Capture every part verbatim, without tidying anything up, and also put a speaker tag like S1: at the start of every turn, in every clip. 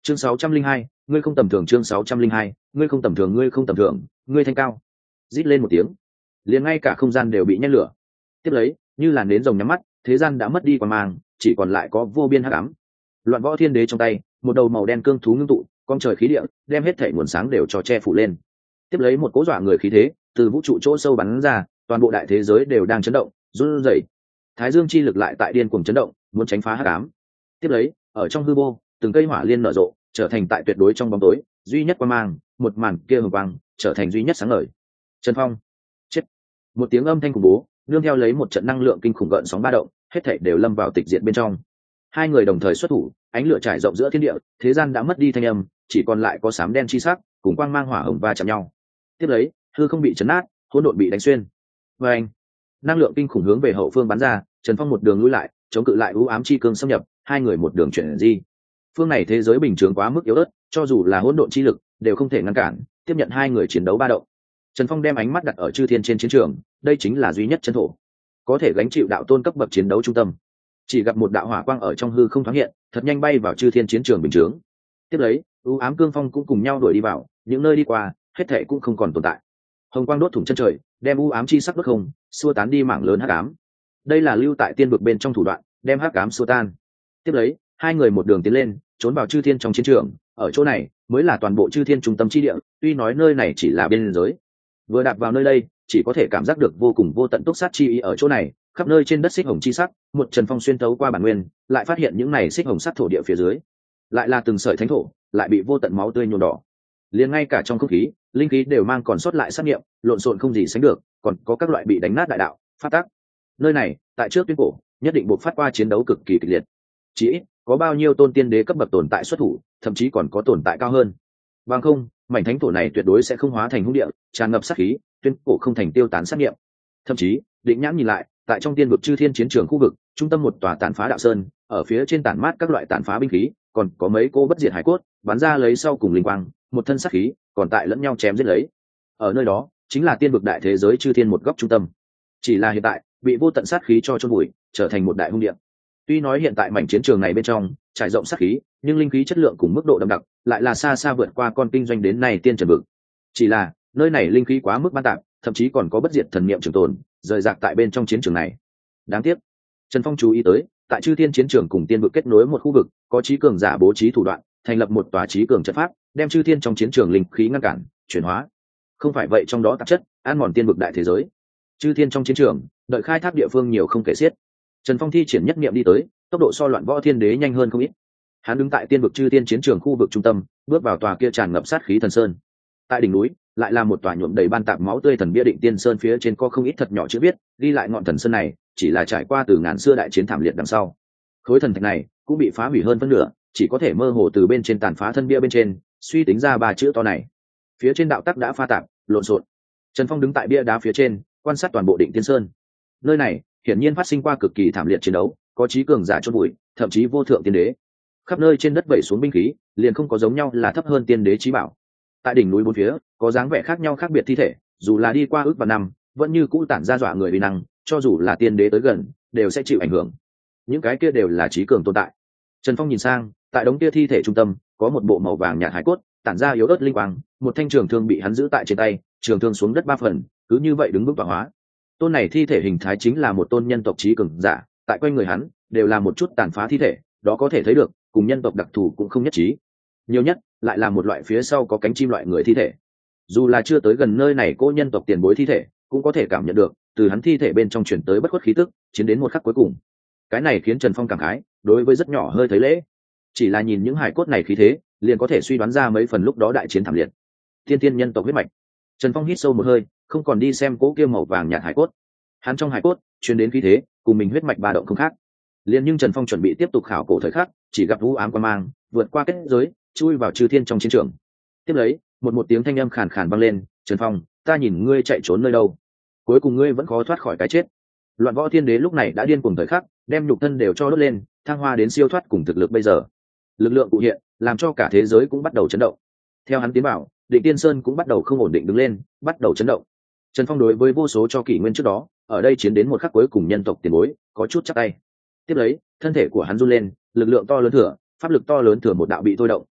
S1: chương sáu trăm linh hai, ngươi không tầm thường. Chương sáu trăm linh hai, ngươi không tầm thường. Ngươi không tầm thường. Ngươi thanh cao. Rít lên một tiếng, liền ngay cả không gian đều bị nhét lửa. Tiếp lấy, như là nến rồng nhắm mắt, thế gian đã mất đi quang mang, chỉ còn lại có vô biên hắc ám. Loạn võ thiên đế trong tay, một đầu màu đen cương thú ngưng tụ, con trời khí địa, đem hết thể nguồn sáng đều cho che phủ lên. Tiếp lấy một cỗ dọa người khí thế từ vũ trụ chỗ sâu bắn ra, toàn bộ đại thế giới đều đang chấn động, run rẩy. Thái dương chi lực lại tại điên cuồng chấn động, muốn tránh phá hắc ám. Tiếp lấy, ở trong hư vô, từng cây hỏa liên nở rộ, trở thành tại tuyệt đối trong bóng tối duy nhất quang mang, một màn kia hồng quang trở thành duy nhất sáng ngời. Trần Phong chết. Một tiếng âm thanh khủng bố nương theo lấy một trận năng lượng kinh khủng gợn sóng ba động, hết thảy đều lâm vào tịch diệt bên trong. Hai người đồng thời xuất thủ, ánh lửa trải rộng giữa thiên địa, thế gian đã mất đi thanh âm, chỉ còn lại có xám đen chi sắc cùng quang mang hỏa hồng va chạm nhau. Tiếp lấy, hư không bị chấn nát, hỗn độn bị đánh xuyên. Và anh, năng lượng kinh khủng hướng về hậu phương bắn ra, Trần Phong một đường lùi lại, chống cự lại u ám chi cương xâm nhập, hai người một đường chuyển di. Phương này thế giới bình thường quá mức yếu ớt, cho dù là hỗn độn chi lực đều không thể ngăn cản, tiếp nhận hai người chiến đấu ba động. Trần Phong đem ánh mắt đặt ở chư thiên trên chiến trường, đây chính là duy nhất chân thổ, có thể gánh chịu đạo tôn cấp bậc chiến đấu trung tâm. Chỉ gặp một đạo hỏa quang ở trong hư không thoáng hiện, thật nhanh bay vào chư thiên chiến trường bình thường. Tiếp lấy, u ám cương phong cũng cùng nhau đuổi đi vào, những nơi đi qua, hết thảy cũng không còn tồn tại. Hồng quang đốt thủng chân trời, đem u ám chi sắc đốt không, xua tán đi mảng lớn hắc ám. Đây là lưu tại tiên vực bên trong thủ đoạn, đem hắc ám xua tan. Tiếp lấy, hai người một đường tiến lên, trốn vào chư thiên trong chiến trường. Ở chỗ này mới là toàn bộ chư thiên trung tâm chi địa, tuy nói nơi này chỉ là biên giới. Vừa đạp vào nơi đây, chỉ có thể cảm giác được vô cùng vô tận túc sát chi ý ở chỗ này, khắp nơi trên đất xích hồng chi sắc, một Trần Phong xuyên tấu qua bản nguyên, lại phát hiện những này xích hồng sắc thổ địa phía dưới, lại là từng sợi thánh thổ, lại bị vô tận máu tươi nhuộm đỏ. Liền ngay cả trong không khí, linh khí đều mang còn sót lại sát nghiệm, lộn xộn không gì sánh được, còn có các loại bị đánh nát đại đạo, phát tác. Nơi này, tại trước tuyên cổ, nhất định buộc phát qua chiến đấu cực kỳ kịch liệt. Chỉ ít, có bao nhiêu tôn tiên đế cấp bậc tồn tại xuất thủ, thậm chí còn có tồn tại cao hơn. Bằng không, mảnh thánh thổ này tuyệt đối sẽ không hóa thành hung địa, tràn ngập sát khí, tuyên cổ không thành tiêu tán sát nghiệm. Thậm chí, định nhãn nhìn lại, tại trong tiên vực chư thiên chiến trường khu vực, trung tâm một tòa tàn phá đạo sơn, ở phía trên tản mát các loại tàn phá binh khí, còn có mấy cô bất diệt hải cốt, bắn ra lấy sau cùng linh quang, một thân sát khí, còn tại lẫn nhau chém giết lấy. Ở nơi đó, chính là tiên vực đại thế giới chư thiên một góc trung tâm. Chỉ là hiện tại, bị vô tận sát khí cho chôn vùi, trở thành một đại hung địa. Tuy nói hiện tại mảnh chiến trường này bên trong trải rộng sát khí, nhưng linh khí chất lượng cùng mức độ đậm đặc lại là xa xa vượt qua con kinh doanh đến nay tiên trần vực. Chỉ là nơi này linh khí quá mức ban tạp, thậm chí còn có bất diệt thần niệm trường tồn rời rạc tại bên trong chiến trường này. Đáng tiếc, Trần Phong chú ý tới, tại chư thiên chiến trường cùng tiên vực kết nối một khu vực, có trí cường giả bố trí thủ đoạn, thành lập một tòa trí cường trận pháp, đem chư thiên trong chiến trường linh khí ngăn cản, chuyển hóa. Không phải vậy trong đó tạp chất ăn mòn tiên vực đại thế giới. Chư thiên trong chiến trường, đợi khai thác địa phương nhiều không kể xiết. Trần Phong thi triển nhất niệm đi tới, tốc độ so Loạn Võ Thiên Đế nhanh hơn không ít. Hắn đứng tại tiên vực chư thiên chiến trường khu vực trung tâm, bước vào tòa kia tràn ngập sát khí thần sơn. Tại đỉnh núi, lại là một tòa nhuộm đầy ban tạp máu tươi thần bia Định Tiên Sơn, phía trên có không ít thật nhỏ chữ viết, ghi lại ngọn thần sơn này chỉ là trải qua từ ngàn xưa đại chiến thảm liệt đằng sau. Khối thần thạch này cũng bị phá hủy hơn phân nửa, chỉ có thể mơ hồ từ bên trên tàn phá thân bia bên trên suy tính ra ba chữ to này. Phía trên đạo tắc đã pha tạp, lộn xộn. Trần Phong đứng tại bia đá phía trên, quan sát toàn bộ Định Tiên Sơn. Nơi này hiển nhiên phát sinh qua cực kỳ thảm liệt chiến đấu, có chí cường giả chôn bụi, thậm chí vô thượng tiên đế. Khắp nơi trên đất vẩy xuống binh khí, liền không có giống nhau là thấp hơn tiên đế chí bảo. Tại đỉnh núi bốn phía, có dáng vẻ khác nhau khác biệt thi thể, dù là đi qua ước và năm, vẫn như cũ tản ra dọa người uy năng, cho dù là tiên đế tới gần, đều sẽ chịu ảnh hưởng. Những cái kia đều là chí cường tồn tại. Trần Phong nhìn sang, tại đống kia thi thể trung tâm, có một bộ màu vàng nhạt hải cốt, tản ra yếu ớt linh quang, một thanh trường thương bị hắn giữ tại trên tay, trường thương xuống đất ba phần, cứ như vậy đứng bước vào hóa. Tôn này thi thể hình thái chính là một tôn nhân tộc chí cường giả, tại quanh người hắn đều là một chút tàn phá thi thể, đó có thể thấy được, cùng nhân tộc đặc thù cũng không nhất trí. Nhiều nhất lại là một loại phía sau có cánh chim loại người thi thể. Dù là chưa tới gần nơi này cô nhân tộc tiền bối thi thể, cũng có thể cảm nhận được từ hắn thi thể bên trong chuyển tới bất khuất khí tức, chiến đến một khắc cuối cùng. Cái này khiến Trần Phong cảm khái, đối với rất nhỏ hơi thấy lễ. Chỉ là nhìn những hải cốt này khí thế, liền có thể suy đoán ra mấy phần lúc đó đại chiến thảm liệt. Tiên tiên nhân tộc huyết mạch. Trần Phong hít sâu một hơi, không còn đi xem cố kia màu vàng nhạt hải cốt. Hắn trong hải cốt truyền đến khí thế, cùng mình huyết mạch ba động không khác. Liền nhưng Trần Phong chuẩn bị tiếp tục khảo cổ thời khắc, chỉ gặp u ám quang mang vượt qua kết giới, chui vào chư thiên trong chiến trường. Tiếp lấy, một một tiếng thanh âm khàn khàn vang lên, "Trần Phong, ta nhìn ngươi chạy trốn nơi đâu? Cuối cùng ngươi vẫn khó thoát khỏi cái chết." Loạn Võ Thiên Đế lúc này đã điên cuồng thời khắc, đem nhục thân đều cho đốt lên, thăng hoa đến siêu thoát cùng thực lực bây giờ. Lực lượng cụ hiện, làm cho cả thế giới cũng bắt đầu chấn động. Theo hắn tiến vào, Định Tiên Sơn cũng bắt đầu không ổn định đứng lên, bắt đầu chấn động. Trần Phong đối với vô số cho kỷ nguyên trước đó, ở đây chiến đến một khắc cuối cùng nhân tộc tiền bối, có chút chắc tay. Tiếp lấy, thân thể của hắn run lên, lực lượng to lớn thừa, pháp lực to lớn thừa một đạo bị thôi động,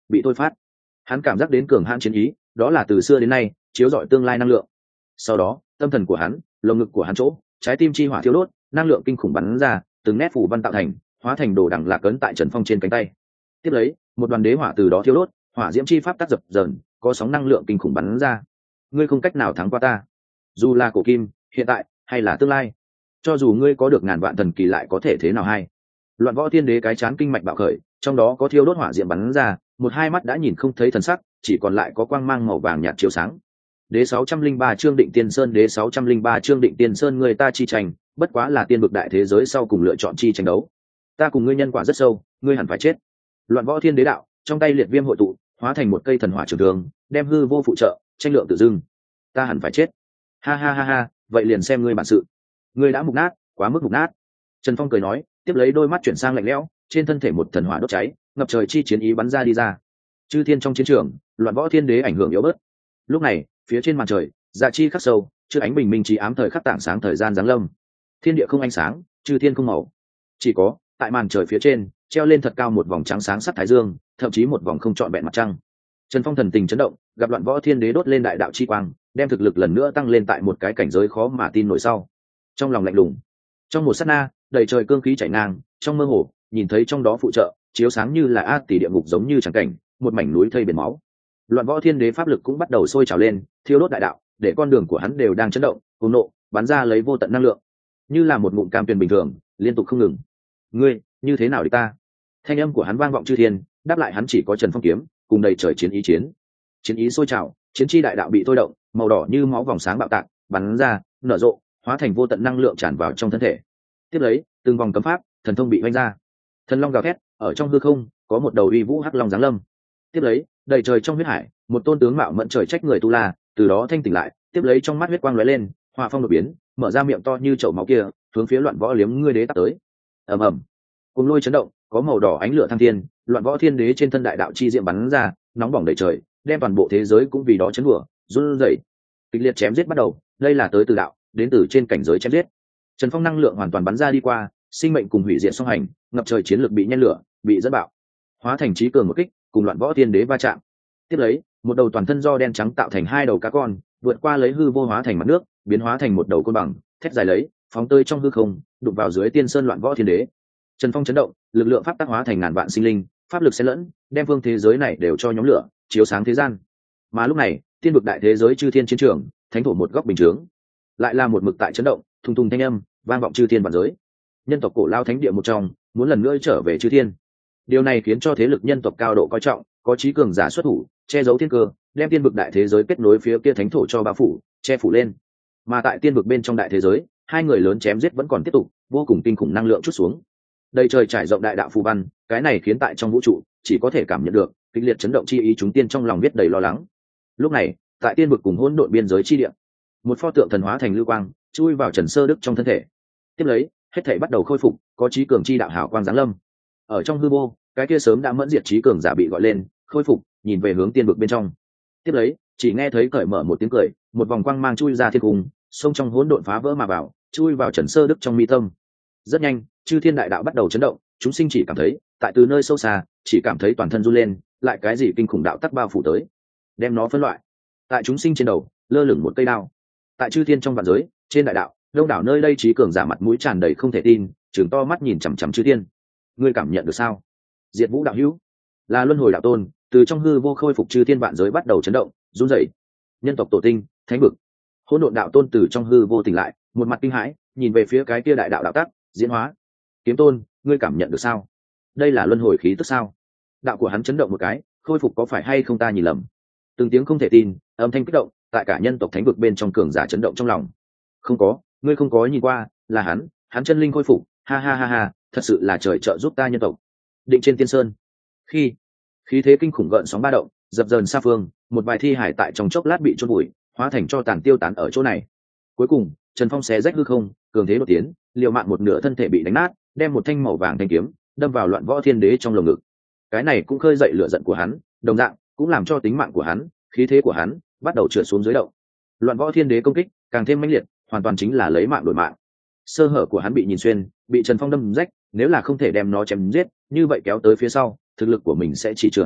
S1: bị thôi phát. Hắn cảm giác đến cường hãn chiến ý, đó là từ xưa đến nay chiếu rọi tương lai năng lượng. Sau đó tâm thần của hắn, lồng ngực của hắn chỗ, trái tim chi hỏa thiêu đốt, năng lượng kinh khủng bắn ra, từng nét phủ văn tạo thành, hóa thành đồ đằng lạc ấn tại Trần Phong trên cánh tay. Tiếp lấy một đoàn đế hỏa từ đó thiêu đốt, hỏa diễm chi pháp tác dập dờn, có sóng năng lượng kinh khủng bắn ra. Ngươi không cách nào thắng qua ta, dù là cổ kim, hiện tại hay là tương lai. Cho dù ngươi có được ngàn vạn thần kỳ lại có thể thế nào hay. Loạn Võ Thiên Đế cái chán kinh mạch bạo khởi, trong đó có thiêu đốt hỏa diễm bắn ra, một hai mắt đã nhìn không thấy thần sắc, chỉ còn lại có quang mang màu vàng nhạt chiếu sáng. Đế sáu trăm linh ba chương Định Tiên Sơn, Đế sáu trăm linh ba chương Định Tiên Sơn, người ta chi tranh, bất quá là tiên vực đại thế giới sau cùng lựa chọn chi tranh đấu. Ta cùng ngươi nhân quả rất sâu, ngươi hẳn phải chết. Loạn Võ Thiên Đế đạo, trong tay liệt viêm hội tụ, hóa thành một cây thần hỏa trường thường, đem hư vô phụ trợ, tranh lượng tự dưng. Ta hẳn phải chết. Ha ha ha ha, vậy liền xem ngươi bản sự. Ngươi đã mục nát, quá mức mục nát. Trần Phong cười nói, tiếp lấy đôi mắt chuyển sang lạnh lẽo, trên thân thể một thần hỏa đốt cháy, ngập trời chi chiến ý bắn ra đi ra. Chư thiên trong chiến trường, Loạn Võ Thiên Đế ảnh hưởng yếu bớt. Lúc này, phía trên màn trời, dạ chi khắc sâu, trước ánh bình minh trí ám thời khắc tảng sáng thời gian giáng lâm. Thiên địa không ánh sáng, chư thiên không màu. Chỉ có, tại màn trời phía trên, treo lên thật cao một vòng trắng sáng sắc thái dương, thậm chí một vòng không trọn vẹn mặt trăng. Trần Phong thần tình chấn động, gặp Loạn Võ Thiên Đế đốt lên đại đạo chi quang, đem thực lực lần nữa tăng lên tại một cái cảnh giới khó mà tin nổi sau. Trong lòng lạnh lùng, trong một sát na, đầy trời cương khí chảy ngang, trong mơ hồ, nhìn thấy trong đó phụ trợ, chiếu sáng như là a tỷ địa ngục giống như chẳng cảnh, một mảnh núi thây biển máu. Loạn Võ Thiên Đế pháp lực cũng bắt đầu sôi trào lên, thiêu đốt đại đạo, để con đường của hắn đều đang chấn động, cuồng nộ, bắn ra lấy vô tận năng lượng, như là một ngụm cam tuyền bình thường, liên tục không ngừng. Ngươi, như thế nào đi ta? Thanh âm của hắn vang vọng chư thiên, đáp lại hắn chỉ có Trần Phong kiếm, cùng đầy trời chiến ý chiến. Chiến ý sôi trào, chiến chi đại đạo bị thôi động, màu đỏ như máu vòng sáng bạo tạc, bắn ra, nở rộ, hóa thành vô tận năng lượng tràn vào trong thân thể. Tiếp lấy, từng vòng cấm pháp, thần thông bị vung ra. Thần long gào thét, ở trong hư không, có một đầu uy vũ hắc long giáng lâm. Tiếp lấy, đầy trời trong huyết hải, một tôn tướng mạo mẫn trời trách người tu la, từ đó thanh tỉnh lại, tiếp lấy trong mắt huyết quang lóe lên, hỏa phong đột biến, mở ra miệng to như chậu máu kia, hướng phía Loạn Võ liếm ngươi đế tắt tới. Ầm ầm, cùng lôi chấn động, có màu đỏ ánh lửa thăng thiên, Loạn Võ Thiên Đế trên thân đại đạo chi diệm bắn ra, nóng bỏng đầy trời, đem toàn bộ thế giới cũng vì đó chấn bủa, run rẩy. Kịch liệt chém giết bắt đầu, đây là tới từ đạo, đến từ trên cảnh giới chém giết. Trần Phong năng lượng hoàn toàn bắn ra đi qua, sinh mệnh cùng hủy diệt song hành, ngập trời chiến lực bị nhen lửa, bị dẫn bạo, hóa thành trí cường một kích, cùng Loạn Võ Thiên Đế va chạm. Tiếp lấy, một đầu toàn thân do đen trắng tạo thành hai đầu cá con, vượt qua lấy hư vô hóa thành mặt nước, biến hóa thành một đầu côn bằng, thét dài lấy, phóng tơi trong hư không, đụng vào dưới Tiên Sơn Loạn Võ Thiên Đế. Trần Phong chấn động, lực lượng pháp tác hóa thành ngàn vạn sinh linh, pháp lực xen lẫn, đem phương thế giới này đều cho nhóm lửa, chiếu sáng thế gian. Mà lúc này, tiên vực đại thế giới chư thiên chiến trường, thánh thổ một góc bình chướng, lại là một mực tại chấn động, thùng thùng thanh âm, vang vọng chư thiên vạn giới. Nhân tộc cổ lao thánh địa một trong, muốn lần nữa trở về chư thiên. Điều này khiến cho thế lực nhân tộc cao độ coi trọng, có trí cường giả xuất thủ, che giấu thiên cơ, đem tiên vực đại thế giới kết nối phía kia thánh thổ cho bao phủ, che phủ lên. Mà tại tiên vực bên trong đại thế giới, hai người lớn chém giết vẫn còn tiếp tục, vô cùng kinh khủng năng lượng chút xuống. Đầy trời trải rộng đại đạo phù văn, cái này khiến tại trong vũ trụ chỉ có thể cảm nhận được kịch liệt chấn động chi ý, chúng tiên trong lòng biết đầy lo lắng. Lúc này, tại tiên vực cùng hỗn độn biên giới chi địa, một pho tượng thần hóa thành lưu quang, chui vào Trần Sơ Đức trong thân thể. Tiếp lấy, hết thảy bắt đầu khôi phục, có trí cường chi đạo hảo quang giáng lâm. Ở trong hư vô, cái kia sớm đã mẫn diệt trí cường giả bị gọi lên, khôi phục, nhìn về hướng tiên vực bên trong. Tiếp lấy, chỉ nghe thấy cởi mở một tiếng cười, một vòng quang mang chui ra thiên cung, xông trong hỗn độn phá vỡ mà vào, chui vào Trần Sơ Đức trong mi tâm. Rất nhanh, chư thiên đại đạo bắt đầu chấn động, chúng sinh chỉ cảm thấy, tại từ nơi sâu xa, chỉ cảm thấy toàn thân run lên, lại cái gì kinh khủng đạo tắc bao phủ tới, đem nó phân loại. Tại chúng sinh trên đầu, lơ lửng một cây đao. Tại chư thiên trong vạn giới, trên đại đạo, đông đảo nơi đây trí cường giả mặt mũi tràn đầy không thể tin, trừng to mắt nhìn chằm chằm chư thiên. Ngươi cảm nhận được sao? Diệt Vũ đạo hữu, là luân hồi đạo tôn, từ trong hư vô khôi phục chư thiên vạn giới bắt đầu chấn động, run rẩy. Nhân tộc tổ tinh, thánh vực, hỗn độn đạo tôn từ trong hư vô tỉnh lại, một mặt kinh hãi, nhìn về phía cái kia đại đạo đạo tắc, diễn hóa. Kiếm tôn, ngươi cảm nhận được sao? Đây là luân hồi khí tức sao? Đạo của hắn chấn động một cái, khôi phục có phải hay không ta nhìn lầm? Từng tiếng không thể tin, âm thanh kích động, tại cả nhân tộc thánh vực bên trong cường giả chấn động trong lòng. Không có, ngươi không có nhìn qua, là hắn, hắn chân linh khôi phục, ha ha ha ha, thật sự là trời trợ giúp ta nhân tộc. Định trên Tiên Sơn, khi khí thế kinh khủng gợn sóng ba động, dập dờn xa phương, một vài thi hải tại trong chốc lát bị chôn bụi, hóa thành cho tàn tiêu tán ở chỗ này. Cuối cùng, Trần Phong xé rách hư không, cường thế đột tiến, liều mạng một nửa thân thể bị đánh nát, đem một thanh màu vàng thanh kiếm đâm vào Loạn Võ Thiên Đế trong lồng ngực. Cái này cũng khơi dậy lửa giận của hắn, đồng dạng cũng làm cho tính mạng của hắn, khí thế của hắn bắt đầu trượt xuống dưới động. Loạn Võ Thiên Đế công kích càng thêm mãnh liệt, hoàn toàn chính là lấy mạng đổi mạng. Sơ hở của hắn bị nhìn xuyên, bị Trần Phong đâm rách, nếu là không thể đem nó chém giết, như vậy kéo tới phía sau, thực lực của mình sẽ chỉ trượt.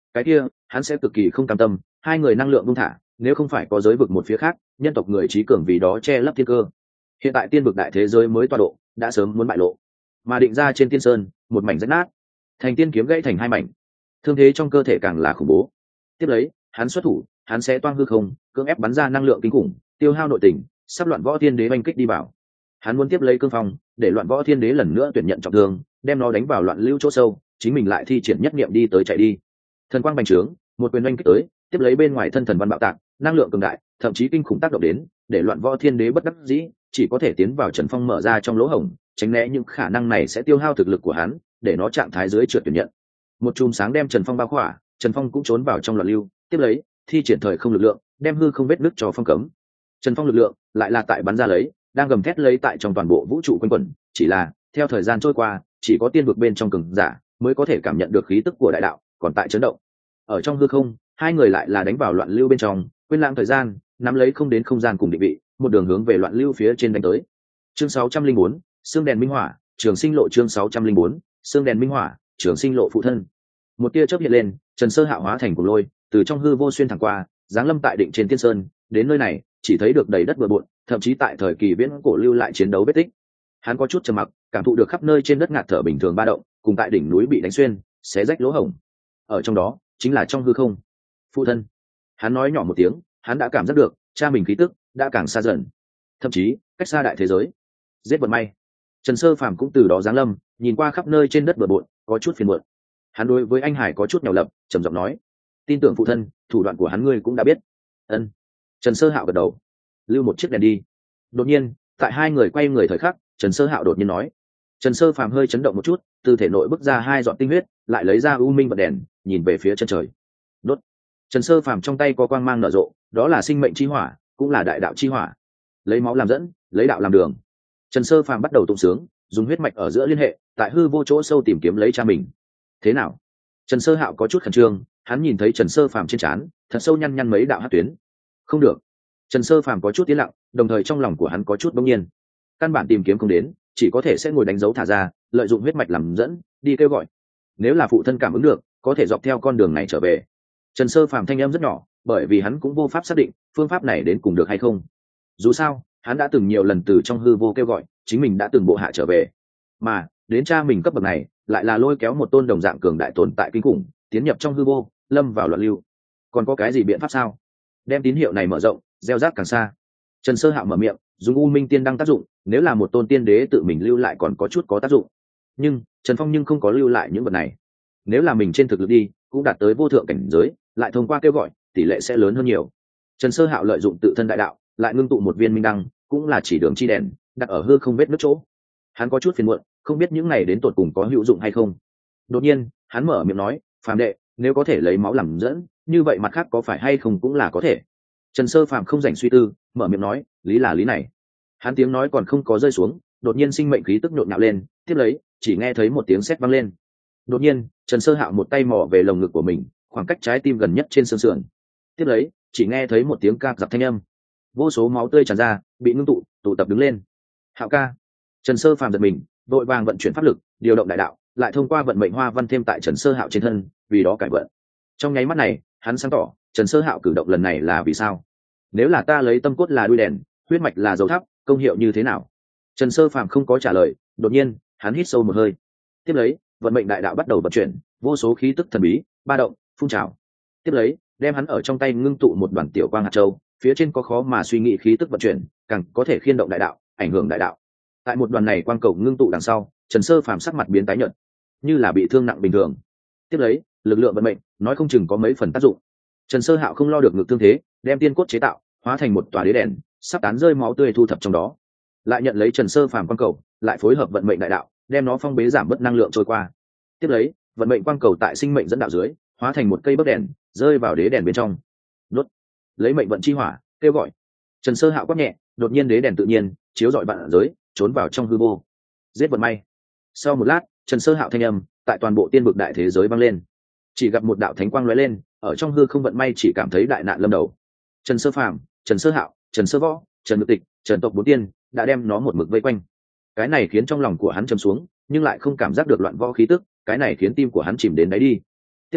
S1: cái kia hắn sẽ cực kỳ không cam tâm hai người năng lượng buông thả, nếu không phải có giới vực một phía khác nhân tộc người trí cường vì đó che lấp thiên cơ. Hiện tại tiên vực đại thế giới mới tọa độ đã sớm muốn bại lộ, mà định ra trên tiên sơn một mảnh rách nát, thành tiên kiếm gãy thành hai mảnh, thương thế trong cơ thể càng là khủng bố. Tiếp lấy hắn xuất thủ, hắn sẽ toang hư không, cưỡng ép bắn ra năng lượng kinh khủng, tiêu hao nội tình, sắp loạn võ thiên đế oanh kích đi vào. Hắn muốn tiếp lấy cương phong, để loạn võ thiên đế lần nữa tuyển nhận trọng thương, đem nó đánh vào loạn lưu chỗ sâu, chính mình lại thi triển nhất niệm đi tới chạy đi. Thần quang bành trướng, một quyền oanh kích tới, tiếp lấy bên ngoài thân thần văn bạo tạc, năng lượng cường đại, thậm chí kinh khủng tác động đến, để loạn võ thiên đế bất đắc dĩ, chỉ có thể tiến vào trần phong mở ra trong lỗ hổng, tránh né những khả năng này sẽ tiêu hao thực lực của hắn, để nó trạng thái dưới trượt tuyển nhận. Một chùm sáng đem trần phong bao khỏa, trần phong cũng trốn vào trong loạn lưu, tiếp lấy thi triển thời không lực lượng, đem hư không vết nứt cho phong cấm. Trần phong lực lượng lại là tại bắn ra lấy, đang gầm thét lấy tại trong toàn bộ vũ trụ quanh quẩn, chỉ là theo thời gian trôi qua, chỉ có tiên vực bên trong cường giả mới có thể cảm nhận được khí tức của đại đạo còn tại chấn động. Ở trong hư không, hai người lại là đánh vào loạn lưu bên trong, quên lãng thời gian, nắm lấy không đến không gian cùng định vị, một đường hướng về loạn lưu phía trên đánh tới. Chương sáu trăm linh bốn, xương đèn minh hỏa, trường sinh lộ. Chương sáu trăm linh bốn, xương đèn minh hỏa, trường sinh lộ phụ thân. Một tia chớp hiện lên, Trần Sơ Hạo hóa thành cuồng lôi, từ trong hư vô xuyên thẳng qua, giáng lâm tại định trên tiên sơn. Đến nơi này, chỉ thấy được đầy đất bừa bộn, thậm chí tại thời kỳ viễn cổ lưu lại chiến đấu vết tích. Hắn có chút trầm mặc, cảm thụ được khắp nơi trên đất ngạt thở bình thường ba động, cùng tại đỉnh núi bị đánh xuyên, xé rách lỗ hổng. Ở trong đó, chính là trong hư không. Phụ thân. Hắn nói nhỏ một tiếng, hắn đã cảm giác được, cha mình khí tức đã càng xa dần, thậm chí cách xa đại thế giới. Giết vận may. Trần Sơ Phàm cũng từ đó giáng lâm, nhìn qua khắp nơi trên đất bừa bộn, có chút phiền muộn. Hắn đối với anh Hải có chút nhào lập, trầm giọng nói: tin tưởng phụ thân, thủ đoạn của hắn ngươi cũng đã biết. Ân. Trần Sơ Hạo gật đầu. Lưu một chiếc đèn đi. Đột nhiên, tại hai người quay người thời khắc, Trần Sơ Hạo đột nhiên nói. Trần Sơ Phàm hơi chấn động một chút, từ thể nội bứt ra hai giọt tinh huyết, lại lấy ra u minh bật đèn, nhìn về phía chân trời. Đốt. Trần Sơ Phàm trong tay có quang mang nở rộ, đó là sinh mệnh chi hỏa, cũng là đại đạo chi hỏa. Lấy máu làm dẫn, lấy đạo làm đường. Trần Sơ Phàm bắt đầu tụng sướng, dùng huyết mạch ở giữa liên hệ, tại hư vô chỗ sâu tìm kiếm lấy cha mình. Thế nào? Trần Sơ Hạo có chút khẩn trương, hắn nhìn thấy Trần Sơ Phàm trên trán thật sâu nhăn nhăn mấy đạo hắc tuyến. Không được. Trần Sơ Phàm có chút tiến lặng, đồng thời trong lòng của hắn có chút bỗng nhiên. Căn bản tìm kiếm không đến, chỉ có thể sẽ ngồi đánh dấu thả ra, lợi dụng huyết mạch làm dẫn, đi kêu gọi. Nếu là phụ thân cảm ứng được, có thể dọc theo con đường này trở về. Trần Sơ Phàm thanh âm rất nhỏ, bởi vì hắn cũng vô pháp xác định phương pháp này đến cùng được hay không. Dù sao, hắn đã từng nhiều lần từ trong hư vô kêu gọi, chính mình đã từng bộ hạ trở về, mà đến cha mình cấp bậc này, lại là lôi kéo một tôn đồng dạng cường đại tồn tại kinh khủng, tiến nhập trong hư vô, lâm vào loạn lưu. Còn có cái gì biện pháp sao? Đem tín hiệu này mở rộng, gieo rắc càng xa. Trần Sơ Hạo mở miệng, dùng u minh tiên đăng tác dụng, nếu là một tôn tiên đế tự mình lưu lại còn có chút có tác dụng. Nhưng Trần Phong nhưng không có lưu lại những vật này. Nếu là mình trên thực lực đi, cũng đạt tới vô thượng cảnh giới, lại thông qua kêu gọi, tỷ lệ sẽ lớn hơn nhiều. Trần Sơ Hạo lợi dụng tự thân đại đạo, lại ngưng tụ một viên minh đăng, cũng là chỉ đường chi đèn, đặt ở hư không vết nước chỗ. Hắn có chút phiền muộn, không biết những này đến tột cùng có hữu dụng hay không. Đột nhiên, hắn mở miệng nói, "Phàm đệ, nếu có thể lấy máu làm dẫn, như vậy mặt khác có phải hay không cũng là có thể." Trần Sơ Phàm không rảnh suy tư, mở miệng nói, "Lý là lý này." Hắn tiếng nói còn không có rơi xuống, đột nhiên sinh mệnh khí tức nhộn nhạo lên, tiếp lấy, chỉ nghe thấy một tiếng sét vang lên. Đột nhiên, Trần Sơ Hạo một tay mò về lồng ngực của mình, khoảng cách trái tim gần nhất trên xương sườn. Tiếp lấy, chỉ nghe thấy một tiếng cạc giặc thanh âm. Vô số máu tươi tràn ra, bị ngưng tụ, tụ tập đứng lên. "Hạo ca." Trần Sơ Phàm giật mình, vội vàng vận chuyển pháp lực, điều động đại đạo, lại thông qua vận mệnh hoa văn thêm tại Trần Sơ Hạo trên thân, vì đó cải vận. Trong nháy mắt này, hắn sáng tỏ, Trần Sơ Hạo cử động lần này là vì sao? Nếu là ta lấy tâm cốt là đuôi đèn, huyết mạch là dầu thắp, công hiệu như thế nào? Trần Sơ Phàm không có trả lời, đột nhiên, hắn hít sâu một hơi. Tiếp lấy, vận mệnh đại đạo bắt đầu vận chuyển, vô số khí tức thần bí, ba động, phun trào. Tiếp lấy, đem hắn ở trong tay ngưng tụ một đoàn tiểu quang hạt châu, phía trên có khó mà suy nghĩ khí tức vận chuyển, càng có thể khiên động đại đạo, ảnh hưởng đại đạo. Tại một đoàn này quang cầu ngưng tụ đằng sau, Trần Sơ Phàm sắc mặt biến tái nhợt, như là bị thương nặng bình thường. Tiếp lấy, lực lượng vận mệnh, nói không chừng có mấy phần tác dụng. Trần Sơ Hạo không lo được ngực thương thế, đem tiên cốt chế tạo, hóa thành một tòa đế đèn, sắp tán rơi máu tươi thu thập trong đó. Lại nhận lấy Trần Sơ Phàm quang cầu, lại phối hợp vận mệnh đại đạo, đem nó phong bế giảm bớt năng lượng trôi qua. Tiếp lấy, vận mệnh quang cầu tại sinh mệnh dẫn đạo dưới, hóa thành một cây bấc đèn, rơi vào đế đèn bên trong. Đốt. Lấy mệnh vận chi hỏa, kêu gọi. Trần Sơ Hạo quát nhẹ, đột nhiên đế đèn tự nhiên chiếu rọi vạn giới, trốn vào trong hư vô. Giết vận may. Sau một lát, Trần Sơ Hạo thanh âm tại toàn bộ tiên vực đại thế giới vang lên. Chỉ gặp một đạo thánh quang lóe lên, ở trong hư không vận may chỉ cảm thấy đại nạn lâm đầu. Trần Sơ Phàm, Trần Sơ Hạo, Trần Sơ Võ, Trần Ngự Tịch, Trần tộc bốn tiên đã đem nó một mực vây quanh. Cái này khiến trong lòng của hắn trầm xuống, nhưng lại không cảm giác được loạn võ khí tức, cái này khiến tim của hắn chìm đến đáy đi. Tiếp lấy,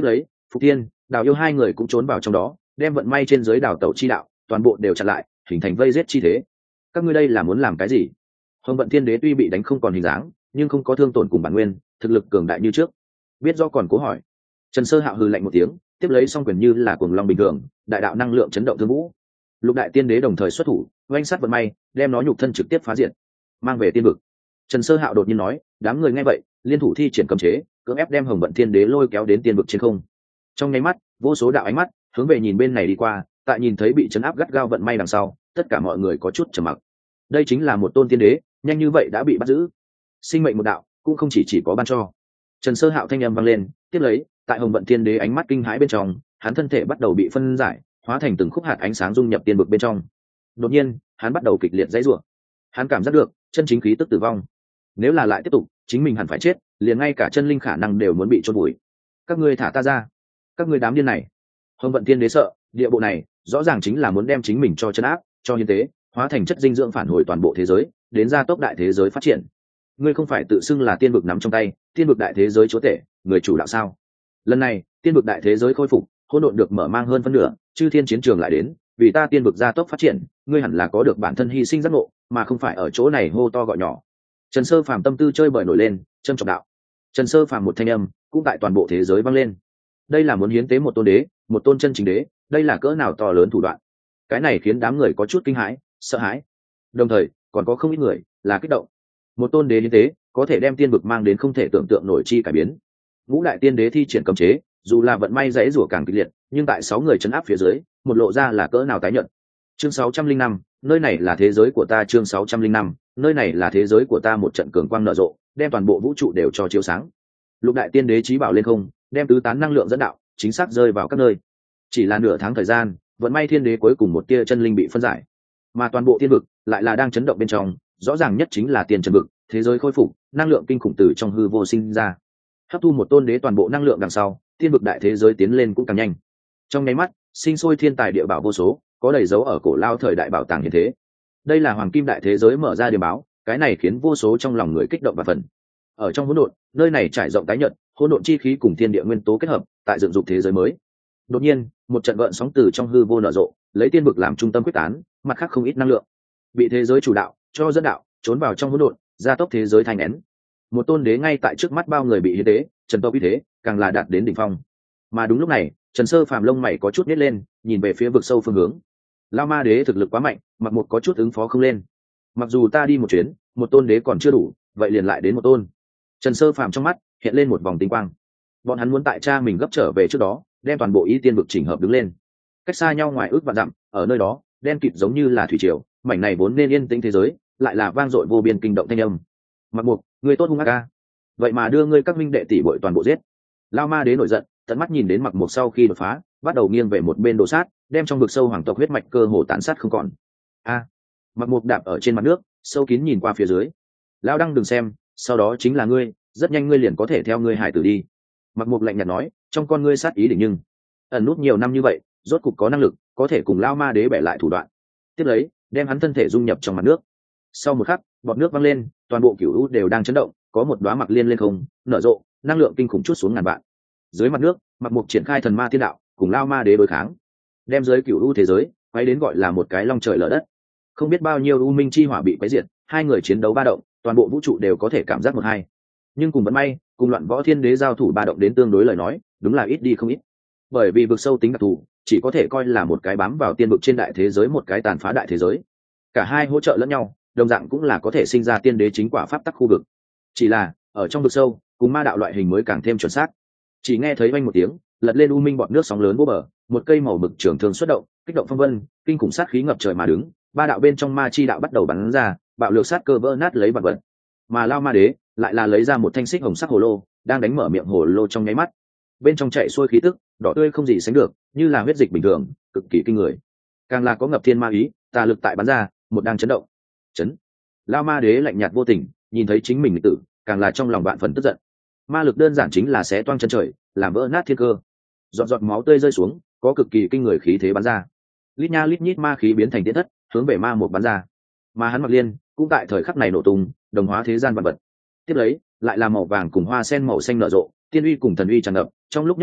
S1: Phục Thiên, Đào Yêu hai người cũng trốn vào trong đó, đem vận may trên dưới đào tẩu chi đạo toàn bộ đều chặn lại, hình thành vây giết chi thế. Các ngươi đây là muốn làm cái gì? Hồng Vận Thiên Đế tuy bị đánh không còn hình dáng, nhưng không có thương tổn cùng bản nguyên, thực lực cường đại như trước. Biết do còn cố hỏi. Trần Sơ Hạo hừ lạnh một tiếng, tiếp lấy song quyền như là cuồng long bình thường, đại đạo năng lượng chấn động thương vũ. Lục đại tiên đế đồng thời xuất thủ, oanh sát vận may, đem nó nhục thân trực tiếp phá diệt, mang về tiên vực. Trần Sơ Hạo đột nhiên nói, đám người nghe vậy, liên thủ thi triển cấm chế, cưỡng ép đem Hồng Vận Thiên Đế lôi kéo đến tiên vực trên không. Trong nháy mắt, vô số đạo ánh mắt hướng về nhìn bên này đi qua, tại nhìn thấy bị chấn áp gắt gao vận may đằng sau, tất cả mọi người có chút trầm mặc. Đây chính là một tôn tiên đế, nhanh như vậy đã bị bắt giữ. Sinh mệnh một đạo, cũng không chỉ chỉ có ban cho. Trần Sơ Hạo thanh âm vang lên, tiếp lấy, tại Hồng Vận Thiên Đế ánh mắt kinh hãi bên trong, hắn thân thể bắt đầu bị phân giải, hóa thành từng khúc hạt ánh sáng dung nhập tiên vực bên trong. Đột nhiên, hắn bắt đầu kịch liệt giãy giụa. Hắn cảm giác được chân chính khí tức tử vong. Nếu là lại tiếp tục, chính mình hẳn phải chết, liền ngay cả chân linh khả năng đều muốn bị chôn vùi. Các ngươi thả ta ra, các ngươi đám điên này. Hồng Vận Thiên Đế sợ, địa bộ này rõ ràng chính là muốn đem chính mình cho chân áp, cho hiến tế, hóa thành chất dinh dưỡng phản hồi toàn bộ thế giới, đến gia tốc đại thế giới phát triển. Ngươi không phải tự xưng là tiên vực nắm trong tay, tiên vực đại thế giới chúa tể, người chủ đạo sao? Lần này, tiên vực đại thế giới khôi phục, hỗn độn được mở mang hơn phân nửa, chư thiên chiến trường lại đến, vì ta tiên vực gia tốc phát triển, ngươi hẳn là có được bản thân hy sinh giác ngộ, mà không phải ở chỗ này hô to gọi nhỏ. Trần Sơ Phàm tâm tư chơi bời nổi lên, châm trọng đạo. Trần Sơ Phàm một thanh âm, cũng tại toàn bộ thế giới vang lên. Đây là muốn hiến tế một tôn đế, một tôn chân chính đế, đây là cỡ nào to lớn thủ đoạn. Cái này khiến đám người có chút kinh hãi, sợ hãi. Đồng thời, còn có không ít người là kích động. Một tôn đế hiến tế, có thể đem tiên vực mang đến không thể tưởng tượng nổi chi cải biến. Ngũ đại tiên đế thi triển cấm chế, dù là vận may dễ rủa càng kịch liệt, nhưng tại sáu người chấn áp phía dưới, một lộ ra là cỡ nào tái nhận. Chương sáu trăm linh năm, nơi này là thế giới của ta. Chương sáu trăm linh năm, nơi này là thế giới của ta. Một trận cường quang nở rộ, đem toàn bộ vũ trụ đều cho chiếu sáng. Lục đại tiên đế chí bảo lên không, đem tứ tán năng lượng dẫn đạo chính xác rơi vào các nơi. Chỉ là nửa tháng thời gian, vận may thiên đế cuối cùng một tia chân linh bị phân giải, mà toàn bộ tiên vực lại là đang chấn động bên trong. Rõ ràng nhất chính là tiên trần vực, thế giới khôi phục, năng lượng kinh khủng từ trong hư vô sinh ra, hấp thu một tôn đế toàn bộ năng lượng đằng sau, tiên vực đại thế giới tiến lên cũng càng nhanh. Trong nháy mắt, sinh sôi thiên tài địa bảo vô số, có đầy dấu ở cổ lao thời đại bảo tàng như thế. Đây là hoàng kim đại thế giới mở ra điểm báo, cái này khiến vô số trong lòng người kích động và phần. Ở trong hỗn độn, nơi này trải rộng tái nhợt, hỗn độn chi khí cùng thiên địa nguyên tố kết hợp, tại dựng dục thế giới mới. Đột nhiên, một trận gợn sóng từ trong hư vô nở rộ, lấy tiên vực làm trung tâm quyết tán, mặt khác không ít năng lượng bị thế giới chủ đạo cho dẫn đạo, trốn vào trong hỗn độn, gia tốc thế giới thành nén. Một tôn đế ngay tại trước mắt bao người bị hiến tế, Trần Tộc uy thế càng là đạt đến đỉnh phong. Mà đúng lúc này, Trần Sơ Phàm lông mày có chút nhếch lên, nhìn về phía vực sâu phương hướng. Lao Ma Đế thực lực quá mạnh, mặc một có chút ứng phó không lên. Mặc dù ta đi một chuyến, một tôn đế còn chưa đủ, vậy liền lại đến một tôn. Trần Sơ Phàm trong mắt hiện lên một vòng tinh quang. Bọn hắn muốn tại cha mình gấp trở về trước đó, đem toàn bộ ý tiên vực chỉnh hợp đứng lên. Cách xa nhau ngoài ước vạn dặm, ở nơi đó, đen kịt giống như là thủy triều, mảnh này vốn nên yên tĩnh thế giới, lại là vang dội vô biên kinh động thanh âm. Mặc Mục, người tốt hung ác ca, vậy mà đưa ngươi các minh đệ tỷ bội toàn bộ giết. Lao Ma Đế nổi giận, tận mắt nhìn đến Mặc Mục sau khi đột phá, bắt đầu nghiêng về một bên đổ sát, đem trong vực sâu hoàng tộc huyết mạch cơ hồ tàn sát không còn. A, Mặc Mục đạp ở trên mặt nước, sâu kín nhìn qua phía dưới. Lao Đăng đừng xem, sau đó chính là ngươi, rất nhanh ngươi liền có thể theo ngươi hải tử đi. Mặc Mục lạnh nhạt nói, trong con ngươi sát ý đỉnh nhưng ẩn nút nhiều năm như vậy, rốt cục có năng lực, có thể cùng Lao Ma Đế bẻ lại thủ đoạn. Tiếp lấy, đem hắn thân thể dung nhập trong mặt nước. Sau một khắc, bọt nước văng lên, toàn bộ cửu u đều đang chấn động, có một đóa mặc liên lên không, nở rộ, năng lượng kinh khủng chút xuống ngàn vạn. Dưới mặt nước, Mặc Mục triển khai thần ma thiên đạo, cùng Lao Ma Đế đối kháng, đem dưới cửu u thế giới quay đến gọi là một cái long trời lở đất. Không biết bao nhiêu u minh chi hỏa bị quấy diệt, hai người chiến đấu ba động, toàn bộ vũ trụ đều có thể cảm giác một hai. Nhưng cùng vẫn may, cùng Loạn Võ Thiên Đế giao thủ ba động đến tương đối lời nói, đúng là ít đi không ít. Bởi vì vực sâu tính đặc thù, chỉ có thể coi là một cái bám vào tiên vực trên đại thế giới, một cái tàn phá đại thế giới. Cả hai hỗ trợ lẫn nhau, đồng dạng cũng là có thể sinh ra tiên đế chính quả pháp tắc khu vực. Chỉ là ở trong vực sâu, cùng ma đạo loại hình mới càng thêm chuẩn xác. Chỉ nghe thấy vang một tiếng, lật lên u minh bọt nước sóng lớn vô bờ, một cây màu mực trường thương xuất động, kích động phong vân, kinh khủng sát khí ngập trời mà đứng, ba đạo bên trong ma chi đạo bắt đầu bắn ra, bạo lược sát cơ vỡ nát lấy vật vật. Mà Lao Ma Đế lại là lấy ra một thanh xích hồng sắc hồ lô, đang đánh mở miệng hồ lô trong nháy mắt. Bên trong chạy xuôi khí tức, đỏ tươi không gì sánh được, như là huyết dịch bình thường, cực kỳ kinh người. Càng là có ngập thiên ma ý, tà lực tại bắn ra, một đang chấn động. Chấn. Lao Ma Đế lạnh nhạt vô tình, nhìn thấy chính mình tử, càng là trong lòng vạn phần tức giận. Ma lực đơn giản chính là xé toang chân trời, làm vỡ nát thiên cơ. Giọt giọt máu tươi rơi xuống, có cực kỳ kinh người khí thế bắn ra. Lít nha lít nhít ma khí biến thành tiễn thất, hướng về ma một bắn ra. Mà hắn Mặc Liên cũng tại thời khắc này nổ tung, đồng hóa thế gian vạn vật. Tiếp lấy, lại là màu vàng cùng hoa sen màu xanh nở rộ, tiên uy cùng thần uy tràn ngập, trong lúc nhấc tay,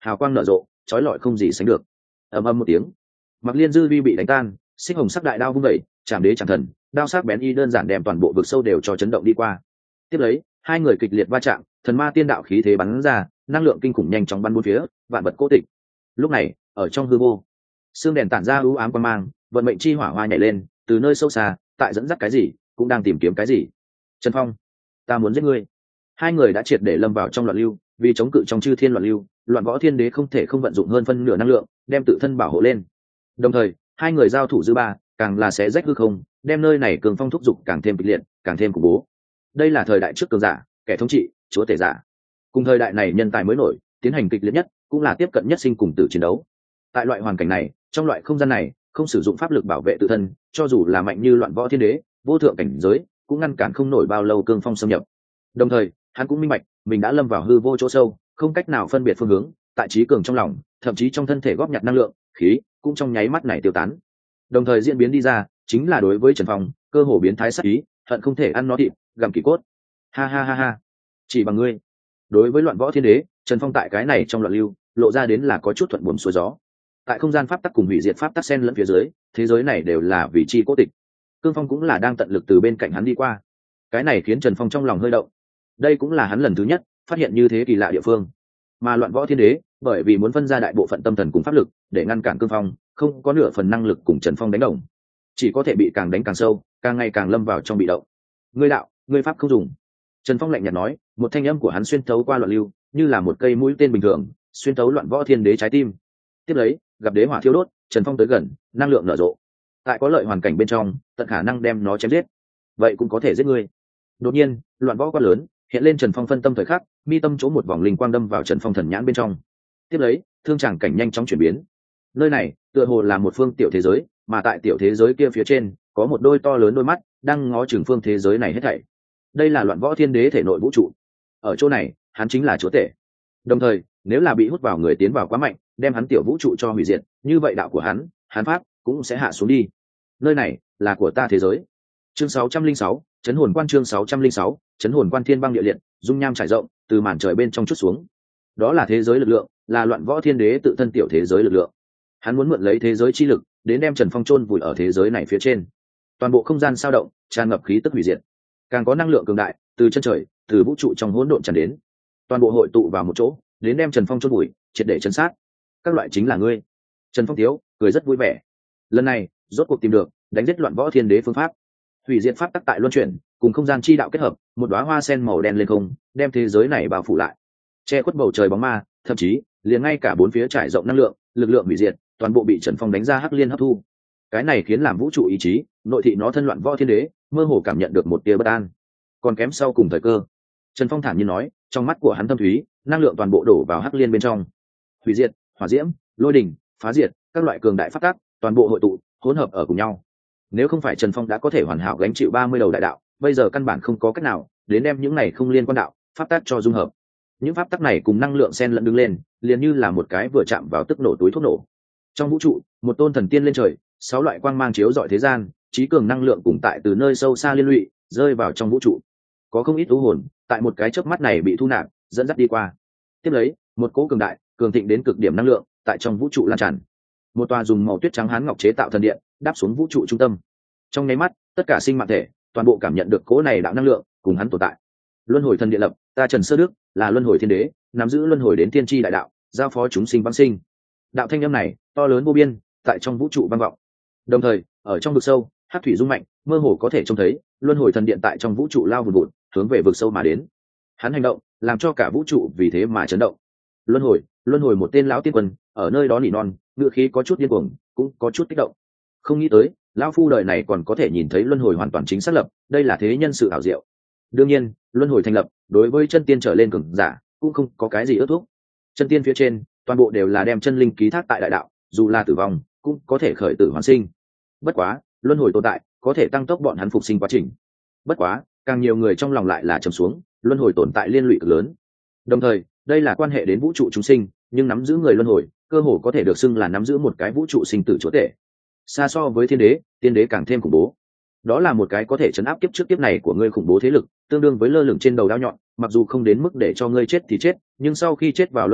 S1: hào quang nở rộ, chói lọi không gì sánh được. Ầm ầm một tiếng, Mặc Liên dư vi bị đánh tan, xích hồng sắc đại đao vung vẩy, chạm đế chẳng thần, đao sắc bén y đơn giản đem toàn bộ vực sâu đều cho chấn động đi qua. Tiếp lấy, hai người kịch liệt va chạm, thần ma tiên đạo khí thế bắn ra, năng lượng kinh khủng nhanh chóng bắn bốn phía, vạn vật cố tịch. Lúc này, ở trong hư vô, xương đèn tản ra u ám quang mang, vận mệnh chi hỏa hoa nhảy lên, từ nơi sâu xa, tại dẫn dắt cái gì, cũng đang tìm kiếm cái gì. Trần Phong, ta muốn giết ngươi. Hai người đã triệt để lâm vào trong loạn lưu, vì chống cự trong chư thiên loạn lưu, loạn võ thiên đế không thể không vận dụng hơn phân nửa năng lượng, đem tự thân bảo hộ lên. Đồng thời, hai người giao thủ dư ba, càng là xé rách hư không, đem nơi này cường phong thúc dục càng thêm kịch liệt, càng thêm khủng bố. Đây là thời đại trước cường giả, kẻ thống trị, chúa tể giả. Cùng thời đại này nhân tài mới nổi, tiến hành kịch liệt nhất, cũng là tiếp cận nhất sinh cùng tử chiến đấu. Tại loại hoàn cảnh này, trong loại không gian này, không sử dụng pháp lực bảo vệ tự thân, cho dù là mạnh như loạn võ thiên đế, vô thượng cảnh giới, cũng ngăn cản không nổi bao lâu cương phong xâm nhập. Đồng thời, hắn cũng minh bạch, mình đã lâm vào hư vô chỗ sâu, không cách nào phân biệt phương hướng, tại trí cường trong lòng, thậm chí trong thân thể góp nhặt năng lượng, khí, cũng trong nháy mắt này tiêu tán. Đồng thời diễn biến đi ra, chính là đối với Trần Phong, cơ hồ biến thái sát ý, hận không thể ăn nó thịt, gặm kỳ cốt. Ha ha ha ha, chỉ bằng ngươi. Đối với loạn võ thiên đế, Trần Phong tại cái này trong loạn lưu, lộ ra đến là có chút thuận buồm xuôi gió. Tại không gian pháp tắc cùng hủy diệt pháp tắc xen lẫn phía dưới, thế giới này đều là vị chi cố tịch. Cương Phong cũng là đang tận lực từ bên cạnh hắn đi qua. Cái này khiến Trần Phong trong lòng hơi động. Đây cũng là hắn lần thứ nhất phát hiện như thế kỳ lạ địa phương. Mà loạn võ thiên đế, bởi vì muốn phân ra đại bộ phận tâm thần cùng pháp lực, để ngăn cản Cương Phong, không có nửa phần năng lực cùng Trần Phong đánh đồng, chỉ có thể bị càng đánh càng sâu, càng ngày càng lâm vào trong bị động. Ngươi đạo, ngươi pháp không dùng. Trần Phong lạnh nhạt nói, một thanh âm của hắn xuyên thấu qua loạn lưu, như là một cây mũi tên bình thường, xuyên thấu loạn võ thiên đế trái tim. Tiếp lấy, gặp đế hỏa thiêu đốt, Trần Phong tới gần, năng lượng nở rộ. Tại có lợi hoàn cảnh bên trong, tận khả năng đem nó chém giết. Vậy cũng có thể giết ngươi. Đột nhiên, loạn võ quá lớn, hiện lên Trần Phong phân tâm thời khắc, mi tâm chỗ một vòng linh quang đâm vào Trần Phong thần nhãn bên trong. Tiếp lấy, thương tràng cảnh nhanh chóng chuyển biến. Nơi này, tựa hồ là một phương tiểu thế giới, mà tại tiểu thế giới kia phía trên, có một đôi to lớn đôi mắt đang ngó chừng phương thế giới này hết thảy. Đây là loạn võ thiên đế thể nội vũ trụ. Ở chỗ này, hắn chính là chúa tể. Đồng thời, nếu là bị hút vào người tiến vào quá mạnh, đem hắn tiểu vũ trụ cho hủy diệt, như vậy đạo của hắn, hắn pháp cũng sẽ hạ xuống đi. Nơi này là của ta thế giới. Chương sáu trăm linh sáu, chấn hồn quan chương sáu trăm linh sáu, chấn hồn quan thiên băng địa liệt, dung nham trải rộng, từ màn trời bên trong chút xuống. Đó là thế giới lực lượng, là loạn võ thiên đế tự thân tiểu thế giới lực lượng. Hắn muốn mượn lấy thế giới chi lực, đến đem Trần Phong chôn vùi ở thế giới này phía trên. Toàn bộ không gian sao động, tràn ngập khí tức hủy diệt. Càng có năng lượng cường đại, từ chân trời, từ vũ trụ trong hỗn độn tràn đến. Toàn bộ hội tụ vào một chỗ, đến đem Trần Phong chôn vùi, triệt để chấn sát. Các loại chính là ngươi. Trần Phong thiếu, cười rất vui vẻ. Lần này, rốt cuộc tìm được đánh giết loạn võ thiên đế phương pháp. Hủy diệt pháp tắc tại luân chuyển, cùng không gian chi đạo kết hợp, một đóa hoa sen màu đen lên không, đem thế giới này bao phủ lại, che khuất bầu trời bóng ma, thậm chí liền ngay cả bốn phía trải rộng năng lượng, lực lượng hủy diệt, toàn bộ bị Trần Phong đánh ra hắc liên hấp thu. Cái này khiến làm vũ trụ ý chí, nội thị nó thân loạn võ thiên đế, mơ hồ cảm nhận được một tia bất an. Còn kém sau cùng thời cơ. Trần Phong thản nhiên nói, trong mắt của hắn thâm thúy, năng lượng toàn bộ đổ vào hắc liên bên trong. Hủy diệt, hỏa diễm, lôi đỉnh, phá diệt, các loại cường đại pháp tắc, toàn bộ hội tụ, hỗn hợp ở cùng nhau. Nếu không phải Trần Phong đã có thể hoàn hảo gánh chịu ba mươi đầu đại đạo, bây giờ căn bản không có cách nào đến đem những này không liên quan đạo pháp tắc cho dung hợp. Những pháp tắc này cùng năng lượng xen lẫn đứng lên, liền như là một cái vừa chạm vào tức nổ túi thuốc nổ. Trong vũ trụ, một tôn thần tiên lên trời, sáu loại quang mang chiếu rọi thế gian, trí cường năng lượng cùng tại từ nơi sâu xa liên lụy, rơi vào trong vũ trụ. Có không ít u hồn, tại một cái chớp mắt này bị thu nạp, dẫn dắt đi qua. Tiếp lấy, một cỗ cường đại, cường thịnh đến cực điểm năng lượng, tại trong vũ trụ lan tràn. Một tòa dùng màu tuyết trắng hán ngọc chế tạo thần điện, đáp xuống vũ trụ trung tâm. Trong nháy mắt, tất cả sinh mạng thể, toàn bộ cảm nhận được cỗ này đạo năng lượng, cùng hắn tồn tại. Luân hồi thần điện lập, ta Trần Sơ Đức, là luân hồi thiên đế, nắm giữ luân hồi đến tiên tri đại đạo, giao phó chúng sinh vãng sinh. Đạo thanh âm này, to lớn vô biên, tại trong vũ trụ vang vọng. Đồng thời, ở trong vực sâu, hắc thủy rung mạnh, mơ hồ có thể trông thấy luân hồi thần điện tại trong vũ trụ lao vùn vụt, hướng về vực sâu mà đến. Hắn hành động, làm cho cả vũ trụ vì thế mà chấn động. Luân hồi, luân hồi một tên lão tiên quân, ở nơi đó nỉ non, ngựa khí có chút điên cuồng, cũng có chút kích động. Không nghĩ tới, lão phu đời này còn có thể nhìn thấy luân hồi hoàn toàn chính xác lập, đây là thế nhân sự ảo diệu. Đương nhiên, luân hồi thành lập, đối với chân tiên trở lên cường giả, cũng không có cái gì ước thúc. Chân tiên phía trên, toàn bộ đều là đem chân linh ký thác tại đại đạo, dù là tử vong, cũng có thể khởi tử hoàn sinh. Bất quá, luân hồi tồn tại, có thể tăng tốc bọn hắn phục sinh quá trình. Bất quá, càng nhiều người trong lòng lại là trầm xuống, luân hồi tồn tại liên lụy cực lớn. Đồng thời, đây là quan hệ đến vũ trụ chúng sinh, nhưng nắm giữ người luân hồi, cơ hồ có thể được xưng là nắm giữ một cái vũ trụ sinh tử chúa tể. Xa so với thiên đế, tiên đế càng thêm khủng bố. Đó là một cái có thể chấn áp kiếp trước kiếp này của ngươi khủng bố thế lực, tương đương với lơ lửng trên đầu đao nhọn, mặc dù không đến mức để cho ngươi chết thì chết, nhưng sau khi chết vào luân hồi,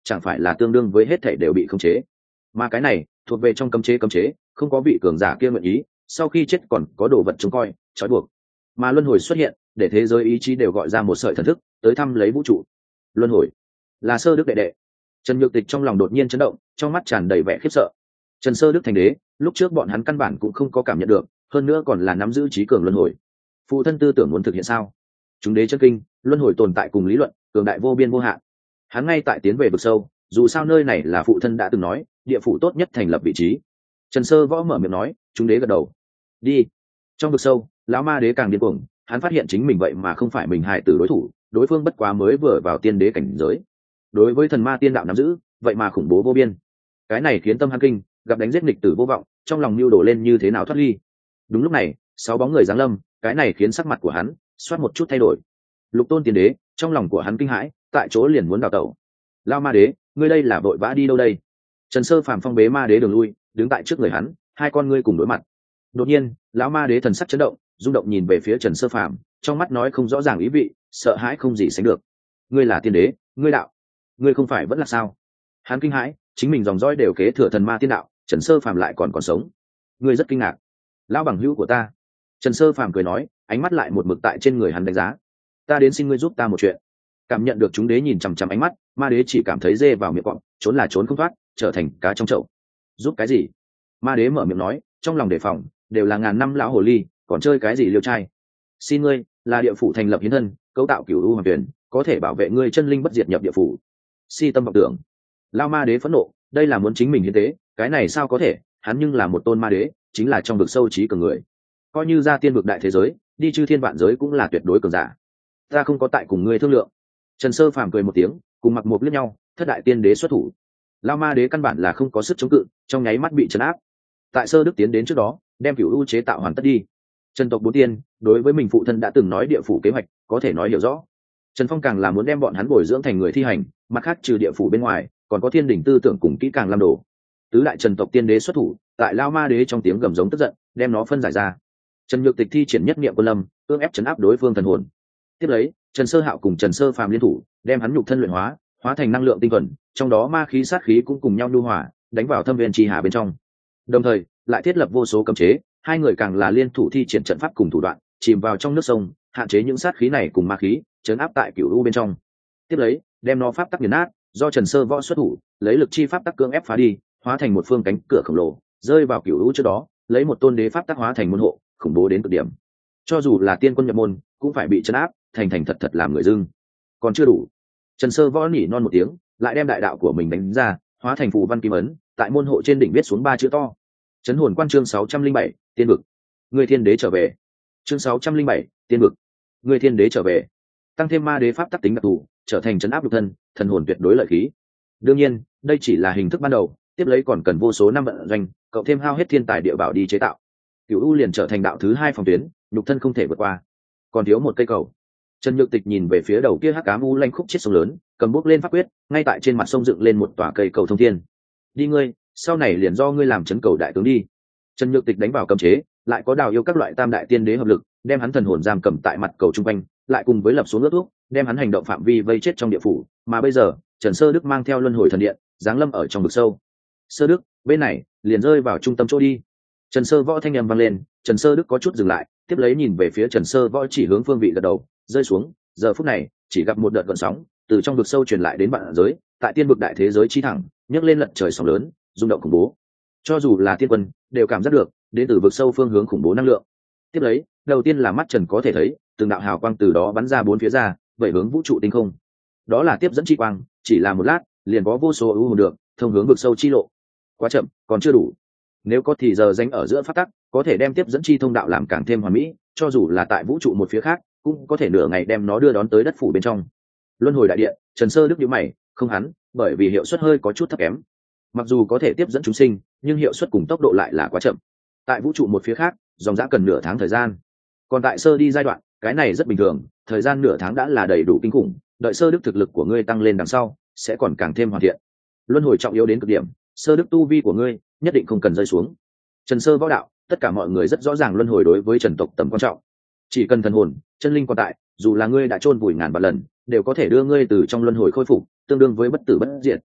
S1: chẳng phải là tương đương với hết thể đều bị khống chế. Mà cái này thuộc về trong cấm chế cấm chế, không có vị cường giả kia nguyện ý sau khi chết còn có đồ vật trông coi trói buộc. Mà luân hồi xuất hiện để thế giới ý chí đều gọi ra một sợi thần thức tới thăm lấy vũ trụ. Luân hồi là Sơ Đức đệ đệ. Trần Nhược Tịch trong lòng đột nhiên chấn động, trong mắt tràn đầy vẻ khiếp sợ. Trần Sơ Đức thành đế, lúc trước bọn hắn căn bản cũng không có cảm nhận được, hơn nữa còn là nắm giữ trí cường luân hồi. Phụ thân tư tưởng muốn thực hiện sao? Chúng đế chân kinh, luân hồi tồn tại cùng lý luận, cường đại vô biên vô hạn. Hắn ngay tại tiến về vực sâu, dù sao nơi này là phụ thân đã từng nói, địa phủ tốt nhất thành lập vị trí. Trần Sơ Võ mở miệng nói, chúng đế gật đầu. Đi. Trong vực sâu, lão ma đế càng điên cuồng, hắn phát hiện chính mình vậy mà không phải mình hại tử đối thủ, đối phương bất quá mới vừa vào tiên đế cảnh giới. Đối với thần ma tiên đạo nắm giữ, vậy mà khủng bố vô biên. Cái này khiến tâm hắn kinh, gặp đánh giết nghịch tử vô vọng, trong lòng mưu đồ lên như thế nào thoát ly. Đúng lúc này, sáu bóng người giáng lâm, cái này khiến sắc mặt của hắn xoát một chút thay đổi. Lục Tôn tiên đế, trong lòng của hắn kinh hãi, tại chỗ liền muốn đào tẩu. Lao ma đế, ngươi đây là vội vã đi đâu đây? Trần Sơ Phàm phong bế ma đế đường lui, đứng tại trước người hắn, hai con ngươi cùng đối mặt. Đột nhiên, lão ma đế thần sắc chấn động, rung động nhìn về phía Trần Sơ Phàm, trong mắt nói không rõ ràng ý vị, sợ hãi không gì sánh được. Ngươi là tiên đế, ngươi đạo, ngươi không phải vẫn là sao? Hắn kinh hãi, chính mình dòng dõi đều kế thừa thần ma tiên đạo, Trần Sơ Phàm lại còn còn sống. Ngươi rất kinh ngạc. Lão bằng hữu của ta. Trần Sơ Phàm cười nói, ánh mắt lại một mực tại trên người hắn đánh giá. Ta đến xin ngươi giúp ta một chuyện. Cảm nhận được chúng đế nhìn chằm chằm ánh mắt, ma đế chỉ cảm thấy dê vào miệng quặng, trốn là trốn không thoát, trở thành cá trong chậu. Giúp cái gì? Ma đế mở miệng nói, trong lòng đề phòng, đều là ngàn năm lão hồ ly, còn chơi cái gì liêu trai? Xin ngươi, là địa phủ thành lập hiến thân, cấu tạo cửu u hoàng tuyển, có thể bảo vệ ngươi chân linh bất diệt nhập địa phủ. Si tâm vọng tưởng. Lão ma đế phẫn nộ, đây là muốn chính mình hiến tế, cái này sao có thể? Hắn nhưng là một tôn ma đế, chính là trong vực sâu trí cường người. Coi như ra tiên vực đại thế giới, đi chư thiên vạn giới cũng là tuyệt đối cường giả. Ta không có tại cùng ngươi thương lượng. Trần Sơ Phàm cười một tiếng, cùng mặc một liếc nhau, thất đại tiên đế xuất thủ. Lão ma đế căn bản là không có sức chống cự, trong nháy mắt bị trấn áp. Tại Sơ Đức tiến đến trước đó, đem cửu u chế tạo hoàn tất đi. Trần tộc bốn tiên, đối với mình phụ thân đã từng nói địa phủ kế hoạch, có thể nói hiểu rõ. Trần Phong càng là muốn đem bọn hắn bồi dưỡng thành người thi hành, mặt khác trừ địa phủ bên ngoài, còn có thiên đỉnh tư tưởng cùng kỹ càng làm đồ. Tứ đại Trần tộc tiên đế xuất thủ, tại Lão ma đế trong tiếng gầm giống tức giận, đem nó phân giải ra. Trần Nhược Tịch thi triển nhất niệm quân lâm, cưỡng ép trấn áp đối phương thần hồn. Tiếp lấy, Trần Sơ Hạo cùng Trần Sơ Phàm liên thủ, đem hắn nhục thân luyện hóa, hóa thành năng lượng tinh thuần, trong đó ma khí sát khí cũng cùng nhau nhu hòa, đánh vào thâm viên chi hà bên trong. Đồng thời, lại thiết lập vô số cấm chế, hai người càng là liên thủ thi triển trận pháp cùng thủ đoạn, chìm vào trong nước sông, hạn chế những sát khí này cùng ma khí, trấn áp tại cửu u bên trong. Tiếp lấy, đem nó pháp tắc nghiền nát, do Trần Sơ Võ xuất thủ, lấy lực chi pháp tắc cưỡng ép phá đi, hóa thành một phương cánh cửa khổng lồ, rơi vào cửu u trước đó, lấy một tôn đế pháp tắc hóa thành môn hộ, khủng bố đến cực điểm. Cho dù là tiên quân nhập môn, cũng phải bị trấn áp, thành thành thật thật làm người dưng. Còn chưa đủ. Trần Sơ Võ nhỉ non một tiếng, lại đem đại đạo của mình đánh ra, hóa thành phù văn kim ấn, tại môn hộ trên đỉnh viết xuống ba chữ to. Chấn hồn quan chương sáu trăm linh bảy, tiên vực. Người thiên đế trở về. Chương sáu trăm linh bảy, tiên vực. Người thiên đế trở về. Tăng thêm ma đế pháp tác tính đặc thù, trở thành trấn áp lục thân, thần hồn tuyệt đối lợi khí. Đương nhiên, đây chỉ là hình thức ban đầu, tiếp lấy còn cần vô số năm vận doanh, cộng thêm hao hết thiên tài địa bảo đi chế tạo. Cửu U liền trở thành đạo thứ hai phòng tuyến, lục thân không thể vượt qua. Còn thiếu một cây cầu. Trần Nhược Tịch nhìn về phía đầu kia hắc ám u lanh khúc chết sông lớn, cầm bút lên pháp quyết, ngay tại trên mặt sông dựng lên một tòa cây cầu thông thiên. Đi ngươi, sau này liền do ngươi làm chấn cầu đại tướng đi. Trần Nhược Tịch đánh vào cấm chế, lại có đào yêu các loại tam đại tiên đế hợp lực, đem hắn thần hồn giam cầm tại mặt cầu trung quanh, lại cùng với lập xuống ước thuốc, đem hắn hành động phạm vi vây chết trong địa phủ. Mà bây giờ, Trần Sơ Đức mang theo luân hồi thần điện, giáng lâm ở trong vực sâu. Sơ Đức, bên này, liền rơi vào trung tâm chỗ đi. Trần Sơ Võ thanh âm vang lên, Trần Sơ Đức có chút dừng lại, tiếp lấy nhìn về phía Trần Sơ Võ chỉ hướng phương vị gật đầu, rơi xuống. Giờ phút này, chỉ gặp một đợt gợn sóng từ trong vực sâu truyền lại đến vạn giới, tại tiên vực đại thế giới chi thẳng, nhấc lên lật trời sóng lớn, rung động khủng bố. Cho dù là tiên quân, đều cảm giác được đến từ vực sâu phương hướng khủng bố năng lượng. Tiếp lấy, đầu tiên là mắt Trần có thể thấy, từng đạo hào quang từ đó bắn ra bốn phía ra, vẩy hướng vũ trụ tinh không. Đó là tiếp dẫn chi quang, chỉ là một lát, liền có vô số ưu hồn được thông hướng vực sâu chi lộ. Quá chậm, còn chưa đủ. Nếu có thì giờ danh ở giữa phát tắc, có thể đem tiếp dẫn chi thông đạo làm càng thêm hoàn mỹ, cho dù là tại vũ trụ một phía khác, cũng có thể nửa ngày đem nó đưa đón tới đất phủ bên trong. Luân hồi đại điện, Trần Sơ Đức nhíu mày, không hắn, bởi vì hiệu suất hơi có chút thấp kém. Mặc dù có thể tiếp dẫn chúng sinh, nhưng hiệu suất cùng tốc độ lại là quá chậm. Tại vũ trụ một phía khác, dòng dã cần nửa tháng thời gian. Còn tại sơ đi giai đoạn, cái này rất bình thường, thời gian nửa tháng đã là đầy đủ kinh khủng, đợi Sơ Đức thực lực của ngươi tăng lên đằng sau, sẽ còn càng thêm hoàn thiện. Luân hồi trọng yếu đến cực điểm, Sơ Đức tu vi của ngươi nhất định không cần rơi xuống. Trần Sơ võ đạo, tất cả mọi người rất rõ ràng luân hồi đối với Trần tộc tầm quan trọng. Chỉ cần thần hồn, chân linh còn tại, dù là ngươi đã chôn vùi ngàn vạn lần, đều có thể đưa ngươi từ trong luân hồi khôi phục, tương đương với bất tử bất diệt,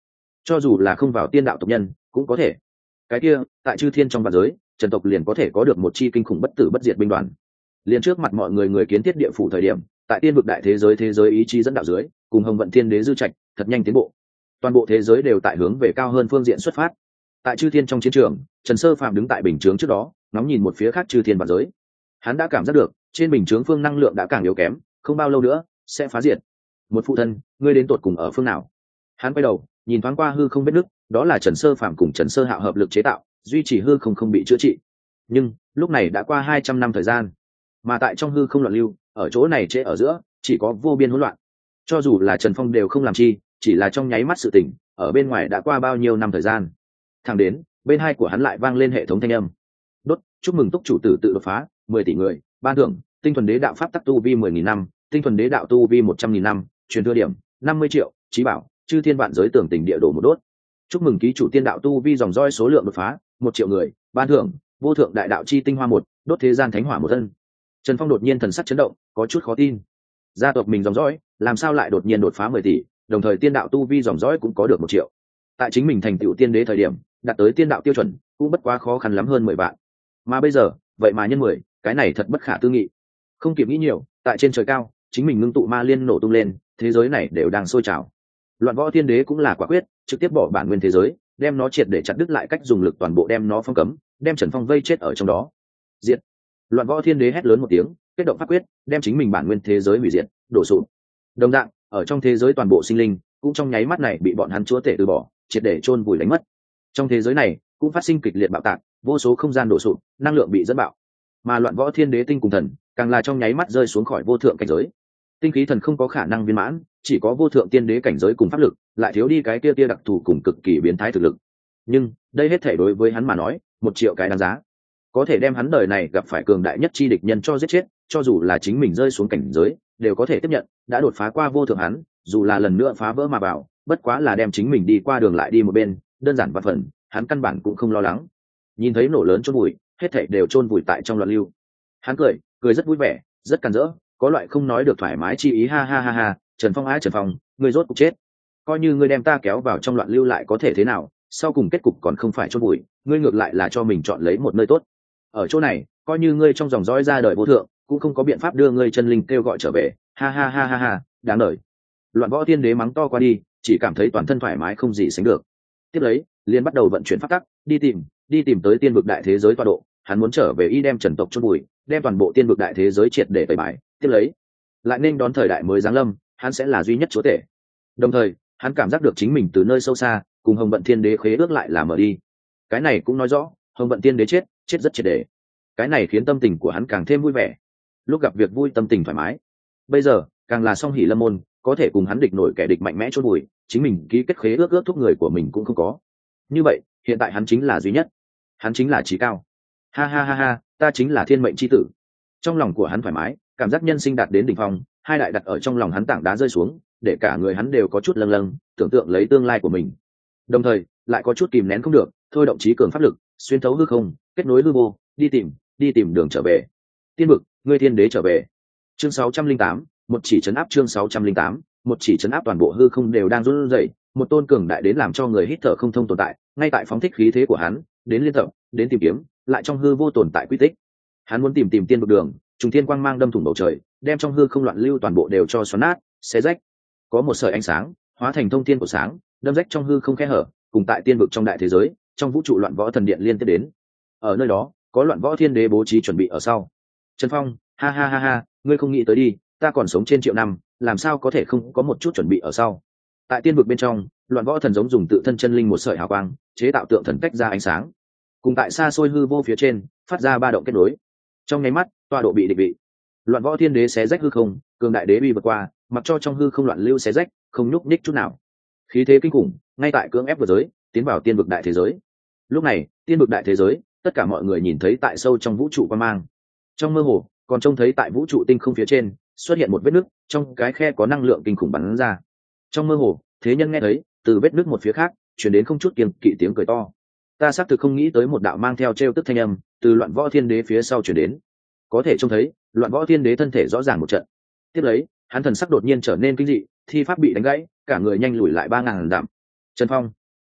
S1: cho dù là không vào tiên đạo tộc nhân cũng có thể. Cái kia tại chư thiên trong vạn giới, Trần tộc liền có thể có được một chi kinh khủng bất tử bất diệt binh đoàn. Liền trước mặt mọi người người kiến thiết địa phủ thời điểm, tại tiên vực đại thế giới thế giới ý chí dẫn đạo dưới, cùng Hồng Vận Thiên Đế dư trạch thật nhanh tiến bộ. Toàn bộ thế giới đều tại hướng về cao hơn phương diện xuất phát. Tại chư thiên trong chiến trường, Trần Sơ Phạm đứng tại bình chướng trước đó, ngóng nhìn một phía khác chư thiên vạn giới. Hắn đã cảm giác được trên bình chướng phương năng lượng đã càng yếu kém, không bao lâu nữa sẽ phá diệt. Một phụ thân, ngươi đến tột cùng ở phương nào? Hắn quay đầu nhìn thoáng qua hư không vết nứt, đó là Trần Sơ Phạm cùng Trần Sơ Hạo hợp lực chế tạo, duy trì hư không không bị chữa trị. Nhưng lúc này đã qua hai trăm năm thời gian, mà tại trong hư không loạn lưu, ở chỗ này trễ ở giữa chỉ có vô biên hỗn loạn. Cho dù là Trần Phong đều không làm chi, chỉ là trong nháy mắt sự tỉnh, ở bên ngoài đã qua bao nhiêu năm thời gian. Thẳng đến bên hai của hắn lại vang lên hệ thống thanh âm: đốt, chúc mừng túc chủ tử tự đột phá mười tỷ người, ban thưởng tinh thuần đế đạo pháp tắc tu vi mười nghìn năm, tinh thuần đế đạo tu vi một trăm nghìn năm, truyền thừa điểm năm mươi triệu, trí bảo chư thiên vạn giới tưởng tình địa đồ một đốt. Chúc mừng ký chủ tiên đạo tu vi dòng roi số lượng đột phá một triệu người, ban thưởng vô thượng đại đạo chi tinh hoa một, đốt thế gian thánh hỏa một thân. Trần Phong đột nhiên thần sắc chấn động, có chút khó tin. Gia tộc mình dòng dõi làm sao lại đột nhiên đột phá mười tỷ, đồng thời tiên đạo tu vi dòng dõi cũng có được một triệu. Tại chính mình thành tựu tiên đế thời điểm, đạt tới tiên đạo tiêu chuẩn cũng bất quá khó khăn lắm hơn mười vạn, mà bây giờ vậy mà nhân mười, cái này thật bất khả tư nghị. Không kịp nghĩ nhiều, tại trên trời cao chính mình ngưng tụ ma liên nổ tung lên, thế giới này đều đang sôi trào. Loạn Võ Thiên Đế cũng là quả quyết, trực tiếp bỏ bản nguyên thế giới, đem nó triệt để chặt đứt lại cách dùng lực toàn bộ đem nó phong cấm, đem Trần Phong vây chết ở trong đó. Diệt! Loạn Võ Thiên Đế hét lớn một tiếng, kết động pháp quyết, đem chính mình bản nguyên thế giới hủy diệt, đổ sụp. Đồng dạng, ở trong thế giới toàn bộ sinh linh cũng trong nháy mắt này bị bọn hắn chúa tể từ bỏ, triệt để chôn vùi đánh mất. Trong thế giới này cũng phát sinh kịch liệt bạo tạc, vô số không gian đổ sụp, năng lượng bị dẫn bạo. Mà Loạn Võ Thiên Đế tinh cùng thần càng là trong nháy mắt rơi xuống khỏi vô thượng cảnh giới. Tinh khí thần không có khả năng viên mãn, chỉ có vô thượng tiên đế cảnh giới cùng pháp lực, lại thiếu đi cái kia tia đặc thù cùng cực kỳ biến thái thực lực. Nhưng đây hết thể đối với hắn mà nói, một triệu cái đáng giá. Có thể đem hắn đời này gặp phải cường đại nhất chi địch nhân cho giết chết, cho dù là chính mình rơi xuống cảnh giới, đều có thể tiếp nhận. Đã đột phá qua vô thượng hắn, dù là lần nữa phá vỡ mà bảo, bất quá là đem chính mình đi qua đường lại đi một bên, đơn giản và phần, hắn căn bản cũng không lo lắng. Nhìn thấy nổ lớn chôn vùi, hết thảy đều chôn vùi tại trong loạn lưu. Hắn cười, cười rất vui vẻ, rất càn rỡ, có loại không nói được thoải mái chi ý. Ha ha ha ha, Trần Phong á Trần Phong, ngươi rốt cục chết. Coi như ngươi đem ta kéo vào trong loạn lưu lại có thể thế nào, sau cùng kết cục còn không phải chôn vùi, ngươi ngược lại là cho mình chọn lấy một nơi tốt. Ở chỗ này, coi như ngươi trong dòng dõi ra đời vô thượng, cũng không có biện pháp đưa ngươi chân linh kêu gọi trở về. Ha ha ha ha ha, đáng đời. Loạn Võ Thiên Đế mắng to qua đi, chỉ cảm thấy toàn thân thoải mái không gì sánh được. Tiếp lấy, liền bắt đầu vận chuyển pháp tắc, đi tìm, đi tìm tới tiên vực đại thế giới tọa độ. Hắn muốn trở về y đem Trần tộc chôn vùi, đem toàn bộ tiên vực đại thế giới triệt để tẩy bài. Tiếp lấy, lại nên đón thời đại mới giáng lâm, hắn sẽ là duy nhất chúa tể. Đồng thời, hắn cảm giác được chính mình từ nơi sâu xa, cùng Hồng Vận Thiên Đế khế ước lại là mở đi. Cái này cũng nói rõ, Hồng Vận Thiên Đế chết, chết rất triệt để. Cái này khiến tâm tình của hắn càng thêm vui vẻ. Lúc gặp việc vui tâm tình thoải mái, bây giờ càng là song hỷ lâm môn, có thể cùng hắn địch nổi kẻ địch mạnh mẽ chôn vùi, chính mình ký kết khế ước ước thúc người của mình cũng không có. Như vậy, hiện tại hắn chính là duy nhất, hắn chính là chí cao. Ha ha ha ha, ta chính là thiên mệnh chi tử. Trong lòng của hắn thoải mái, cảm giác nhân sinh đạt đến đỉnh phong, hai đại đặt ở trong lòng hắn tảng đá rơi xuống, để cả người hắn đều có chút lâng lâng, tưởng tượng lấy tương lai của mình. Đồng thời, lại có chút kìm nén không được, thôi động chí cường pháp lực, xuyên thấu hư không, kết nối hư vô, đi tìm, đi tìm đường trở về. Tiên vực, ngươi thiên đế trở về. Chương sáu trăm linh tám, một chỉ trấn áp. Chương sáu trăm linh tám, một chỉ trấn áp. Toàn bộ hư không đều đang run rẩy, một tôn cường đại đến làm cho người hít thở không thông tồn tại, ngay tại phóng thích khí thế của hắn, đến liên tập, đến tìm kiếm, lại trong hư vô tồn tại quy tích. Hắn muốn tìm tìm tiên vực đường, trùng thiên quang mang đâm thủng bầu trời, đem trong hư không loạn lưu toàn bộ đều cho xoắn nát, xé rách. Có một sợi ánh sáng hóa thành thông thiên của sáng, đâm rách trong hư không khe hở, cùng tại tiên vực trong đại thế giới, trong vũ trụ Loạn Võ Thần Điện liên tiếp đến. Ở nơi đó, có Loạn Võ Thiên Đế bố trí chuẩn bị ở sau. Trần Phong, ha ha ha ha, ngươi không nghĩ tới đi, ta còn sống trên triệu năm, làm sao có thể không có một chút chuẩn bị ở sau. Tại tiên vực bên trong, Loạn Võ Thần giống dùng tự thân chân linh một sợi hào quang, chế tạo tượng thần cách ra ánh sáng, cùng tại xa xôi hư vô phía trên phát ra ba động kết nối. Trong nháy mắt, tọa độ bị địch vị. Loạn Võ Thiên Đế xé rách hư không, cường đại đế uy vượt qua, mặc cho trong hư không loạn lưu xé rách, không nhúc nhích chút nào. Khí thế kinh khủng, ngay tại cưỡng ép vừa giới, tiến vào tiên vực đại thế giới. Lúc này, tiên vực đại thế giới, tất cả mọi người nhìn thấy tại sâu trong vũ trụ quang mang. Trong mơ hồ, còn trông thấy tại vũ trụ tinh không phía trên xuất hiện một vết nứt, trong cái khe có năng lượng kinh khủng bắn ra. Trong mơ hồ, thế nhân nghe thấy, từ vết nứt một phía khác, truyền đến không chút kiêng kỵ tiếng cười to. Ta xác thực không nghĩ tới một đạo mang theo trêu tức thanh âm, từ Loạn Võ Thiên Đế phía sau truyền đến. Có thể trông thấy, Loạn Võ Thiên Đế thân thể rõ ràng một trận. Tiếp lấy, hắn thần sắc đột nhiên trở nên kinh dị, thi pháp bị đánh gãy, cả người nhanh lùi lại ba ngàn dặm. Trần Phong,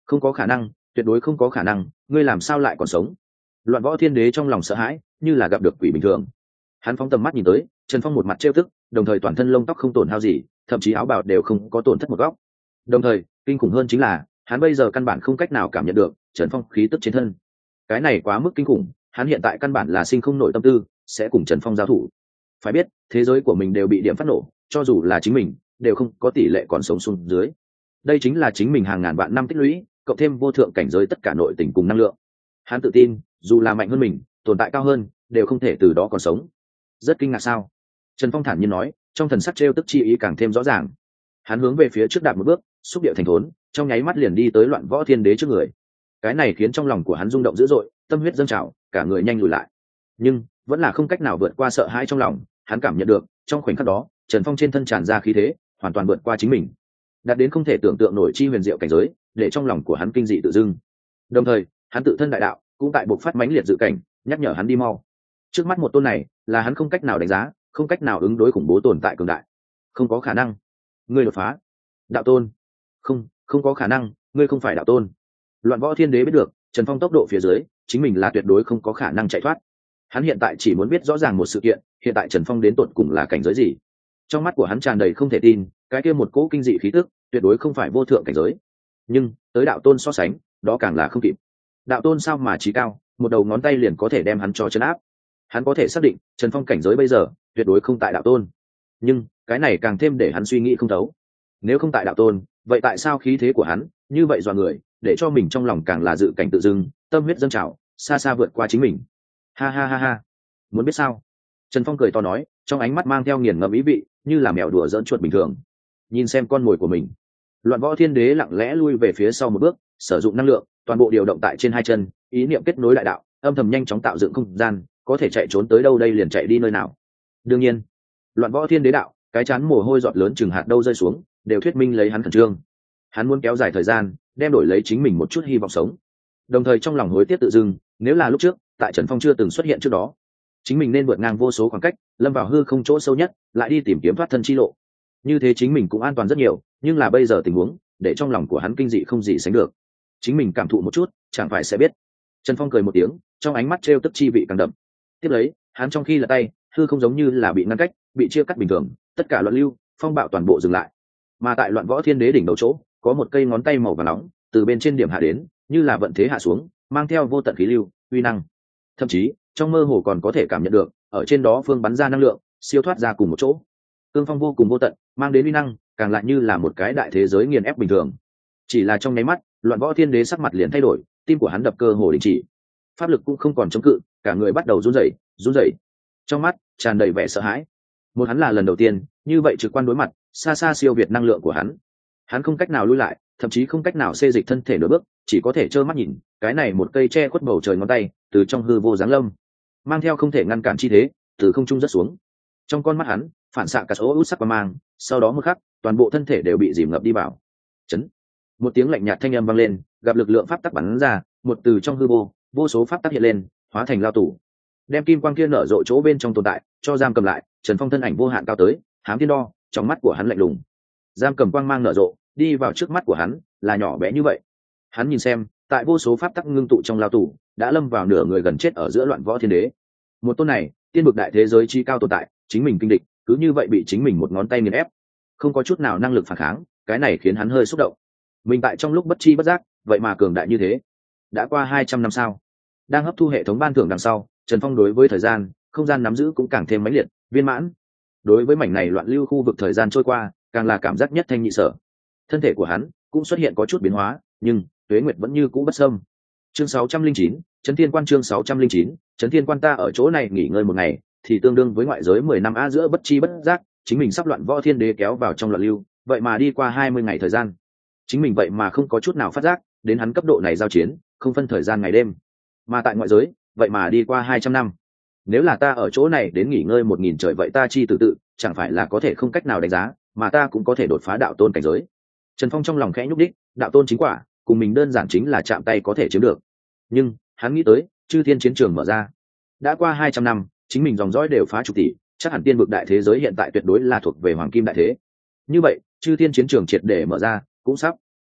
S1: Không có khả năng, tuyệt đối không có khả năng, ngươi làm sao lại còn sống? Loạn Võ Thiên Đế trong lòng sợ hãi, như là gặp được quỷ bình thường. Hắn phóng tầm mắt nhìn tới, Trần Phong một mặt trêu tức, đồng thời toàn thân lông tóc không tổn hao gì, thậm chí áo bào đều không có tổn thất một góc. Đồng thời, kinh khủng hơn chính là, hắn bây giờ căn bản không cách nào cảm nhận được Trần Phong khí tức trên thân. Cái này quá mức kinh khủng, hắn hiện tại căn bản là sinh không nổi tâm tư sẽ cùng Trần Phong giao thủ. Phải biết, thế giới của mình đều bị điểm phát nổ, cho dù là chính mình, đều không có tỷ lệ còn sống xuống dưới. Đây chính là chính mình hàng ngàn vạn năm tích lũy, cộng thêm vô thượng cảnh giới tất cả nội tình cùng năng lượng. Hắn tự tin, dù là mạnh hơn mình, tồn tại cao hơn, đều không thể từ đó còn sống. Rất kinh ngạc sao? Trần Phong thản nhiên nói, trong thần sắc trêu tức chi ý càng thêm rõ ràng. Hắn hướng về phía trước đạp một bước, xúc điệu thành thốn, trong nháy mắt liền đi tới Loạn Võ Thiên Đế trước người. Cái này khiến trong lòng của hắn rung động dữ dội, tâm huyết dâng trào, cả người nhanh lùi lại. Nhưng vẫn là không cách nào vượt qua sợ hãi trong lòng. Hắn cảm nhận được, trong khoảnh khắc đó, Trần Phong trên thân tràn ra khí thế, hoàn toàn vượt qua chính mình, đạt đến không thể tưởng tượng nổi chi huyền diệu cảnh giới, để trong lòng của hắn kinh dị tự dưng. Đồng thời, hắn tự thân đại đạo cũng tại buộc phát mãnh liệt dự cảnh, nhắc nhở hắn đi mau. Trước mắt một tôn này, là hắn không cách nào đánh giá, không cách nào ứng đối khủng bố tồn tại cường đại. Không có khả năng, ngươi đột phá. Đạo tôn? Không, không có khả năng, ngươi không phải đạo tôn. Loạn Võ Thiên Đế biết được, Trần Phong tốc độ phía dưới, chính mình là tuyệt đối không có khả năng chạy thoát. Hắn hiện tại chỉ muốn biết rõ ràng một sự kiện, hiện tại Trần Phong đến tột cùng là cảnh giới gì. Trong mắt của hắn tràn đầy không thể tin, cái kia một cỗ kinh dị khí tức, tuyệt đối không phải vô thượng cảnh giới. Nhưng tới đạo tôn so sánh, đó càng là không kịp. Đạo tôn sao mà trí cao, một đầu ngón tay liền có thể đem hắn cho chấn áp. Hắn có thể xác định, Trần Phong cảnh giới bây giờ, tuyệt đối không tại đạo tôn. Nhưng cái này càng thêm để hắn suy nghĩ không thấu. Nếu không tại đạo tôn, vậy tại sao khí thế của hắn như vậy dọa người, để cho mình trong lòng càng là dự cảnh tự dưng, tâm huyết dâng trào, xa xa vượt qua chính mình. Ha ha ha ha, muốn biết sao? Trần Phong cười to nói, trong ánh mắt mang theo nghiền ngẫm ý vị, như là mèo đùa giỡn chuột bình thường. Nhìn xem con mồi của mình. Loạn Võ Thiên Đế lặng lẽ lui về phía sau một bước, sử dụng năng lượng, toàn bộ điều động tại trên hai chân, ý niệm kết nối đại đạo, âm thầm nhanh chóng tạo dựng không gian, có thể chạy trốn tới đâu đây liền chạy đi nơi nào. Đương nhiên, Loạn Võ Thiên Đế đạo, cái chán mồ hôi giọt lớn chừng hạt đâu rơi xuống, đều thuyết minh lấy hắn khẩn trương. Hắn muốn kéo dài thời gian, đem đổi lấy chính mình một chút hy vọng sống. Đồng thời trong lòng hối tiếc tự dưng, nếu là lúc trước, tại Trần Phong chưa từng xuất hiện trước đó, chính mình nên vượt ngang vô số khoảng cách, lâm vào hư không chỗ sâu nhất, lại đi tìm kiếm thoát thân chi lộ. Như thế chính mình cũng an toàn rất nhiều, nhưng là bây giờ tình huống, để trong lòng của hắn kinh dị không gì sánh được. Chính mình cảm thụ một chút, chẳng phải sẽ biết. Trần Phong cười một tiếng, trong ánh mắt trêu tức chi vị càng đậm. Tiếp lấy, hắn trong khi là tay, hư không giống như là bị ngăn cách, bị chia cắt bình thường, tất cả loạn lưu, phong bạo toàn bộ dừng lại. Mà tại Loạn Võ Thiên Đế đỉnh đầu chỗ, có một cây ngón tay màu vàng nóng, từ bên trên điểm hạ đến, như là vận thế hạ xuống, mang theo vô tận khí lưu, uy năng. Thậm chí, trong mơ hồ còn có thể cảm nhận được, ở trên đó phương bắn ra năng lượng, siêu thoát ra cùng một chỗ. Cương phong vô cùng vô tận, mang đến uy năng, càng lại như là một cái đại thế giới nghiền ép bình thường. Chỉ là trong nháy mắt, Loạn Võ Thiên Đế sắc mặt liền thay đổi, tim của hắn đập cơ hồ đình chỉ. Pháp lực cũng không còn chống cự, cả người bắt đầu run rẩy, run rẩy. Trong mắt tràn đầy vẻ sợ hãi. Một hắn là lần đầu tiên, như vậy trực quan đối mặt, xa xa siêu việt năng lượng của hắn. Hắn không cách nào lui lại, thậm chí không cách nào xê dịch thân thể nửa bước, chỉ có thể trơ mắt nhìn, cái này một cây che khuất bầu trời ngón tay, từ trong hư vô giáng lâm, mang theo không thể ngăn cản chi thế, từ không trung rớt xuống. Trong con mắt hắn, phản xạ cả số út sắc qua mang, sau đó một khắc, toàn bộ thân thể đều bị dìm ngập đi vào. Chấn. Một tiếng lạnh nhạt thanh âm vang lên, gặp lực lượng pháp tắc bắn ra, một từ trong hư vô, vô số pháp tắc hiện lên, hóa thành lao tủ, đem kim quang kia nở rộ chỗ bên trong tồn tại, cho giam cầm lại. Trần Phong thân ảnh vô hạn cao tới, hám thiên đo, trong mắt của hắn lạnh lùng. Giam cầm quang mang nở rộ, đi vào trước mắt của hắn, là nhỏ bé như vậy. Hắn nhìn xem, tại vô số pháp tắc ngưng tụ trong lao tủ, đã lâm vào nửa người gần chết ở giữa Loạn Võ Thiên Đế. Một tôn này, tiên vực đại thế giới chi cao tồn tại, chính mình kinh địch, cứ như vậy bị chính mình một ngón tay nghiền ép, không có chút nào năng lực phản kháng, cái này khiến hắn hơi xúc động. Mình tại trong lúc bất chi bất giác, vậy mà cường đại như thế. Đã qua hai trăm năm sao? Đang hấp thu hệ thống ban thưởng đằng sau, Trần Phong đối với thời gian, không gian nắm giữ cũng càng thêm mãnh liệt, viên mãn. Đối với mảnh này loạn lưu khu vực thời gian trôi qua, càng là cảm giác nhất thanh nhị sở. Thân thể của hắn cũng xuất hiện có chút biến hóa, nhưng tuế nguyệt vẫn như cũ bất xâm. Chương sáu trăm linh chín, Chấn Thiên Quan chương sáu trăm linh chín, Chấn Thiên Quan ta ở chỗ này nghỉ ngơi một ngày, thì tương đương với ngoại giới mười năm a giữa bất chi bất giác, chính mình sắp Loạn Võ Thiên Đế kéo vào trong loạn lưu, vậy mà đi qua hai mươi ngày thời gian. Chính mình vậy mà không có chút nào phát giác, đến hắn cấp độ này giao chiến, không phân thời gian ngày đêm. Mà tại ngoại giới, vậy mà đi qua hai trăm năm. Nếu là ta ở chỗ này đến nghỉ ngơi một nghìn trời vậy ta chi tự tự, chẳng phải là có thể không cách nào đánh giá, mà ta cũng có thể đột phá đạo tôn cảnh giới. Trần Phong trong lòng khẽ nhúc đích, đạo tôn chính quả, cùng mình đơn giản chính là chạm tay có thể chiếm được. Nhưng, hắn nghĩ tới, chư thiên chiến trường mở ra. Đã qua hai trăm năm, chính mình dòng dõi đều phá chục tỷ, chắc hẳn tiên vực đại thế giới hiện tại tuyệt đối là thuộc về hoàng kim đại thế. Như vậy, chư thiên chiến trường triệt để mở ra, cũng sắp.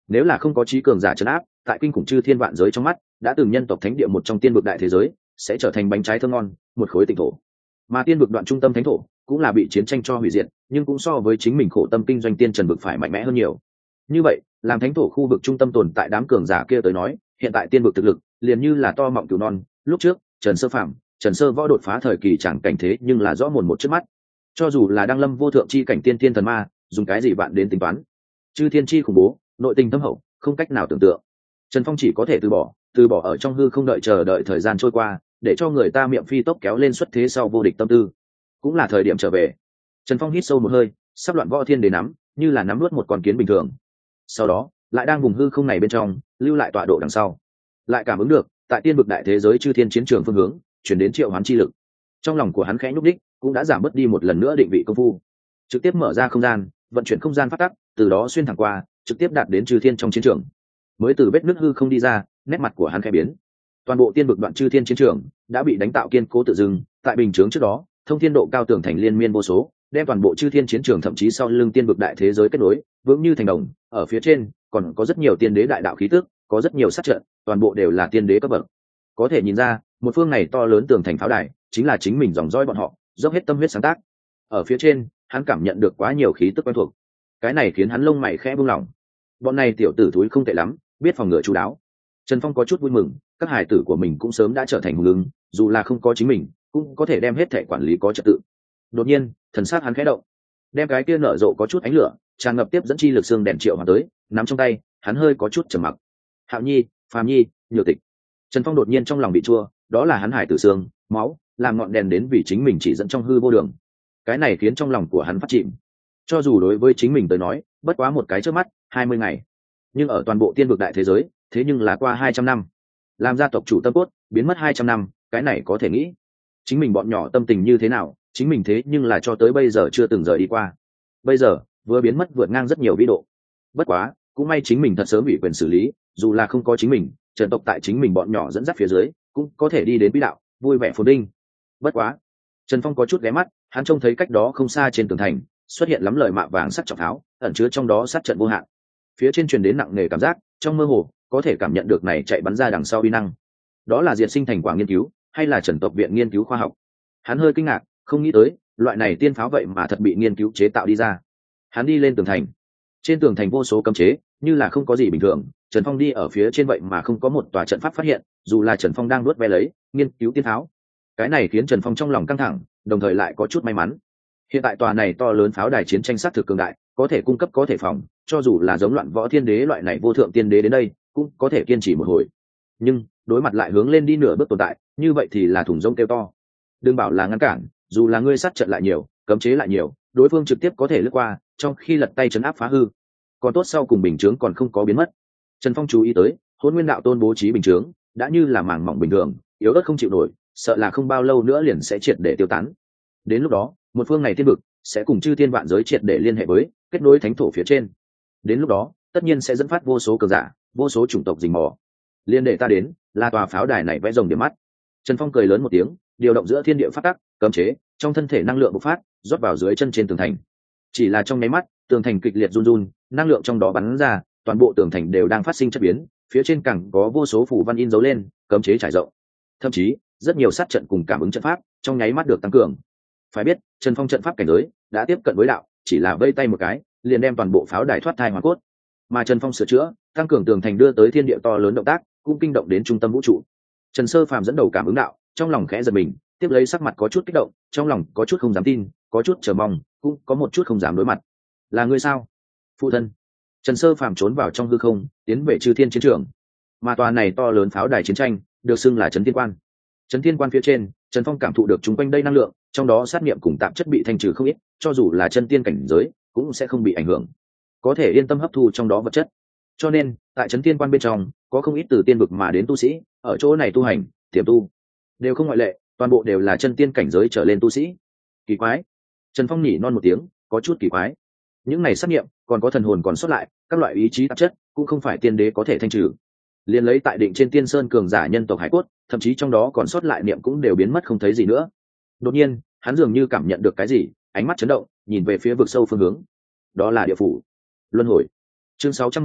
S1: Nếu là không có trí cường giả trấn áp, tại kinh khủng chư thiên vạn giới trong mắt, đã từng nhân tộc thánh địa một trong tiên vực đại thế giới, sẽ trở thành bánh trái thơm ngon, một khối tịnh thổ. Mà tiên vực đoạn trung tâm thánh thổ cũng là bị chiến tranh cho hủy diệt, nhưng cũng so với chính mình khổ tâm kinh doanh tiên trần vực phải mạnh mẽ hơn nhiều. Như vậy, làm thánh thổ khu vực trung tâm tồn tại đám cường giả kia tới nói, hiện tại tiên vực thực lực liền như là to mọng cừu non. Lúc trước Trần Sơ Phạm, Trần Sơ Võ đột phá thời kỳ chẳng cảnh thế, nhưng là rõ mồn một trước mắt. Cho dù là đăng lâm vô thượng chi cảnh tiên tiên thần ma, dùng cái gì bạn đến tính toán? Chư thiên chi khủng bố, nội tình thâm hậu, không cách nào tưởng tượng. Trần Phong chỉ có thể từ bỏ, từ bỏ ở trong hư không đợi chờ đợi thời gian trôi qua, để cho người ta miệng phi tốc kéo lên xuất thế sau vô địch tâm tư. Cũng là thời điểm trở về. Trần Phong hít sâu một hơi, sắp loạn võ thiên đế nắm, như là nắm nuốt một con kiến bình thường. Sau đó, lại đang vùng hư không này bên trong, lưu lại tọa độ đằng sau. Lại cảm ứng được, tại tiên vực đại thế giới chư thiên chiến trường phương hướng, chuyển đến triệu hoán chi lực. Trong lòng của hắn khẽ nhúc đích, cũng đã giảm bớt đi một lần nữa định vị công phu. Trực tiếp mở ra không gian, vận chuyển không gian phát tắc, từ đó xuyên thẳng qua, trực tiếp đạt đến chư thiên trong chiến trường. Mới từ vết nứt hư không đi ra, nét mặt của hắn khẽ biến. Toàn bộ tiên vực đoạn chư thiên chiến trường đã bị đánh tạo kiên cố tự dưng, tại bình chướng trước đó, thông thiên độ cao tường thành liên miên vô số, đem toàn bộ chư thiên chiến trường thậm chí sau lưng tiên vực đại thế giới kết nối, vững như thành đồng. Ở phía trên còn có rất nhiều tiên đế đại đạo khí tức, có rất nhiều sát trận, toàn bộ đều là tiên đế cấp bậc. Có thể nhìn ra, một phương này to lớn tường thành pháo đài, chính là chính mình dòng dõi bọn họ dốc hết tâm huyết sáng tác. Ở phía trên, hắn cảm nhận được quá nhiều khí tức quen thuộc, cái này khiến hắn lông mày khẽ buông lỏng. Bọn này tiểu tử thúi không tệ lắm, biết phòng ngừa chú đáo. Trần Phong có chút vui mừng, các hài tử của mình cũng sớm đã trở thành hùng lưng, dù là không có chính mình, cũng có thể đem hết thể quản lý có trật tự. Đột nhiên, thần sắc hắn khẽ động, đem cái kia nở rộ có chút ánh lửa, tràn ngập tiếp dẫn chi lực xương đèn triệu hoàn tới, nắm trong tay, hắn hơi có chút trầm mặc. Hạo Nhi, Phàm Nhi, Nhược Tịch. Trần Phong đột nhiên trong lòng bị chua, đó là hắn hải tử xương, máu, làm ngọn đèn đến vì chính mình chỉ dẫn trong hư vô đường. Cái này khiến trong lòng của hắn phát chìm. Cho dù đối với chính mình tới nói, bất quá một cái trước mắt, hai mươi ngày, nhưng ở toàn bộ tiên vực đại thế giới, thế nhưng là qua hai trăm năm. Làm gia tộc chủ tâm cốt, biến mất hai trăm năm, cái này có thể nghĩ. Chính mình bọn nhỏ tâm tình như thế nào, chính mình thế nhưng là cho tới bây giờ chưa từng rời đi qua. Bây giờ, vừa biến mất vượt ngang rất nhiều vĩ độ. Bất quá, cũng may chính mình thật sớm bị quyền xử lý, dù là không có chính mình, Trần tộc tại chính mình bọn nhỏ dẫn dắt phía dưới, cũng có thể đi đến vĩ đạo, vui vẻ phồn vinh. Bất quá, Trần Phong có chút ghé mắt, hắn trông thấy cách đó không xa trên tường thành, xuất hiện lắm lời mạ vàng sắc trọng tháo, ẩn chứa trong đó sát trận vô hạn. Phía trên truyền đến nặng nề cảm giác, trong mơ hồ, có thể cảm nhận được này chạy bắn ra đằng sau uy năng. Đó là diệt sinh thành quả nghiên cứu, hay là Trần tộc viện nghiên cứu khoa học? Hắn hơi kinh ngạc, không nghĩ tới, loại này tiên pháo vậy mà thật bị nghiên cứu chế tạo đi ra. Hắn đi lên tường thành. Trên tường thành vô số cấm chế, như là không có gì bình thường, Trần Phong đi ở phía trên vậy mà không có một tòa trận pháp phát hiện, dù là Trần Phong đang nuốt ve lấy, nghiên cứu tiên pháo. Cái này khiến Trần Phong trong lòng căng thẳng, đồng thời lại có chút may mắn. Hiện tại tòa này to lớn pháo đài chiến tranh sát thực cường đại, có thể cung cấp có thể phòng, cho dù là giống loạn võ thiên đế loại này vô thượng tiên đế đến đây, cũng có thể kiên trì một hồi. Nhưng đối mặt lại hướng lên đi nửa bước tồn tại, như vậy thì là thùng rông kêu to. Đừng bảo là ngăn cản, dù là ngươi sát trận lại nhiều, cấm chế lại nhiều, đối phương trực tiếp có thể lướt qua, trong khi lật tay chấn áp phá hư. Còn tốt sau cùng bình chướng còn không có biến mất. Trần Phong chú ý tới, Hỗn Nguyên Đạo Tôn bố trí bình chướng, đã như là màng mỏng bình thường, yếu ớt không chịu nổi, sợ là không bao lâu nữa liền sẽ triệt để tiêu tán. Đến lúc đó, một phương này thiên vực sẽ cùng chư thiên vạn giới triệt để liên hệ với, kết nối thánh thổ phía trên. Đến lúc đó, tất nhiên sẽ dẫn phát vô số cường giả, vô số chủng tộc rình mò. Liên để ta đến, là tòa pháo đài này vẽ rồng điểm mắt. Trần Phong cười lớn một tiếng, điều động giữa thiên địa phát tắc, cấm chế, trong thân thể năng lượng bộc phát, rót vào dưới chân trên tường thành. Chỉ là trong nháy mắt, tường thành kịch liệt run run, năng lượng trong đó bắn ra, toàn bộ tường thành đều đang phát sinh chất biến, phía trên càng có vô số phù văn in dấu lên, cấm chế trải rộng. Thậm chí, rất nhiều sát trận cùng cảm ứng trận pháp, trong nháy mắt được tăng cường. Phải biết, Trần Phong trận pháp cảnh giới đã tiếp cận với đạo, chỉ là vây tay một cái, liền đem toàn bộ pháo đài thoát thai hoàn cốt. Mà Trần Phong sửa chữa, tăng cường tường thành đưa tới thiên địa to lớn động tác, cũng kinh động đến trung tâm vũ trụ. Trần Sơ Phàm dẫn đầu cảm ứng đạo, trong lòng khẽ giật mình, tiếp lấy sắc mặt có chút kích động, trong lòng có chút không dám tin, có chút chờ mong, cũng có một chút không dám đối mặt. Là ngươi sao? Phụ thân. Trần Sơ Phàm trốn vào trong hư không, tiến về chư thiên chiến trường. Mà tòa này to lớn pháo đài chiến tranh, được xưng là Trấn Thiên Quan. Trấn Thiên Quan phía trên, Trần Phong cảm thụ được chúng quanh đây năng lượng, trong đó sát niệm cùng tạp chất bị thanh trừ không ít, cho dù là chân tiên cảnh giới, cũng sẽ không bị ảnh hưởng, có thể yên tâm hấp thu trong đó vật chất. Cho nên, tại Trấn Thiên Quan bên trong, có không ít từ tiên vực mà đến tu sĩ, ở chỗ này tu hành, tiềm tu, đều không ngoại lệ, toàn bộ đều là chân tiên cảnh giới trở lên tu sĩ. Kỳ quái. Trần Phong nhỉ non một tiếng, có chút kỳ quái. Những này sát niệm, còn có thần hồn còn sót lại, các loại ý chí tạp chất, cũng không phải tiên đế có thể thanh trừ. Liên lấy tại định trên Tiên Sơn cường giả nhân tộc hải cốt, thậm chí trong đó còn sót lại niệm cũng đều biến mất không thấy gì nữa. Đột nhiên, hắn dường như cảm nhận được cái gì, ánh mắt chấn động, nhìn về phía vực sâu phương hướng. Đó là địa phủ. Luân hồi. Chương sáu trăm mười,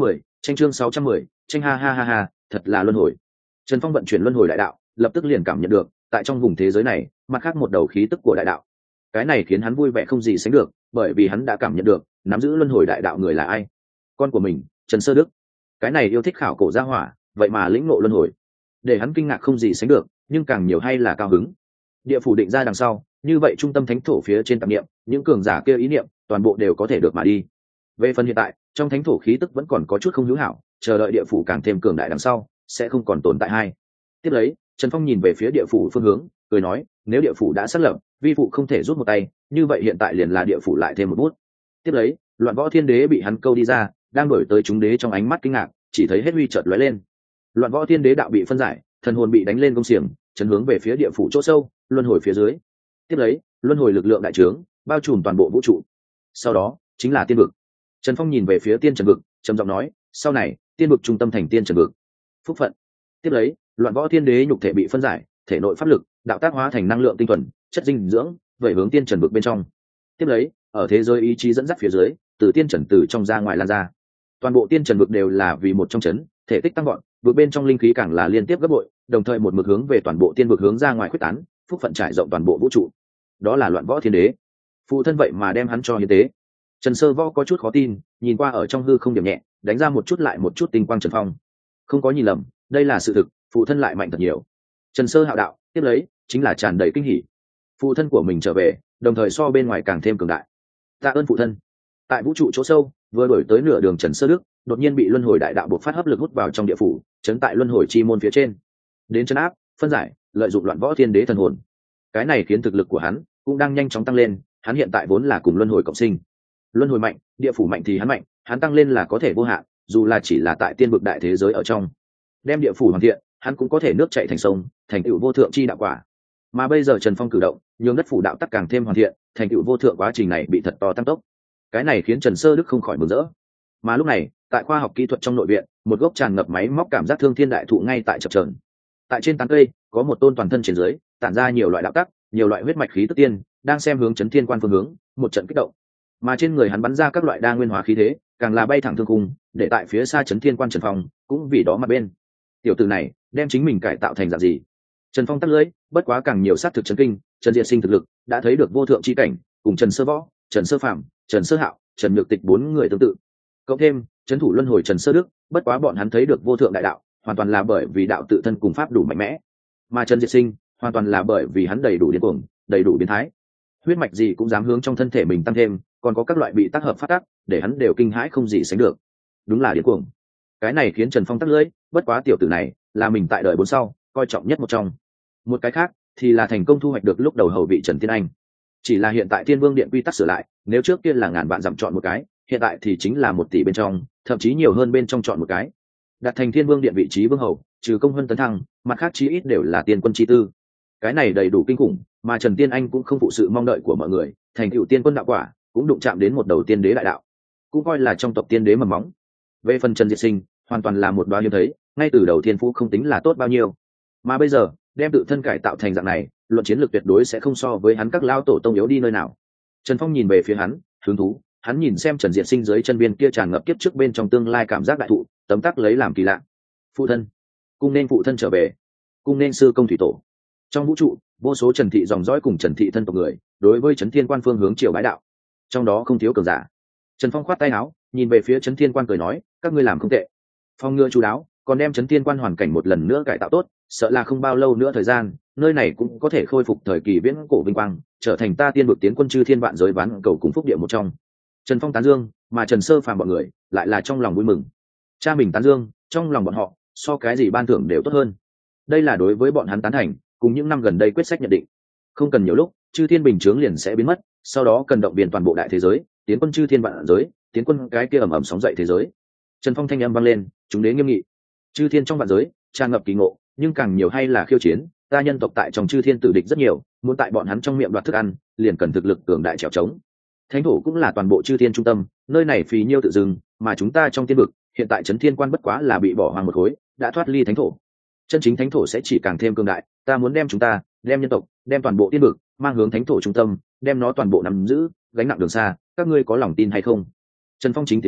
S1: Tranh chương sáu trăm mười, tranh ha ha ha ha, thật là luân hồi. Trần Phong vận chuyển luân hồi đại đạo, lập tức liền cảm nhận được, tại trong vùng thế giới này, mặt khác một đầu khí tức của đại đạo. Cái này khiến hắn vui vẻ không gì sánh được, bởi vì hắn đã cảm nhận được, nắm giữ luân hồi đại đạo người là ai. Con của mình, Trần Sơ Đức. Cái này yêu thích khảo cổ gia hỏa, vậy mà lĩnh ngộ luân hồi. Để hắn kinh ngạc không gì sánh được, nhưng càng nhiều hay là cao hứng. Địa phủ định ra đằng sau, như vậy trung tâm thánh thổ phía trên tạp niệm, những cường giả kia ý niệm, toàn bộ đều có thể được mà đi. Về phần hiện tại, trong thánh thổ khí tức vẫn còn có chút không hữu hảo, chờ đợi địa phủ càng thêm cường đại đằng sau, sẽ không còn tồn tại hai. Tiếp lấy, Trần Phong nhìn về phía địa phủ phương hướng, cười nói, nếu địa phủ đã xác lập, vi phụ không thể rút một tay, như vậy hiện tại liền là địa phủ lại thêm một bút. Tiếp lấy, Loạn Võ Thiên Đế bị hắn câu đi ra, đang đổi tới chúng đế trong ánh mắt kinh ngạc, chỉ thấy hết huy chợt lóe lên. Loạn Võ Thiên Đế đạo bị phân giải, thần hồn bị đánh lên công xiềng, chấn hướng về phía địa phủ chỗ sâu, luân hồi phía dưới. Tiếp lấy, luân hồi lực lượng đại trướng, bao trùm toàn bộ vũ trụ. Sau đó, chính là tiên vực. Trần Phong nhìn về phía tiên trần vực, trầm giọng nói, sau này, tiên vực trung tâm thành tiên trần vực. Phúc phận. Tiếp lấy, Loạn Võ Thiên Đế nhục thể bị phân giải, thể nội pháp lực, đạo tác hóa thành năng lượng tinh thuần, chất dinh dưỡng, về hướng tiên trần vực bên trong. Tiếp lấy, ở thế giới ý chí dẫn dắt phía dưới, từ tiên trần từ trong ra ngoài lan ra. Toàn bộ tiên trần vực đều là vì một trong trấn, thể tích tăng gọn, vực bên trong linh khí càng là liên tiếp gấp bội, đồng thời một mực hướng về toàn bộ tiên vực hướng ra ngoài quyết tán, phúc phận trải rộng toàn bộ vũ trụ. Đó là Loạn Võ Thiên Đế. Phụ thân vậy mà đem hắn cho hiến tế. Trần Sơ Võ có chút khó tin, nhìn qua ở trong hư không điểm nhẹ, đánh ra một chút lại một chút tinh quang Trần Phong. Không có nhìn lầm, đây là sự thực, phụ thân lại mạnh thật nhiều. Trần Sơ hạo đạo, tiếp lấy chính là tràn đầy kinh hỉ. Phụ thân của mình trở về, đồng thời so bên ngoài càng thêm cường đại. Tạ ơn phụ thân. Tại vũ trụ chỗ sâu, vừa đổi tới nửa đường Trần Sơ Đức, đột nhiên bị luân hồi đại đạo buộc phát hấp lực hút vào trong địa phủ, chấn tại luân hồi chi môn phía trên. Đến chấn áp, phân giải, lợi dụng Loạn Võ Thiên Đế thần hồn. Cái này khiến thực lực của hắn cũng đang nhanh chóng tăng lên, hắn hiện tại vốn là cùng luân hồi cộng sinh. Luân hồi mạnh, địa phủ mạnh thì hắn mạnh, hắn tăng lên là có thể vô hạn, dù là chỉ là tại tiên vực đại thế giới ở trong. Đem địa phủ hoàn thiện, hắn cũng có thể nước chảy thành sông, thành tựu vô thượng chi đạo quả. Mà bây giờ Trần Phong cử động, nhường đất phủ đạo tắc càng thêm hoàn thiện, thành tựu vô thượng quá trình này bị thật to tăng tốc. Cái này khiến Trần Sơ Đức không khỏi mừng rỡ. Mà lúc này, tại khoa học kỹ thuật trong nội viện, một gốc tràn ngập máy móc cảm giác thương thiên đại thụ ngay tại chập chờn. Tại trên tán cây, có một tôn toàn thân trên dưới, tản ra nhiều loại đạo tắc, nhiều loại huyết mạch khí tức tiên, đang xem hướng Chấn Thiên Quan phương hướng, một trận kích động. Mà trên người hắn bắn ra các loại đa nguyên hóa khí thế, càng là bay thẳng thương khung, để tại phía xa Chấn Thiên Quan Trần Phong cũng vì đó mà bên. Tiểu tử này, đem chính mình cải tạo thành dạng gì? Trần Phong tắt lưỡi, bất quá càng nhiều sát thực chấn kinh, Trần Diệt Sinh thực lực đã thấy được vô thượng chi cảnh, cùng Trần Sơ Võ, Trần Sơ Phạm, Trần Sơ Hạo, Trần Nhược Tịch bốn người tương tự. Cộng thêm trấn thủ luân hồi Trần Sơ Đức, bất quá bọn hắn thấy được vô thượng đại đạo, hoàn toàn là bởi vì đạo tự thân cùng pháp đủ mạnh mẽ. Mà Trần Diệt Sinh, hoàn toàn là bởi vì hắn đầy đủ điên cuồng, đầy đủ biến thái. Huyết mạch gì cũng dám hướng trong thân thể mình tăng thêm, còn có các loại bị tác hợp phát tác, để hắn đều kinh hãi không gì sánh được. Đúng là điên cuồng. Cái này khiến Trần Phong tắt lưỡi, bất quá tiểu tử này là mình tại đời bốn sau coi trọng nhất một trong. Một cái khác thì là thành công thu hoạch được lúc đầu hầu vị Trần Tiên Anh. Chỉ là hiện tại Thiên Vương Điện quy tắc sửa lại, nếu trước kia là ngàn bạn dặm chọn một cái, hiện tại thì chính là một tỷ bên trong, thậm chí nhiều hơn bên trong chọn một cái. Đặt thành Thiên Vương Điện vị trí vương hầu, trừ công hơn tấn thăng, mặt khác chí ít đều là tiên quân chi tư. Cái này đầy đủ kinh khủng, mà Trần Tiên Anh cũng không phụ sự mong đợi của mọi người, thành tựu tiên quân đạo quả, cũng đụng chạm đến một đầu tiên đế đại đạo, cũng coi là trong tộc tiên đế mầm móng. Về phần Trần Diệt Sinh, hoàn toàn là một đoá hiếm thấy, ngay từ đầu thiên phú không tính là tốt bao nhiêu, mà bây giờ đem tự thân cải tạo thành dạng này, luận chiến lược tuyệt đối sẽ không so với hắn các lao tổ tông yếu đi nơi nào. Trần Phong nhìn về phía hắn, hứng thú, hắn nhìn xem Trần Diệt Sinh dưới chân viên kia tràn ngập kiếp trước bên trong tương lai cảm giác đại thụ, tấm tắc lấy làm kỳ lạ. Phụ thân, cung nên phụ thân trở về, cung nên sư công thủy tổ. Trong vũ trụ, vô số Trần thị dòng dõi cùng Trần thị thân tộc người, đối với Trấn Thiên Quan phương hướng triều bái đạo, trong đó không thiếu cường giả. Trần Phong khoát tay áo, nhìn về phía Trấn Thiên Quan cười nói, các ngươi làm không tệ, phong ngừa chú đáo, còn đem Trấn Thiên Quan hoàn cảnh một lần nữa cải tạo tốt, sợ là không bao lâu nữa thời gian, nơi này cũng có thể khôi phục thời kỳ viễn cổ vinh quang, trở thành ta tiên vực tiến quân chư thiên vạn giới ván cầu cùng phúc địa một trong. Trần Phong tán dương, mà Trần Sơ Phàm bọn người lại là trong lòng vui mừng. Cha mình tán dương, trong lòng bọn họ so cái gì ban thưởng đều tốt hơn. Đây là đối với bọn hắn tán thành, cùng những năm gần đây quyết sách nhận định. Không cần nhiều lúc, chư thiên bình chướng liền sẽ biến mất, sau đó cần động viên toàn bộ đại thế giới, tiến quân chư thiên vạn giới, tiến quân cái kia ầm ầm sóng dậy thế giới. Trần Phong thanh âm vang lên, chúng đế nghiêm nghị. Chư thiên trong vạn giới, tràn ngập kỳ ngộ, nhưng càng nhiều hay là khiêu chiến, ta nhân tộc tại trong chư thiên tử địch rất nhiều, muốn tại bọn hắn trong miệng đoạt thức ăn, liền cần thực lực cường đại trèo trống. Thánh thổ cũng là toàn bộ chư thiên trung tâm, nơi này phì nhiêu tự dưng, mà chúng ta trong tiên vực, hiện tại Trấn Thiên Quan bất quá là bị bỏ hoang một khối, đã thoát ly thánh thổ. Chân chính thánh thổ sẽ chỉ càng thêm cường đại, ta muốn đem chúng ta, đem nhân tộc, đem toàn bộ tiên vực, mang hướng thánh thổ trung tâm, đem nó toàn bộ nắm giữ, gánh nặng đường xa, các ngươi có lòng tin hay không? Trần Phong chính tiếng nói,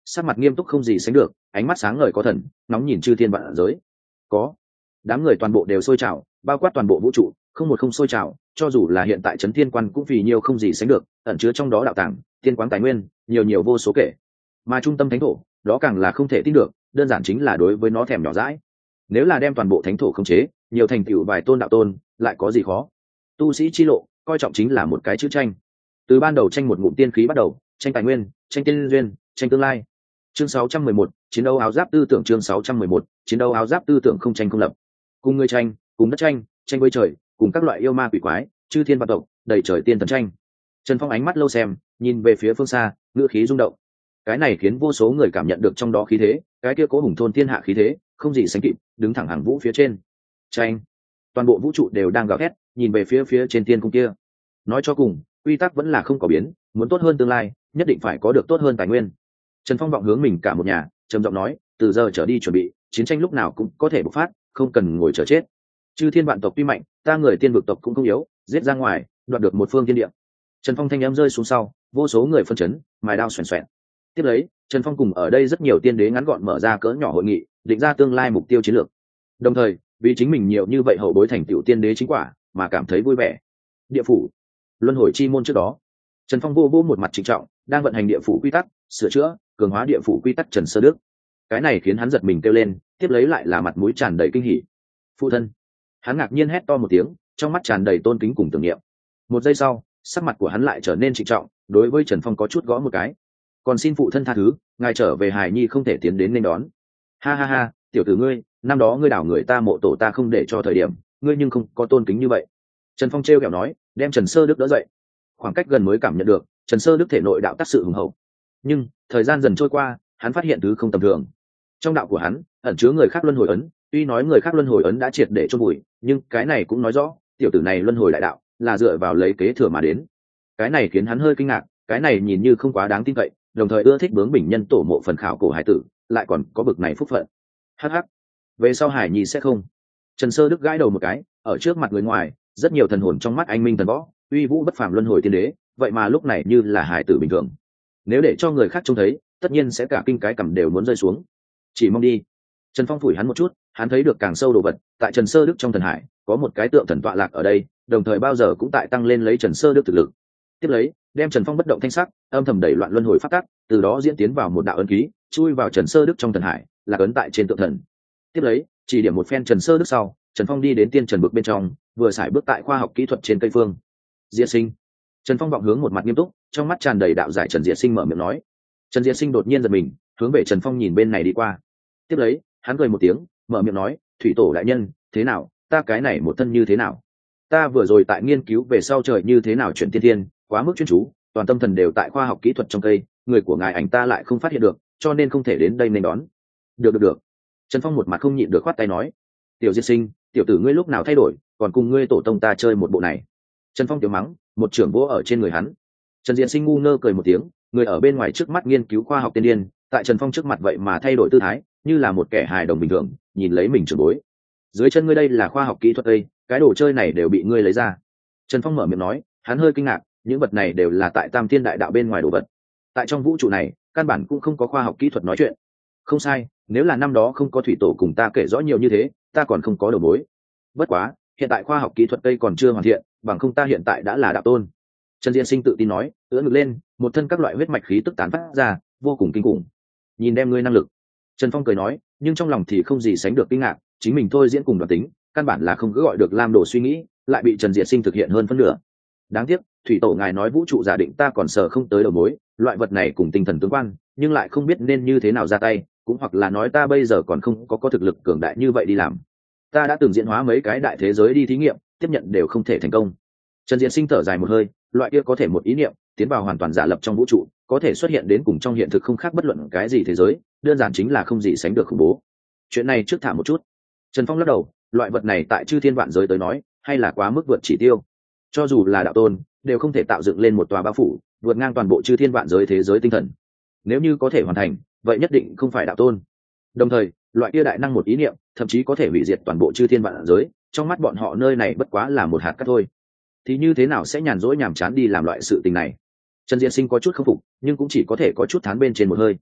S1: sắc mặt nghiêm túc không gì sánh được, ánh mắt sáng ngời có thần, nóng nhìn chư thiên vạn giới. Có. Đám người toàn bộ đều sôi trào, bao quát toàn bộ vũ trụ, không một không sôi trào, cho dù là hiện tại Chấn Thiên Quan cũng vì nhiều không gì sánh được, ẩn chứa trong đó đạo tàng, tiên quáng tài nguyên, nhiều nhiều vô số kể. Mà trung tâm thánh thổ, đó càng là không thể tin được, đơn giản chính là đối với nó thèm nhỏ dãi. Nếu là đem toàn bộ thánh thổ khống chế, nhiều thành tựu vài tôn đạo tôn, lại có gì khó. Tu sĩ chi lộ, coi trọng chính là một cái chữ tranh. Từ ban đầu tranh một ngụm tiên khí bắt đầu, tranh tài nguyên, tranh tiên duyên, tranh tương lai. Chương sáu trăm mười một, chiến đấu áo giáp tư tưởng. Chương sáu trăm mười một, chiến đấu áo giáp tư tưởng. Không tranh không lập, cùng người tranh, cùng đất tranh, tranh với trời, cùng các loại yêu ma quỷ quái, chư thiên vạn tộc, đầy trời tiên thần tranh. Trần Phong ánh mắt lâu xem, nhìn về phía phương xa, ngữ khí rung động. Cái này khiến vô số người cảm nhận được trong đó khí thế, cái kia cố hùng thôn thiên hạ khí thế, không gì sánh kịp, đứng thẳng hàng vũ phía trên. Tranh, toàn bộ vũ trụ đều đang gào thét, nhìn về phía phía trên tiên cung kia. Nói cho cùng, quy tắc vẫn là không có biến, muốn tốt hơn tương lai, nhất định phải có được tốt hơn tài nguyên. Trần Phong vọng hướng mình cả một nhà, trầm giọng nói, từ giờ trở đi chuẩn bị, chiến tranh lúc nào cũng có thể bộc phát, không cần ngồi chờ chết. Chư thiên vạn tộc tuy mạnh, ta người tiên vực tộc cũng không yếu, giết ra ngoài, đoạt được một phương thiên địa. Trần Phong thanh âm rơi xuống sau, vô số người phân chấn, mài đao xoèn xoẹn. Tiếp lấy, Trần Phong cùng ở đây rất nhiều tiên đế ngắn gọn mở ra cỡ nhỏ hội nghị, định ra tương lai mục tiêu chiến lược. Đồng thời, vì chính mình nhiều như vậy hậu bối thành tựu tiên đế chính quả, mà cảm thấy vui vẻ. Địa phủ, luân hồi chi môn trước đó, Trần Phong vô vô một mặt trịnh trọng, đang vận hành địa phủ quy tắc, sửa chữa, cường hóa địa phủ quy tắc Trần Sơ Đức. Cái này khiến hắn giật mình kêu lên, tiếp lấy lại là mặt mũi tràn đầy kinh hỉ. Phụ thân! Hắn ngạc nhiên hét to một tiếng, trong mắt tràn đầy tôn kính cùng tưởng niệm. Một giây sau, sắc mặt của hắn lại trở nên trịnh trọng, đối với Trần Phong có chút gõ một cái. Còn xin phụ thân tha thứ, ngài trở về hài nhi không thể tiến đến nên đón. Ha ha ha, tiểu tử ngươi, năm đó ngươi đảo người ta mộ tổ ta không để cho thời điểm, ngươi nhưng không có tôn kính như vậy. Trần Phong trêu ghẹo nói, đem Trần Sơ Đức đỡ dậy. Khoảng cách gần mới cảm nhận được, Trần Sơ Đức thể nội đạo tác sự hùng hậu. Nhưng thời gian dần trôi qua, hắn phát hiện thứ không tầm thường. Trong đạo của hắn ẩn chứa người khác luân hồi ấn, tuy nói người khác luân hồi ấn đã triệt để chôn bụi, nhưng cái này cũng nói rõ, tiểu tử này luân hồi đại đạo là dựa vào lấy kế thừa mà đến. Cái này khiến hắn hơi kinh ngạc, cái này nhìn như không quá đáng tin cậy, đồng thời ưa thích bướng bỉnh nhân tổ mộ phần khảo cổ hải tử, lại còn có bực này phúc phận. Hắc hắc, về sau hải nhi sẽ không. Trần Sơ Đức gãi đầu một cái, ở trước mặt người ngoài, rất nhiều thần hồn trong mắt anh minh thần võ, uy vũ bất phàm luân hồi tiên đế, vậy mà lúc này như là hải tử bình thường. Nếu để cho người khác trông thấy, tất nhiên sẽ cả kinh cái cằm đều muốn rơi xuống. Chỉ mong đi. Trần Phong phủi hắn một chút, hắn thấy được càng sâu đồ vật, tại Trần Sơ Đức trong thần hải, có một cái tượng thần tọa lạc ở đây, đồng thời bao giờ cũng tại tăng lên lấy Trần Sơ Đức thực lực. Tiếp lấy, đem Trần Phong bất động thanh sắc, âm thầm đẩy loạn luân hồi phát tắc, từ đó diễn tiến vào một đạo ấn ký, chui vào Trần Sơ Đức trong thần hải, là ấn tại trên tượng thần. Tiếp lấy, chỉ điểm một phen Trần Sơ Đức sau, Trần Phong đi đến tiên trần bực bên trong, vừa xài bước tại khoa học kỹ thuật trên cây phương. Diệt Sinh. Trần Phong vọng hướng một mặt nghiêm túc, trong mắt tràn đầy đạo giải. Trần Diệt Sinh mở miệng nói. Trần Diệt Sinh đột nhiên giật mình, hướng về Trần Phong nhìn bên này đi qua. Tiếp lấy, hắn cười một tiếng, mở miệng nói, thủy tổ đại nhân, thế nào, ta cái này một thân như thế nào? Ta vừa rồi tại nghiên cứu về sau trời như thế nào chuyển tiên thiên, quá mức chuyên chú, toàn tâm thần đều tại khoa học kỹ thuật trong cây, người của ngài ảnh ta lại không phát hiện được, cho nên không thể đến đây nên đón. Được được được. Trần Phong một mặt không nhịn được khoát tay nói, tiểu Diệt Sinh, tiểu tử ngươi lúc nào thay đổi, còn cùng ngươi tổ tông ta chơi một bộ này. Trần Phong tiểu mắng, một trưởng vỗ ở trên người hắn. Trần Diệt Sinh ngu ngơ cười một tiếng, người ở bên ngoài trước mắt nghiên cứu khoa học tiên điên, tại Trần Phong trước mặt vậy mà thay đổi tư thái, như là một kẻ hài đồng bình thường, nhìn lấy mình trưởng bối. Dưới chân ngươi đây là khoa học kỹ thuật đây, cái đồ chơi này đều bị ngươi lấy ra. Trần Phong mở miệng nói, hắn hơi kinh ngạc, những vật này đều là tại Tam Thiên Đại Đạo bên ngoài đồ vật. Tại trong vũ trụ này, căn bản cũng không có khoa học kỹ thuật nói chuyện. Không sai, nếu là năm đó không có thủy tổ cùng ta kể rõ nhiều như thế, ta còn không có đầu mối. Bất quá, hiện tại khoa học kỹ thuật đây còn chưa hoàn thiện, bằng không ta hiện tại đã là đạo tôn. Trần Diệt Sinh tự tin nói, ưỡn ngực lên, một thân các loại huyết mạch khí tức tán phát ra, vô cùng kinh khủng. Nhìn đem ngươi năng lực. Trần Phong cười nói, nhưng trong lòng thì không gì sánh được kinh ngạc, chính mình thôi diễn cùng đoán tính, căn bản là không cứ gọi được Lam Đồ suy nghĩ, lại bị Trần Diệt Sinh thực hiện hơn phân nửa. Đáng tiếc, thủy tổ ngài nói vũ trụ giả định ta còn sợ không tới đầu mối, loại vật này cùng tinh thần tương quan, nhưng lại không biết nên như thế nào ra tay, cũng hoặc là nói ta bây giờ còn không có có thực lực cường đại như vậy đi làm. Ta đã từng diễn hóa mấy cái đại thế giới đi thí nghiệm, tiếp nhận đều không thể thành công. Trần Diệt Sinh thở dài một hơi, loại kia có thể một ý niệm tiến vào hoàn toàn giả lập trong vũ trụ, có thể xuất hiện đến cùng trong hiện thực không khác bất luận cái gì thế giới, đơn giản chính là không gì sánh được khủng bố. Chuyện này trước thả một chút. Trần Phong lắc đầu, loại vật này tại chư thiên vạn giới tới nói, hay là quá mức vượt chỉ tiêu. Cho dù là đạo tôn, đều không thể tạo dựng lên một tòa bao phủ, vượt ngang toàn bộ chư thiên vạn giới thế giới tinh thần. Nếu như có thể hoàn thành, vậy nhất định không phải đạo tôn. Đồng thời, loại kia đại năng một ý niệm, thậm chí có thể hủy diệt toàn bộ chư thiên vạn giới, trong mắt bọn họ nơi này bất quá là một hạt cát thôi. Thì như thế nào sẽ nhàn rỗi nhàm chán đi làm loại sự tình này? Trần Diệt Sinh có chút không phục, nhưng cũng chỉ có thể có chút thán bên trên một hơi.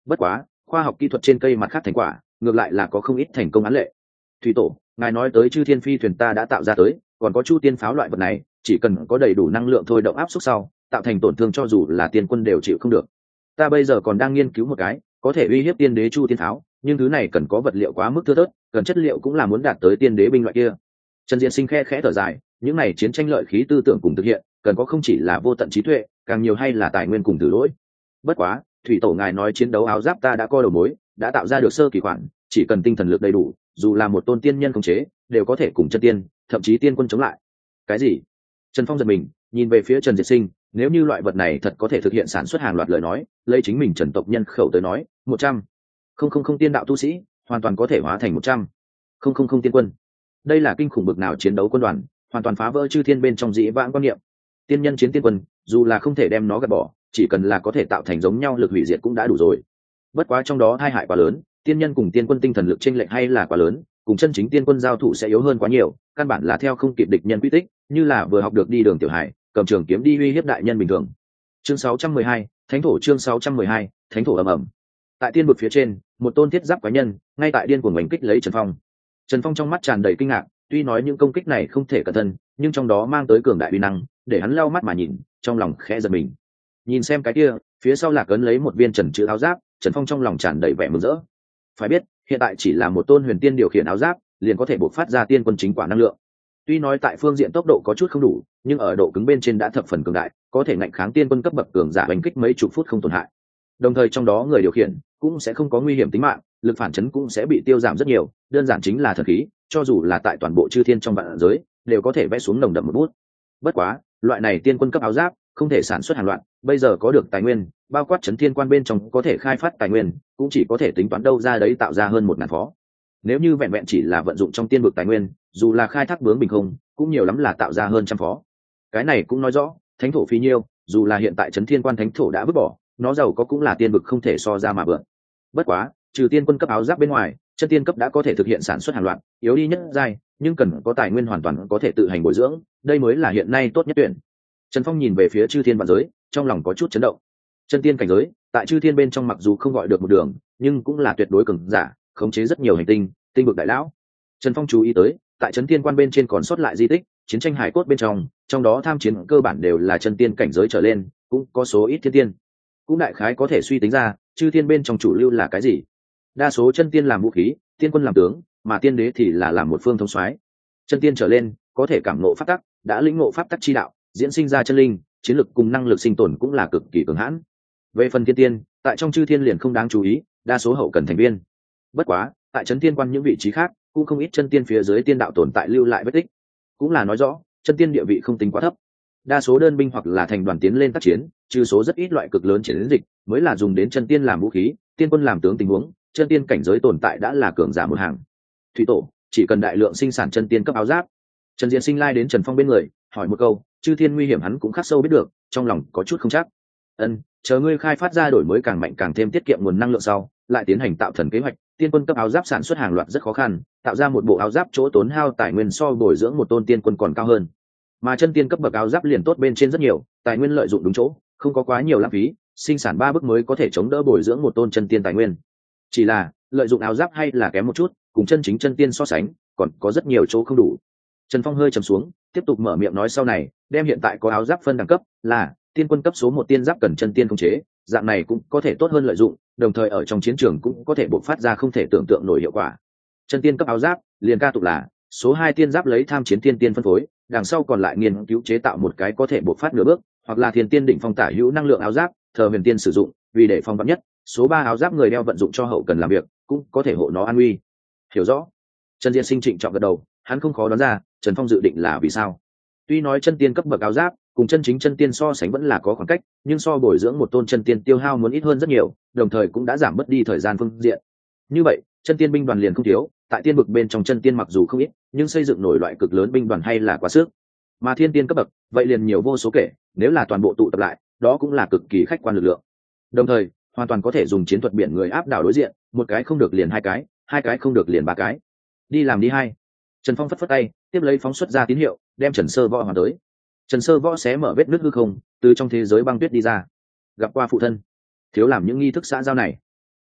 S1: Bất quá khoa học kỹ thuật trên cây mặt khác thành quả ngược lại là có không ít thành công án lệ. Thủy tổ, ngài nói tới chư thiên phi thuyền ta đã tạo ra tới, còn có chu tiên pháo loại vật này, chỉ cần có đầy đủ năng lượng thôi động áp suất sau tạo thành tổn thương cho dù là tiên quân đều chịu không được. Ta bây giờ còn đang nghiên cứu một cái có thể uy hiếp tiên đế chu tiên pháo, nhưng thứ này cần có vật liệu quá mức thưa thớt, cần chất liệu cũng là muốn đạt tới tiên đế binh loại kia. Trần Diễn Sinh khe khẽ thở dài, những này chiến tranh lợi khí tư tưởng cùng thực hiện cần có không chỉ là vô tận trí tuệ, càng nhiều hay là tài nguyên cùng tử lỗi. Bất quá thủy tổ ngài nói chiến đấu áo giáp ta đã coi đầu mối, đã tạo ra được sơ kỳ khoản, chỉ cần tinh thần lực đầy đủ, dù là một tôn tiên nhân khống chế đều có thể cùng chân tiên thậm chí tiên quân chống lại. Cái gì? Trần Phong giật mình nhìn về phía Trần Diệt Sinh, nếu như loại vật này thật có thể thực hiện sản xuất hàng loạt lời nói, lấy chính mình Trần tộc nhân khẩu tới nói, một trăm không không không tiên đạo tu sĩ hoàn toàn có thể hóa thành một trăm không không không tiên quân. Đây là kinh khủng bực nào chiến đấu quân đoàn, hoàn toàn phá vỡ chư thiên bên trong dĩ vãng quan niệm. Tiên nhân chiến tiên quân, dù là không thể đem nó gạt bỏ, chỉ cần là có thể tạo thành giống nhau lực hủy diệt cũng đã đủ rồi. Bất quá trong đó hai hại quá lớn, tiên nhân cùng tiên quân tinh thần lực chênh lệch hay là quá lớn, cùng chân chính tiên quân giao thủ sẽ yếu hơn quá nhiều, căn bản là theo không kịp địch nhân quy tích, như là vừa học được đi đường tiểu hải, cầm trường kiếm đi uy hiếp đại nhân bình thường. Chương sáu trăm mười hai, Thánh thổ chương sáu trăm mười hai, Thánh thổ ầm ầm. Tại tiên vực phía trên, một tôn thiết giáp quái nhân, ngay tại điên cuồng đánh kích lấy Trần Phong. Trần Phong trong mắt tràn đầy kinh ngạc, tuy nói những công kích này không thể cẩn thân, nhưng trong đó mang tới cường đại uy năng, để hắn lau mắt mà nhìn, trong lòng khẽ giật mình. Nhìn xem cái kia, phía sau là cấn lấy một viên trần chữ áo giáp, Trần Phong trong lòng tràn đầy vẻ mừng rỡ. Phải biết, hiện tại chỉ là một tôn huyền tiên điều khiển áo giáp, liền có thể bộc phát ra tiên quân chính quả năng lượng. Tuy nói tại phương diện tốc độ có chút không đủ, nhưng ở độ cứng bên trên đã thập phần cường đại, có thể ngạnh kháng tiên quân cấp bậc cường giả đánh kích mấy chục phút không tổn hại. Đồng thời trong đó người điều khiển cũng sẽ không có nguy hiểm tính mạng, lực phản chấn cũng sẽ bị tiêu giảm rất nhiều, đơn giản chính là thần khí, cho dù là tại toàn bộ chư thiên trong vạn giới, đều có thể vẽ xuống nồng đậm một bút. Bất quá, loại này tiên quân cấp áo giáp không thể sản xuất hàng loạt, bây giờ có được tài nguyên, bao quát chấn thiên quan bên trong có thể khai phát tài nguyên, cũng chỉ có thể tính toán đâu ra đấy tạo ra hơn một ngàn phó. Nếu như vẹn vẹn chỉ là vận dụng trong tiên vực tài nguyên, dù là khai thác bướng bình không, cũng nhiều lắm là tạo ra hơn trăm phó. Cái này cũng nói rõ, thánh thổ phi nhiêu, dù là hiện tại chấn thiên quan thánh thổ đã vứt bỏ, nó giàu có cũng là tiên vực không thể so ra mà vượn. Bất quá, trừ tiên quân cấp áo giáp bên ngoài, chân tiên cấp đã có thể thực hiện sản xuất hàng loạt, yếu đi nhất giai, nhưng cần có tài nguyên hoàn toàn có thể tự hành bồi dưỡng, đây mới là hiện nay tốt nhất tuyển. Trần Phong nhìn về phía chư thiên vạn giới, trong lòng có chút chấn động. Chân tiên cảnh giới, tại chư thiên bên trong mặc dù không gọi được một đường, nhưng cũng là tuyệt đối cường giả, khống chế rất nhiều hành tinh, tinh vực đại lão. Trần Phong chú ý tới, tại chấn tiên quan bên trên còn sót lại di tích, chiến tranh hải cốt bên trong, trong đó tham chiến cơ bản đều là chân tiên cảnh giới trở lên, cũng có số ít thiên tiên. Cũng đại khái có thể suy tính ra, chư thiên bên trong chủ lưu là cái gì. Đa số chân tiên làm vũ khí, tiên quân làm tướng, mà tiên đế thì là làm một phương thống soái. Chân tiên trở lên, có thể cảm ngộ pháp tắc, đã lĩnh ngộ pháp tắc chi đạo, diễn sinh ra chân linh, chiến lực cùng năng lực sinh tồn cũng là cực kỳ cường hãn. Về phần thiên tiên, tại trong chư thiên liền không đáng chú ý, đa số hậu cần thành viên. Bất quá, tại chấn tiên quan những vị trí khác, cũng không ít chân tiên phía dưới tiên đạo tồn tại lưu lại vết tích. Cũng là nói rõ, chân tiên địa vị không tính quá thấp. Đa số đơn binh hoặc là thành đoàn tiến lên tác chiến, trừ số rất ít loại cực lớn chiến dịch, mới là dùng đến chân tiên làm vũ khí, tiên quân làm tướng tình huống, chân tiên cảnh giới tồn tại đã là cường giả một hàng. Thủy tổ, chỉ cần đại lượng sinh sản chân tiên cấp áo giáp. Trần Diễn Sinh lai đến Trần Phong bên người, hỏi một câu, chư thiên nguy hiểm hắn cũng khắc sâu biết được, trong lòng có chút không chắc. Ân, chờ ngươi khai phát ra đổi mới càng mạnh càng thêm tiết kiệm nguồn năng lượng sau, lại tiến hành tạo thần kế hoạch, tiên quân cấp áo giáp sản xuất hàng loạt rất khó khăn, tạo ra một bộ áo giáp chỗ tốn hao tài nguyên so bồi dưỡng một tôn tiên quân còn cao hơn. Mà chân tiên cấp bậc áo giáp liền tốt bên trên rất nhiều, tài nguyên lợi dụng đúng chỗ, không có quá nhiều lãng phí, sinh sản ba bước mới có thể chống đỡ bồi dưỡng một tôn chân tiên tài nguyên. Chỉ là, lợi dụng áo giáp hay là kém một chút, cùng chân chính chân tiên so sánh, còn có rất nhiều chỗ không đủ. Trần Phong hơi trầm xuống, tiếp tục mở miệng nói sau này, đem hiện tại có áo giáp phân đẳng cấp, là tiên quân cấp số một tiên giáp cần chân tiên khống chế, dạng này cũng có thể tốt hơn lợi dụng, đồng thời ở trong chiến trường cũng có thể bộc phát ra không thể tưởng tượng nổi hiệu quả. Chân tiên cấp áo giáp, liền ca tục là số hai tiên giáp lấy tham chiến tiên tiên phân phối, đằng sau còn lại nghiên cứu chế tạo một cái có thể bộc phát nửa bước, hoặc là thiên tiên đỉnh phong tả hữu năng lượng áo giáp, thờ huyền tiên sử dụng, vì để phong vắn nhất, số ba áo giáp người đeo vận dụng cho hậu cần làm việc, cũng có thể hộ nó an nguy. Hiểu rõ. Trần Diễn Sinh trịnh trọng gật đầu, hắn không khó đoán ra, Trần Phong dự định là vì sao. Tuy nói chân tiên cấp bậc áo giáp cùng chân chính chân tiên so sánh vẫn là có khoảng cách, nhưng so bồi dưỡng một tôn chân tiên tiêu hao muốn ít hơn rất nhiều, đồng thời cũng đã giảm bớt đi thời gian phương diện. Như vậy, chân tiên binh đoàn liền không thiếu, tại tiên vực bên trong chân tiên mặc dù không ít, nhưng xây dựng nổi loại cực lớn binh đoàn hay là quá sức. Mà thiên tiên cấp bậc, vậy liền nhiều vô số kể, nếu là toàn bộ tụ tập lại, đó cũng là cực kỳ khách quan lực lượng. Đồng thời, hoàn toàn có thể dùng chiến thuật biển người áp đảo đối diện, một cái không được liền hai cái, hai cái không được liền ba cái. Đi làm đi hai. Trần Phong phất phất tay, tiếp lấy phóng xuất ra tín hiệu, đem Trần Sơ Võ hoàn tới. Trần Sơ Võ xé mở vết nứt hư không, từ trong thế giới băng tuyết đi ra. Gặp qua phụ thân, thiếu làm những nghi thức xã giao này.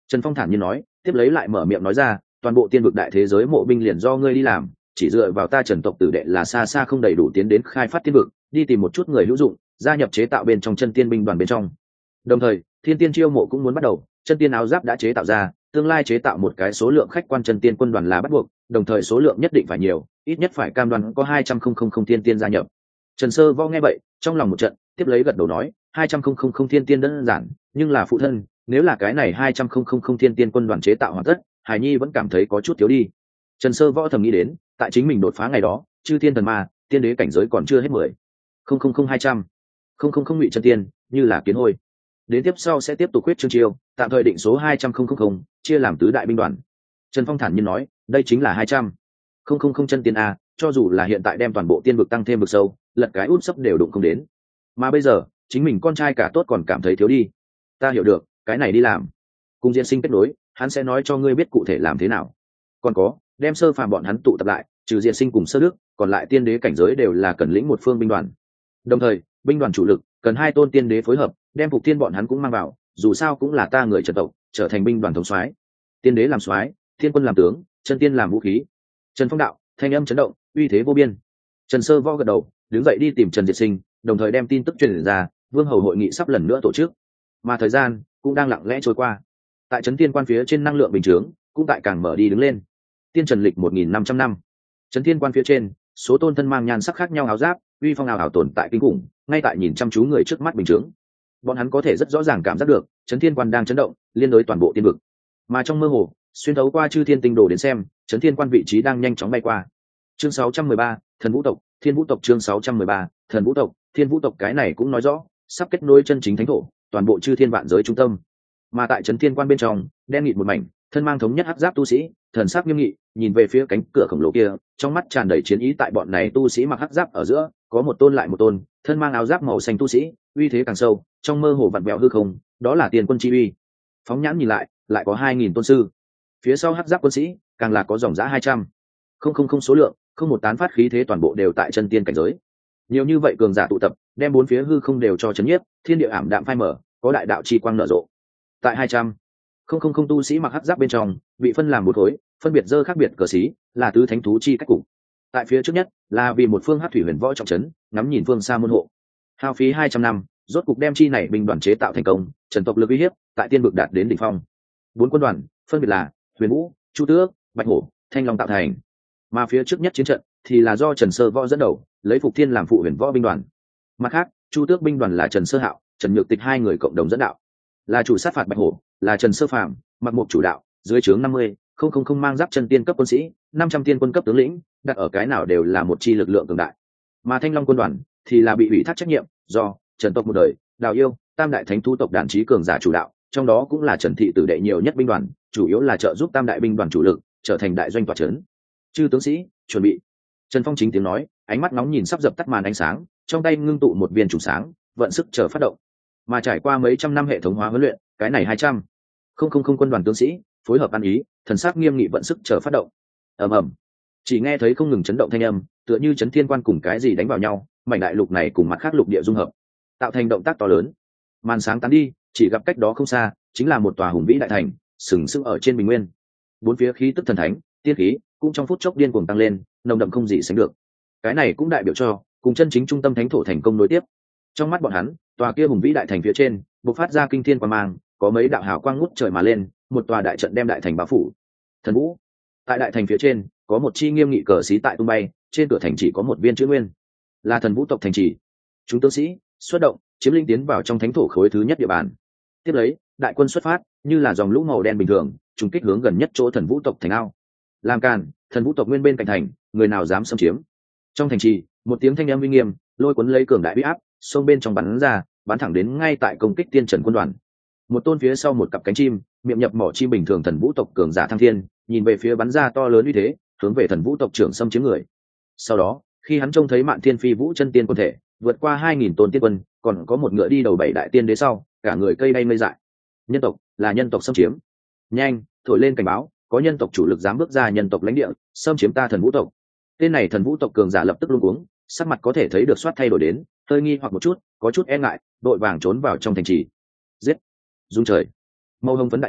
S1: Trần Phong thản nhiên nói, tiếp lấy lại mở miệng nói ra, toàn bộ tiên vực đại thế giới mộ binh liền do ngươi đi làm, chỉ dựa vào ta Trần tộc tử đệ là xa xa không đầy đủ tiến đến khai phát tiên vực, đi tìm một chút người hữu dụng, gia nhập chế tạo bên trong chân tiên binh đoàn bên trong. Đồng thời, Thiên Tiên chiêu mộ cũng muốn bắt đầu, chân tiên áo giáp đã chế tạo ra, tương lai chế tạo một cái số lượng khách quan chân tiên quân đoàn là bắt buộc, đồng thời số lượng nhất định phải nhiều, ít nhất phải cam đoan có hai trăm nghìn thiên tiên gia nhập. Trần Sơ Võ nghe vậy, trong lòng một trận, tiếp lấy gật đầu nói, hai trăm nghìn thiên tiên đơn giản, nhưng là phụ thân, nếu là cái này hai trăm nghìn thiên tiên quân đoàn chế tạo hoàn tất, Hải Nhi vẫn cảm thấy có chút thiếu đi. Trần Sơ Võ thầm nghĩ đến, tại chính mình đột phá ngày đó, chư thiên thần ma, tiên đế cảnh giới còn chưa hết mười. không không không hai trăm. không không không ngụy chân tiên, như là kiến hôi. Đến tiếp sau sẽ tiếp tục quyết chương chiêu, tạm thời định số hai trăm nghìn, chia làm tứ đại binh đoàn. Trần Phong thản nhiên nói, đây chính là hai trăm nghìn chân tiên a, cho dù là hiện tại đem toàn bộ tiên vực tăng thêm vực sâu, lật cái út sấp đều đụng không đến. Mà bây giờ, chính mình con trai cả tốt còn cảm thấy thiếu đi. Ta hiểu được, cái này đi làm. Cùng Diên Sinh kết nối, hắn sẽ nói cho ngươi biết cụ thể làm thế nào. Còn có, đem sơ phàm bọn hắn tụ tập lại, trừ Diên Sinh cùng Sơ Đức, còn lại tiên đế cảnh giới đều là cần lĩnh một phương binh đoàn. Đồng thời, binh đoàn chủ lực cần hai tôn tiên đế phối hợp, đem Phục Thiên bọn hắn cũng mang vào, dù sao cũng là ta người Trần tộc, trở thành binh đoàn thống soái. Tiên đế làm soái, thiên quân làm tướng, chân tiên làm vũ khí. Trần Phong đạo, thanh âm chấn động, uy thế vô biên. Trần Sơ Võ gật đầu, đứng dậy đi tìm Trần Diệt Sinh, đồng thời đem tin tức truyền ra, Vương Hầu hội nghị sắp lần nữa tổ chức. Mà thời gian cũng đang lặng lẽ trôi qua. Tại trấn Thiên Quan phía trên năng lượng bình chướng cũng tại càng mở đi đứng lên. Tiên Trần lịch một nghìn năm trăm năm. Trấn Thiên Quan phía trên, số tôn thân mang nhan sắc khác nhau áo giáp, uy phong ảo ảo tồn tại kinh khủng, ngay tại nhìn chăm chú người trước mắt bình chướng. Bọn hắn có thể rất rõ ràng cảm giác được, Trấn Thiên Quan đang chấn động, liên đối toàn bộ tiên vực. Mà trong mơ hồ, xuyên thấu qua chư thiên tinh đồ đến xem, Trấn Thiên Quan vị trí đang nhanh chóng bay qua. Chương sáu trăm mười ba, Thần Vũ tộc, Thiên Vũ tộc chương sáu trăm mười ba, Thần Vũ tộc, Thiên Vũ tộc cái này cũng nói rõ, sắp kết nối chân chính thánh thổ, toàn bộ chư thiên vạn giới trung tâm. Mà tại Trấn Thiên Quan bên trong, đen nghịt một mảnh, thân mang thống nhất hắc giáp tu sĩ, thần sắc nghiêm nghị, nhìn về phía cánh cửa khổng lồ kia, trong mắt tràn đầy chiến ý. Tại bọn này tu sĩ mặc hắc giáp ở giữa, có một tôn lại một tôn, thân mang áo giáp màu xanh tu sĩ, uy thế càng sâu, trong mơ hồ vặn vẹo hư không, đó là tiền quân chi uy. Phóng nhãn nhìn lại, lại có hai nghìn tôn sư. Phía sau hắc giáp quân sĩ, càng là có dòng dã hai trăm. Không không không số lượng, không một tán phát khí thế toàn bộ đều tại chân tiên cảnh giới. Nhiều như vậy cường giả tụ tập, đem bốn phía hư không đều cho chấn nhiếp, thiên địa ảm đạm phai mở, có đại đạo chi quang nở rộ. Tại hai trăm, không không không tu sĩ mặc hắc giáp bên trong, bị phân làm một khối, phân biệt dơ khác biệt cờ xí, là tứ thánh thú chi cách cục. Tại phía trước nhất, là vì một phương hắc thủy huyền võ trọng trấn, ngắm nhìn phương xa môn hộ. Hao phí hai trăm năm, rốt cục đem chi này binh đoàn chế tạo thành công, Trần tộc lực uy hiếp, tại tiên vực đạt đến đỉnh phong. Bốn quân đoàn, phân biệt là Huyền Vũ, Chu Tước, Bạch Hổ, Thanh Long tạo thành. Mà phía trước nhất chiến trận thì là do Trần Sơ Võ dẫn đầu, lấy Phục Thiên làm phụ huyền võ binh đoàn. Mặt khác, Chu Tước binh đoàn là Trần Sơ Hạo, Trần Nhược Tịch hai người cộng đồng dẫn đạo. Là chủ sát phạt Bạch Hổ, là Trần Sơ Phàm, mặc mục chủ đạo, dưới trướng năm mươi, không không không mang giáp chân tiên cấp quân sĩ, năm trăm tiên quân cấp tướng lĩnh, đặt ở cái nào đều là một chi lực lượng cường đại. Mà Thanh Long quân đoàn thì là bị ủy thác trách nhiệm, do Trần tộc một đời, Đào Yêu, Tam đại thánh thú tộc đàn chí cường giả chủ đạo, trong đó cũng là Trần thị tử đệ nhiều nhất binh đoàn, chủ yếu là trợ giúp Tam đại binh đoàn chủ lực, trở thành đại doanh tọa trấn. Chư tướng sĩ, chuẩn bị. Trần Phong chính tiếng nói, ánh mắt nóng nhìn sắp dập tắt màn ánh sáng, trong tay ngưng tụ một viên trùng sáng, vận sức chờ phát động. Mà trải qua mấy trăm năm hệ thống hóa huấn luyện, cái này hai trăm, không không không quân đoàn tướng sĩ, phối hợp ăn ý, thần sắc nghiêm nghị vận sức chờ phát động. Ầm ầm. Chỉ nghe thấy không ngừng chấn động thanh âm, tựa như chấn thiên quan cùng cái gì đánh vào nhau, mảnh đại lục này cùng mặt khác lục địa dung hợp, tạo thành động tác to lớn. Màn sáng tán đi, chỉ gặp cách đó không xa, chính là một tòa hùng vĩ đại thành, sừng sững ở trên bình nguyên. Bốn phía khí tức thần thánh, tiên khí cũng trong phút chốc điên cuồng tăng lên, nồng đậm không gì sánh được. Cái này cũng đại biểu cho cùng chân chính trung tâm thánh thổ thành công nối tiếp. Trong mắt bọn hắn, tòa kia hùng vĩ đại thành phía trên bộc phát ra kinh thiên quang mang, có mấy đạo hào quang ngút trời mà lên, một tòa đại trận đem đại thành bao phủ. Thần Vũ. Tại đại thành phía trên có một chi nghiêm nghị cờ xí tại tung bay, trên cửa thành chỉ có một viên chữ nguyên, là Thần Vũ tộc thành trì. Chúng tướng sĩ xuất động, chiếm lĩnh tiến vào trong thánh thổ khối thứ nhất địa bàn. Tiếp lấy, đại quân xuất phát, như là dòng lũ màu đen bình thường, trùng kích hướng gần nhất chỗ Thần Vũ tộc thành ao. Làm càn, Thần Vũ tộc nguyên bên cạnh thành, người nào dám xâm chiếm. Trong thành trì, một tiếng thanh âm uy nghiêm, lôi cuốn lấy cường đại uy áp, xông bên trong bắn ra, bắn thẳng đến ngay tại công kích Tiên Trần quân đoàn. Một tôn phía sau một cặp cánh chim, miệng nhập mỏ chim bình thường Thần Vũ tộc cường giả thăng thiên, nhìn về phía bắn ra to lớn uy thế, hướng về Thần Vũ tộc trưởng xâm chiếm người. Sau đó, khi hắn trông thấy Mạn Thiên Phi Vũ chân tiên quân thể, vượt qua hai nghìn tôn tiên quân, còn có một ngựa đi đầu bảy đại tiên đế sau, cả người cây đay mây dại. Nhân tộc, là nhân tộc xâm chiếm. Nhanh, thổi lên cảnh báo, có nhân tộc chủ lực dám bước ra nhân tộc lãnh địa, xâm chiếm ta Thần Vũ tộc. Tên này Thần Vũ tộc cường giả lập tức luống cuống, sắc mặt có thể thấy được soát thay đổi đến, hơi nghi hoặc một chút, có chút e ngại, đội vàng trốn vào trong thành trì. Giết! Dung trời! Màu hồng phấn đại truy,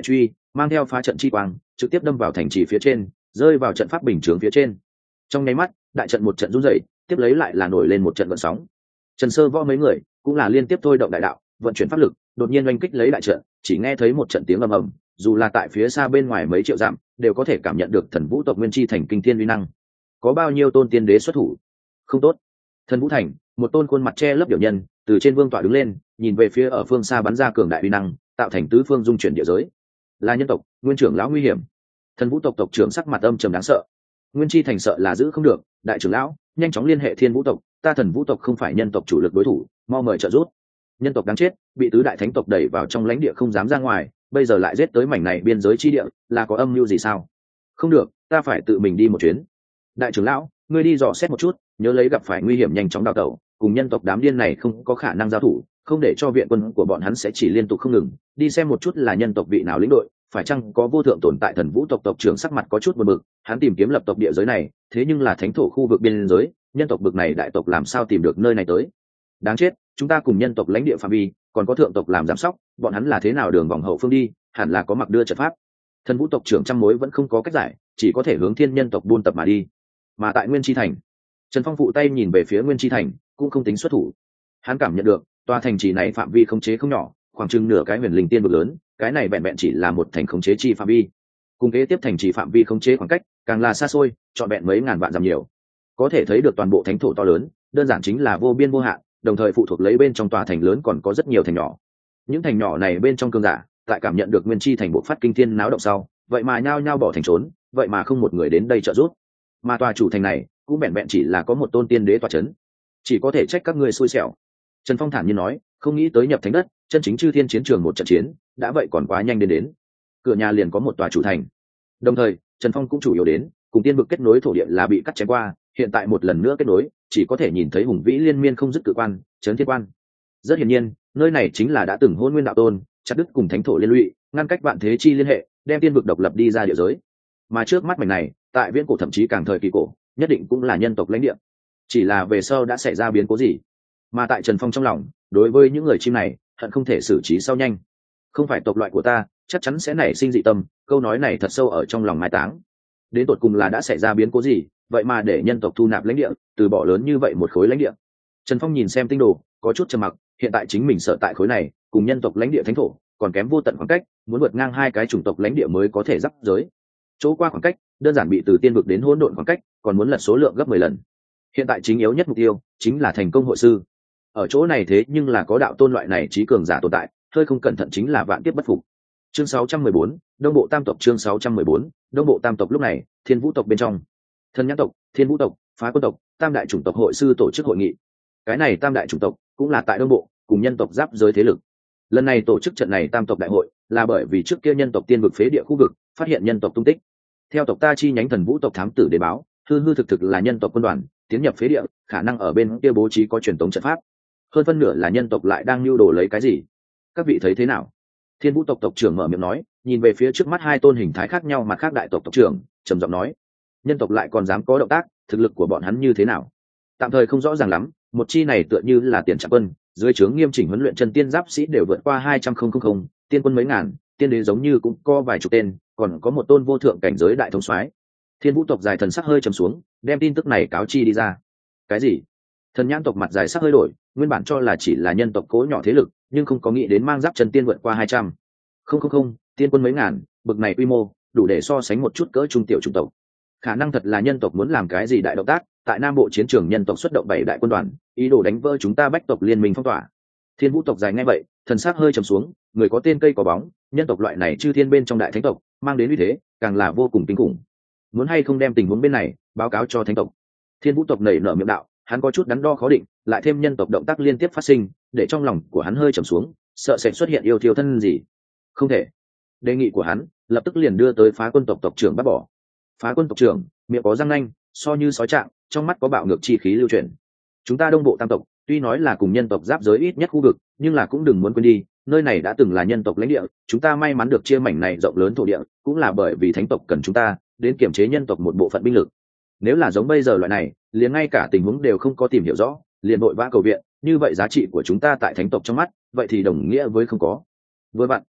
S1: mang theo phá trận chi quang trực tiếp đâm vào thành trì phía trên, rơi vào trận pháp bình chướng phía trên. Trong nháy mắt, đại trận một trận rung rẩy, tiếp lấy lại là nổi lên một trận gợn sóng. Trần Sơ Võ mấy người cũng là liên tiếp thôi động đại đạo, vận chuyển pháp lực, đột nhiên oanh kích lấy đại trận, chỉ nghe thấy một trận tiếng ầm ầm, dù là tại phía xa bên ngoài mấy triệu dặm, đều có thể cảm nhận được thần vũ tộc nguyên chi thành kinh thiên uy năng. Có bao nhiêu tôn tiên đế xuất thủ? Không tốt. Thần vũ thành, một tôn khuôn mặt che lấp biểu nhân, từ trên vương tọa đứng lên, nhìn về phía ở phương xa bắn ra cường đại uy năng, tạo thành tứ phương dung chuyển địa giới. Là nhân tộc, nguyên trưởng lão nguy hiểm. Thần vũ tộc tộc trưởng sắc mặt âm trầm đáng sợ. Nguyên chi thành sợ là giữ không được, đại trưởng lão, nhanh chóng liên hệ thiên vũ tộc, ta thần vũ tộc không phải nhân tộc chủ lực đối thủ, mau mời trợ giúp. Nhân tộc đáng chết, bị tứ đại thánh tộc đẩy vào trong lãnh địa không dám ra ngoài, bây giờ lại giết tới mảnh này biên giới chi địa, là có âm mưu gì sao? Không được, ta phải tự mình đi một chuyến. Đại trưởng lão, ngươi đi dò xét một chút, nhớ lấy gặp phải nguy hiểm nhanh chóng đào tẩu, cùng nhân tộc đám điên này không có khả năng giao thủ, không để cho viện quân của bọn hắn sẽ chỉ liên tục không ngừng. Đi xem một chút là nhân tộc vị nào lĩnh đội, phải chăng có vô thượng tồn tại. Thần vũ tộc tộc trưởng sắc mặt có chút buồn bực, hắn tìm kiếm lập tộc địa giới này, thế nhưng là thánh thổ khu vực biên giới, nhân tộc bực này đại tộc làm sao tìm được nơi này tới? Đáng chết, chúng ta cùng nhân tộc lãnh địa phạm vi, còn có thượng tộc làm giám sóc, bọn hắn là thế nào đường vòng hậu phương đi, hẳn là có mặc đưa trận pháp. Thần vũ tộc trưởng trăm mối vẫn không có cách giải, chỉ có thể hướng thiên nhân tộc buôn tập mà đi. Mà tại Nguyên Chi thành, Trần Phong phụ tay nhìn về phía Nguyên Chi thành, cũng không tính xuất thủ. Hắn cảm nhận được tòa thành trì này phạm vi khống chế không nhỏ, khoảng chừng nửa cái huyền linh tiên vực lớn, cái này vẹn vẹn chỉ là một thành khống chế chi phạm vi. Cùng kế tiếp thành trì phạm vi khống chế khoảng cách càng là xa xôi, trọn vẹn mấy ngàn vạn dặm nhiều. Có thể thấy được toàn bộ thánh thổ to lớn, đơn giản chính là vô biên vô hạn, đồng thời phụ thuộc lấy bên trong tòa thành lớn còn có rất nhiều thành nhỏ. Những thành nhỏ này bên trong cường giả, tại cảm nhận được Nguyên Chi thành bộ phát kinh thiên náo động sau, vậy mà nhao nhao bỏ thành trốn, vậy mà không một người đến đây trợ giúp. Mà tòa chủ thành này cũng vẹn vẹn chỉ là có một tôn tiên đế tòa chấn, chỉ có thể trách các ngươi xui xẻo. Trần Phong thản nhiên nói, không nghĩ tới nhập thánh đất, chân chính chư thiên chiến trường một trận chiến, đã vậy còn quá nhanh đến đến. Cửa nhà liền có một tòa chủ thành. Đồng thời, Trần Phong cũng chủ yếu đến, cùng tiên vực kết nối thổ địa là bị cắt chém qua, hiện tại một lần nữa kết nối, chỉ có thể nhìn thấy hùng vĩ liên miên không dứt cự quan, chấn thiên quan. Rất hiển nhiên, nơi này chính là đã từng hôn nguyên đạo tôn, chặt đứt cùng thánh thổ liên lụy, ngăn cách vạn thế chi liên hệ, đem tiên vực độc lập đi ra địa giới. Mà trước mắt mảnh này, tại viễn cổ thậm chí càng thời kỳ cổ, nhất định cũng là nhân tộc lãnh địa. Chỉ là về sau đã xảy ra biến cố gì? Mà tại Trần Phong trong lòng, đối với những người chim này, hận không thể xử trí sau nhanh. Không phải tộc loại của ta, chắc chắn sẽ nảy sinh dị tâm, câu nói này thật sâu ở trong lòng mai táng. Đến tột cùng là đã xảy ra biến cố gì, vậy mà để nhân tộc thu nạp lãnh địa, từ bỏ lớn như vậy một khối lãnh địa. Trần Phong nhìn xem tinh đồ, có chút trầm mặc, hiện tại chính mình sở tại khối này, cùng nhân tộc lãnh địa thánh thổ, còn kém vô tận khoảng cách, muốn vượt ngang hai cái chủng tộc lãnh địa mới có thể giáp giới. Chỗ qua khoảng cách, đơn giản bị từ tiên vực đến hỗn độn khoảng cách, còn muốn lật số lượng gấp mười lần. Hiện tại chính yếu nhất mục tiêu chính là thành công hội sư. Ở chỗ này thế nhưng là có đạo tôn loại này trí cường giả tồn tại, hơi không cẩn thận chính là vạn kiếp bất phục. Chương sáu trăm mười bốn, Đông Bộ Tam tộc. Chương sáu trăm mười bốn, Đông Bộ Tam tộc. Lúc này, Thiên Vũ tộc bên trong, Thần Nhãn tộc, Thiên Vũ tộc, Phá Quân tộc, Tam đại chủng tộc hội sư tổ chức hội nghị. Cái này Tam đại chủng tộc cũng là tại Đông Bộ, cùng nhân tộc giáp giới thế lực. Lần này tổ chức trận này Tam tộc đại hội, là bởi vì trước kia nhân tộc tiên vực phế địa khu vực, phát hiện nhân tộc tung tích. Theo tộc ta chi nhánh Thần Vũ tộc thám tử đề báo, hư hư thực thực là nhân tộc quân đoàn tiến nhập phế địa, khả năng ở bên kia bố trí có truyền tống trận pháp. Hơn phân nửa là nhân tộc lại đang lưu đồ lấy cái gì. Các vị thấy thế nào? Thiên Vũ tộc tộc trưởng mở miệng nói, nhìn về phía trước mắt hai tôn hình thái khác nhau mặt khác đại tộc tộc trưởng, trầm giọng nói, nhân tộc lại còn dám có động tác, thực lực của bọn hắn như thế nào? Tạm thời không rõ ràng lắm, một chi này tựa như là tiền trạm quân, dưới trướng nghiêm chỉnh huấn luyện chân tiên giáp sĩ đều vượt qua hai trăm không không không, tiên quân mấy ngàn, tiên đế giống như cũng có vài chục tên, còn có một tôn vô thượng cảnh giới đại thống soái. Thiên Vũ tộc dài thần sắc hơi trầm xuống, đem tin tức này cáo chi đi ra. Cái gì? Thần Nhãn tộc mặt dài sắc hơi đổi, nguyên bản cho là chỉ là nhân tộc cố nhỏ thế lực, nhưng không có nghĩ đến mang giáp chân tiên vượt qua hai trăm. Không không không, tiên quân mấy ngàn, bực này quy mô, đủ để so sánh một chút cỡ trung tiểu trung tộc. Khả năng thật là nhân tộc muốn làm cái gì đại động tác, tại Nam Bộ chiến trường nhân tộc xuất động bảy đại quân đoàn, ý đồ đánh vỡ chúng ta Bách tộc liên minh phong tỏa. Thiên Vũ tộc dài nghe vậy, thần sắc hơi trầm xuống, người có tên cây có bóng, nhân tộc loại này chư thiên bên trong đại thánh tộc, mang đến uy thế, càng là vô cùng kinh khủng. Muốn hay không đem tình huống bên này báo cáo cho thánh tộc? Thiên Vũ tộc nảy nở miệng đạo, hắn có chút đắn đo khó định, lại thêm nhân tộc động tác liên tiếp phát sinh, để trong lòng của hắn hơi trầm xuống, sợ sẽ xuất hiện yêu thiêu thân gì. Không thể. Đề nghị của hắn lập tức liền đưa tới Phá Quân tộc tộc trưởng bắt bỏ. Phá Quân tộc trưởng miệng có răng nanh, so như sói trạng, trong mắt có bạo ngược chi khí lưu chuyển. Chúng ta Đông Bộ Tam tộc tuy nói là cùng nhân tộc giáp giới ít nhất khu vực, nhưng là cũng đừng muốn quên đi, nơi này đã từng là nhân tộc lãnh địa, chúng ta may mắn được chia mảnh này rộng lớn thổ địa, cũng là bởi vì thánh tộc cần chúng ta đến kiểm chế nhân tộc một bộ phận binh lực. Nếu là giống bây giờ loại này, liền ngay cả tình huống đều không có tìm hiểu rõ, liền vội vã cầu viện, như vậy giá trị của chúng ta tại thánh tộc trong mắt, vậy thì đồng nghĩa với không có. Vừa bạn,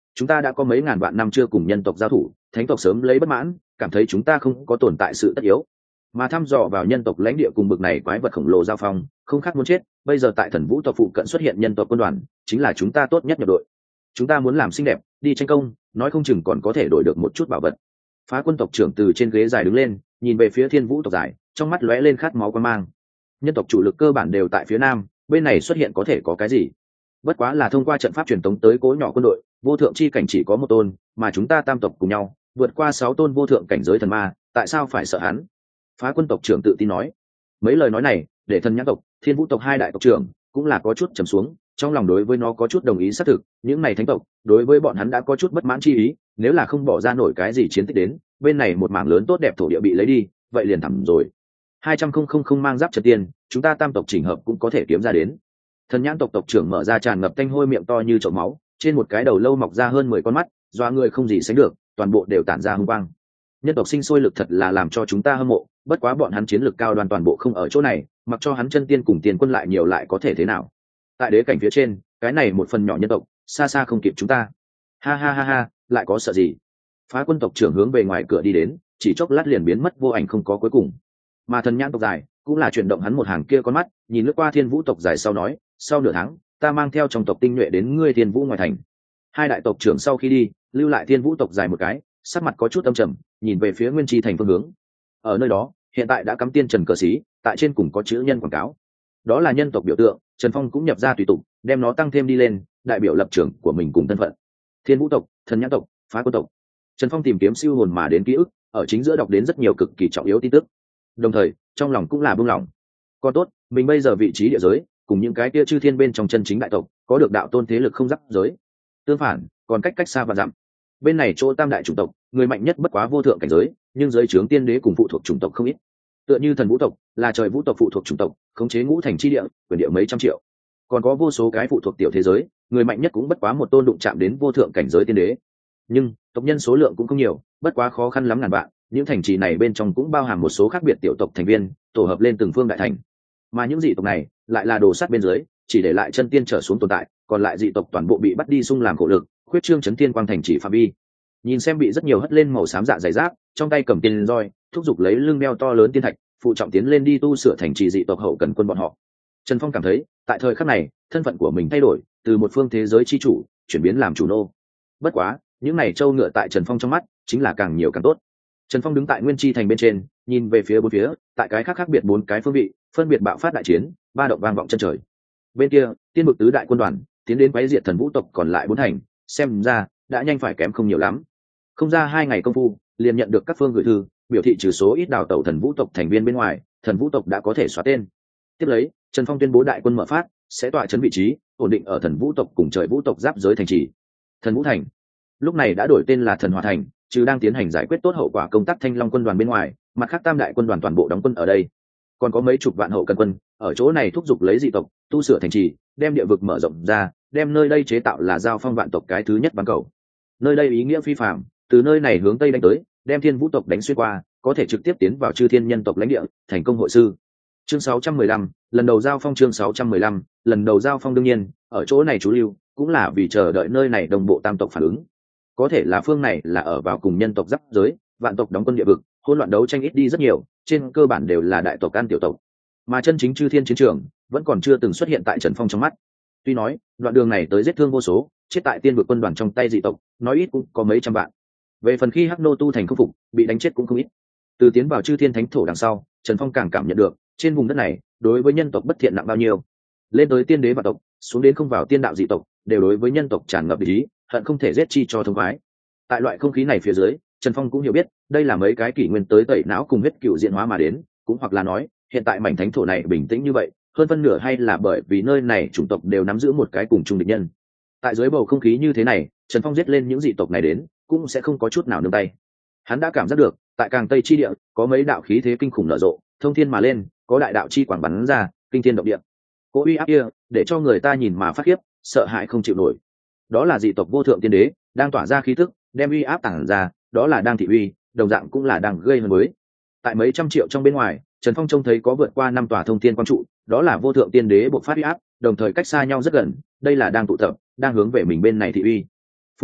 S1: chúng ta đã có mấy ngàn vạn năm chưa cùng nhân tộc giao thủ, thánh tộc sớm lấy bất mãn, cảm thấy chúng ta không có tồn tại sự tất yếu, mà thăm dò vào nhân tộc lãnh địa cùng bực này quái vật khổng lồ giao phong, không khác muốn chết. Bây giờ tại thần vũ tộc phụ cận xuất hiện nhân tộc quân đoàn, chính là chúng ta tốt nhất nhập đội. Chúng ta muốn làm xinh đẹp, đi tranh công, nói không chừng còn có thể đổi được một chút bảo vật. Phá quân tộc trưởng từ trên ghế dài đứng lên, nhìn về phía thiên vũ tộc dài, trong mắt lóe lên khát máu quan mang. Nhân tộc chủ lực cơ bản đều tại phía nam, bên này xuất hiện có thể có cái gì? Bất quá là thông qua trận pháp truyền tống tới cố nhỏ quân đội, vô thượng chi cảnh chỉ có một tôn, mà chúng ta tam tộc cùng nhau vượt qua sáu tôn vô thượng cảnh giới thần ma, tại sao phải sợ hắn? Phá quân tộc trưởng tự tin nói. Mấy lời nói này để thần nhãn tộc, thiên vũ tộc hai đại tộc trưởng cũng là có chút trầm xuống, trong lòng đối với nó có chút đồng ý xác thực, những này thánh tộc đối với bọn hắn đã có chút bất mãn chi ý, nếu là không bỏ ra nổi cái gì chiến tích đến, bên này một mảng lớn tốt đẹp thổ địa bị lấy đi, vậy liền thẳm rồi. Hai trăm không không không mang giáp trật tiền, chúng ta tam tộc chỉnh hợp cũng có thể kiếm ra đến. Thần nhãn tộc tộc trưởng mở ra tràn ngập tanh hôi miệng to như chậu máu, trên một cái đầu lâu mọc ra hơn mười con mắt, doa người không gì sánh được, toàn bộ đều tản ra hung quang. Nhân tộc sinh sôi lực thật là làm cho chúng ta hâm mộ, bất quá bọn hắn chiến lực cao đoàn toàn bộ không ở chỗ này, mặc cho hắn chân tiên cùng tiền quân lại nhiều lại có thể thế nào? Tại đế cảnh phía trên, cái này một phần nhỏ nhân tộc, xa xa không kịp chúng ta. Ha ha ha ha, lại có sợ gì? Phá quân tộc trưởng hướng về ngoài cửa đi đến, chỉ chốc lát liền biến mất vô ảnh không có cuối cùng. Mà thần nhãn tộc dài cũng là chuyển động hắn một hàng kia con mắt, nhìn lướt qua thiên vũ tộc dài sau nói, sau nửa tháng, ta mang theo trong tộc tinh nhuệ đến ngươi thiên vũ ngoài thành. Hai đại tộc trưởng sau khi đi, lưu lại thiên vũ tộc dài một cái, sắc mặt có chút âm trầm, nhìn về phía nguyên chi thành phương hướng. Ở nơi đó hiện tại đã cắm tiên trần cờ xí, tại trên cùng có chữ nhân quảng cáo, đó là nhân tộc biểu tượng. Trần Phong cũng nhập ra tùy tục, đem nó tăng thêm đi lên, đại biểu lập trường của mình cùng thân phận. Thiên vũ tộc, thần nhãn tộc, phá quân tộc. Trần Phong tìm kiếm siêu hồn mà đến ký ức, ở chính giữa đọc đến rất nhiều cực kỳ trọng yếu tin tức, đồng thời trong lòng cũng là buông lỏng. Còn tốt, mình bây giờ vị trí địa giới cùng những cái kia chư thiên bên trong chân chính đại tộc có được đạo tôn thế lực không giáp giới, tương phản còn cách cách xa và dặm. Bên này chỗ tam đại chủng tộc, người mạnh nhất bất quá vô thượng cảnh giới, nhưng giới trướng tiên đế cùng phụ thuộc chủng tộc không ít. Tựa như thần vũ tộc là trời vũ tộc phụ thuộc chủng tộc, khống chế ngũ thành chi địa, quyền địa mấy trăm triệu. Còn có vô số cái phụ thuộc tiểu thế giới, người mạnh nhất cũng bất quá một tôn đụng chạm đến vô thượng cảnh giới tiên đế. Nhưng tộc nhân số lượng cũng không nhiều, bất quá khó khăn lắm ngàn vạn. Những thành trì này bên trong cũng bao hàm một số khác biệt tiểu tộc thành viên, tổ hợp lên từng phương đại thành. Mà những dị tộc này lại là đồ sát bên dưới, chỉ để lại chân tiên trở xuống tồn tại, còn lại dị tộc toàn bộ bị bắt đi xung làm khổ lực, khuyết trương chấn thiên quang thành chỉ phạm vi. Nhìn xem bị rất nhiều hất lên màu xám dạ dày giáp, trong tay cầm tiên roi, thúc giục lấy lưng đeo to lớn tiên thạch, phụ trọng tiến lên đi tu sửa thành trì dị tộc hậu cần quân bọn họ. Trần Phong cảm thấy, tại thời khắc này, thân phận của mình thay đổi, từ một phương thế giới chi chủ, chuyển biến làm chủ nô. Bất quá, những này trâu ngựa tại Trần Phong trong mắt, chính là càng nhiều càng tốt. Trần Phong đứng tại Nguyên Chi thành bên trên, nhìn về phía bốn phía, tại cái khác khác biệt bốn cái phương vị, phân biệt bạo phát đại chiến, ba động vang vọng chân trời. Bên kia, tiên vực tứ đại quân đoàn tiến đến quấy diệt thần vũ tộc còn lại bốn thành, xem ra đã nhanh phải kém không nhiều lắm. Không ra hai ngày công phu, liền nhận được các phương gửi thư, biểu thị trừ số ít đào tẩu thần vũ tộc thành viên bên ngoài, thần vũ tộc đã có thể xóa tên. Tiếp lấy, Trần Phong tuyên bố đại quân mở phát, sẽ tọa trấn vị trí, ổn định ở thần vũ tộc cùng trời vũ tộc giáp giới thành trì. Thần vũ thành lúc này đã đổi tên là thần hỏa thành, trừ đang tiến hành giải quyết tốt hậu quả công tác thanh long quân đoàn bên ngoài, mặt khác tam đại quân đoàn toàn bộ đóng quân ở đây. Còn có mấy chục vạn hậu cần quân ở chỗ này thúc giục lấy dị tộc tu sửa thành trì, đem địa vực mở rộng ra, đem nơi đây chế tạo là giao phong vạn tộc cái thứ nhất bán cầu. Nơi đây ý nghĩa phi phàm, từ nơi này hướng tây đánh tới, đem thiên vũ tộc đánh xuyên qua, có thể trực tiếp tiến vào chư thiên nhân tộc lãnh địa, thành công hội sư. Chương sáu trăm mười lăm, lần đầu giao phong. Chương sáu trăm mười lăm, lần đầu giao phong. Đương nhiên, ở chỗ này chú lưu cũng là vì chờ đợi nơi này đồng bộ tam tộc phản ứng. Có thể là phương này là ở vào cùng nhân tộc giáp giới, vạn tộc đóng quân địa vực, hỗn loạn đấu tranh ít đi rất nhiều, trên cơ bản đều là đại tộc can tiểu tộc. Mà chân chính chư thiên chiến trường vẫn còn chưa từng xuất hiện tại Trần Phong trong mắt. Tuy nói, đoạn đường này tới giết thương vô số, chết tại tiên vực quân đoàn trong tay dị tộc, nói ít cũng có mấy trăm vạn. Về phần khi Hắc Nô tu thành không phục, bị đánh chết cũng không ít. Từ tiến vào chư thiên thánh thổ đằng sau, Trần Phong càng cảm nhận được, trên vùng đất này, đối với nhân tộc bất thiện nặng bao nhiêu. Lên tới tiên đế và tộc, xuống đến không vào tiên đạo dị tộc, đều đối với nhân tộc tràn ngập ý, hận không thể giết chi cho thông khoái. Tại loại không khí này phía dưới, Trần Phong cũng hiểu biết, đây là mấy cái kỷ nguyên tới tẩy não cùng huyết cựu diện hóa mà đến, cũng hoặc là nói, hiện tại mảnh thánh thổ này bình tĩnh như vậy, hơn phân nửa hay là bởi vì nơi này chủng tộc đều nắm giữ một cái cùng chung địch nhân. Tại dưới bầu không khí như thế này, Trần Phong giết lên những dị tộc này đến, cũng sẽ không có chút nào nương tay. Hắn đã cảm giác được, tại càng tây chi địa, có mấy đạo khí thế kinh khủng nở rộ, thông thiên mà lên, có đại đạo chi quảng bắn ra, kinh thiên động địa. Cố uy áp kia, để cho người ta nhìn mà phát khiếp, sợ hãi không chịu nổi. Đó là dị tộc vô thượng tiên đế, đang tỏa ra khí tức, đem uy áp tản ra, đó là đang thị uy, đồng dạng cũng là đang gây hấn mới. Tại mấy trăm triệu trong bên ngoài, Trần Phong trông thấy có vượt qua năm tòa thông thiên quang trụ, đó là vô thượng tiên đế bộc phát uy áp, đồng thời cách xa nhau rất gần, đây là đang tụ tập, đang hướng về mình bên này thị uy. Phụ thân,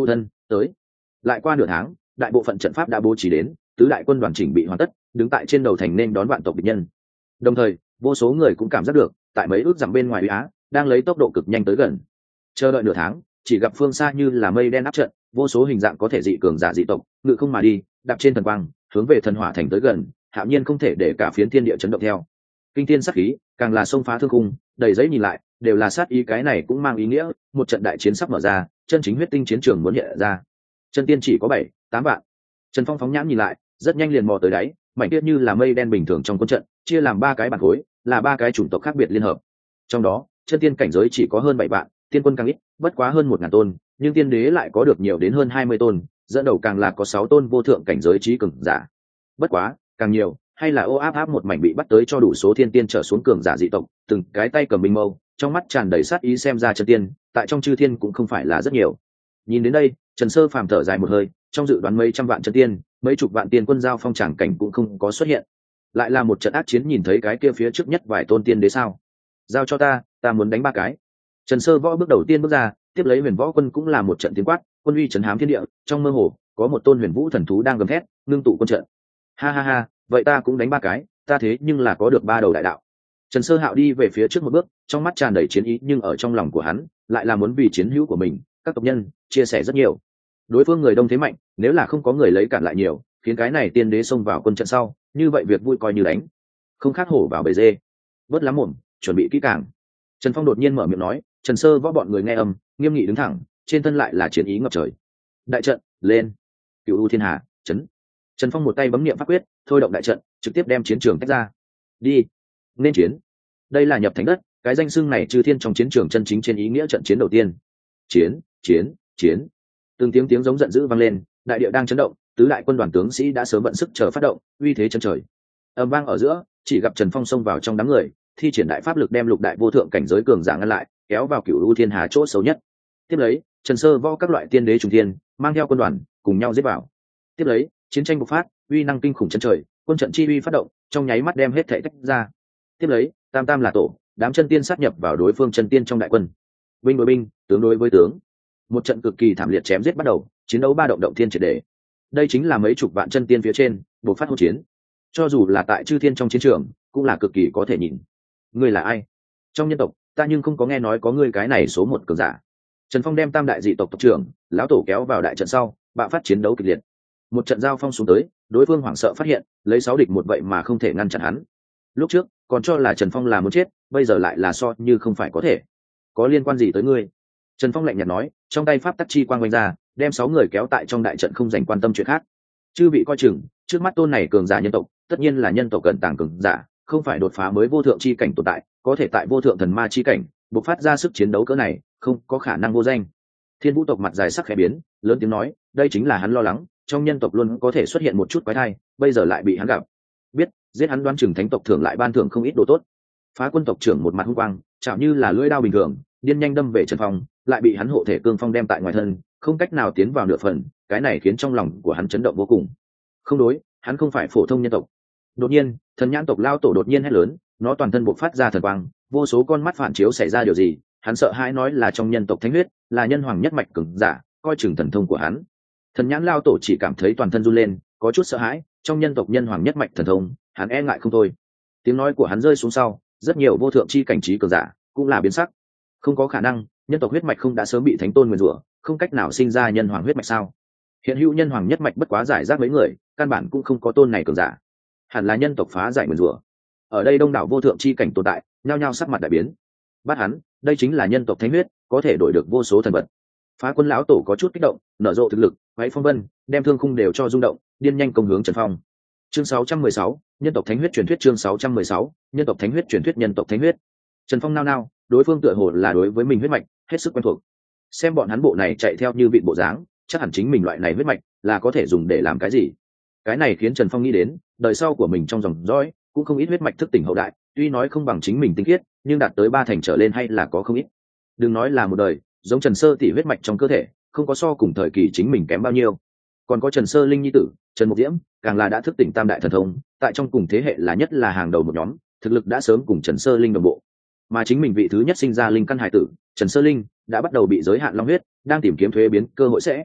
S1: tới. Lại qua nửa tháng, đại bộ phận trận pháp đã bố trí đến, tứ đại quân đoàn chỉnh bị hoàn tất, đứng tại trên đầu thành nên đón vạn tộc địch nhân. Đồng thời, vô số người cũng cảm giác được, tại mấy ước dặm bên ngoài Uy Á, đang lấy tốc độ cực nhanh tới gần. Chờ đợi nửa tháng, chỉ gặp phương xa như là mây đen áp trận, vô số hình dạng có thể dị cường giả dị tộc, ngự không mà đi, đạp trên thần quang, hướng về thần hỏa thành tới gần, hạo nhiên không thể để cả phiến thiên địa chấn động theo. Kinh thiên sát khí, càng là xông phá thương khung, đầy giấy nhìn lại, đều là sát ý, cái này cũng mang ý nghĩa, một trận đại chiến sắp mở ra, chân chính huyết tinh chiến trường muốn hiện ra. Chân tiên chỉ có bảy, tám vạn. Trần Phong phóng nhãn nhìn lại, rất nhanh liền mò tới đáy, mảnh tiết như là mây đen bình thường trong quân trận, chia làm ba cái bản khối, là ba cái chủng tộc khác biệt liên hợp. Trong đó, chân tiên cảnh giới chỉ có hơn bảy vạn, tiên quân càng ít, bất quá hơn một ngàn tôn, nhưng tiên đế lại có được nhiều đến hơn hai mươi tôn, dẫn đầu càng là có sáu tôn vô thượng cảnh giới trí cường giả. Bất quá, càng nhiều, hay là ô áp áp một mảnh bị bắt tới cho đủ số thiên tiên trở xuống cường giả dị tộc, từng cái tay cầm binh mâu, trong mắt tràn đầy sát ý, xem ra chân tiên, tại trong chư thiên cũng không phải là rất nhiều. Nhìn đến đây, Trần Sơ Phàm thở dài một hơi, trong dự đoán mấy trăm vạn chân tiên, mấy chục vạn tiên quân giao phong tràng cảnh cũng không có xuất hiện. Lại là một trận ác chiến, nhìn thấy cái kia phía trước nhất vài tôn tiên đế sao? Giao cho ta, ta muốn đánh ba cái. Trần Sơ Võ bước đầu tiên bước ra, tiếp lấy Huyền Võ quân cũng là một trận tiếng quát, quân uy trấn hám thiên địa, trong mơ hồ có một tôn huyền vũ thần thú đang gầm thét, ngưng tụ quân trận. Ha ha ha, vậy ta cũng đánh ba cái, ta thế nhưng là có được ba đầu đại đạo. Trần Sơ Hạo đi về phía trước một bước, trong mắt tràn đầy chiến ý, nhưng ở trong lòng của hắn lại là muốn vì chiến hữu của mình, các tộc nhân chia sẻ rất nhiều. Đối phương người đông thế mạnh, nếu là không có người lấy cản lại nhiều, khiến cái này tiên đế xông vào quân trận sau, như vậy việc vui coi như đánh, không khác hổ vào bầy dê. Bớt lắm mồm, chuẩn bị kỹ càng. Trần Phong đột nhiên mở miệng nói. Trần Sơ Võ bọn người nghe âm, nghiêm nghị đứng thẳng, trên thân lại là chiến ý ngập trời. Đại trận lên, cửu u thiên hà chấn. Trần Phong một tay bấm niệm pháp quyết, thôi động đại trận, trực tiếp đem chiến trường tách ra. Đi, nên chiến. Đây là nhập thánh đất, cái danh xưng này chư thiên trong chiến trường chân chính trên ý nghĩa trận chiến đầu tiên. Chiến, chiến, chiến. Từng tiếng tiếng giống giận dữ vang lên, đại địa đang chấn động, tứ đại quân đoàn tướng sĩ đã sớm vận sức chờ phát động, uy thế chân trời. Âm vang ở giữa, chỉ gặp Trần Phong xông vào trong đám người, thi triển đại pháp lực đem lục đại vô thượng cảnh giới cường giả ngăn lại, kéo vào cửu u thiên hà chỗ xấu nhất. Tiếp lấy, Trần Sơ Võ các loại tiên đế trùng thiên, mang theo quân đoàn cùng nhau giết vào. Tiếp lấy, chiến tranh bộc phát, uy năng kinh khủng chân trời, quân trận chi uy phát động, trong nháy mắt đem hết thảy tách ra. Tiếp lấy, tam tam là tổ, đám chân tiên sát nhập vào đối phương chân tiên trong đại quân. Binh đối binh, tướng đối với tướng. Một trận cực kỳ thảm liệt chém giết bắt đầu, chiến đấu ba động động thiên triệt để. Đây chính là mấy chục vạn chân tiên phía trên, bộc phát hỗn chiến. Cho dù là tại chư thiên trong chiến trường, cũng là cực kỳ có thể nhìn. Ngươi là ai? Trong nhân tộc, ta nhưng không có nghe nói có ngươi cái này số một cường giả. Trần Phong đem tam đại dị tộc tộc trưởng, lão tổ kéo vào đại trận sau, bạo phát chiến đấu kịch liệt. Một trận giao phong xuống tới, đối phương hoảng sợ phát hiện, lấy sáu địch một vậy mà không thể ngăn chặn hắn. Lúc trước, còn cho là Trần Phong là muốn chết, bây giờ lại là so như không phải có thể. Có liên quan gì tới ngươi? Trần Phong lạnh nhạt nói, trong tay pháp tắc chi quang quanh ra, đem sáu người kéo tại trong đại trận, không dành quan tâm chuyện khác. Chư vị coi chừng, trước mắt tôn này cường giả nhân tộc, tất nhiên là nhân tộc cận tàng cường giả, không phải đột phá mới vô thượng chi cảnh tồn tại, có thể tại vô thượng thần ma chi cảnh bộc phát ra sức chiến đấu cỡ này, không có khả năng vô danh. Thiên Vũ tộc mặt dài sắc khẽ biến, lớn tiếng nói, đây chính là hắn lo lắng, trong nhân tộc luôn có thể xuất hiện một chút quái thai, bây giờ lại bị hắn gặp. Biết, giết hắn đoán chừng thánh tộc thưởng lại ban thưởng không ít đồ tốt. Phá Quân tộc trưởng một mặt hung quang, chảo như là lưỡi đao bình thường, điên nhanh đâm về Trần Phong, lại bị hắn hộ thể cương phong đem tại ngoài thân, không cách nào tiến vào nửa phần, cái này khiến trong lòng của hắn chấn động vô cùng. Không đối, hắn không phải phổ thông nhân tộc. Đột nhiên, thần nhãn tộc lao tổ đột nhiên hét lớn, nó toàn thân bộc phát ra thần quang, vô số con mắt phản chiếu xảy ra điều gì, hắn sợ hãi nói là trong nhân tộc thánh huyết, là nhân hoàng nhất mạch cường giả, coi chừng thần thông của hắn. Thần nhãn lao tổ chỉ cảm thấy toàn thân run lên, có chút sợ hãi, trong nhân tộc nhân hoàng nhất mạch thần thông, hắn e ngại không thôi. Tiếng nói của hắn rơi xuống sau, rất nhiều vô thượng chi cảnh trí cường giả cũng là biến sắc. Không có khả năng, nhân tộc huyết mạch không đã sớm bị thánh tôn nguyền rủa, không cách nào sinh ra nhân hoàng huyết mạch sao? Hiện hữu nhân hoàng nhất mạch bất quá giải rác mấy người, căn bản cũng không có tôn này cường giả. Hẳn là nhân tộc phá giải nguyền rủa. Ở đây đông đảo vô thượng chi cảnh tồn tại, nhao nhao sắc mặt đại biến. Bắt hắn, đây chính là nhân tộc thánh huyết, có thể đổi được vô số thần vật. Phá Quân lão tổ có chút kích động, nở rộ thực lực, váy phong vân, đem thương khung đều cho rung động, điên nhanh công hướng Trần Phong. Chương sáu trăm mười sáu, nhân tộc thánh huyết truyền thuyết, chương sáu trăm mười sáu, nhân tộc thánh huyết truyền thuyết, nhân tộc thánh huyết. Trần Phong nao nao, đối phương tựa hồ là đối với mình huyết mạch hết sức quen thuộc. Xem bọn hắn bộ này chạy theo như vị bộ dáng, chắc hẳn chính mình loại này huyết mạch là có thể dùng để làm cái gì. Cái này khiến Trần Phong nghĩ đến, đời sau của mình trong dòng dõi cũng không ít huyết mạch thức tỉnh hậu đại, tuy nói không bằng chính mình tinh khiết, nhưng đạt tới ba thành trở lên hay là có không ít. Đừng nói là một đời, giống Trần Sơ tỷ huyết mạch trong cơ thể, không có so cùng thời kỳ chính mình kém bao nhiêu. Còn có Trần Sơ Linh nhi tử, Trần Mục Diễm, càng là đã thức tỉnh tam đại thần thông, tại trong cùng thế hệ là nhất là hàng đầu một nhóm, thực lực đã sớm cùng Trần Sơ Linh đồng bộ. Mà chính mình vị thứ nhất sinh ra linh căn hải tử, Trần Sơ Linh, đã bắt đầu bị giới hạn long huyết, đang tìm kiếm thuế biến cơ hội sẽ.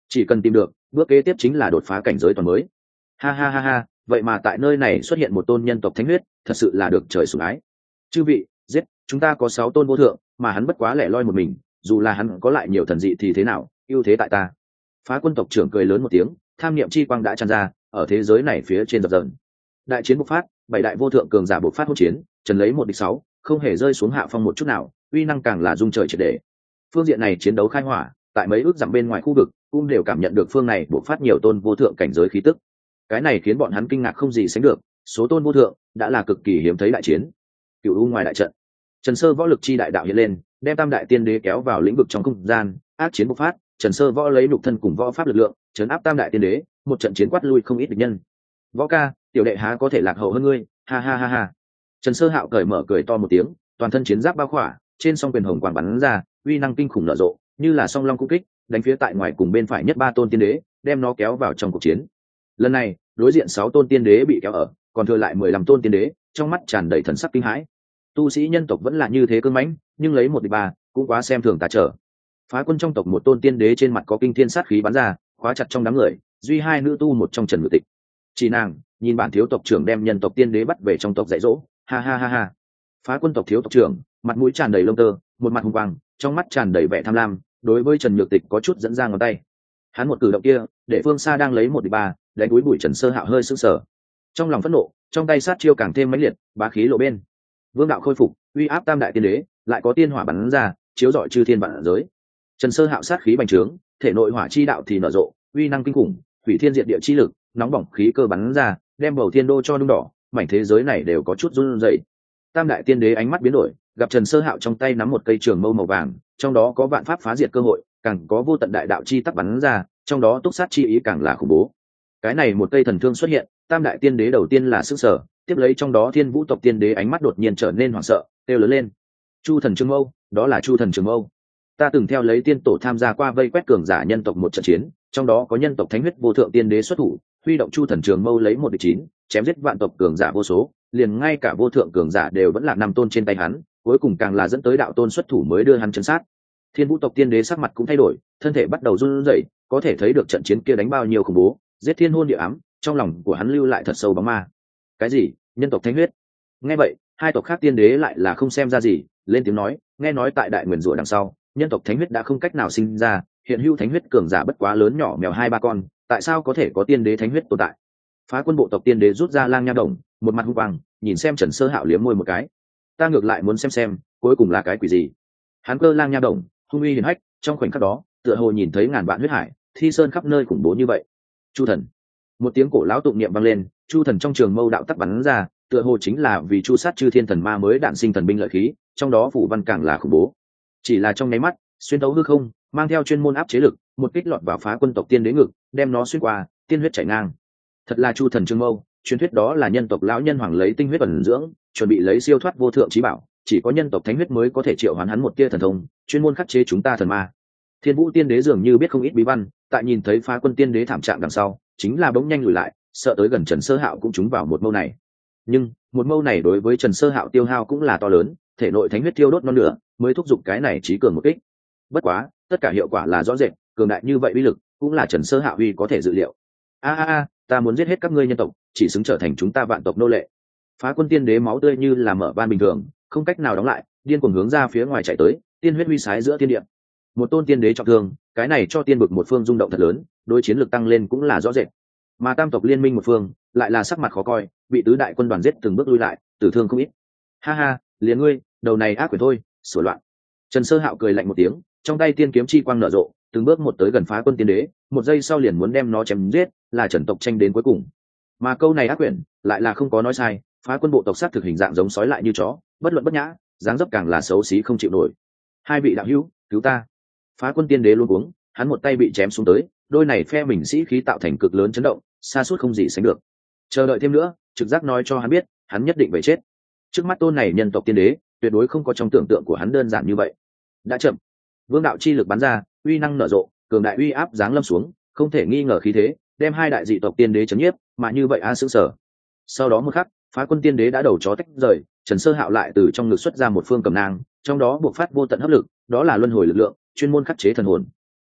S1: chỉ cần tìm được, bước kế tiếp chính là đột phá cảnh giới toàn mới. Ha ha ha ha, vậy mà tại nơi này xuất hiện một tôn nhân tộc thánh huyết, thật sự là được trời sủng ái. Chư vị, giết, chúng ta có sáu tôn vô thượng, mà hắn bất quá lẻ loi một mình, dù là hắn có lại nhiều thần dị thì thế nào, ưu thế tại ta. Phá quân tộc trưởng cười lớn một tiếng, tham niệm chi quang đã tràn ra, ở thế giới này phía trên dập dờn. Đại chiến bộc phát, bảy đại vô thượng cường giả bộc phát hỗn chiến, trần lấy một địch sáu, không hề rơi xuống hạ phong một chút nào, uy năng càng là dung trời triệt để. Phương diện này chiến đấu khai hỏa, tại mấy ước dặm bên ngoài khu vực, cũng đều cảm nhận được phương này bộc phát nhiều tôn vô thượng cảnh giới khí tức. Cái này khiến bọn hắn kinh ngạc không gì sánh được, số tôn vô thượng đã là cực kỳ hiếm thấy đại chiến. Cựu u ngoài đại trận, Trần Sơ võ lực chi đại đạo hiện lên, đem tam đại tiên đế kéo vào lĩnh vực trong không gian, ác chiến bộc phát, Trần Sơ võ lấy nhục thân cùng võ pháp lực lượng, chấn áp tam đại tiên đế, một trận chiến quát lui không ít địch nhân. Võ ca, tiểu đệ há có thể lạc hậu hơn ngươi, ha ha ha ha. Trần Sơ Hạo cởi mở cười to một tiếng, toàn thân chiến giáp bao khỏa, trên song quyền hồng quang bắn ra, uy năng kinh khủng nở rộ, như là song long cung kích, đánh phía tại ngoài cùng bên phải nhất ba tôn tiên đế, đem nó kéo vào trong cuộc chiến. Lần này, đối diện sáu tôn tiên đế bị kéo ở, còn thừa lại mười lăm tôn tiên đế, trong mắt tràn đầy thần sắc kinh hãi. Tu sĩ nhân tộc vẫn là như thế cương mãnh, nhưng lấy một địch ba, cũng quá xem thường ta trở. Phá quân trong tộc một tôn tiên đế trên mặt có kinh thiên sát khí bắn ra, khóa chặt trong đám người, duy hai nữ tu một trong Trần Ngự Tịch. Chỉ nàng, nhìn bản thiếu tộc trưởng đem nhân tộc tiên đế bắt về trong tộc dạy dỗ, ha ha ha ha. Phá quân tộc thiếu tộc trưởng, mặt mũi tràn đầy lông tơ, một mặt hung quang, trong mắt tràn đầy vẻ tham lam, đối với Trần Nhược Tịch có chút dẫn ra ngón tay. Hắn một cử động kia, để phương xa đang lấy một địch ba, đánh túi bụi Trần Sơ Hạo hơi sững sờ. Trong lòng phẫn nộ, trong tay sát chiêu càng thêm mãnh liệt, bá khí lộ bên. Vương đạo khôi phục, uy áp tam đại tiên đế, lại có tiên hỏa bắn ra, chiếu rọi chư thiên vạn giới. Trần Sơ Hạo sát khí bành trướng, thể nội hỏa chi đạo thì nở rộ, uy năng kinh khủng, hủy thiên diệt địa chi lực, nóng bỏng khí cơ bắn ra, đem bầu thiên đô cho nung đỏ, mảnh thế giới này đều có chút run rẩy. Tam đại tiên đế ánh mắt biến đổi, gặp Trần Sơ Hạo trong tay nắm một cây trường mâu màu vàng, trong đó có vạn pháp phá diệt cơ hội, càng có vô tận đại đạo chi tắc bắn ra, trong đó túc sát chi ý càng là khủng bố. Cái này một cây thần thương xuất hiện, tam đại tiên đế đầu tiên là sức sở, tiếp lấy trong đó thiên vũ tộc tiên đế ánh mắt đột nhiên trở nên hoảng sợ, kêu lớn lên. Chu thần trường mâu, đó là Chu thần trường mâu. Ta từng theo lấy tiên tổ tham gia qua vây quét cường giả nhân tộc một trận chiến, trong đó có nhân tộc thánh huyết vô thượng tiên đế xuất thủ, huy động Chu thần trường mâu lấy một địch chín, chém giết vạn tộc cường giả vô số, liền ngay cả vô thượng cường giả đều vẫn là năm tôn trên tay hắn, cuối cùng càng là dẫn tới đạo tôn xuất thủ mới đưa hắn chấn sát. Thiên vũ tộc tiên đế sắc mặt cũng thay đổi, thân thể bắt đầu run rẩy, có thể thấy được trận chiến kia đánh bao nhiêu khủng bố, giết thiên hôn địa ám, trong lòng của hắn lưu lại thật sâu bóng ma. Cái gì? Nhân tộc thánh huyết? Nghe vậy, hai tộc khác tiên đế lại là không xem ra gì, lên tiếng nói, nghe nói tại đại nguyên rủa đằng sau, nhân tộc thánh huyết đã không cách nào sinh ra, hiện hữu thánh huyết cường giả bất quá lớn nhỏ mèo hai ba con, tại sao có thể có tiên đế thánh huyết tồn tại? Phá quân bộ tộc tiên đế rút ra lang nha đồng, một mặt hung quang, nhìn xem Trần Sơ Hạo liếm môi một cái. Ta ngược lại muốn xem xem, cuối cùng là cái quỷ gì? Hắn cơ lang nha đồng, hung uy hiển hách, trong khoảnh khắc đó, tựa hồ nhìn thấy ngàn vạn huyết hải, thi sơn khắp nơi khủng bố như vậy. Chu thần, một tiếng cổ lão tụng niệm vang lên, Chu thần trong trường mâu đạo tắc bắn ra, tựa hồ chính là vì chu sát chư thiên thần ma mới đản sinh thần binh lợi khí, trong đó phủ văn càng là khủng bố. Chỉ là trong nháy mắt, xuyên tấu hư không, mang theo chuyên môn áp chế lực, một kích lọt vào Phá quân tộc tiên đế ngực, đem nó xuyên qua, tiên huyết chảy ngang. Thật là Chu thần trường mâu, truyền thuyết đó là nhân tộc lão nhân hoàng lấy tinh huyết ẩn dưỡng, chuẩn bị lấy siêu thoát vô thượng chí bảo, chỉ có nhân tộc thánh huyết mới có thể triệu hoán hắn một tia thần thông, chuyên môn khắc chế chúng ta thần ma. Thiên vũ tiên đế dường như biết không ít bí văn, tại nhìn thấy Phá quân tiên đế thảm trạng đằng sau, chính là bỗng nhanh lùi lại, sợ tới gần Trần Sơ Hạo cũng trúng vào một mâu này. Nhưng một mâu này đối với Trần Sơ Hạo tiêu hao cũng là to lớn, thể nội thánh huyết thiêu đốt non lửa, mới thúc giục cái này trí cường một kích. Bất quá, tất cả hiệu quả là rõ rệt, cường đại như vậy uy lực, cũng là Trần Sơ Hạo uy có thể dự liệu. A a a, ta muốn giết hết các ngươi nhân tộc, chỉ xứng trở thành chúng ta vạn tộc nô lệ. Phá quân tiên đế máu tươi như là mở van bình thường, không cách nào đóng lại, điên cuồng hướng ra phía ngoài chạy tới, tiên huyết huy sái giữa thiên địa. Một tôn tiên đế trọng thương, cái này cho tiên bực một phương rung động thật lớn, đối chiến lực tăng lên cũng là rõ rệt. Mà tam tộc liên minh một phương lại là sắc mặt khó coi, bị tứ đại quân đoàn giết từng bước lui lại, tử thương không ít. Ha ha, liền ngươi, đầu này ác quỷ thôi, sửa loạn. Trần Sơ Hạo cười lạnh một tiếng, trong tay tiên kiếm chi quang nở rộ, từng bước một tới gần Phá quân tiên đế, một giây sau liền muốn đem nó chém giết, là Trần tộc tranh đến cuối cùng. Mà câu này ác quyển lại là không có nói sai, Phá quân bộ tộc sát thực hình dạng giống sói lại như chó, bất luận bất nhã, dáng dấp càng là xấu xí không chịu nổi. Hai vị đạo hữu, cứu ta! Phá quân tiên đế luôn uống, hắn một tay bị chém xuống tới, đôi này phe mình sĩ khí tạo thành cực lớn chấn động, xa suốt không gì sánh được. Chờ đợi thêm nữa, trực giác nói cho hắn biết, hắn nhất định phải chết. Trước mắt tôn này nhân tộc tiên đế, tuyệt đối không có trong tưởng tượng của hắn đơn giản như vậy. Đã chậm, vương đạo chi lực bắn ra, uy năng nở rộ, cường đại uy áp giáng lâm xuống, không thể nghi ngờ khí thế, đem hai đại dị tộc tiên đế chấn nhiếp, mà như vậy a sững sờ. Sau đó một khắc, Phá quân tiên đế đã đầu chó tách rời, Trần Sơ Hạo lại từ trong ngực xuất ra một phương cầm nang, trong đó buộc phát vô tận hấp lực, đó là luân hồi lực lượng, chuyên môn khắc chế thần hồn.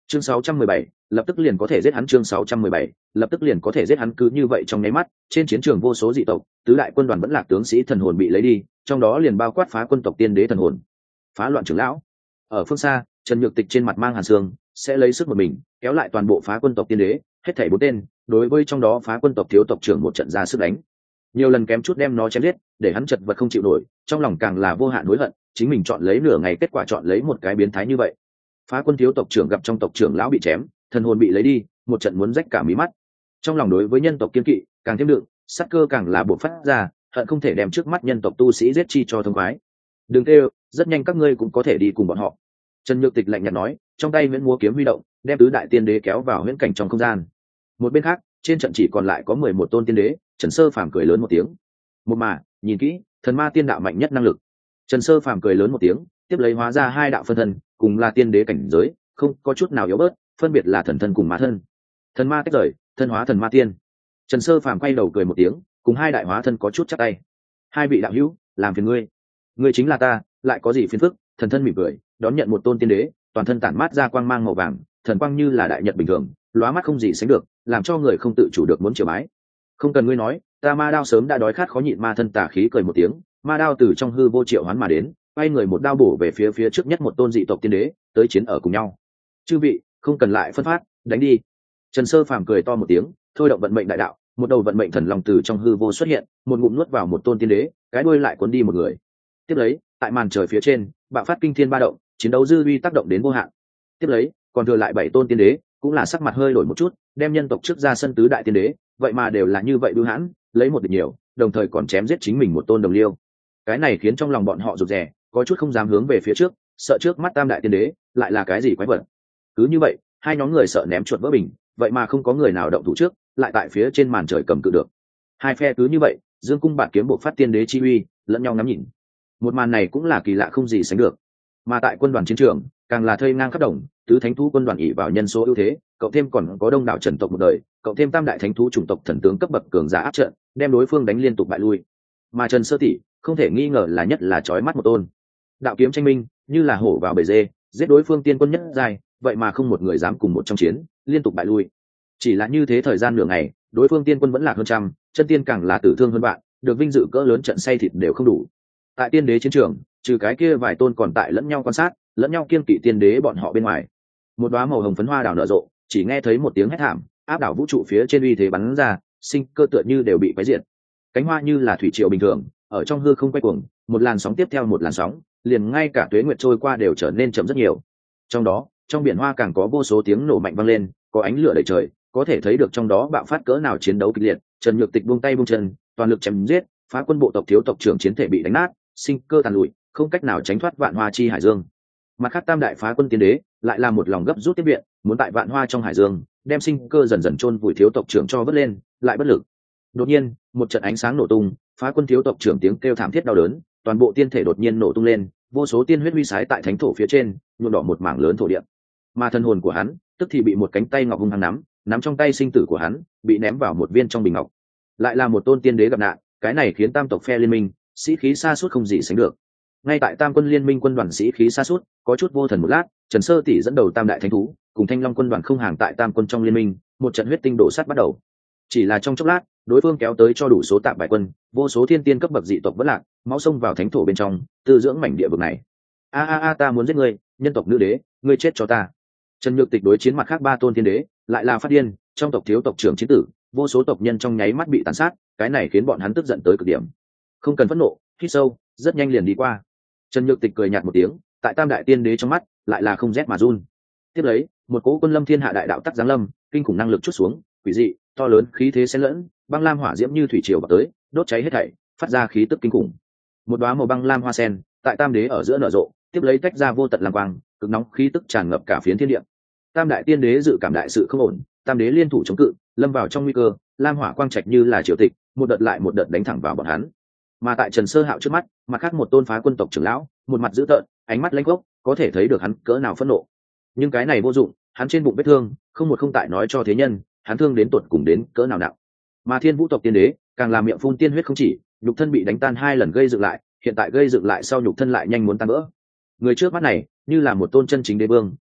S1: chương sáu trăm mười bảy, lập tức liền có thể giết hắn. Chương sáu trăm mười bảy, lập tức liền có thể giết hắn. Cứ như vậy trong nháy mắt, trên chiến trường vô số dị tộc, tứ đại quân đoàn vẫn lạc tướng sĩ thần hồn bị lấy đi, trong đó liền bao quát phá quân tộc tiên đế thần hồn. Phá loạn trưởng lão. Ở phương xa, Trần Nhược Tịch trên mặt mang hàn sương, sẽ lấy sức một mình kéo lại toàn bộ phá quân tộc tiên đế, hết thảy bốn tên, đối với trong đó phá quân tộc thiếu tộc trưởng một trận ra sức đánh. Nhiều lần kém chút đem nó chém giết, để hắn chật vật không chịu nổi, trong lòng càng là vô hạn hối hận, chính mình chọn lấy nửa ngày kết quả chọn lấy một cái biến thái như vậy. Phá quân thiếu tộc trưởng gặp trong tộc trưởng lão bị chém, thần hồn bị lấy đi, một trận muốn rách cả mí mắt. Trong lòng đối với nhân tộc kiên kỵ càng thêm đựng, sát cơ càng là bộc phát ra, hận không thể đem trước mắt nhân tộc tu sĩ giết chi cho thông khoái. Đừng kêu, rất nhanh các ngươi cũng có thể đi cùng bọn họ. Trần Nhược Tịch lạnh nhạt nói, trong tay Huyễn Múa kiếm huy động, đem tứ đại tiên đế kéo vào huyễn cảnh trong không gian. Một bên khác, trên trận chỉ còn lại có mười một tôn tiên đế. Trần Sơ Phàm cười lớn một tiếng. Một mà, nhìn kỹ, thần ma tiên đạo mạnh nhất năng lực. Trần Sơ Phàm cười lớn một tiếng, tiếp lấy hóa ra hai đạo phân thân, cùng là tiên đế cảnh giới, không có chút nào yếu bớt, phân biệt là thần thân cùng ma thân. Thần ma tách rời, thân hóa thần ma tiên. Trần Sơ Phàm quay đầu cười một tiếng, cùng hai đại hóa thân có chút chắp tay. Hai vị đạo hữu, làm phiền ngươi. Ngươi chính là ta, lại có gì phiền phức? Thần thân mỉm cười, đón nhận một tôn tiên đế, toàn thân tản mát ra quang mang màu vàng, thần quang như là đại nhật bình thường, lóa mắt không gì sánh được, làm cho người không tự chủ được muốn chiều bái. Không cần ngươi nói, ta ma đao sớm đã đói khát khó nhịn. Ma thân tà khí cười một tiếng, ma đao từ trong hư vô triệu hoán mà đến, quay người một đao bổ về phía phía trước nhất một tôn dị tộc tiên đế, tới chiến ở cùng nhau. Chư vị, không cần lại phân phát, đánh đi. Trần Sơ Phàm cười to một tiếng, thôi động vận mệnh đại đạo, một đầu vận mệnh thần long từ trong hư vô xuất hiện, một ngụm nuốt vào một tôn tiên đế, cái đuôi lại cuốn đi một người. Tiếp lấy, tại màn trời phía trên, bạo phát kinh thiên ba động, chiến đấu dư uy tác động đến vô hạn. Tiếp lấy, còn thừa lại bảy tôn tiên đế, cũng là sắc mặt hơi đổi một chút, đem nhân tộc trước ra sân tứ đại tiên đế, vậy mà đều là như vậy bưu hãn, lấy một địch nhiều, đồng thời còn chém giết chính mình một tôn đồng liêu. Cái này khiến trong lòng bọn họ rụt rè, có chút không dám hướng về phía trước, sợ trước mắt tam đại tiên đế lại là cái gì quái vật. Cứ như vậy, hai nhóm người sợ ném chuột vỡ bình, vậy mà không có người nào động thủ trước, lại tại phía trên màn trời cầm cự được. Hai phe cứ như vậy, dương cung bạt kiếm bộ phát tiên đế chi uy, lẫn nhau ngắm nhìn. Một màn này cũng là kỳ lạ không gì sánh được. Mà tại quân đoàn chiến trường, càng là thây ngang khắp đồng, tứ thánh thú quân đoàn ỷ vào nhân số ưu thế, cậu thêm còn có đông đảo trần tộc một đời, cậu thêm tam đại thánh thú chủng tộc thần tướng cấp bậc cường giả áp trận, đem đối phương đánh liên tục bại lui. Mà Trần Sơ tỷ không thể nghi ngờ là nhất là chói mắt một tôn. Đạo kiếm tranh minh, như là hổ vào bầy dê, giết đối phương tiên quân nhất dài, vậy mà không một người dám cùng một trong chiến, liên tục bại lui. Chỉ là như thế thời gian nửa ngày, đối phương tiên quân vẫn lạc hơn trăm, chân tiên càng là tử thương hơn bạn, được vinh dự cỡ lớn trận say thịt đều không đủ. Tại tiên đế chiến trường, trừ cái kia vài tôn còn tại lẫn nhau quan sát, lẫn nhau kiên kỵ tiên đế bọn họ bên ngoài. Một đóa màu hồng phấn hoa đào nở rộ, chỉ nghe thấy một tiếng hét thảm, áp đảo vũ trụ phía trên uy thế bắn ra, sinh cơ tựa như đều bị quấy diệt. Cánh hoa như là thủy triều bình thường, ở trong hư không quay cuồng, một làn sóng tiếp theo một làn sóng, liền ngay cả tuế nguyệt trôi qua đều trở nên chậm rất nhiều. Trong đó, trong biển hoa càng có vô số tiếng nổ mạnh vang lên, có ánh lửa đầy trời, có thể thấy được trong đó bạo phát cỡ nào chiến đấu kịch liệt. Trần Nhược Tịch buông tay buông chân, toàn lực chém giết, phá quân bộ tộc thiếu tộc trưởng chiến thể bị đánh nát, sinh cơ tàn lụi, không cách nào tránh thoát vạn hoa chi hải dương. Mặt khác tam đại phá quân tiên đế lại là một lòng gấp rút tiếp viện, muốn tại vạn hoa trong hải dương đem sinh cơ dần dần chôn vùi thiếu tộc trưởng cho vớt lên, lại bất lực. Đột nhiên, một trận ánh sáng nổ tung, phá quân thiếu tộc trưởng tiếng kêu thảm thiết đau đớn, toàn bộ tiên thể đột nhiên nổ tung lên, vô số tiên huyết huy sái tại thánh thổ phía trên, nhuộm đỏ một mảng lớn thổ địa. Mà thân hồn của hắn, tức thì bị một cánh tay ngọc hung hăng nắm, nắm trong tay sinh tử của hắn, bị ném vào một viên trong bình ngọc. Lại là một tôn tiên đế gặp nạn, cái này khiến tam tộc phe liên minh sĩ khí sa sút không gì sánh được. Ngay tại tam quân liên minh quân đoàn sĩ khí sa sút, có chút vô thần một lát, Trần Sơ tỷ dẫn đầu tam đại thánh thú, cùng Thanh Long quân đoàn không hàng tại tam quân trong liên minh, một trận huyết tinh đổ sát bắt đầu. Chỉ là trong chốc lát, đối phương kéo tới cho đủ số tạm bại quân, vô số thiên tiên cấp bậc dị tộc vẫn lạc, máu xông vào thánh thổ bên trong, tư dưỡng mảnh địa vực này. A a a, ta muốn giết ngươi, nhân tộc nữ đế, ngươi chết cho ta. Trần Nhược Tịch đối chiến mặt khác ba tôn thiên đế, lại là phát điên, trong tộc thiếu tộc trưởng chiến tử, vô số tộc nhân trong nháy mắt bị tàn sát, cái này khiến bọn hắn tức giận tới cực điểm. Không cần phẫn nộ, hít sâu, rất nhanh liền đi qua. Trần Nhược Tịch cười nhạt một tiếng, tại tam đại tiên đế trong mắt, lại là không rét mà run. Tiếp lấy, một cỗ quân lâm thiên hạ đại đạo tắc giáng lâm, kinh khủng năng lực chút xuống, quỷ dị, to lớn, khí thế xen lẫn, băng lam hỏa diễm như thủy triều vào tới, đốt cháy hết thảy, phát ra khí tức kinh khủng. Một đóa màu băng lam hoa sen, tại tam đế ở giữa nở rộ, tiếp lấy tách ra vô tận lam quang, cực nóng khí tức tràn ngập cả phiến thiên địa. Tam đại tiên đế dự cảm đại sự không ổn, tam đế liên thủ chống cự, lâm vào trong nguy cơ, lam hỏa quang trạch như là triều tịch, một đợt lại một đợt đánh thẳng vào bọn hắn. Mà tại Trần Sơ Hạo trước mắt, mặt khác một tôn phá quân tộc trưởng lão, một mặt dữ tợn, ánh mắt lanh gốc, có thể thấy được hắn cỡ nào phẫn nộ. Nhưng cái này vô dụng, hắn trên bụng vết thương, không một không tại nói cho thế nhân, hắn thương đến tột cùng đến cỡ nào nặng. Mà Thiên Vũ tộc tiên đế, càng làm miệng phun tiên huyết không chỉ, nhục thân bị đánh tan hai lần gây dựng lại, hiện tại gây dựng lại sau nhục thân lại nhanh muốn tan vỡ. Người trước mắt này, như là một tôn chân chính đế vương,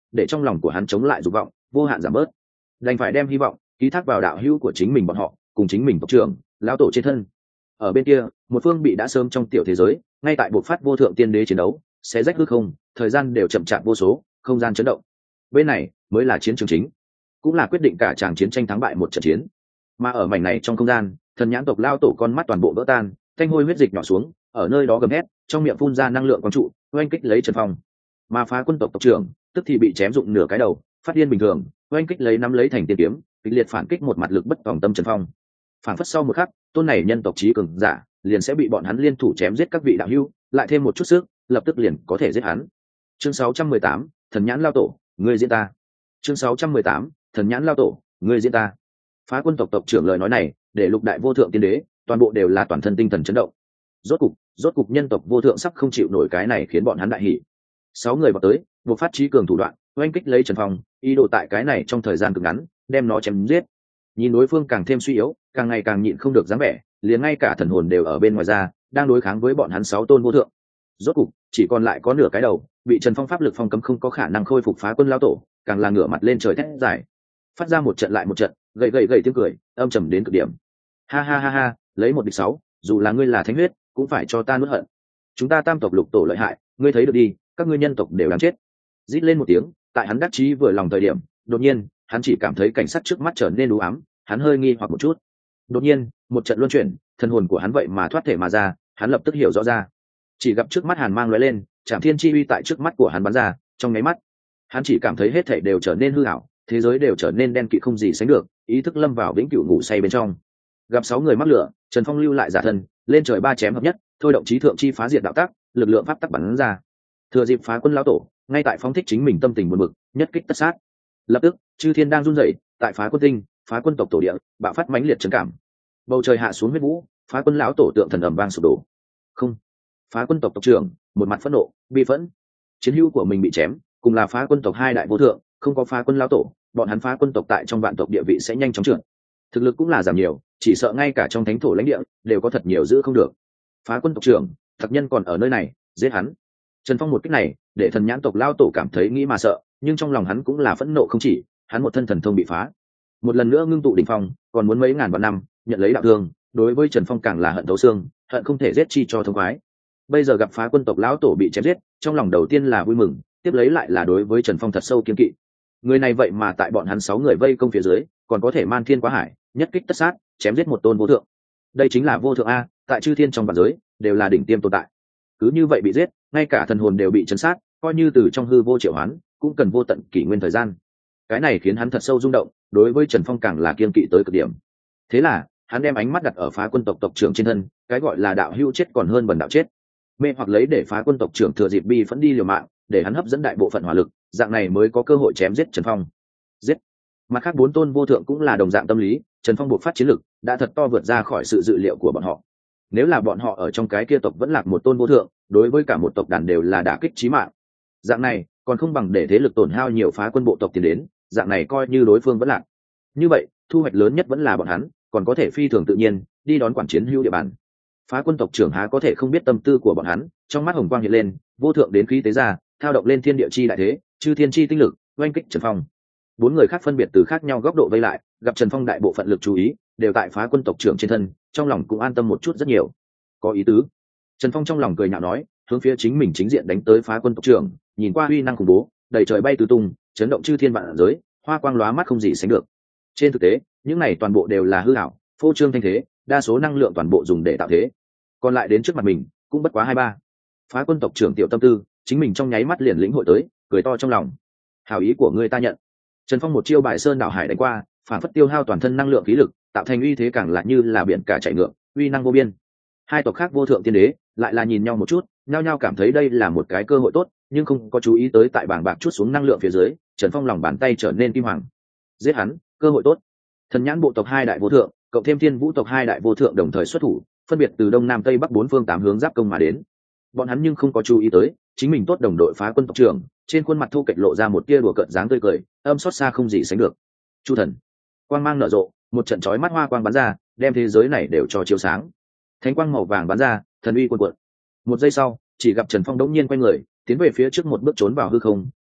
S1: để trong lòng của hắn chống lại dục vọng vô hạn giảm bớt, đành phải đem hy vọng ký thác vào đạo hữu của chính mình bọn họ cùng chính mình tộc trưởng lão tổ trên thân. Ở bên kia, một phương bị đã sớm trong tiểu thế giới ngay tại buộc phát vô thượng tiên đế chiến đấu sẽ rách hư không, thời gian đều chậm chạp vô số, không gian chấn động. Bên này mới là chiến trường chính, cũng là quyết định cả tràng chiến tranh thắng bại một trận chiến. Mà ở mảnh này trong không gian, thần nhãn tộc lao tổ con mắt toàn bộ vỡ tan, thanh hôi huyết dịch nhỏ xuống, ở nơi đó gầm hét, trong miệng phun ra năng lượng quang trụ oanh kích lấy Trần Phong. Mà Phá Quân tộc tộc trưởng tức thì bị chém dụng nửa cái đầu, phát điên bình thường oanh kích lấy nắm lấy thành tiên kiếm, kịch liệt phản kích một mặt lực bất tòng tâm Trần Phong. Phản phất sau một khắc, tôn này nhân tộc trí cường giả liền sẽ bị bọn hắn liên thủ chém giết các vị đạo hữu, lại thêm một chút sức lập tức liền có thể giết hắn. Chương sáu trăm mười tám, thần nhãn lao tổ, ngươi diễn ta. Chương sáu trăm mười tám, thần nhãn lao tổ, ngươi diễn ta. Phá Quân tộc tộc trưởng lời nói này để lục đại vô thượng tiên đế toàn bộ đều là toàn thân tinh thần chấn động. Rốt cục, rốt cục nhân tộc vô thượng sắp không chịu nổi cái này, khiến bọn hắn đại hỉ. Sáu người vào tới, buộc phát trí cường thủ đoạn, oanh kích lấy Trần Phong, ý đồ tại cái này trong thời gian cực ngắn đem nó chém giết. Nhìn đối phương càng thêm suy yếu, càng ngày càng nhịn không được dáng vẻ, liền ngay cả thần hồn đều ở bên ngoài ra, đang đối kháng với bọn hắn sáu tôn vô thượng. Rốt cục, chỉ còn lại có nửa cái đầu, bị Trần Phong pháp lực phong cấm không có khả năng khôi phục. Phá Quân lao tổ càng là ngửa mặt lên trời thét dài, phát ra một trận lại một trận gậy gậy gậy tiếng cười âm trầm đến cực điểm. Ha ha ha ha, lấy một địch sáu, dù là ngươi là thánh huyết cũng phải cho ta nuốt hận. Chúng ta tam tộc lục tổ lợi hại, ngươi thấy được đi, các ngươi nhân tộc đều đáng chết. Rít lên một tiếng, tại hắn đắc chí vừa lòng thời điểm, đột nhiên hắn chỉ cảm thấy cảnh sát trước mắt trở nên u ám, hắn hơi nghi hoặc một chút. Đột nhiên một trận luân chuyển, thân hồn của hắn vậy mà thoát thể mà ra, hắn lập tức hiểu rõ ra. Chỉ gặp trước mắt hàn mang lóe lên, Trảm Thiên chi uy tại trước mắt của hắn bắn ra, trong nháy mắt hắn chỉ cảm thấy hết thảy đều trở nên hư ảo, thế giới đều trở nên đen kịt không gì sánh được, ý thức lâm vào vĩnh cửu ngủ say bên trong. Gặp sáu người mắc lửa, Trần Phong lưu lại giả thân, lên trời ba chém hợp nhất, thôi động chí thượng chi phá diệt đạo tác, lực lượng pháp tắc bắn ra. Thừa dịp Phá Quân lão tổ ngay tại phóng thích chính mình tâm tình buồn bực, nhất kích tất sát. Lập tức, chư thiên đang run rẩy, tại Phá Quân tinh, Phá Quân tộc tổ địa, bạo phát mãnh liệt trấn cảm. Bầu trời hạ xuống huyết vũ, Phá Quân lão tổ tượng thần ầm vang sụp đổ. Không, Phá Quân tộc tộc trưởng một mặt phẫn nộ, bi phẫn. Chiến hữu của mình bị chém, cùng là Phá Quân tộc hai đại vô thượng, không có Phá Quân lão tổ, bọn hắn Phá Quân tộc tại trong vạn tộc địa vị sẽ nhanh chóng trượt. Thực lực cũng là giảm nhiều, chỉ sợ ngay cả trong thánh thổ lãnh địa đều có thật nhiều giữ không được. Phá Quân tộc trưởng, thật nhân còn ở nơi này, giết hắn. Trần Phong một kích này để thần nhãn tộc lao tổ cảm thấy nghĩ mà sợ, nhưng trong lòng hắn cũng là phẫn nộ không chỉ, hắn một thân thần thông bị phá, một lần nữa ngưng tụ đỉnh phong, còn muốn mấy ngàn vạn năm nhận lấy đạo thương, đối với Trần Phong càng là hận thấu xương, hận không thể giết chi cho thông khoái. Bây giờ gặp Phá Quân tộc lão tổ bị chém giết, trong lòng đầu tiên là vui mừng, tiếp lấy lại là đối với Trần Phong thật sâu kiên kỵ. Người này vậy mà tại bọn hắn sáu người vây công phía dưới, còn có thể man thiên quá hải, nhất kích tất sát, chém giết một tôn vô thượng. Đây chính là vô thượng a, tại chư thiên trong vạn giới đều là đỉnh tiêm tồn tại. Cứ như vậy bị giết, ngay cả thần hồn đều bị chấn sát, coi như từ trong hư vô triệu hoán, cũng cần vô tận kỷ nguyên thời gian. Cái này khiến hắn thật sâu rung động, đối với Trần Phong càng là kiên kỵ tới cực điểm. Thế là hắn đem ánh mắt đặt ở Phá Quân tộc tộc trưởng trên thân, cái gọi là đạo hữu chết còn hơn bần đạo chết, mê hoặc lấy để Phá Quân tộc trưởng thừa dịp bi phẫn đi liều mạng, để hắn hấp dẫn đại bộ phận hỏa lực, dạng này mới có cơ hội chém giết Trần Phong. Giết. Mặt khác bốn tôn vô thượng cũng là đồng dạng tâm lý, Trần Phong buộc phát chiến lực đã thật to vượt ra khỏi sự dự liệu của bọn họ. Nếu là bọn họ ở trong cái kia tộc vẫn lạc một tôn vô thượng, đối với cả một tộc đàn đều là đả kích chí mạng. Dạng này còn không bằng để thế lực tổn hao nhiều Phá Quân bộ tộc tiến đến, dạng này coi như đối phương vẫn lạc. Như vậy thu hoạch lớn nhất vẫn là bọn hắn còn có thể phi thường tự nhiên đi đón quản chiến hữu địa bàn. Phá Quân tộc trưởng há có thể không biết tâm tư của bọn hắn, trong mắt hồng quang hiện lên, vô thượng đến khí tế ra, thao động lên thiên địa chi đại thế, chư thiên chi tinh lực, oanh kích Trần Phong. Bốn người khác phân biệt từ khác nhau góc độ vây lại, gặp Trần Phong đại bộ phận lực chú ý đều tại Phá Quân tộc trưởng trên thân, trong lòng cũng an tâm một chút rất nhiều. Có ý tứ. Trần Phong trong lòng cười nhạo nói, hướng phía chính mình chính diện đánh tới Phá Quân tộc trưởng, nhìn qua uy năng khủng bố, đầy trời bay tứ tung, chấn động chư thiên vạn giới, hoa quang lóa mắt không gì sánh được. Trên thực tế, những này toàn bộ đều là hư ảo, phô trương thanh thế, đa số năng lượng toàn bộ dùng để tạo thế. Còn lại đến trước mặt mình, cũng bất quá hai ba. Phá Quân tộc trưởng tiểu tâm tư, chính mình trong nháy mắt liền lĩnh hội tới, cười to trong lòng. Hảo ý của ngươi ta nhận. Trần Phong một chiêu bài sơn đảo hải đánh qua, phản phất tiêu hao toàn thân năng lượng khí lực, tạo thành uy thế càng lại như là biển cả chảy ngược, uy năng vô biên. Hai tộc khác vô thượng tiên đế lại là nhìn nhau một chút, nhao nhao cảm thấy đây là một cái cơ hội tốt, nhưng không có chú ý tới tại bảng bạc chút xuống năng lượng phía dưới, Trần Phong lòng bàn tay trở nên kim hoàng. Giết hắn, cơ hội tốt. Thần nhãn bộ tộc hai đại vô thượng, cộng thêm thiên vũ tộc hai đại vô thượng đồng thời xuất thủ, phân biệt từ đông nam tây bắc bốn phương tám hướng giáp công mà đến. Bọn hắn nhưng không có chú ý tới, chính mình tốt đồng đội Phá Quân tộc trưởng, trên khuôn mặt thu kịch lộ ra một tia đùa cợt dáng tươi cười, âm xót xa không gì sánh được. Chu thần, quang mang nở rộ, một trận chói mắt hoa quang bắn ra, đem thế giới này đều cho chiếu sáng. Thánh quang màu vàng bắn ra, thần uy cuồn cuộn. Một giây sau, chỉ gặp Trần Phong đống nhiên quay người, tiến về phía trước một bước trốn vào hư không,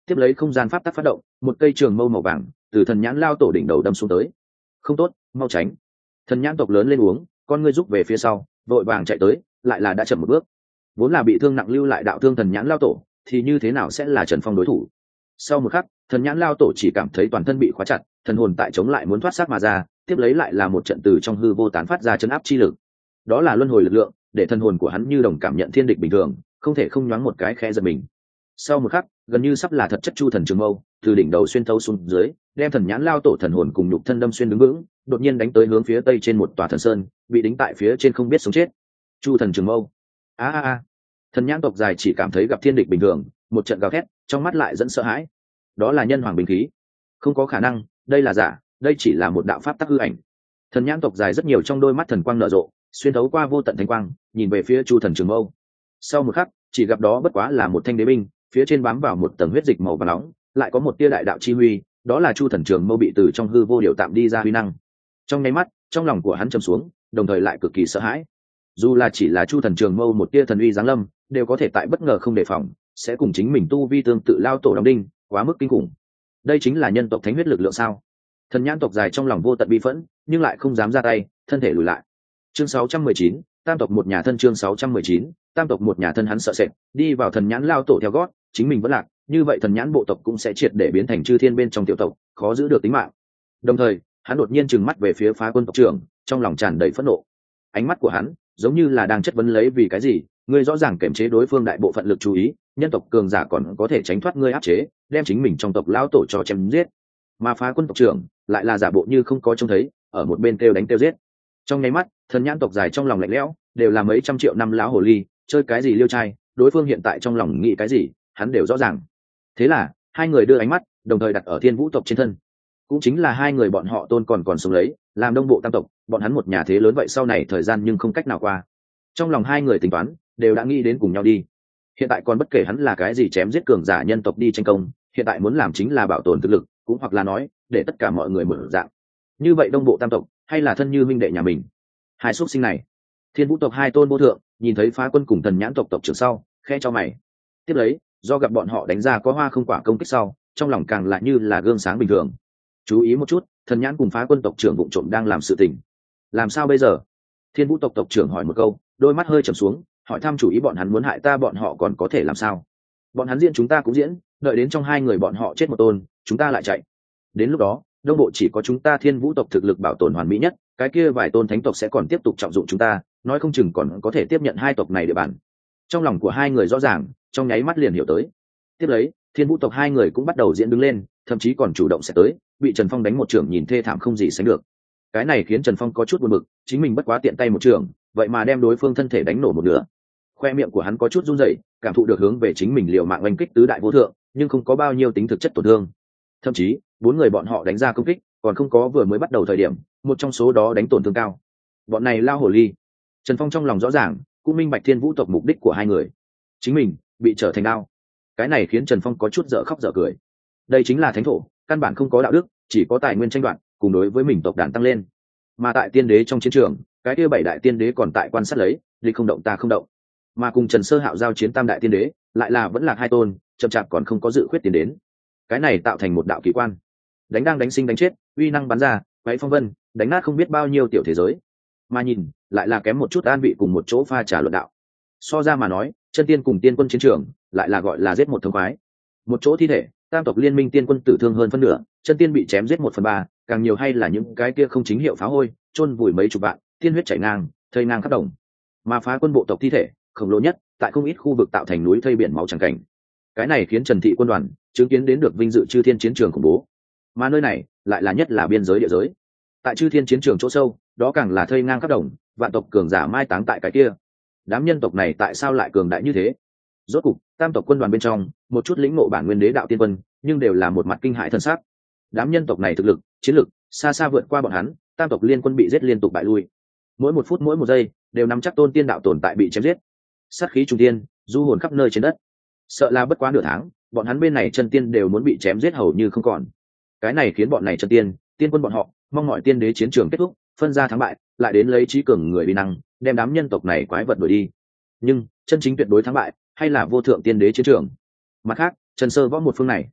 S1: tiếp lấy không gian pháp tắc phát động, một cây trường mâu màu vàng từ thần nhãn lao tổ đỉnh đầu đâm xuống tới. Không tốt, mau tránh. Thần nhãn tộc lớn lên uống, con ngươi rút về phía sau, vội vàng chạy tới, lại là đã chậm một bước. Vốn là bị thương nặng lưu lại đạo thương thần nhãn lao tổ, thì như thế nào sẽ là Trần Phong đối thủ? Sau một khắc, thần nhãn lao tổ chỉ cảm thấy toàn thân bị khóa chặt, thần hồn tại chống lại muốn thoát xác mà ra, tiếp lấy lại là một trận từ trong hư vô tán phát ra chấn áp chi lực. Đó là luân hồi lực lượng, để thần hồn của hắn như đồng cảm nhận thiên địch bình thường, không thể không nhoáng một cái khẽ giật mình. Sau một khắc, gần như sắp là thật chất chu thần trường mâu, từ đỉnh đầu xuyên thấu xuống dưới, đem thần nhãn lao tổ thần hồn cùng nhục thân đâm xuyên đứng vững, đột nhiên đánh tới hướng phía tây trên một tòa thần sơn, bị đính tại phía trên không biết sống chết. Chu thần trường mâu. A a a. Thần nhãn tộc dài chỉ cảm thấy gặp thiên địch bình thường, một trận gào thét, trong mắt lại dẫn sợ hãi. Đó là nhân hoàng bình khí. Không có khả năng, đây là giả, đây chỉ là một đạo pháp tắc hư ảnh. Thần nhãn tộc dài rất nhiều trong đôi mắt thần quang nở rộ, xuyên thấu qua vô tận thanh quang, nhìn về phía chu thần trường mâu. Sau một khắc, chỉ gặp đó bất quá là một thanh đế binh, phía trên bám vào một tầng huyết dịch màu vàng nóng, lại có một tia đại đạo chi huy, đó là chu thần trường mâu bị từ trong hư vô điều tạm đi ra huy năng. Trong nháy mắt, trong lòng của hắn trầm xuống, đồng thời lại cực kỳ sợ hãi. Dù là chỉ là chu thần trường mâu một tia thần uy giáng lâm, đều có thể tại bất ngờ không đề phòng, sẽ cùng chính mình tu vi tương tự lao tổ đóng đinh, quá mức kinh khủng. Đây chính là nhân tộc thánh huyết lực lượng sao? Thần nhãn tộc dài trong lòng vô tận bi phẫn, nhưng lại không dám ra tay, thân thể lùi lại. Chương sáu trăm mười chín, tam tộc một nhà thân. Chương sáu trăm mười chín, tam tộc một nhà thân. Hắn sợ sệt, đi vào thần nhãn lao tổ theo gót, chính mình vẫn lạc, như vậy thần nhãn bộ tộc cũng sẽ triệt để biến thành chư thiên bên trong tiểu tộc, khó giữ được tính mạng. Đồng thời, hắn đột nhiên trừng mắt về phía Phá Quân tộc trưởng, trong lòng tràn đầy phẫn nộ. Ánh mắt của hắn giống như là đang chất vấn lấy vì cái gì, ngươi rõ ràng kiểm chế đối phương đại bộ phận lực chú ý, nhân tộc cường giả còn có thể tránh thoát ngươi áp chế, đem chính mình trong tộc lão tổ cho chém giết. Mà Phá Quân tộc trưởng lại là giả bộ như không có trông thấy, ở một bên kêu đánh kêu giết. Trong nháy mắt, thần nhãn tộc dài trong lòng lạnh lẽo, đều là mấy trăm triệu năm lão hồ ly, chơi cái gì liêu trai, đối phương hiện tại trong lòng nghĩ cái gì, hắn đều rõ ràng. Thế là, hai người đưa ánh mắt đồng thời đặt ở Thiên Vũ tộc trên thân. Cũng chính là hai người bọn họ tôn còn còn sống lấy, làm đông bộ tam tộc, bọn hắn một nhà thế lớn vậy sau này thời gian nhưng không cách nào qua. Trong lòng hai người tính toán, đều đã nghĩ đến cùng nhau đi. Hiện tại còn bất kể hắn là cái gì chém giết cường giả nhân tộc đi tranh công, hiện tại muốn làm chính là bảo tồn thực lực, cũng hoặc là nói, để tất cả mọi người mở dạng. Như vậy đông bộ tam tộc, hay là thân như minh đệ nhà mình. Hai xuất sinh này, Thiên Vũ tộc hai tôn vô thượng, nhìn thấy Phá Quân cùng thần nhãn tộc tộc trưởng sau, khe cho mày. Tiếp lấy, do gặp bọn họ đánh ra có hoa không quả công kích sau, trong lòng càng lại như là gương sáng bình thường. Chú ý một chút, thần nhãn cùng Phá Quân tộc trưởng vụng trộm đang làm sự tình. Làm sao bây giờ? Thiên Vũ tộc tộc trưởng hỏi một câu, đôi mắt hơi trầm xuống, hỏi thăm chủ ý bọn hắn muốn hại ta, bọn họ còn có thể làm sao? Bọn hắn diễn chúng ta cũng diễn, đợi đến trong hai người bọn họ chết một tôn, chúng ta lại chạy. Đến lúc đó, đông bộ chỉ có chúng ta Thiên Vũ tộc thực lực bảo tồn hoàn mỹ nhất, cái kia vài tôn thánh tộc sẽ còn tiếp tục trọng dụng chúng ta, nói không chừng còn có thể tiếp nhận hai tộc này địa bàn. Trong lòng của hai người rõ ràng, trong nháy mắt liền hiểu tới. Tiếp lấy, Thiên Vũ tộc hai người cũng bắt đầu diễn đứng lên, thậm chí còn chủ động sẽ tới, bị Trần Phong đánh một trường nhìn thê thảm không gì sánh được. Cái này khiến Trần Phong có chút buồn bực, chính mình bất quá tiện tay một trường, vậy mà đem đối phương thân thể đánh nổ một nửa. Khoe miệng của hắn có chút run rẩy, cảm thụ được hướng về chính mình liều mạng oanh kích tứ đại vô thượng, nhưng không có bao nhiêu tính thực chất tổn thương. Thậm chí, bốn người bọn họ đánh ra công kích, còn không có vừa mới bắt đầu thời điểm, một trong số đó đánh tổn thương cao. Bọn này lao hổ ly. Trần Phong trong lòng rõ ràng, cũng minh bạch Thiên Vũ tộc mục đích của hai người. Chính mình bị trở thành đao. Cái này khiến Trần Phong có chút dở khóc dở cười. Đây chính là thánh thổ, căn bản không có đạo đức, chỉ có tài nguyên tranh đoạt, cùng đối với mình tộc đàn tăng lên. Mà tại tiên đế trong chiến trường, cái kia bảy đại tiên đế còn tại quan sát lấy, địch không động ta không động. Mà cùng Trần Sơ Hạo giao chiến tam đại tiên đế, lại là vẫn là hai tôn, chậm chạp còn không có dự khuyết tiến đến. Cái này tạo thành một đạo kỳ quan. Đánh đang đánh sinh đánh chết, uy năng bắn ra, quấy phong vân, đánh nát không biết bao nhiêu tiểu thế giới. Mà nhìn, lại là kém một chút an vị cùng một chỗ pha trà luận đạo. So ra mà nói, chân tiên cùng tiên quân chiến trường, lại là gọi là giết một thống khoái. Một chỗ thi thể, tam tộc liên minh tiên quân tử thương hơn phân nửa, chân tiên bị chém giết một phần ba, càng nhiều hay là những cái kia không chính hiệu phá hôi, chôn vùi mấy chục vạn, tiên huyết chảy ngang, thây ngang khắp đồng. Mà Phá Quân bộ tộc thi thể, khổng lồ nhất, tại không ít khu vực tạo thành núi thây biển máu chẳng cảnh. Cái này khiến Trần Thị quân đoàn chứng kiến đến được vinh dự chư thiên chiến trường khủng bố. Mà nơi này, lại là nhất là biên giới địa giới. Tại chư thiên chiến trường chỗ sâu, đó càng là thây ngang khắp đồng, vạn tộc cường giả mai táng tại cái kia. Đám nhân tộc này tại sao lại cường đại như thế? Rốt cục, tam tộc quân đoàn bên trong, một chút lĩnh ngộ bản nguyên đế đạo tiên quân, nhưng đều là một mặt kinh hãi thân sắc. Đám nhân tộc này thực lực, chiến lực xa xa vượt qua bọn hắn, tam tộc liên quân bị giết liên tục bại lui. Mỗi một phút mỗi một giây, đều nắm chắc tôn tiên đạo tồn tại bị chém giết. Sát khí trung tiên, du hồn khắp nơi trên đất. Sợ là bất quá nửa tháng, bọn hắn bên này chân tiên đều muốn bị chém giết hầu như không còn. Cái này khiến bọn này chân tiên, tiên quân bọn họ, mong mọi tiên đế chiến trường kết thúc, phân ra thắng bại, lại đến lấy trí cường người uy năng, đem đám nhân tộc này quái vật đuổi đi. Nhưng chân chính tuyệt đối thắng bại, hay là vô thượng tiên đế chiến trường. Mặt khác, Trần Sơ Võ một phương này,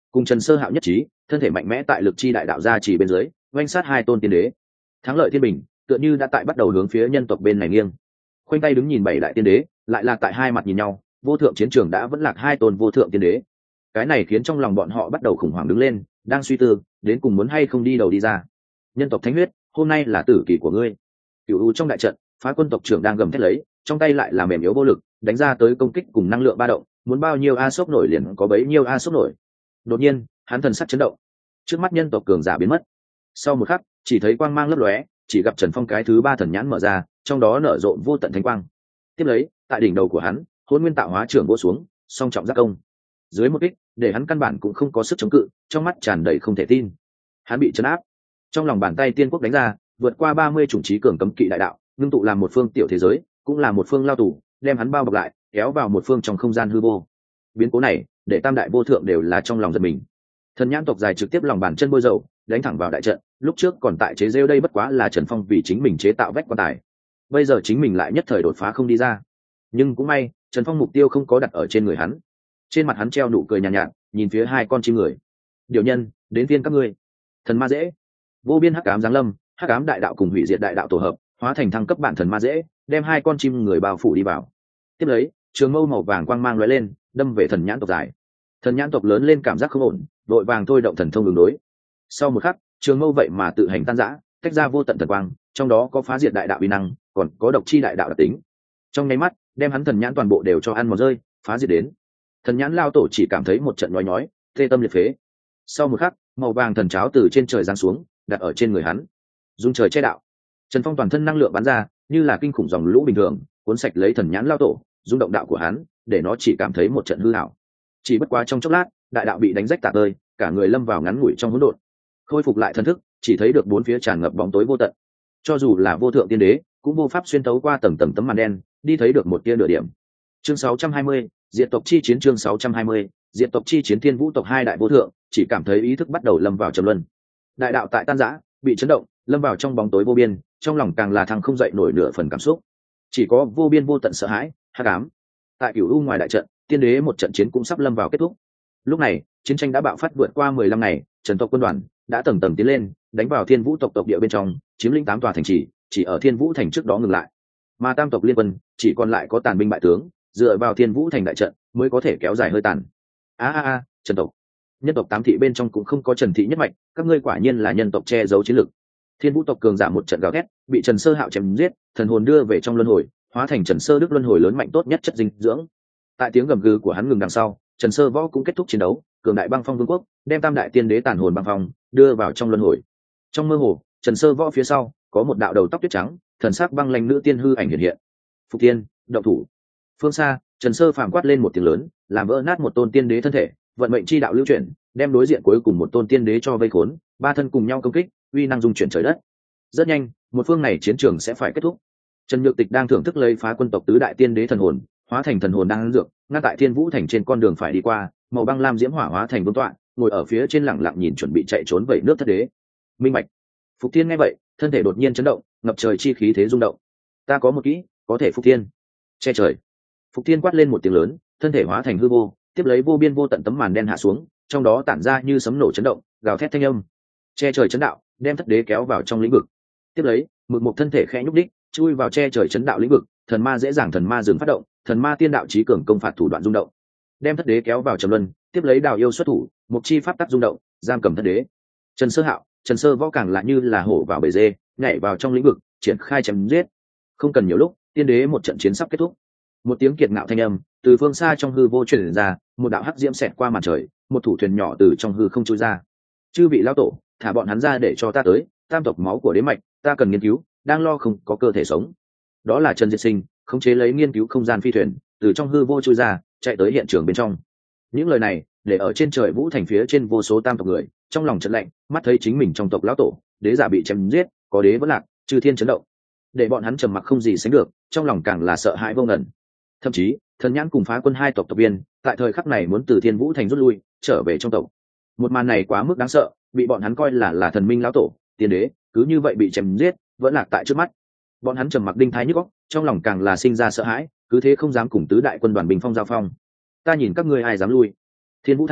S1: cùng Trần Sơ Hạo nhất trí, thân thể mạnh mẽ tại lực chi đại đạo gia chỉ bên dưới, oanh sát hai tôn tiên đế. Thắng lợi thiên bình, tựa như đã tại bắt đầu hướng phía nhân tộc bên này nghiêng. Khoanh tay đứng nhìn bảy đại tiên đế, lại là tại hai mặt nhìn nhau, vô thượng chiến trường đã vẫn lạc hai tôn vô thượng tiên đế. Cái này khiến trong lòng bọn họ bắt đầu khủng hoảng đứng lên, đang suy tư, đến cùng muốn hay không đi đầu đi ra. Nhân tộc thánh huyết, hôm nay là tử kỳ của ngươi. Cửu U trong đại trận, Phá Quân tộc trưởng đang gầm thét lấy, trong tay lại là mềm yếu vô lực, đánh ra tới công kích cùng năng lượng ba động, muốn bao nhiêu a sốc nổi liền có bấy nhiêu a sốc nổi. Đột nhiên, hắn thần sắc chấn động, trước mắt nhân tộc cường giả biến mất. Sau một khắc, chỉ thấy quang mang lấp lóe, chỉ gặp Trần Phong cái thứ ba thần nhãn mở ra, trong đó nở rộ vô tận thánh quang. Tiếp lấy, tại đỉnh đầu của hắn, Hỗn Nguyên Tạo Hóa trưởng vỗ xuống, song trọng giác công. Dưới một kích, để hắn căn bản cũng không có sức chống cự, trong mắt tràn đầy không thể tin. Hắn bị trấn áp. Trong lòng bàn tay tiên quốc đánh ra, vượt qua ba mươi chủng trí cường cấm kỵ đại đạo, ngưng tụ làm một phương tiểu thế giới, cũng là một phương lao tù, đem hắn bao bọc lại, kéo vào một phương trong không gian hư vô. Biến cố này, để tam đại vô thượng đều là trong lòng giật mình. Thần nhãn tộc dài trực tiếp lòng bàn chân bôi dầu, đánh thẳng vào đại trận, lúc trước còn tại chế rêu đây bất quá là Trần Phong vì chính mình chế tạo vách quan tài. Bây giờ chính mình lại nhất thời đột phá không đi ra. Nhưng cũng may, Trần Phong mục tiêu không có đặt ở trên người hắn. Trên mặt hắn treo nụ cười nhàn nhạt, nhạt, nhìn phía hai con chim người. Điều nhân, đến phiên các ngươi. Thần ma dễ. Vô biên hắc ám giáng lâm, hắc ám đại đạo cùng hủy diệt đại đạo tổ hợp, hóa thành thăng cấp bản thần ma dễ, đem hai con chim người bao phủ đi vào. Tiếp lấy, trường mâu màu vàng quang mang lóe lên, đâm về thần nhãn tộc dài. Thần nhãn tộc lớn lên cảm giác không ổn, đội vàng thôi động thần thông đường đối. Sau một khắc, trường mâu vậy mà tự hành tan rã, tách ra vô tận thần quang, trong đó có phá diệt đại đạo uy năng, còn có độc chi đại đạo đặc tính. Trong nháy mắt, đem hắn thần nhãn toàn bộ đều cho ăn một rơi, phá diệt đến. Thần nhãn lao tổ chỉ cảm thấy một trận nhói nhói, tê tâm liệt phế. Sau một khắc, màu vàng thần cháo từ trên trời giáng xuống, đặt ở trên người hắn. Dung trời che đạo. Trần Phong toàn thân năng lượng bắn ra, như là kinh khủng dòng lũ bình thường, cuốn sạch lấy thần nhãn lao tổ, rung động đạo của hắn, để nó chỉ cảm thấy một trận hư ảo. Chỉ bất quá trong chốc lát, đại đạo bị đánh rách tạc tơi, cả người lâm vào ngắn ngủi trong hỗn độn. Khôi phục lại thần thức, chỉ thấy được bốn phía tràn ngập bóng tối vô tận. Cho dù là vô thượng tiên đế, cũng vô pháp xuyên tấu qua tầng tầng tấm màn đen, đi thấy được một tia nửa điểm. Chương sáu trăm hai mươi, Diệt tộc chi chiến chương sáu trăm hai mươi, Diệt tộc chi chiến Thiên Vũ tộc hai đại vô thượng, chỉ cảm thấy ý thức bắt đầu lâm vào trầm luân. Đại đạo tại tan rã, bị chấn động, lâm vào trong bóng tối vô biên, trong lòng càng là thăng không dậy nổi nửa phần cảm xúc. Chỉ có vô biên vô tận sợ hãi, hắc ám. Tại Cửu U ngoài đại trận, tiên đế một trận chiến cũng sắp lâm vào kết thúc. Lúc này, chiến tranh đã bạo phát vượt qua mười lăm ngày, Trần tộc quân đoàn đã tầng tầng tiến lên, đánh vào Thiên Vũ tộc tộc địa bên trong, chiếm lĩnh tám tòa thành trì, chỉ ở Thiên Vũ thành trước đó ngừng lại. Mà tam tộc liên quân chỉ còn lại có tàn binh bại tướng, dựa vào Thiên Vũ thành đại trận mới có thể kéo dài hơi tàn. A a a, Trần tộc, nhân tộc tám thị bên trong cũng không có Trần thị nhất mạch, các ngươi quả nhiên là nhân tộc che giấu chiến lực. Thiên Vũ tộc cường giả một trận gào thét, bị Trần Sơ Hạo chém giết, thần hồn đưa về trong luân hồi, hóa thành Trần Sơ Đức luân hồi lớn mạnh tốt nhất chất dinh dưỡng. Tại tiếng gầm gừ của hắn ngừng đằng sau, Trần Sơ Võ cũng kết thúc chiến đấu, cường đại băng phong vương quốc đem tam đại tiên đế tàn hồn băng phong đưa vào trong luân hồi. Trong mơ hồ, Trần Sơ Võ phía sau có một đạo đầu tóc tuyết trắng, thần sắc băng lãnh nữ tiên hư ảnh hiện hiện. Phục Tiên, động thủ. Phương xa, Trần Sơ phàm quát lên một tiếng lớn, làm vỡ nát một tôn tiên đế thân thể, vận mệnh chi đạo lưu chuyển, đem đối diện cuối cùng một tôn tiên đế cho vây khốn, ba thân cùng nhau công kích, uy năng dung chuyển trời đất. Rất nhanh, một phương này chiến trường sẽ phải kết thúc. Trần Nhược Tịch đang thưởng thức lấy phá quân tộc tứ đại tiên đế thần hồn, hóa thành thần hồn đang dược, ngăn tại Thiên Vũ thành trên con đường phải đi qua, màu băng lam diễm hỏa hóa thành vương tọa, ngồi ở phía trên lặng lặng nhìn chuẩn bị chạy trốn vẩy nước thất đế. Minh Bạch. Phục Thiên nghe vậy, thân thể đột nhiên chấn động, ngập trời chi khí thế rung động. Ta có một kỹ, có thể Phục Thiên. Che trời. Phục Thiên quát lên một tiếng lớn, thân thể hóa thành hư vô, tiếp lấy vô biên vô tận tấm màn đen hạ xuống, trong đó tản ra như sấm nổ chấn động, gào thét thanh âm. Che trời chấn đạo, đem thất đế kéo vào trong lĩnh vực. Tiếp lấy, mực một thân thể khẽ nhúc đích, chui vào che trời chấn đạo lĩnh vực, thần ma dễ dàng thần ma dừng phát động, thần ma tiên đạo trí cường công phạt thủ đoạn rung động, đem thất đế kéo vào trầm luân. Tiếp lấy đào yêu xuất thủ, mục chi pháp tắc rung động, giam cầm thất đế. Trần Sơ Hạo, Trần Sơ Võ càng lại như là hổ vào bầy dê, nhảy vào trong lĩnh vực, triển khai chém giết. Không cần nhiều lúc, tiên đế một trận chiến sắp kết thúc. Một tiếng kiệt ngạo thanh âm từ phương xa trong hư vô truyền ra, một đạo hắc diễm xẹt qua màn trời, một thủ thuyền nhỏ từ trong hư không trôi ra. Chư vị lão tổ, thả bọn hắn ra để cho ta tới, tam tộc máu của đế mạch, ta cần nghiên cứu, đang lo không có cơ thể sống. Đó là Trần Diệt Sinh, khống chế lấy nghiên cứu không gian phi thuyền, từ trong hư vô trôi ra, chạy tới hiện trường bên trong. Những lời này, để ở trên trời Vũ thành phía trên vô số tam tộc người, trong lòng chợt lạnh, mắt thấy chính mình trong tộc lão tổ, đế giả bị chém giết, có đế vẫn lạc, chư thiên chấn động. Để bọn hắn trầm mặc không gì sánh được, trong lòng càng là sợ hãi vô ngần. Thậm chí, Thần Nhãn cùng Phá Quân hai tộc tộc viên, tại thời khắc này muốn từ Thiên Vũ thành rút lui, trở về trong tộc. Một màn này quá mức đáng sợ, bị bọn hắn coi là là thần minh lão tổ, tiên đế, cứ như vậy bị chém giết, vẫn lạc tại trước mắt. Bọn hắn trầm mặc đinh thái nhức óc, trong lòng càng là sinh ra sợ hãi, cứ thế không dám cùng tứ đại quân đoàn bình phong giao phong. Ta nhìn các ngươi ai dám lui? Thiên Vũ thành,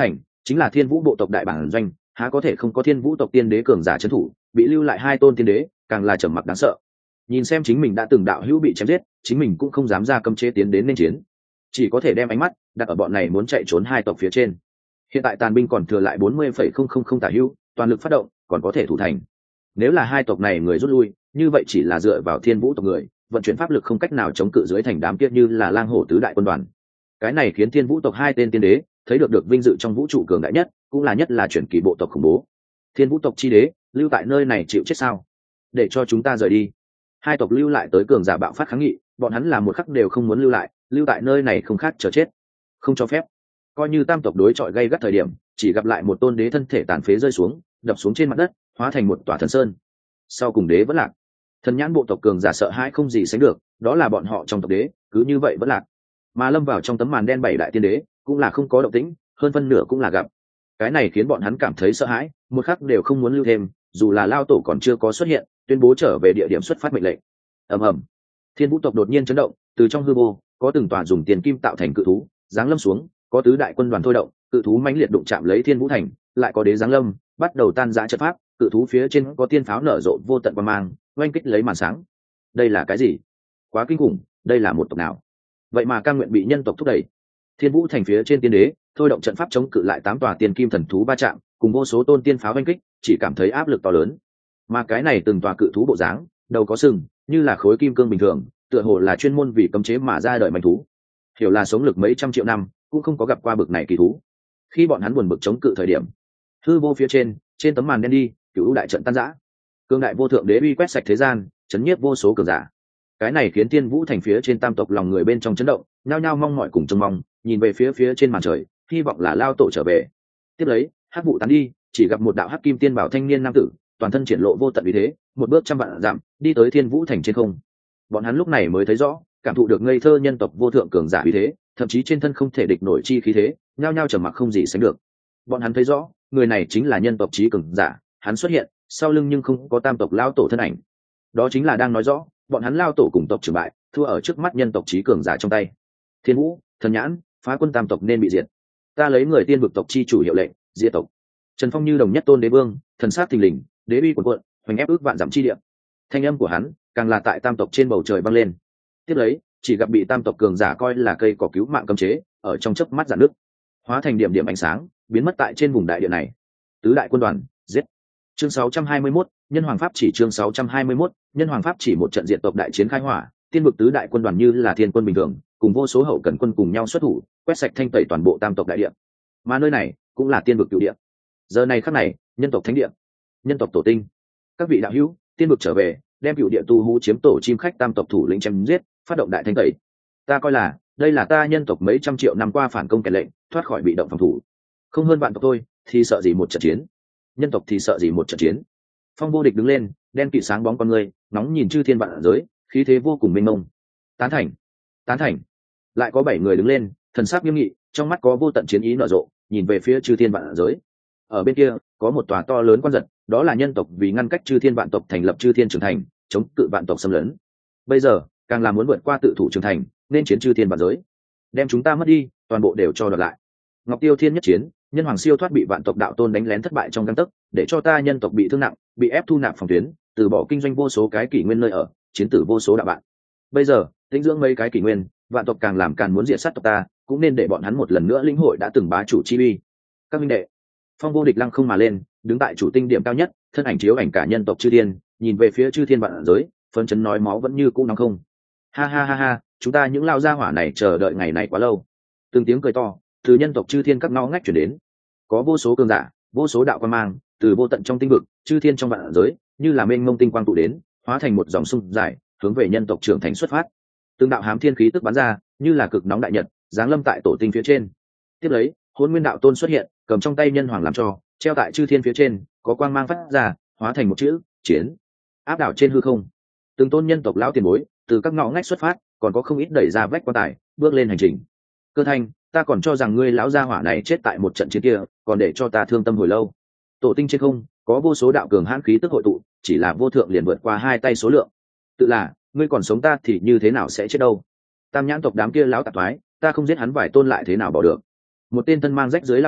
S1: chính là thiên vũ bộ tộc đại bản doanh, há có thể không có thiên vũ tộc tiên đế cường giả trấn thủ, bị lưu lại hai tôn tiên đế càng là trầm mặc đáng sợ. Nhìn xem chính mình đã từng đạo hữu bị chém giết, chính mình cũng không dám ra cấm chế tiến đến nên chiến, chỉ có thể đem ánh mắt đặt ở bọn này muốn chạy trốn hai tộc phía trên. Hiện tại tàn binh còn thừa lại bốn mươi phẩy không không không tả hữu, toàn lực phát động còn có thể thủ thành. Nếu là hai tộc này người rút lui, như vậy chỉ là dựa vào thiên vũ tộc người vận chuyển pháp lực không cách nào chống cự dưới thành đám kia như là lang hổ tứ đại quân đoàn. Cái này khiến thiên vũ tộc hai tên tiên đế thấy được được vinh dự trong vũ trụ cường đại nhất, cũng là nhất là chuyển kỳ bộ tộc khủng bố. Thiên vũ tộc chi đế lưu tại nơi này chịu chết sao? Để cho chúng ta rời đi. Hai tộc lưu lại tới cường giả bạo phát kháng nghị, bọn hắn là một khắc đều không muốn lưu lại, lưu tại nơi này không khác chờ chết, không cho phép. Coi như tam tộc đối chọi gây gắt thời điểm, chỉ gặp lại một tôn đế thân thể tàn phế rơi xuống, đập xuống trên mặt đất, hóa thành một tòa thần sơn. Sau cùng đế vẫn lạc. Thần nhãn bộ tộc cường giả sợ hãi không gì sánh được, đó là bọn họ trong tộc đế cứ như vậy vẫn lạc. Mà lâm vào trong tấm màn đen bảy đại tiên đế cũng là không có động tĩnh, hơn phân nửa cũng là gặp. Cái này khiến bọn hắn cảm thấy sợ hãi, một khắc đều không muốn lưu thêm, dù là lao tổ còn chưa có xuất hiện, tuyên bố trở về địa điểm xuất phát mệnh lệnh. Ầm ầm, thiên vũ tộc đột nhiên chấn động, từ trong hư vô có từng tòa dùng tiền kim tạo thành cự thú giáng lâm xuống, có tứ đại quân đoàn thôi động, cự thú mãnh liệt đụng chạm lấy thiên vũ thành, lại có đế giáng lâm bắt đầu tan rã trận pháp, cự thú phía trên có tiên pháo nở rộ vô tận quang mang, oanh kích lấy màn sáng. Đây là cái gì? Quá kinh khủng, đây là một tộc nào? Vậy mà cam nguyện bị nhân tộc thúc đẩy. Thiên vũ thành phía trên tiên đế thôi động trận pháp chống cự lại tám tòa tiền kim thần thú ba chạm, cùng vô số tôn tiên pháo oanh kích, chỉ cảm thấy áp lực to lớn. Mà cái này từng tòa cự thú bộ dáng, đầu có sừng, như là khối kim cương bình thường, tựa hồ là chuyên môn vì cấm chế mà ra đời manh thú. Hiểu là sống lực mấy trăm triệu năm, cũng không có gặp qua bực này kỳ thú. Khi bọn hắn buồn bực chống cự thời điểm, hư vô phía trên, trên tấm màn đen đi, cửu đại trận tan rã. Cương đại vô thượng đế uy quét sạch thế gian, chấn nhiếp vô số cường giả. Cái này khiến Thiên Vũ thành phía trên tam tộc lòng người bên trong chấn động, nhao nhao mong mỏi cùng trông mong, nhìn về phía phía trên màn trời, hy vọng là lao tổ trở về. Tiếp lấy, hắc vụ tán đi, chỉ gặp một đạo hắc kim tiên bảo thanh niên nam tử, toàn thân triển lộ vô tận uy thế, một bước trăm vạn dặm, đi tới Thiên Vũ thành trên không. Bọn hắn lúc này mới thấy rõ, cảm thụ được ngây thơ nhân tộc vô thượng cường giả uy thế, thậm chí trên thân không thể địch nổi chi khí thế, nhao nhao trầm mặc không gì sánh được. Bọn hắn thấy rõ, người này chính là nhân tộc chí cường giả, hắn xuất hiện, sau lưng nhưng không có tam tộc lao tổ thân ảnh. Đó chính là đang nói rõ, bọn hắn lao tổ cùng tộc trưởng bại, thua ở trước mắt nhân tộc chí cường giả trong tay. Thiên Vũ, Thần Nhãn, phá quân tam tộc nên bị diệt. Ta lấy người tiên vực tộc chi chủ hiệu lệnh, diệt tộc. Trần Phong như đồng nhất tôn đế vương, thần sát thình lình, đế uy cuồn cuộn, hoành ép ước vạn dặm chi địa. Thanh âm của hắn càng là tại tam tộc trên bầu trời vang lên. Tiếp lấy, chỉ gặp bị tam tộc cường giả coi là cây cỏ cứu mạng cấm chế, ở trong chớp mắt giạn nước, hóa thành điểm điểm ánh sáng, biến mất tại trên vùng đại địa này. Tứ đại quân đoàn, giết. Chương sáu trăm hai mươi mốt, nhân hoàng pháp chỉ chương sáu trăm hai mươi mốt, nhân hoàng pháp chỉ một trận diện tộc đại chiến khai hỏa, tiên vực tứ đại quân đoàn như là thiên quân bình thường, cùng vô số hậu cần quân cùng nhau xuất thủ, quét sạch thanh tẩy toàn bộ tam tộc đại địa. Mà nơi này cũng là tiên vực cửu địa. Giờ này khắc này, nhân tộc thánh địa, nhân tộc tổ tinh, các vị đạo hữu, tiên vực trở về, đem cửu địa tu hú chiếm tổ chim khách tam tộc thủ lĩnh chém giết, phát động đại thanh tẩy. Ta coi là, đây là ta nhân tộc mấy trăm triệu năm qua phản công kẻ lệnh, thoát khỏi bị động phòng thủ. Không hơn vạn tộc thôi, thì sợ gì một trận chiến. Nhân tộc thì sợ gì một trận chiến. Phong Vô Địch đứng lên, đen kịt sáng bóng con người, nóng nhìn chư thiên vạn giới, khí thế vô cùng mênh mông. Tán thành, tán thành. Lại có bảy người đứng lên, thần sắc nghiêm nghị, trong mắt có vô tận chiến ý nở rộ, nhìn về phía chư thiên vạn giới. Ở bên kia, có một tòa to lớn quan giật, đó là nhân tộc vì ngăn cách chư thiên vạn tộc thành lập chư thiên trưởng thành, chống cự vạn tộc xâm lấn. Bây giờ, càng là muốn vượt qua tự thủ trưởng thành, nên chiến chư thiên vạn giới. Đem chúng ta mất đi, toàn bộ đều cho đoạt lại. Ngọc Tiêu Thiên nhất chiến, nhân hoàng siêu thoát bị vạn tộc đạo tôn đánh lén thất bại trong gang tấc, để cho ta nhân tộc bị thương nặng, bị ép thu nạp phòng tuyến, từ bỏ kinh doanh vô số cái kỷ nguyên nơi ở, chiến tử vô số đạo bạn. Bây giờ, tĩnh dưỡng mấy cái kỷ nguyên, vạn tộc càng làm càng muốn diệt sát tộc ta, cũng nên để bọn hắn một lần nữa lĩnh hội đã từng bá chủ chi uy. Các minh đệ, Phong Vô Địch lăng không mà lên, đứng tại chủ tinh điểm cao nhất, thân ảnh chiếu ảnh cả nhân tộc chư thiên, nhìn về phía chư thiên vạn giới, phấn chấn nói máu vẫn như cũ nóng không. Ha ha ha ha, chúng ta những lao gia hỏa này chờ đợi ngày này quá lâu. Từng tiếng cười to từ nhân tộc chư thiên các ngõ ngách chuyển đến, có vô số cường giả, vô số đạo quan mang từ vô tận trong tinh vực, chư thiên trong vạn giới, như là mênh mông tinh quang tụ đến, hóa thành một dòng sông dài, hướng về nhân tộc trưởng thành xuất phát. Từng đạo hám thiên khí tức bắn ra, như là cực nóng đại nhật, giáng lâm tại tổ tinh phía trên. Tiếp lấy, Hỗn Nguyên đạo tôn xuất hiện, cầm trong tay nhân hoàng làm cho, treo tại chư thiên phía trên, có quang mang phát ra, hóa thành một chữ chiến, áp đảo trên hư không. Từng tôn nhân tộc lão tiền bối từ các ngõ ngách xuất phát, còn có không ít đẩy ra vách quan tài, bước lên hành trình. Cơ Thanh, ta còn cho rằng ngươi lão gia hỏa này chết tại một trận chiến kia, còn để cho ta thương tâm hồi lâu. Tổ tinh trên không có vô số đạo cường hãn khí tức hội tụ, chỉ là vô thượng liền vượt qua hai tay số lượng. Tự là, ngươi còn sống ta thì như thế nào sẽ chết đâu? Tam nhãn tộc đám kia lão tạp thoái, ta không giết hắn vài tôn lại thế nào bỏ được? Một tên thân mang rách dưới lao giả,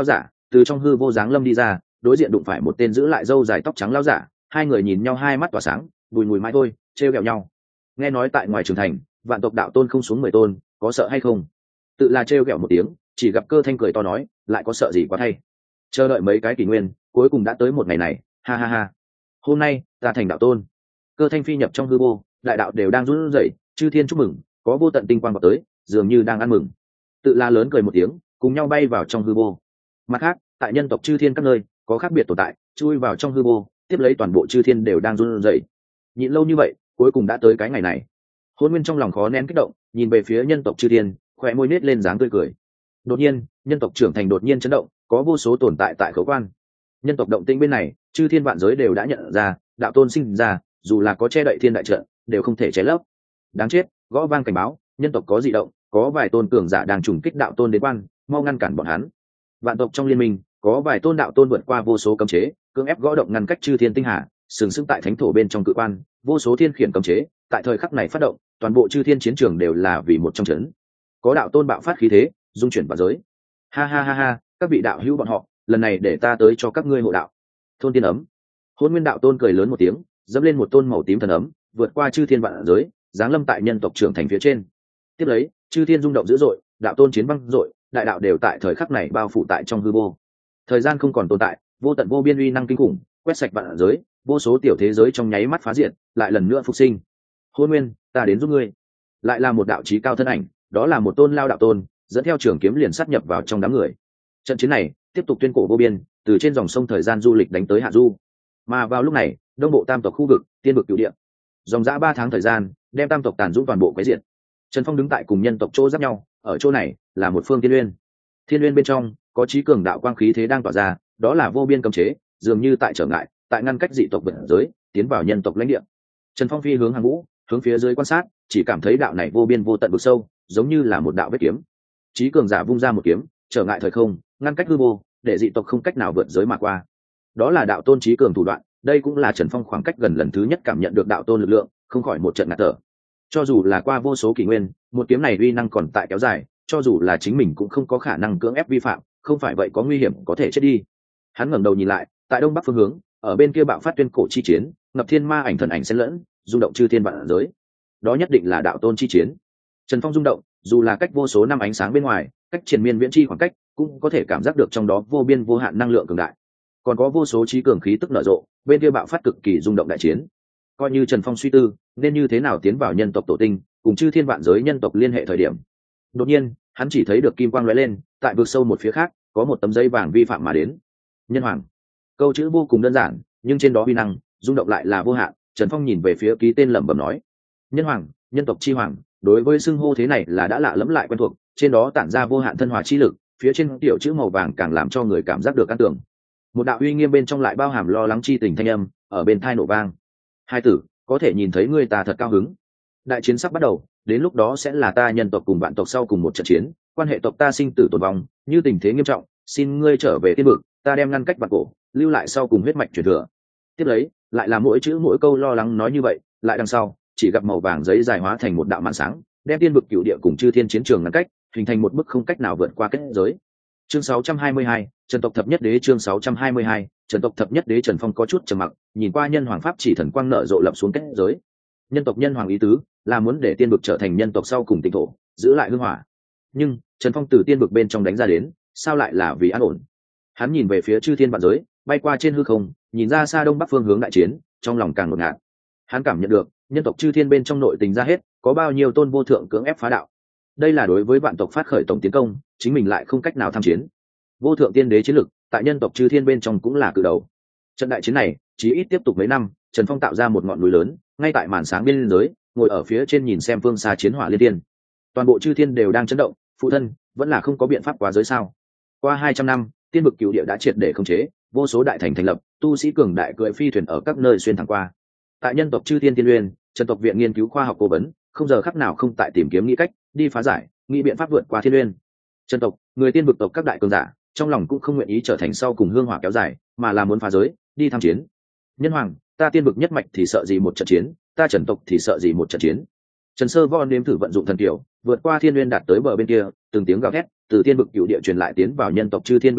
S1: từ trong hư vô dáng lâm đi ra, đối diện đụng phải một tên giữ lại râu dài tóc trắng lão giả, hai người nhìn nhau hai mắt tỏa sáng, bùi mùi mãi thôi, trêu ghẹo nhau. Nghe nói tại ngoài trường thành, vạn tộc đạo tôn không xuống mười tôn, có sợ hay không? Tự là trêu ghẹo một tiếng, chỉ gặp Cơ Thanh cười to nói, lại có sợ gì quá thay. Chờ đợi mấy cái kỷ nguyên, cuối cùng đã tới một ngày này, ha ha ha. Hôm nay, ta thành đạo tôn. Cơ Thanh phi nhập trong hư vô, đại đạo đều đang run rẩy, chư thiên chúc mừng, có vô tận tinh quang vào tới, dường như đang ăn mừng. Tự la lớn cười một tiếng, cùng nhau bay vào trong hư vô. Mặt khác, tại nhân tộc chư thiên các nơi, có khác biệt tồn tại, chui vào trong hư vô, tiếp lấy toàn bộ chư thiên đều đang run rẩy. Nhịn lâu như vậy, cuối cùng đã tới cái ngày này. Hôn Nguyên trong lòng khó nén kích động, nhìn về phía nhân tộc chư thiên, khóe môi nết lên dáng tươi cười. Đột nhiên, nhân tộc trưởng thành đột nhiên chấn động, có vô số tồn tại tại khấu quan. Nhân tộc động tĩnh bên này, chư thiên vạn giới đều đã nhận ra, đạo tôn sinh ra, dù là có che đậy thiên đại trận, đều không thể che lấp. Đáng chết, gõ vang cảnh báo, nhân tộc có dị động, có vài tôn cường giả đang trùng kích đạo tôn đến quan, mau ngăn cản bọn hắn. Vạn tộc trong liên minh, có vài tôn đạo tôn vượt qua vô số cấm chế, cưỡng ép gõ động ngăn cách chư thiên tinh hà, sừng sững tại thánh thổ bên trong cự quan, vô số thiên khiển cấm chế, tại thời khắc này phát động, toàn bộ chư thiên chiến trường đều là vì một trong chấn. Có đạo tôn bạo phát khí thế, dung chuyển vào giới. Ha ha ha ha, các vị đạo hữu bọn họ, lần này để ta tới cho các ngươi hộ đạo. Thôn tiên ấm. Hôn Nguyên đạo tôn cười lớn một tiếng, dẫm lên một tôn màu tím thần ấm, vượt qua chư thiên vạn giới, giáng lâm tại nhân tộc trưởng thành phía trên. Tiếp lấy, chư thiên rung động dữ dội, đạo tôn chiến văng dội, đại đạo đều tại thời khắc này bao phủ tại trong hư vô. Thời gian không còn tồn tại, vô tận vô biên uy năng kinh khủng, quét sạch vạn giới, vô số tiểu thế giới trong nháy mắt phá diệt, lại lần nữa phục sinh. Hôn Nguyên, ta đến giúp ngươi. Lại là một đạo chí cao thân ảnh, đó là một tôn lao đạo tôn, dẫn theo trường kiếm liền sát nhập vào trong đám người. Trận chiến này tiếp tục tuyên cổ vô biên, từ trên dòng sông thời gian du lịch đánh tới hạ du. Mà vào lúc này, đông bộ tam tộc khu vực, tiên vực cửu địa, dòng dã ba tháng thời gian, đem tam tộc tàn dũng toàn bộ quấy diệt. Trần Phong đứng tại cùng nhân tộc chỗ giáp nhau, ở chỗ này là một phương thiên uyên. Thiên uyên bên trong có chí cường đạo quang khí thế đang tỏa ra, đó là vô biên cấm chế, dường như tại trở ngại, tại ngăn cách dị tộc vượt giới, tiến vào nhân tộc lãnh địa. Trần Phong phi hướng hàng ngũ, hướng phía dưới quan sát, chỉ cảm thấy đạo này vô biên vô tận vực sâu, giống như là một đạo vết kiếm. Chí cường giả vung ra một kiếm, trở ngại thời không, ngăn cách hư vô, để dị tộc không cách nào vượt giới mà qua. Đó là đạo tôn chí cường thủ đoạn, đây cũng là Trần Phong khoảng cách gần lần thứ nhất cảm nhận được đạo tôn lực lượng, không khỏi một trận ngạt thở. Cho dù là qua vô số kỷ nguyên, một kiếm này uy năng còn tại kéo dài, cho dù là chính mình cũng không có khả năng cưỡng ép vi phạm, không phải vậy có nguy hiểm có thể chết đi. Hắn ngẩng đầu nhìn lại, tại đông bắc phương hướng, ở bên kia bạo phát tuyên cổ chi chiến, ngập thiên ma ảnh thần ảnh xen lẫn, rung động chư thiên vạn giới. Đó nhất định là đạo tôn chi chiến. Trần Phong rung động, dù là cách vô số năm ánh sáng bên ngoài, cách triền miên viễn chi khoảng cách, cũng có thể cảm giác được trong đó vô biên vô hạn năng lượng cường đại. Còn có vô số trí cường khí tức nở rộ, bên kia bạo phát cực kỳ rung động đại chiến. Coi như Trần Phong suy tư, nên như thế nào tiến vào nhân tộc tổ tinh, cùng chư thiên vạn giới nhân tộc liên hệ thời điểm. Đột nhiên, hắn chỉ thấy được kim quang lóe lên, tại vực sâu một phía khác, có một tấm giấy vàng vi phạm mà đến. Nhân hoàng. Câu chữ vô cùng đơn giản, nhưng trên đó uy năng, rung động lại là vô hạn. Trần Phong nhìn về phía ký tên lẩm bẩm nói: Nhân hoàng, nhân tộc chi hoàng. Đối với xưng hô thế này là đã lạ lẫm lại quen thuộc, trên đó tản ra vô hạn thân hòa chi lực, phía trên tiểu chữ màu vàng càng làm cho người cảm giác được an tưởng. Một đạo uy nghiêm bên trong lại bao hàm lo lắng chi tình thanh âm, ở bên thai nổ vang. Hai tử, có thể nhìn thấy ngươi ta thật cao hứng. Đại chiến sắp bắt đầu, đến lúc đó sẽ là ta nhân tộc cùng vạn tộc sau cùng một trận chiến, quan hệ tộc ta sinh tử tồn vong, như tình thế nghiêm trọng, xin ngươi trở về tiên vực, ta đem ngăn cách vạn cổ, lưu lại sau cùng huyết mạch truyền thừa. Tiếp lấy, lại là mỗi chữ mỗi câu lo lắng nói như vậy, lại đằng sau, chỉ gặp màu vàng giấy dài hóa thành một đạo màn sáng, đem tiên vực cửu địa cùng chư thiên chiến trường ngăn cách, hình thành một bức không cách nào vượt qua kết giới. Chương sáu trăm hai mươi hai, Trần tộc thập nhất đế. Chương sáu trăm hai mươi hai, Trần tộc thập nhất đế. Trần Phong có chút trầm mặc, nhìn qua nhân hoàng pháp chỉ thần quang nở rộ lập xuống kết giới. Nhân tộc nhân hoàng ý tứ là muốn để tiên vực trở thành nhân tộc sau cùng tịnh thổ, giữ lại hương hỏa. Nhưng Trần Phong từ tiên vực bên trong đánh ra đến, sao lại là vì an ổn? Hắn nhìn về phía chư thiên vạn giới, bay qua trên hư không, nhìn ra xa đông bắc phương hướng đại chiến, trong lòng càng ngột ngạt. Hắn cảm nhận được, nhân tộc chư thiên bên trong nội tình ra hết, có bao nhiêu tôn vô thượng cưỡng ép phá đạo. Đây là đối với vạn tộc phát khởi tổng tiến công, chính mình lại không cách nào tham chiến. Vô thượng tiên đế chiến lực, tại nhân tộc chư thiên bên trong cũng là cự đầu. Trận đại chiến này, chí ít tiếp tục mấy năm, Trần Phong tạo ra một ngọn núi lớn, ngay tại màn sáng biên giới, ngồi ở phía trên nhìn xem phương xa chiến hỏa liên tiên. Toàn bộ chư thiên đều đang chấn động, phụ thân, vẫn là không có biện pháp quá giới sao? Qua hai trăm năm, tiên vực cửu địa đã triệt để khống chế, vô số đại thành thành lập, tu sĩ cường đại cưỡi phi thuyền ở các nơi xuyên thẳng qua. Tại nhân tộc chư thiên tiên uyên, Trần tộc viện nghiên cứu khoa học cố vấn, không giờ khắc nào không tại tìm kiếm nghĩ cách, đi phá giải, nghĩ biện pháp vượt qua thiên uyên. Trần tộc, người tiên vực tộc các đại cường giả, trong lòng cũng không nguyện ý trở thành sau cùng hương hỏa kéo dài, mà là muốn phá giới, đi tham chiến. Nhân hoàng, ta tiên vực nhất mạch thì sợ gì một trận chiến, ta Trần tộc thì sợ gì một trận chiến. Trần Sơ Von nếm thử vận dụng thần kiều, vượt qua thiên uyên đạt tới bờ bên kia, từng tiếng gào thét từ tiên vực cựu địa truyền lại tiến vào nhân tộc chư thiên bên trong,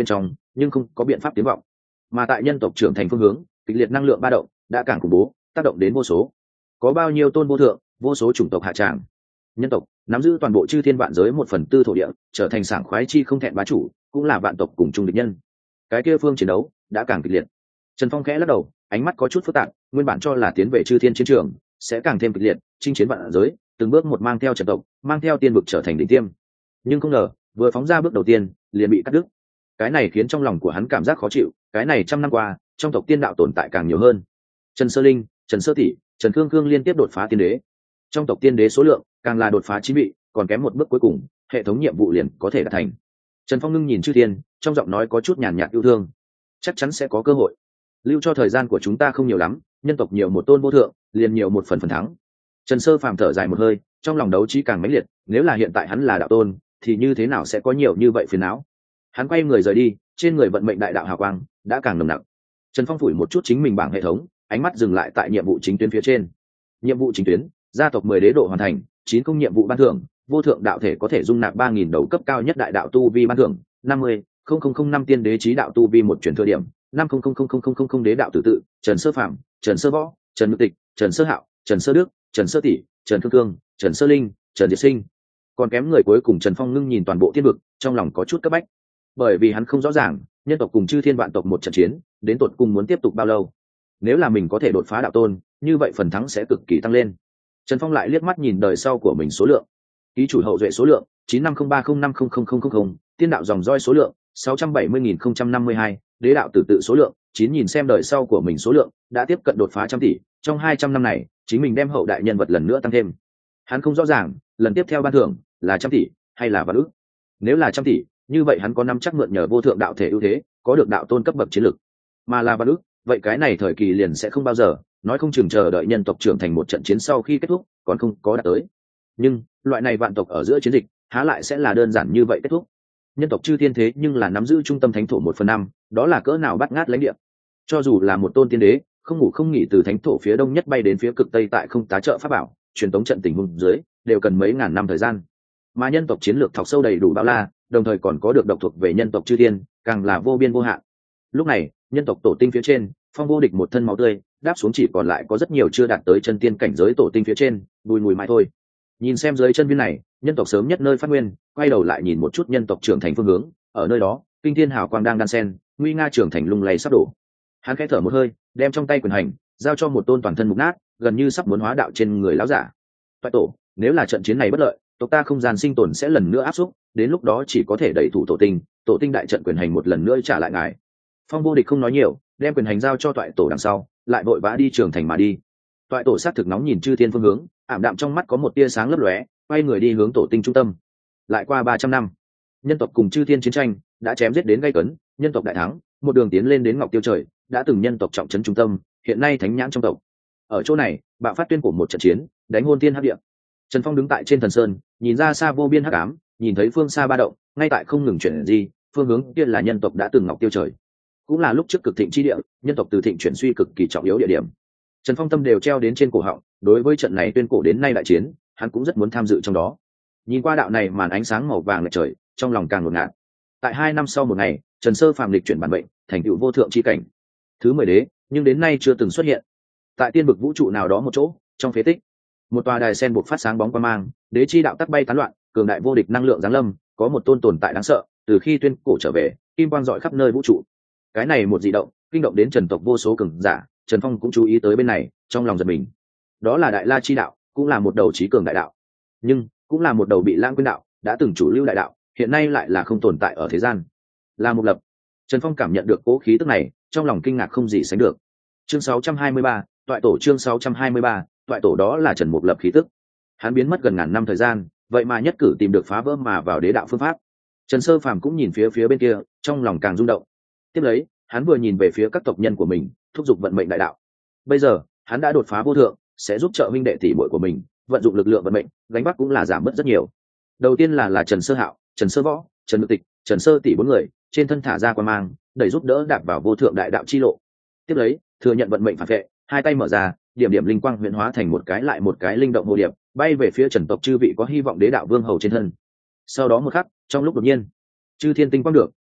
S1: nhưng không có biện pháp tiếng vọng. Mà tại nhân tộc trưởng thành phương hướng, kịch liệt năng lượng ba động đã càng khủng bố, tác động đến vô số. Có bao nhiêu tôn vô thượng, vô số chủng tộc hạ tràng. Nhân tộc nắm giữ toàn bộ chư thiên vạn giới một phần tư thổ địa, trở thành sảng khoái chi không thẹn bá chủ, cũng là vạn tộc cùng chung địch nhân. Cái kia phương chiến đấu đã càng kịch liệt. Trần Phong khẽ lắc đầu, ánh mắt có chút phức tạp, nguyên bản cho là tiến về chư thiên chiến trường sẽ càng thêm kịch liệt, chinh chiến vạn giới, từng bước một mang theo trận tộc, mang theo tiên vực trở thành đỉnh tiêm. Nhưng không ngờ, vừa phóng ra bước đầu tiên, liền bị cắt đứt. Cái này khiến trong lòng của hắn cảm giác khó chịu, cái này trăm năm qua, trong tộc tiên đạo tồn tại càng nhiều hơn. Trần Sơ Linh, Trần Sơ Tỷ, Trần Khương Khương liên tiếp đột phá tiên đế. Trong tộc tiên đế số lượng càng là đột phá chín vị, còn kém một bước cuối cùng, hệ thống nhiệm vụ liền có thể đạt thành. Trần Phong ngưng nhìn chư thiên, trong giọng nói có chút nhàn nhạt yêu thương. Chắc chắn sẽ có cơ hội. Lưu cho thời gian của chúng ta không nhiều lắm, nhân tộc nhiều một tôn vô thượng, liền nhiều một phần phần thắng. Trần Sơ Phàm thở dài một hơi, trong lòng đấu trí càng mãnh liệt, nếu là hiện tại hắn là đạo tôn, thì như thế nào sẽ có nhiều như vậy phiền não. Hắn quay người rời đi, trên người vận mệnh đại đạo hào quang đã càng nồng nặc. Trần Phong phủi một chút chính mình bảng hệ thống, ánh mắt dừng lại tại nhiệm vụ chính tuyến phía trên. Nhiệm vụ chính tuyến, gia tộc mười đế độ hoàn thành, chín công nhiệm vụ ban thưởng, vô thượng đạo thể có thể dung nạp ba nghìn đầu cấp cao nhất đại đạo tu vi ban thưởng, năm mươi không không không năm tiên đế trí đạo tu vi một truyền thừa điểm, năm không không không không không không đế đạo tử tự, Trần Sơ Phạm, Trần Sơ Võ, Trần Nhược Tịch, Trần Sơ Hạo, Trần Sơ Đức, Trần Sơ Tỷ, Trần Thương Cương, Trần Sơ Linh, Trần Diệt Sinh. Còn kém người cuối cùng Trần Phong ngưng nhìn toàn bộ thiên vực, trong lòng có chút cấp bách. Bởi vì hắn không rõ ràng, nhân tộc cùng chư thiên vạn tộc một trận chiến, đến tột cùng muốn tiếp tục bao lâu. Nếu là mình có thể đột phá đạo tôn, như vậy phần thắng sẽ cực kỳ tăng lên. Trần Phong lại liếc mắt nhìn đời sau của mình số lượng. Ký chủ hậu duệ số lượng chín năm không ba không năm không không không không, tiên đạo dòng roi số lượng sáu trăm bảy mươi nghìn không trăm năm mươi hai, đế đạo tử tự số lượng chín nghìn, xem đời sau của mình số lượng đã tiếp cận đột phá trăm tỷ, trong hai trăm năm này, chính mình đem hậu đại nhân vật lần nữa tăng thêm. Hắn không rõ ràng, lần tiếp theo ban thưởng là trăm tỷ hay là vạn ức. Nếu là trăm tỷ, như vậy hắn có năm chắc mượn nhờ vô thượng đạo thể ưu thế, có được đạo tôn cấp bậc chiến lực. Mà là vạn ức, vậy cái này thời kỳ liền sẽ không bao giờ, nói không chừng chờ đợi nhân tộc trưởng thành một trận chiến sau khi kết thúc, còn không có đạt tới. Nhưng loại này vạn tộc ở giữa chiến dịch há lại sẽ là đơn giản như vậy kết thúc. Nhân tộc chư thiên thế nhưng là nắm giữ trung tâm thánh thổ một phần năm, đó là cỡ nào bắt ngát lãnh địa. Cho dù là một tôn tiên đế, không ngủ không nghỉ từ thánh thổ phía đông nhất bay đến phía cực tây tại không tá trợ pháp bảo, truyền tống trận tình huống dưới, đều cần mấy ngàn năm thời gian. Mà nhân tộc chiến lược thọc sâu đầy đủ bao la, đồng thời còn có được độc thuộc về nhân tộc chư thiên, càng là vô biên vô hạn. Lúc này, nhân tộc tổ tinh phía trên, Phong Vô Địch một thân máu tươi, đáp xuống chỉ còn lại có rất nhiều chưa đạt tới chân tiên cảnh giới tổ tinh phía trên, bùi mùi mãi thôi. Nhìn xem dưới chân viên này, nhân tộc sớm nhất nơi phát nguyên, quay đầu lại nhìn một chút nhân tộc trưởng thành phương hướng, ở nơi đó, kinh thiên hào quang đang đan sen, nguy nga trưởng thành lung lay sắp đổ. Hắn khẽ thở một hơi, đem trong tay quyền hành giao cho một tôn toàn thân mục nát, gần như sắp muốn hóa đạo trên người lão giả. Toại tổ, nếu là trận chiến này bất lợi, tộc ta không gian sinh tồn sẽ lần nữa áp xúc, đến lúc đó chỉ có thể đẩy thủ tổ tinh, tổ tinh đại trận quyền hành một lần nữa trả lại ngài. Phong Vô Địch không nói nhiều, đem quyền hành giao cho toại tổ đằng sau, lại vội vã đi trường thành mà đi. Toại tổ sát thực nóng nhìn chư thiên phương hướng, ảm đạm trong mắt có một tia sáng lấp lóe, quay người đi hướng tổ tinh trung tâm. Lại qua ba trăm năm, nhân tộc cùng chư thiên chiến tranh đã chém giết đến gay cấn, nhân tộc đại thắng, một đường tiến lên đến ngọc tiêu trời, đã từng nhân tộc trọng trấn trung tâm, hiện nay thánh nhãn trong tộc. Ở chỗ này, bạo phát tuyên của một trận chiến, đánh hôn thiên hắc địa. Trần Phong đứng tại trên thần sơn, nhìn ra xa vô biên hắc ám, nhìn thấy phương xa ba động, ngay tại không ngừng chuyển gì, phương hướng kia là nhân tộc đã từng ngọc tiêu trời, cũng là lúc trước cực thịnh chi địa, nhân tộc từ thịnh chuyển suy cực kỳ trọng yếu địa điểm. Trần Phong tâm đều treo đến trên cổ họng, đối với trận này tuyên cổ đến nay đại chiến, hắn cũng rất muốn tham dự trong đó. Nhìn qua đạo này màn ánh sáng màu vàng lệch trời, trong lòng càng ngột ngạt. Tại hai năm sau một ngày, Trần Sơ Phàm lịch chuyển bản mệnh, thành tựu vô thượng chi cảnh, thứ mười đế, nhưng đến nay chưa từng xuất hiện. Tại tiên vực vũ trụ nào đó một chỗ, trong phế tích, một tòa đài sen buộc phát sáng bóng quang mang, đế chi đạo tắc bay tán loạn, cường đại vô địch năng lượng giáng lâm, có một tôn tồn tại đáng sợ, từ khi tuyên cổ trở về, kim quang rọi khắp nơi vũ trụ. Cái này một dị động, kinh động đến Trần tộc vô số cường giả, Trần Phong cũng chú ý tới bên này, trong lòng giật mình. Đó là Đại La chi đạo, cũng là một đầu trí cường đại đạo, nhưng cũng là một đầu bị lãng quên đạo, đã từng chủ lưu đại đạo, hiện nay lại là không tồn tại ở thế gian. Là Mục Lập. Trần Phong cảm nhận được cố khí tức này, trong lòng kinh ngạc không gì sánh được. Chương sáu trăm hai mươi ba, toại tổ chương sáu trăm hai mươi ba, toại tổ đó là Trần Mục Lập khí tức. Hắn biến mất gần ngàn năm thời gian, vậy mà nhất cử tìm được phá vỡ mà vào đế đạo phương pháp. Trần Sơ Phàm cũng nhìn phía phía bên kia, trong lòng càng rung động. Tiếp lấy, hắn vừa nhìn về phía các tộc nhân của mình, thúc giục vận mệnh đại đạo. Bây giờ, hắn đã đột phá vô thượng, sẽ giúp trợ huynh đệ tỷ muội của mình, vận dụng lực lượng vận mệnh, gánh vác cũng là giảm bớt rất nhiều. Đầu tiên là là Trần Sơ Hạo, Trần Sơ Võ, Trần Nhược Tịch, Trần Sơ Tỷ bốn người, trên thân thả ra quan mang, đẩy giúp đỡ đạp vào vô thượng đại đạo chi lộ. Tiếp lấy, thừa nhận vận mệnh phản vệ, hai tay mở ra, điểm điểm linh quang huyễn hóa thành một cái lại một cái linh động hồ điệp, bay về phía Trần tộc chư vị có hy vọng đế đạo vương hầu trên thân. Sau đó một khắc, trong lúc đột nhiên, chư thiên tinh quang được,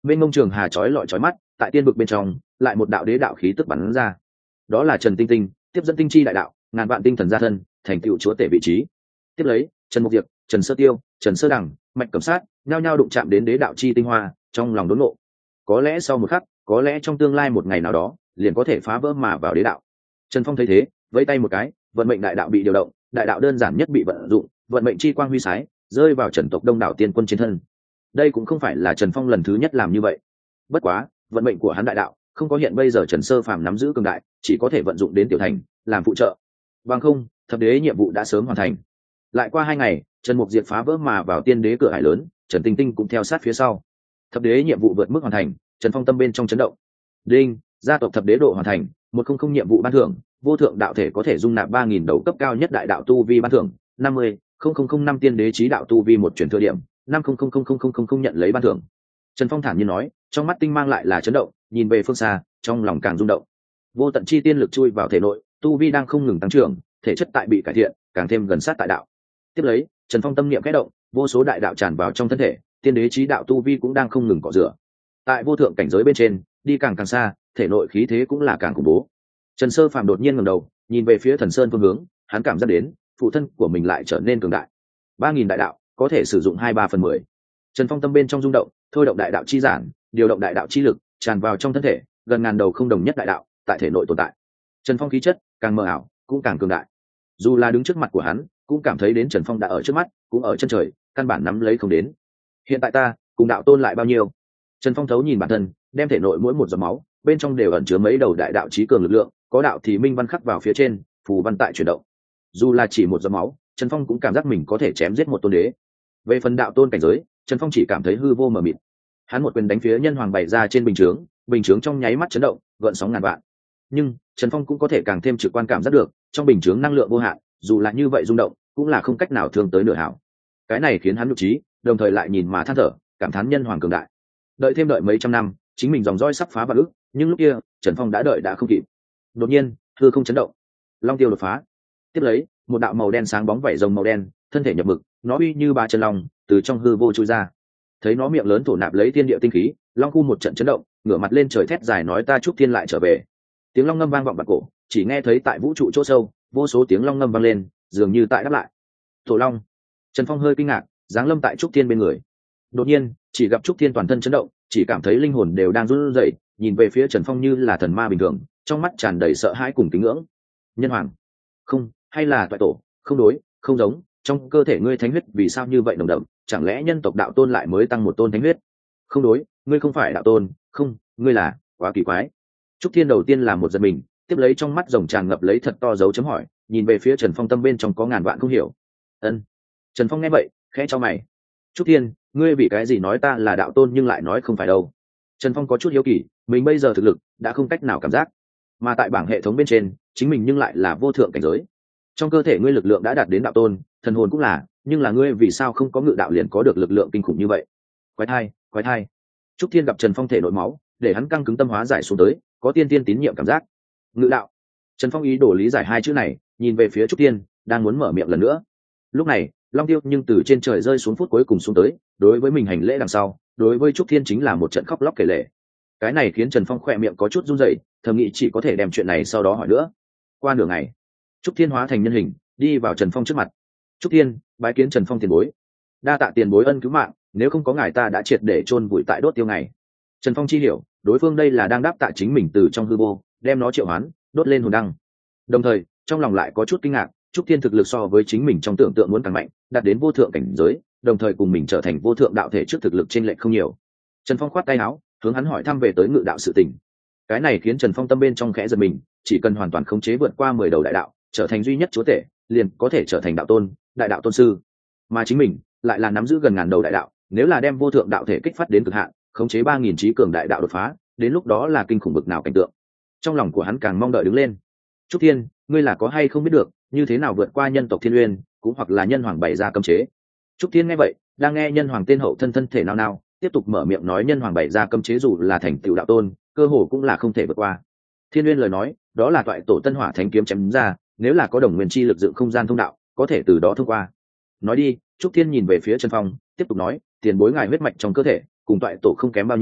S1: bên ngông trường hà chói lọi chói mắt, tại tiên vực bên trong lại một đạo đế đạo khí tức bắn ra. Đó là Trần Tinh Tinh tiếp dẫn tinh chi đại đạo, ngàn vạn tinh thần gia thân, thành tựu chúa tể vị trí. Tiếp lấy Trần Mục Diệp, Trần Sơ Tiêu, Trần Sơ Đằng, Mạch Cẩm Sát nhao nhao đụng chạm đến đế đạo chi tinh hoa, trong lòng đốn ngộ. Có lẽ sau một khắc, có lẽ trong tương lai một ngày nào đó, liền có thể phá vỡ mà vào đế đạo. Trần Phong thấy thế, vẫy tay một cái, vận mệnh đại đạo bị điều động, đại đạo đơn giản nhất bị vận dụng, vận mệnh chi quang huy sái, rơi vào Trần tộc đông đảo tiên quân trên thân. Đây cũng không phải là Trần Phong lần thứ nhất làm như vậy. Bất quá, vận mệnh của hắn đại đạo không có hiện bây giờ Trần Sơ Phàm nắm giữ cường đại, chỉ có thể vận dụng đến tiểu thành, làm phụ trợ. Bằng không, thập đế nhiệm vụ đã sớm hoàn thành. Lại qua hai ngày, Trần Mục Diệp phá vỡ mà vào tiên đế cửa hải lớn, Trần Tinh Tinh cũng theo sát phía sau. Thập đế nhiệm vụ vượt mức hoàn thành, Trần Phong tâm bên trong chấn động. Đinh, gia tộc thập đế độ hoàn thành, một không không nhiệm vụ ban thưởng, vô thượng đạo thể có thể dung nạp ba nghìn đầu cấp cao nhất đại đạo tu vi ban thưởng, năm mươi không không không năm tiên đế trí đạo tu vi một chuyển thừa điểm, năm không không không không không không không nhận lấy ban thưởng. Trần Phong thản nhiên nói, trong mắt tinh mang lại là chấn động, nhìn về phương xa, trong lòng càng rung động. Vô tận chi tiên lực chui vào thể nội, tu vi đang không ngừng tăng trưởng, thể chất tại bị cải thiện, càng thêm gần sát tại đạo. Tiếp lấy, Trần Phong tâm niệm khẽ động, vô số đại đạo tràn vào trong thân thể, tiên đế trí đạo tu vi cũng đang không ngừng cọ rửa. Tại vô thượng cảnh giới bên trên, đi càng càng xa, thể nội khí thế cũng là càng khủng bố. Trần Sơ Phàm đột nhiên ngẩng đầu, nhìn về phía Thần Sơn phương hướng, hắn cảm giác đến, phụ thân của mình lại trở nên cường đại. Ba nghìn đại đạo, có thể sử dụng hai ba phần mười. Trần Phong tâm bên trong rung động, thôi động đại đạo chi giản, điều động đại đạo chi lực, tràn vào trong thân thể, gần ngàn đầu không đồng nhất đại đạo, tại thể nội tồn tại. Trần Phong khí chất càng mờ ảo, cũng càng cường đại. Dù là đứng trước mặt của hắn, cũng cảm thấy đến Trần Phong đã ở trước mắt, cũng ở chân trời, căn bản nắm lấy không đến. Hiện tại ta, cùng đạo tôn lại bao nhiêu? Trần Phong thấu nhìn bản thân, đem thể nội mỗi một giọt máu, bên trong đều ẩn chứa mấy đầu đại đạo chí cường lực lượng, có đạo thì minh văn khắc vào phía trên, phù văn tại chuyển động. Dù là chỉ một giọt máu, Trần Phong cũng cảm giác mình có thể chém giết một tôn đế. Về phần đạo tôn cảnh giới, Trần Phong chỉ cảm thấy hư vô mờ mịt. Hắn một quyền đánh phía nhân hoàng bày ra trên bình chướng, bình chướng trong nháy mắt chấn động, gợn sóng ngàn vạn. Nhưng Trần Phong cũng có thể càng thêm trực quan cảm giác được, trong bình chướng năng lượng vô hạn, dù là như vậy rung động, cũng là không cách nào thương tới nửa hảo. Cái này khiến hắn nhục trí, đồng thời lại nhìn mà than thở, cảm thán nhân hoàng cường đại. Đợi thêm đợi mấy trăm năm, chính mình dòng roi sắp phá vạn ức, nhưng lúc kia, Trần Phong đã đợi đã không kịp. Đột nhiên, hư không chấn động, long tiêu đột phá. Tiếp lấy, một đạo màu đen sáng bóng vảy rồng màu đen, thân thể nhập mực, nó uy như ba chân long, từ trong hư vô chui ra. Thấy nó miệng lớn thổ nạp lấy thiên địa tinh khí, long khu một trận chấn động, ngửa mặt lên trời thét dài nói ta chúc thiên lại trở về. Tiếng long ngâm vang vọng bạc cổ, chỉ nghe thấy tại vũ trụ chỗ sâu, vô số tiếng long ngâm vang lên, dường như tại đáp lại. Thổ long. Trần Phong hơi kinh ngạc, giáng lâm tại trúc thiên bên người. Đột nhiên, chỉ gặp trúc thiên toàn thân chấn động, chỉ cảm thấy linh hồn đều đang run rẩy, nhìn về phía Trần Phong như là thần ma bình thường, trong mắt tràn đầy sợ hãi cùng kính ngưỡng. Nhân hoàng? Không, hay là toại tổ? Không đối, không giống, trong cơ thể ngươi thánh huyết vì sao như vậy nồng đậm, chẳng lẽ nhân tộc đạo tôn lại mới tăng một tôn thánh huyết? Không đối, ngươi không phải đạo tôn, không, ngươi là, quá kỳ quái. Trúc Thiên đầu tiên là một giật mình, tiếp lấy trong mắt rồng tràn ngập lấy thật to dấu chấm hỏi, nhìn về phía Trần Phong tâm bên trong có ngàn vạn không hiểu. Ân. Trần Phong nghe vậy, khẽ cho mày. Trúc Thiên, ngươi vì cái gì nói ta là đạo tôn nhưng lại nói không phải đâu? Trần Phong có chút hiếu kỳ, mình bây giờ thực lực đã không cách nào cảm giác, mà tại bảng hệ thống bên trên, chính mình nhưng lại là vô thượng cảnh giới. Trong cơ thể ngươi lực lượng đã đạt đến đạo tôn, thần hồn cũng là, nhưng là ngươi vì sao không có ngự đạo liền có được lực lượng kinh khủng như vậy? Quái thai, quái thai. Trúc Thiên gặp Trần Phong thể nội máu, để hắn căng cứng tâm hóa giải xuống tới, có tiên tiên tín nhiệm cảm giác. Ngự đạo. Trần Phong ý đồ lý giải hai chữ này, nhìn về phía Trúc Thiên, đang muốn mở miệng lần nữa. Lúc này, Long Tiêu nhưng từ trên trời rơi xuống phút cuối cùng xuống tới, đối với mình hành lễ đằng sau, đối với Trúc Thiên chính là một trận khóc lóc kể lể. Cái này khiến Trần Phong khỏe miệng có chút run rẩy, thầm nghĩ chỉ có thể đem chuyện này sau đó hỏi nữa. Qua nửa ngày, Trúc Thiên hóa thành nhân hình, đi vào Trần Phong trước mặt. Trúc Thiên, bái kiến Trần Phong tiền bối. Đa tạ tiền bối ân cứu mạng, nếu không có ngài ta đã triệt để chôn vùi tại đốt tiêu ngày. Trần Phong chi hiểu, đối phương đây là đang đáp tạ chính mình từ trong hư vô, đem nó triệu hoán, đốt lên hồn đăng. Đồng thời, trong lòng lại có chút kinh ngạc, Trúc Thiên thực lực so với chính mình trong tưởng tượng muốn càng mạnh, đạt đến vô thượng cảnh giới, đồng thời cùng mình trở thành vô thượng đạo thể trước thực lực trên lệch không nhiều. Trần Phong khoát tay áo, hướng hắn hỏi thăm về tới ngự đạo sự tình. Cái này khiến Trần Phong tâm bên trong khẽ giật mình, chỉ cần hoàn toàn khống chế vượt qua mười đầu đại đạo, trở thành duy nhất chúa tể, liền có thể trở thành đạo tôn, đại đạo tôn sư. Mà chính mình lại là nắm giữ gần ngàn đầu đại đạo, nếu là đem vô thượng đạo thể kích phát đến cực hạn, khống chế ba nghìn trí cường đại đạo đột phá, đến lúc đó là kinh khủng bực nào cảnh tượng. Trong lòng của hắn càng mong đợi đứng lên. Trúc Thiên, ngươi là có hay không biết được, như thế nào vượt qua nhân tộc Thiên Uyên, cũng hoặc là nhân hoàng bày ra cấm chế. Trúc Thiên nghe vậy, đang nghe nhân hoàng tên hậu thân thân thể nào nào, tiếp tục mở miệng nói nhân hoàng bày ra cấm chế dù là thành tựu đạo tôn, cơ hồ cũng là không thể vượt qua. Thiên Uyên lời nói, đó là toại tổ Tân Hỏa Thánh kiếm chém ra, nếu là có đồng nguyên chi lực dựng không gian thông đạo, có thể từ đó thông qua. Nói đi, Trúc Thiên nhìn về phía Trần Phong, tiếp tục nói, tiền bối ngài huyết mạch trong cơ thể, cùng toại tổ không kém bao nhiêu,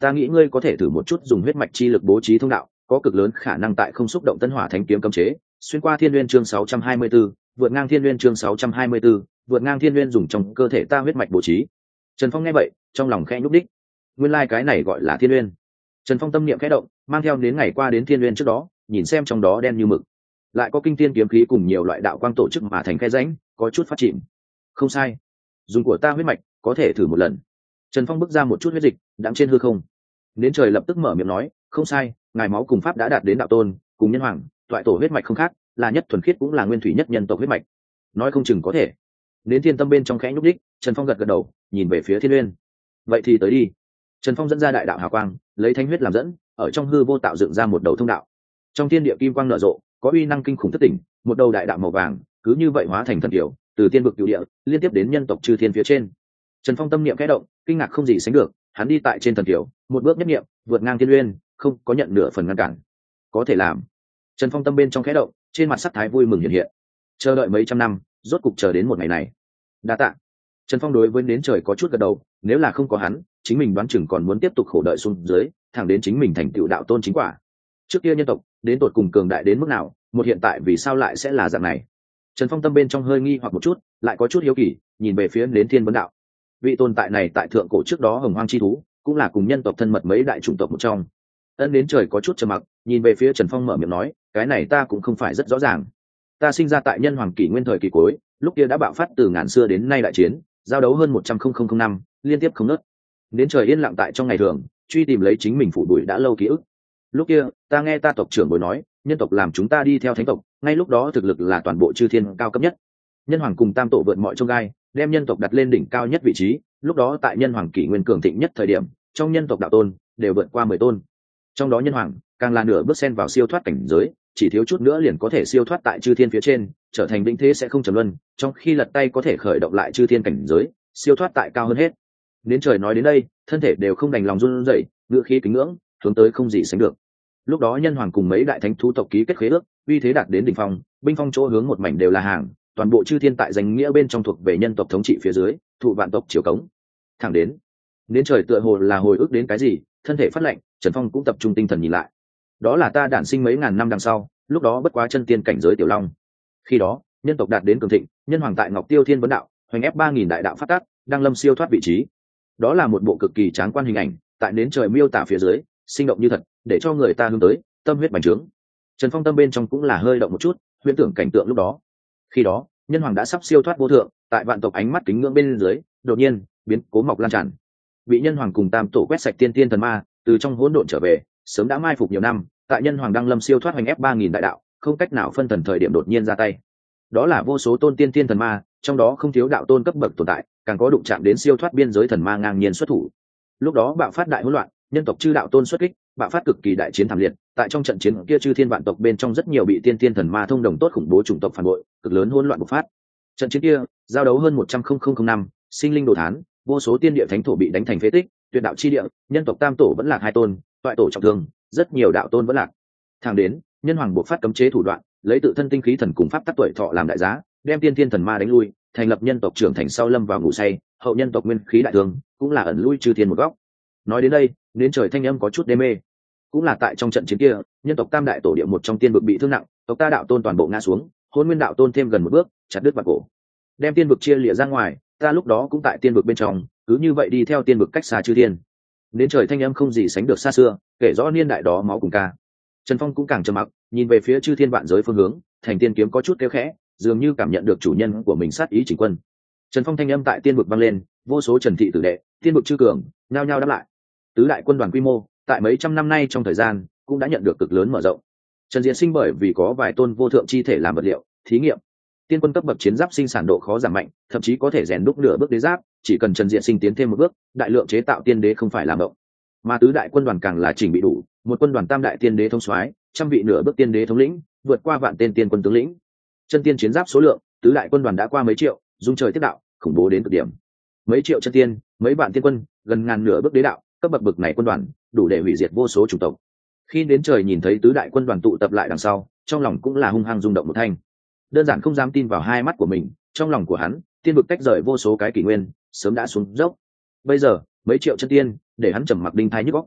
S1: ta nghĩ ngươi có thể thử một chút dùng huyết mạch chi lực bố trí thông đạo, có cực lớn khả năng tại không xúc động tân hỏa thánh kiếm cấm chế, xuyên qua thiên nguyên chương sáu trăm hai mươi 624, vượt ngang thiên nguyên chương sáu trăm hai mươi 624, vượt ngang thiên nguyên dùng trong cơ thể ta huyết mạch bố trí. Trần Phong nghe vậy, trong lòng khẽ nhúc đích. Nguyên lai like cái này gọi là thiên nguyên. Trần Phong tâm niệm khẽ động, mang theo đến ngày qua đến thiên nguyên trước đó, nhìn xem trong đó đen như mực, lại có kinh thiên kiếm khí cùng nhiều loại đạo quang tổ chức mà thành khe rãnh, có chút phát triển. Không sai, dùng của ta huyết mạch, có thể thử một lần. Trần Phong bước ra một chút huyết dịch, đãng trên hư không. Đến trời lập tức mở miệng nói, không sai, ngài máu cùng pháp đã đạt đến đạo tôn, cùng nhân hoàng, toại tổ huyết mạch không khác, là nhất thuần khiết cũng là nguyên thủy nhất nhân tộc huyết mạch. Nói không chừng có thể. Đến thiên tâm bên trong khẽ nhúc đích, Trần Phong gật gật đầu, nhìn về phía thiên nguyên. Vậy thì tới đi. Trần Phong dẫn ra đại đạo hào quang, lấy thánh huyết làm dẫn, ở trong hư vô tạo dựng ra một đầu thông đạo. Trong thiên địa kim quang nở rộ, có uy năng kinh khủng thất tỉnh, một đầu đại đạo màu vàng, cứ như vậy hóa thành thần kiều, từ tiên vực cửu địa, liên tiếp đến nhân tộc chư thiên phía trên. Trần Phong tâm niệm khẽ động, kinh ngạc không gì sánh được, hắn đi tại trên thần kiều, một bước nhất niệm, vượt ngang thiên uyên, không có nhận nửa phần ngăn cản. Có thể làm. Trần Phong tâm bên trong khẽ động, trên mặt sắc thái vui mừng hiện hiện. Chờ đợi mấy trăm năm, rốt cục chờ đến một ngày này. Đa tạ. Trần Phong đối với đến trời có chút gật đầu, nếu là không có hắn, chính mình đoán chừng còn muốn tiếp tục khổ đợi xuống dưới, thẳng đến chính mình thành tựu đạo tôn chính quả. Trước kia nhân tộc, đến tột cùng cường đại đến mức nào, một hiện tại vì sao lại sẽ là dạng này? Trần Phong tâm bên trong hơi nghi hoặc một chút, lại có chút hiếu kỳ, nhìn về phía đến Thiên Vấn Đạo. Vị tồn tại này tại thượng cổ trước đó Hồng Hoang chi thú, cũng là cùng nhân tộc thân mật mấy đại chủng tộc một trong. Ân đến trời có chút trầm mặc, nhìn về phía Trần Phong mở miệng nói, cái này ta cũng không phải rất rõ ràng. Ta sinh ra tại nhân hoàng kỷ nguyên thời kỳ cuối, lúc kia đã bạo phát từ ngàn xưa đến nay đại chiến, giao đấu hơn một trăm nghìn năm, liên tiếp không ngớt. Đến trời yên lặng tại trong ngày thường, truy tìm lấy chính mình phủ đuổi đã lâu ký ức. Lúc kia, ta nghe ta tộc trưởng bối nói, nhân tộc làm chúng ta đi theo thánh tộc, ngay lúc đó thực lực là toàn bộ chư thiên cao cấp nhất. Nhân hoàng cùng tam tổ vượt mọi chông gai, đem nhân tộc đặt lên đỉnh cao nhất vị trí, lúc đó tại nhân hoàng kỷ nguyên cường thịnh nhất thời điểm, trong nhân tộc đạo tôn đều vượt qua mười tôn. Trong đó nhân hoàng càng là nửa bước xen vào siêu thoát cảnh giới, chỉ thiếu chút nữa liền có thể siêu thoát tại chư thiên phía trên, trở thành vĩnh thế sẽ không trầm luân, trong khi lật tay có thể khởi động lại chư thiên cảnh giới, siêu thoát tại cao hơn hết. Đến trời nói đến đây, thân thể đều không đành lòng run rẩy, ngựa khí kính ngưỡng, hướng tới không gì sánh được. Lúc đó nhân hoàng cùng mấy đại thánh thú tộc ký kết khế ước, uy thế đạt đến đỉnh phong, binh phong chỗ hướng một mảnh đều là hàng, toàn bộ chư thiên tại danh nghĩa bên trong thuộc về nhân tộc thống trị phía dưới, thụ vạn tộc chiều cống. Thẳng đến, đến trời tựa hồ là hồi ức đến cái gì, thân thể phát lệnh, Trần Phong cũng tập trung tinh thần nhìn lại. Đó là ta đản sinh mấy ngàn năm đằng sau, lúc đó bất quá chân tiên cảnh giới tiểu long. Khi đó, nhân tộc đạt đến cường thịnh, nhân hoàng tại Ngọc Tiêu Thiên Vấn Đạo, hoành ép ba nghìn đại đạo phát tác, đang lâm siêu thoát vị trí. Đó là một bộ cực kỳ tráng quan hình ảnh, tại đến trời miêu tả phía dưới, sinh động như thật, để cho người ta hướng tới, tâm huyết bành trướng. Trần Phong tâm bên trong cũng là hơi động một chút, huyễn tưởng cảnh tượng lúc đó. Khi đó, nhân hoàng đã sắp siêu thoát vô thượng, tại vạn tộc ánh mắt kính ngưỡng bên dưới, đột nhiên, biến cố mọc lan tràn. Bị nhân hoàng cùng tam tổ quét sạch tiên tiên thần ma, từ trong hỗn độn trở về, sớm đã mai phục nhiều năm, tại nhân hoàng đang lâm siêu thoát hoành ép ba nghìn đại đạo, không cách nào phân thần thời điểm đột nhiên ra tay. Đó là vô số tôn tiên tiên thần ma, trong đó không thiếu đạo tôn cấp bậc tồn tại, càng có đụng chạm đến siêu thoát biên giới thần ma ngang nhiên xuất thủ. Lúc đó bạo phát đại hỗn loạn, nhân tộc chư đạo tôn xuất kích, bạo phát cực kỳ đại chiến thảm liệt, tại trong trận chiến kia chư thiên vạn tộc bên trong rất nhiều bị tiên tiên thần ma thông đồng tốt khủng bố chủng tộc phản bội, cực lớn hỗn loạn bộc phát. Trận chiến kia, giao đấu hơn một trăm nghìn năm, sinh linh đồ thán, vô số tiên địa thánh thổ bị đánh thành phế tích, tuyệt đạo chi địa, nhân tộc tam tổ vẫn lạc hai tôn, toại tổ trọng thương, rất nhiều đạo tôn vẫn lạc. Thẳng đến, nhân hoàng buộc phát cấm chế thủ đoạn, lấy tự thân tinh khí thần cùng pháp tắc tuổi thọ làm đại giá, đem tiên tiên thần ma đánh lui, thành lập nhân tộc trưởng thành sau lâm vào ngủ say, hậu nhân tộc nguyên khí đại thương, cũng là ẩn lui trừ thiên một góc. Nói đến đây, đến trời thanh âm có chút đê mê. Cũng là tại trong trận chiến kia, nhân tộc tam đại tổ địa một trong tiên vực bị thương nặng, tộc ta đạo tôn toàn bộ ngã xuống, hôn nguyên đạo tôn thêm gần một bước, chặt đứt bạc cổ, đem tiên vực chia lìa ra ngoài. Ta lúc đó cũng tại tiên vực bên trong, cứ như vậy đi theo tiên vực cách xa chư thiên. Đến trời thanh âm không gì sánh được xa xưa, kể rõ niên đại đó máu cùng ca. Trần Phong cũng càng trầm mặc, nhìn về phía chư thiên vạn giới phương hướng, thành tiên kiếm có chút kêu khẽ, dường như cảm nhận được chủ nhân của mình sát ý chỉnh quân. Trần Phong thanh âm tại tiên vực vang lên, vô số trần thị tử đệ, tiên vực chư cường, nhao nhao đáp lại. Tứ đại quân đoàn quy mô, tại mấy trăm năm nay trong thời gian, cũng đã nhận được cực lớn mở rộng. Trần Diễn Sinh bởi vì có vài tôn vô thượng chi thể làm vật liệu, thí nghiệm, tiên quân cấp bậc chiến giáp sinh sản độ khó giảm mạnh, thậm chí có thể rèn đúc nửa bước đế giáp, chỉ cần Trần Diễn Sinh tiến thêm một bước, đại lượng chế tạo tiên đế không phải làm động. Mà tứ đại quân đoàn càng là chỉnh bị đủ, một quân đoàn tam đại tiên đế thống soái, trăm vị nửa bước tiên đế thống lĩnh, vượt qua vạn tên tiên quân tướng lĩnh. Chân tiên chiến giáp số lượng, tứ đại quân đoàn đã qua mấy triệu, dung trời tiếp đạo, khủng bố đến cực điểm. Mấy triệu chân tiên, mấy vạn tiên quân, gần ngàn nửa bước đế đạo, cấp bậc bậc này quân đoàn, đủ để hủy diệt vô số chủng tộc. Khi đến trời nhìn thấy tứ đại quân đoàn tụ tập lại đằng sau, trong lòng cũng là hung hăng rung động một thanh. Đơn giản không dám tin vào hai mắt của mình, trong lòng của hắn, tiên vực tách rời vô số cái kỷ nguyên, sớm đã xuống dốc. Bây giờ, mấy triệu chân tiên, để hắn trầm mặc đinh thái nhức óc,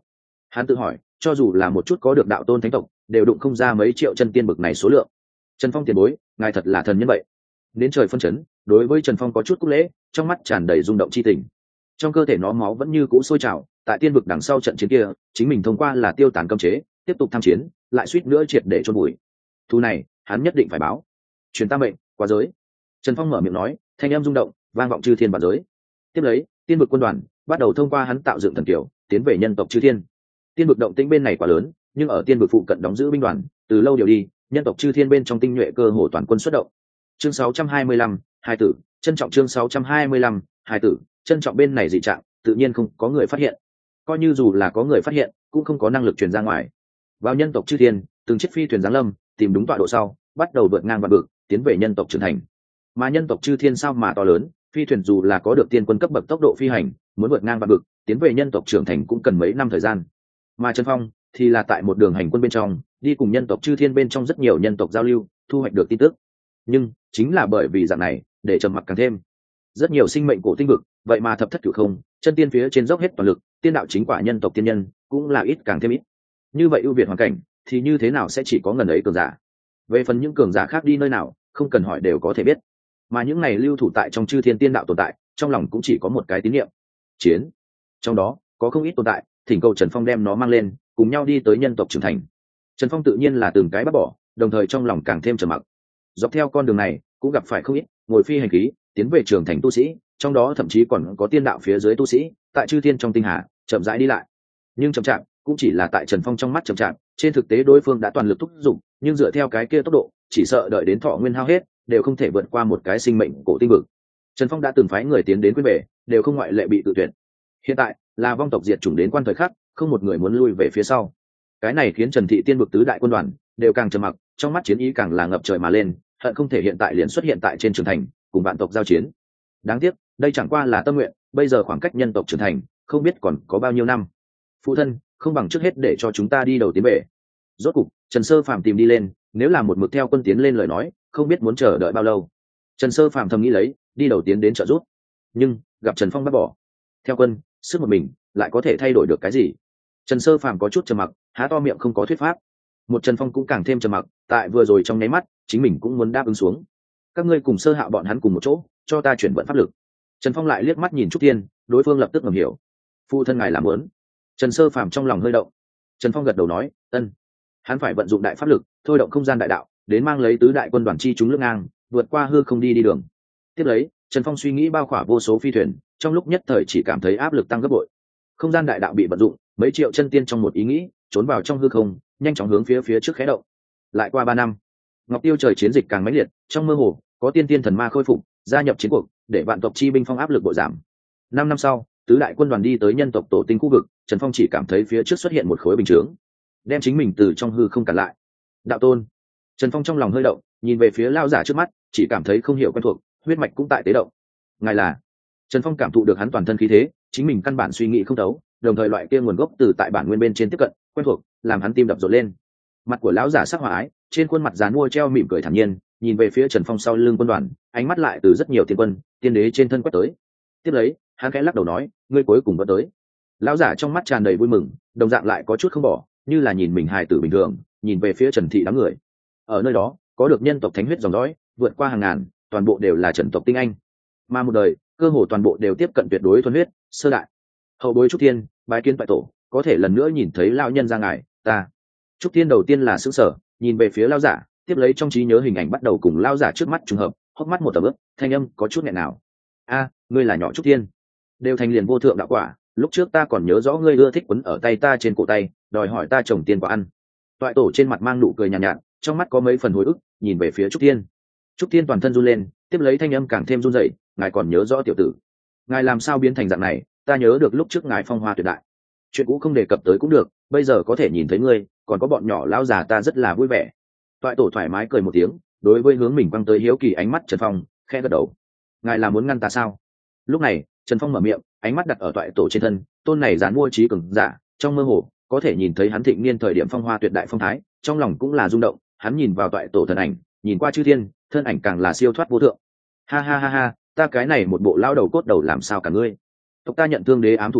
S1: Hắn tự hỏi, cho dù là một chút có được đạo tôn thánh tộc đều đụng không ra mấy triệu chân tiên bực này số lượng. Trần Phong tiền bối, ngài thật là thần nhân vậy. Đến trời phân chấn, đối với Trần Phong có chút cúc lễ, trong mắt tràn đầy rung động chi tình. Trong cơ thể nó máu vẫn như cũ sôi trào, tại tiên vực đằng sau trận chiến kia, chính mình thông qua là tiêu tán cấm chế, tiếp tục tham chiến, lại suýt nữa triệt để chôn bụi. Thu này, hắn nhất định phải báo. Truyền ta mệnh, qua giới. Trần Phong mở miệng nói, thanh âm rung động, vang vọng chư thiên vạn giới. Tiếp lấy, tiên vực quân đoàn bắt đầu thông qua hắn tạo dựng thần kiều, tiến về nhân tộc chư thiên. Tiên vực động tĩnh bên này quá lớn, nhưng ở tiên vực phụ cận đóng giữ binh đoàn, từ lâu điều đi, nhân tộc chư thiên bên trong tinh nhuệ cơ hồ toàn quân xuất động. Chương sáu trăm hai mươi lăm, hai tử, trân trọng chương sáu trăm hai mươi lăm, hai tử, trân trọng bên này dị trạng, tự nhiên không có người phát hiện. Coi như dù là có người phát hiện, cũng không có năng lực truyền ra ngoài. Vào nhân tộc chư thiên, từng chiếc phi thuyền giáng lâm, tìm đúng tọa độ sau, bắt đầu vượt ngang vạn vực, tiến về nhân tộc trưởng thành. Mà nhân tộc chư thiên sao mà to lớn, phi thuyền dù là có được tiên quân cấp bậc tốc độ phi hành, muốn vượt ngang vạn vực, tiến về nhân tộc trưởng thành cũng cần mấy năm thời gian. Mà Trần Phong thì là tại một đường hành quân bên trong, đi cùng nhân tộc chư thiên bên trong rất nhiều nhân tộc giao lưu, thu hoạch được tin tức. Nhưng chính là bởi vì dạng này, để trầm mặc càng thêm. Rất nhiều sinh mệnh cổ tinh vực, vậy mà thập thất cửu không, chân tiên phía trên dốc hết toàn lực, tiên đạo chính quả nhân tộc tiên nhân cũng là ít càng thêm ít. Như vậy ưu việt hoàn cảnh, thì như thế nào sẽ chỉ có ngần ấy cường giả? Về phần những cường giả khác đi nơi nào, không cần hỏi đều có thể biết. Mà những này lưu thủ tại trong chư thiên tiên đạo tồn tại, trong lòng cũng chỉ có một cái tín niệm: chiến. Trong đó có không ít tồn tại, thỉnh cầu Trần Phong đem nó mang lên, cùng nhau đi tới nhân tộc trưởng thành. Trần Phong tự nhiên là từng cái bắt bỏ, đồng thời trong lòng càng thêm trầm mặc. Dọc theo con đường này cũng gặp phải không ít ngồi phi hành khí tiến về trưởng thành tu sĩ, trong đó thậm chí còn có tiên đạo phía dưới tu sĩ tại chư thiên trong tinh hà chậm rãi đi lại. Nhưng chậm chạp cũng chỉ là tại Trần Phong trong mắt chậm chạp, trên thực tế đối phương đã toàn lực thúc giục, nhưng dựa theo cái kia tốc độ, chỉ sợ đợi đến thọ nguyên hao hết, đều không thể vượt qua một cái sinh mệnh cổ tinh vực. Trần Phong đã từng phái người tiến đến quyết về, đều không ngoại lệ bị tự tuyệt. Hiện tại là vong tộc diệt chủng đến quan thời khắc, không một người muốn lui về phía sau. Cái này khiến Trần Thị tiên vực tứ đại quân đoàn đều càng trầm mặc, trong mắt chiến ý càng là ngập trời mà lên, hận không thể hiện tại liền xuất hiện tại trên trường thành, cùng vạn tộc giao chiến. Đáng tiếc, đây chẳng qua là tâm nguyện, bây giờ khoảng cách nhân tộc trưởng thành, không biết còn có bao nhiêu năm. Phụ thân, không bằng trước hết để cho chúng ta đi đầu tiến về. Rốt cục, Trần Sơ Phàm tìm đi lên, nếu là một mực theo quân tiến lên lời nói, không biết muốn chờ đợi bao lâu. Trần Sơ Phàm thầm nghĩ lấy, đi đầu tiến đến trợ giúp. Nhưng, gặp Trần Phong bắt bỏ. Theo quân, sức một mình, lại có thể thay đổi được cái gì? Trần Sơ Phàm có chút trầm mặc, há to miệng không có thuyết pháp. Một Trần Phong cũng càng thêm trầm mặc, tại vừa rồi trong nháy mắt, chính mình cũng muốn đáp ứng xuống. Các ngươi cùng Sơ Hạo bọn hắn cùng một chỗ, cho ta chuyển vận pháp lực. Trần Phong lại liếc mắt nhìn Trúc Thiên, đối phương lập tức ngầm hiểu. Phụ thân ngài làm muốn. Trần Sơ Phàm trong lòng hơi động. Trần Phong gật đầu nói, ân. Hắn phải vận dụng đại pháp lực, thôi động không gian đại đạo, đến mang lấy tứ đại quân đoàn chi chúng lướt ngang, vượt qua hư không đi đi đường. Tiếp lấy, Trần Phong suy nghĩ bao khỏa vô số phi thuyền, trong lúc nhất thời chỉ cảm thấy áp lực tăng gấp bội. Không gian đại đạo bị vận dụng, mấy triệu chân tiên trong một ý nghĩ, trốn vào trong hư không, nhanh chóng hướng phía phía trước khé động. Lại qua ba năm, Ngọc Tiêu trời chiến dịch càng mãnh liệt, trong mơ hồ có tiên tiên thần ma khôi phục, gia nhập chiến cuộc, để vạn tộc chi binh phong áp lực bội giảm. Năm năm sau, tứ đại quân đoàn đi tới nhân tộc tổ tinh khu vực, Trần Phong chỉ cảm thấy phía trước xuất hiện một khối bình chướng, đem chính mình từ trong hư không cản lại. Đạo tôn. Trần Phong trong lòng hơi động, nhìn về phía lao giả trước mắt, chỉ cảm thấy không hiểu quen thuộc, huyết mạch cũng tại tế động. Ngài là? Trần Phong cảm thụ được hắn toàn thân khí thế, chính mình căn bản suy nghĩ không thấu, đồng thời loại kia nguồn gốc từ tại bản nguyên bên trên tiếp cận, quen thuộc, làm hắn tim đập rộn lên. Mặt của lão giả sắc hỏa ái, trên khuôn mặt dàn mua treo mỉm cười thản nhiên, nhìn về phía Trần Phong sau lưng quân đoàn, ánh mắt lại từ rất nhiều tiên quân, tiên đế trên thân quét tới. Tiếp lấy, hắn khẽ lắc đầu nói, ngươi cuối cùng vẫn tới. Lão giả trong mắt tràn đầy vui mừng, đồng dạng lại có chút không bỏ, như là nhìn mình hài tử bình thường, nhìn về phía Trần Thị đám người. Ở nơi đó, có được nhân tộc thánh huyết dòng dõi, vượt qua hàng ngàn, toàn bộ đều là Trần tộc tinh anh. Mà một đời, cơ hồ toàn bộ đều tiếp cận tuyệt đối thuần huyết, sơ đại. Hậu bối Trúc Thiên, bái kiến tại tổ, có thể lần nữa nhìn thấy lão nhân ra ngài, ta. Trúc Thiên đầu tiên là sững sờ, nhìn về phía lão giả, tiếp lấy trong trí nhớ hình ảnh bắt đầu cùng lão giả trước mắt trùng hợp, hốc mắt một tầm ướp, thanh âm có chút nghẹn nào. A, ngươi là nhỏ Trúc Thiên, đều thành liền vô thượng đạo quả, lúc trước ta còn nhớ rõ ngươi ưa thích quấn ở tay ta trên cổ tay, đòi hỏi ta trồng tiền quả ăn. Toại tổ trên mặt mang nụ cười nhàn nhạt, nhạt, trong mắt có mấy phần hồi ức, nhìn về phía Trúc Thiên. Trúc Thiên toàn thân run lên, tiếp lấy thanh âm càng thêm run rẩy, ngài còn nhớ rõ tiểu tử, ngài làm sao biến thành dạng này? Ta nhớ được lúc trước ngài phong hoa tuyệt đại, chuyện cũ không đề cập tới cũng được, bây giờ có thể nhìn thấy ngươi, còn có bọn nhỏ lão già ta rất là vui vẻ. Toại tổ thoải mái cười một tiếng, đối với hướng mình quăng tới hiếu kỳ ánh mắt Trần Phong, khẽ gật đầu. Ngài là muốn ngăn ta sao? Lúc này, Trần Phong mở miệng, ánh mắt đặt ở toại tổ trên thân, tôn này dán mua trí cường giả, trong mơ hồ có thể nhìn thấy hắn thịnh niên thời điểm phong hoa tuyệt đại phong thái, trong lòng cũng là rung động. Hắn nhìn vào toại tổ thần ảnh, nhìn qua chư thiên, thân ảnh càng là siêu thoát vô thượng. Ha ha ha ha, ta cái này một bộ lao đầu cốt đầu làm sao cả ngươi? Tộc ta nhận thương đế ám thủ sau,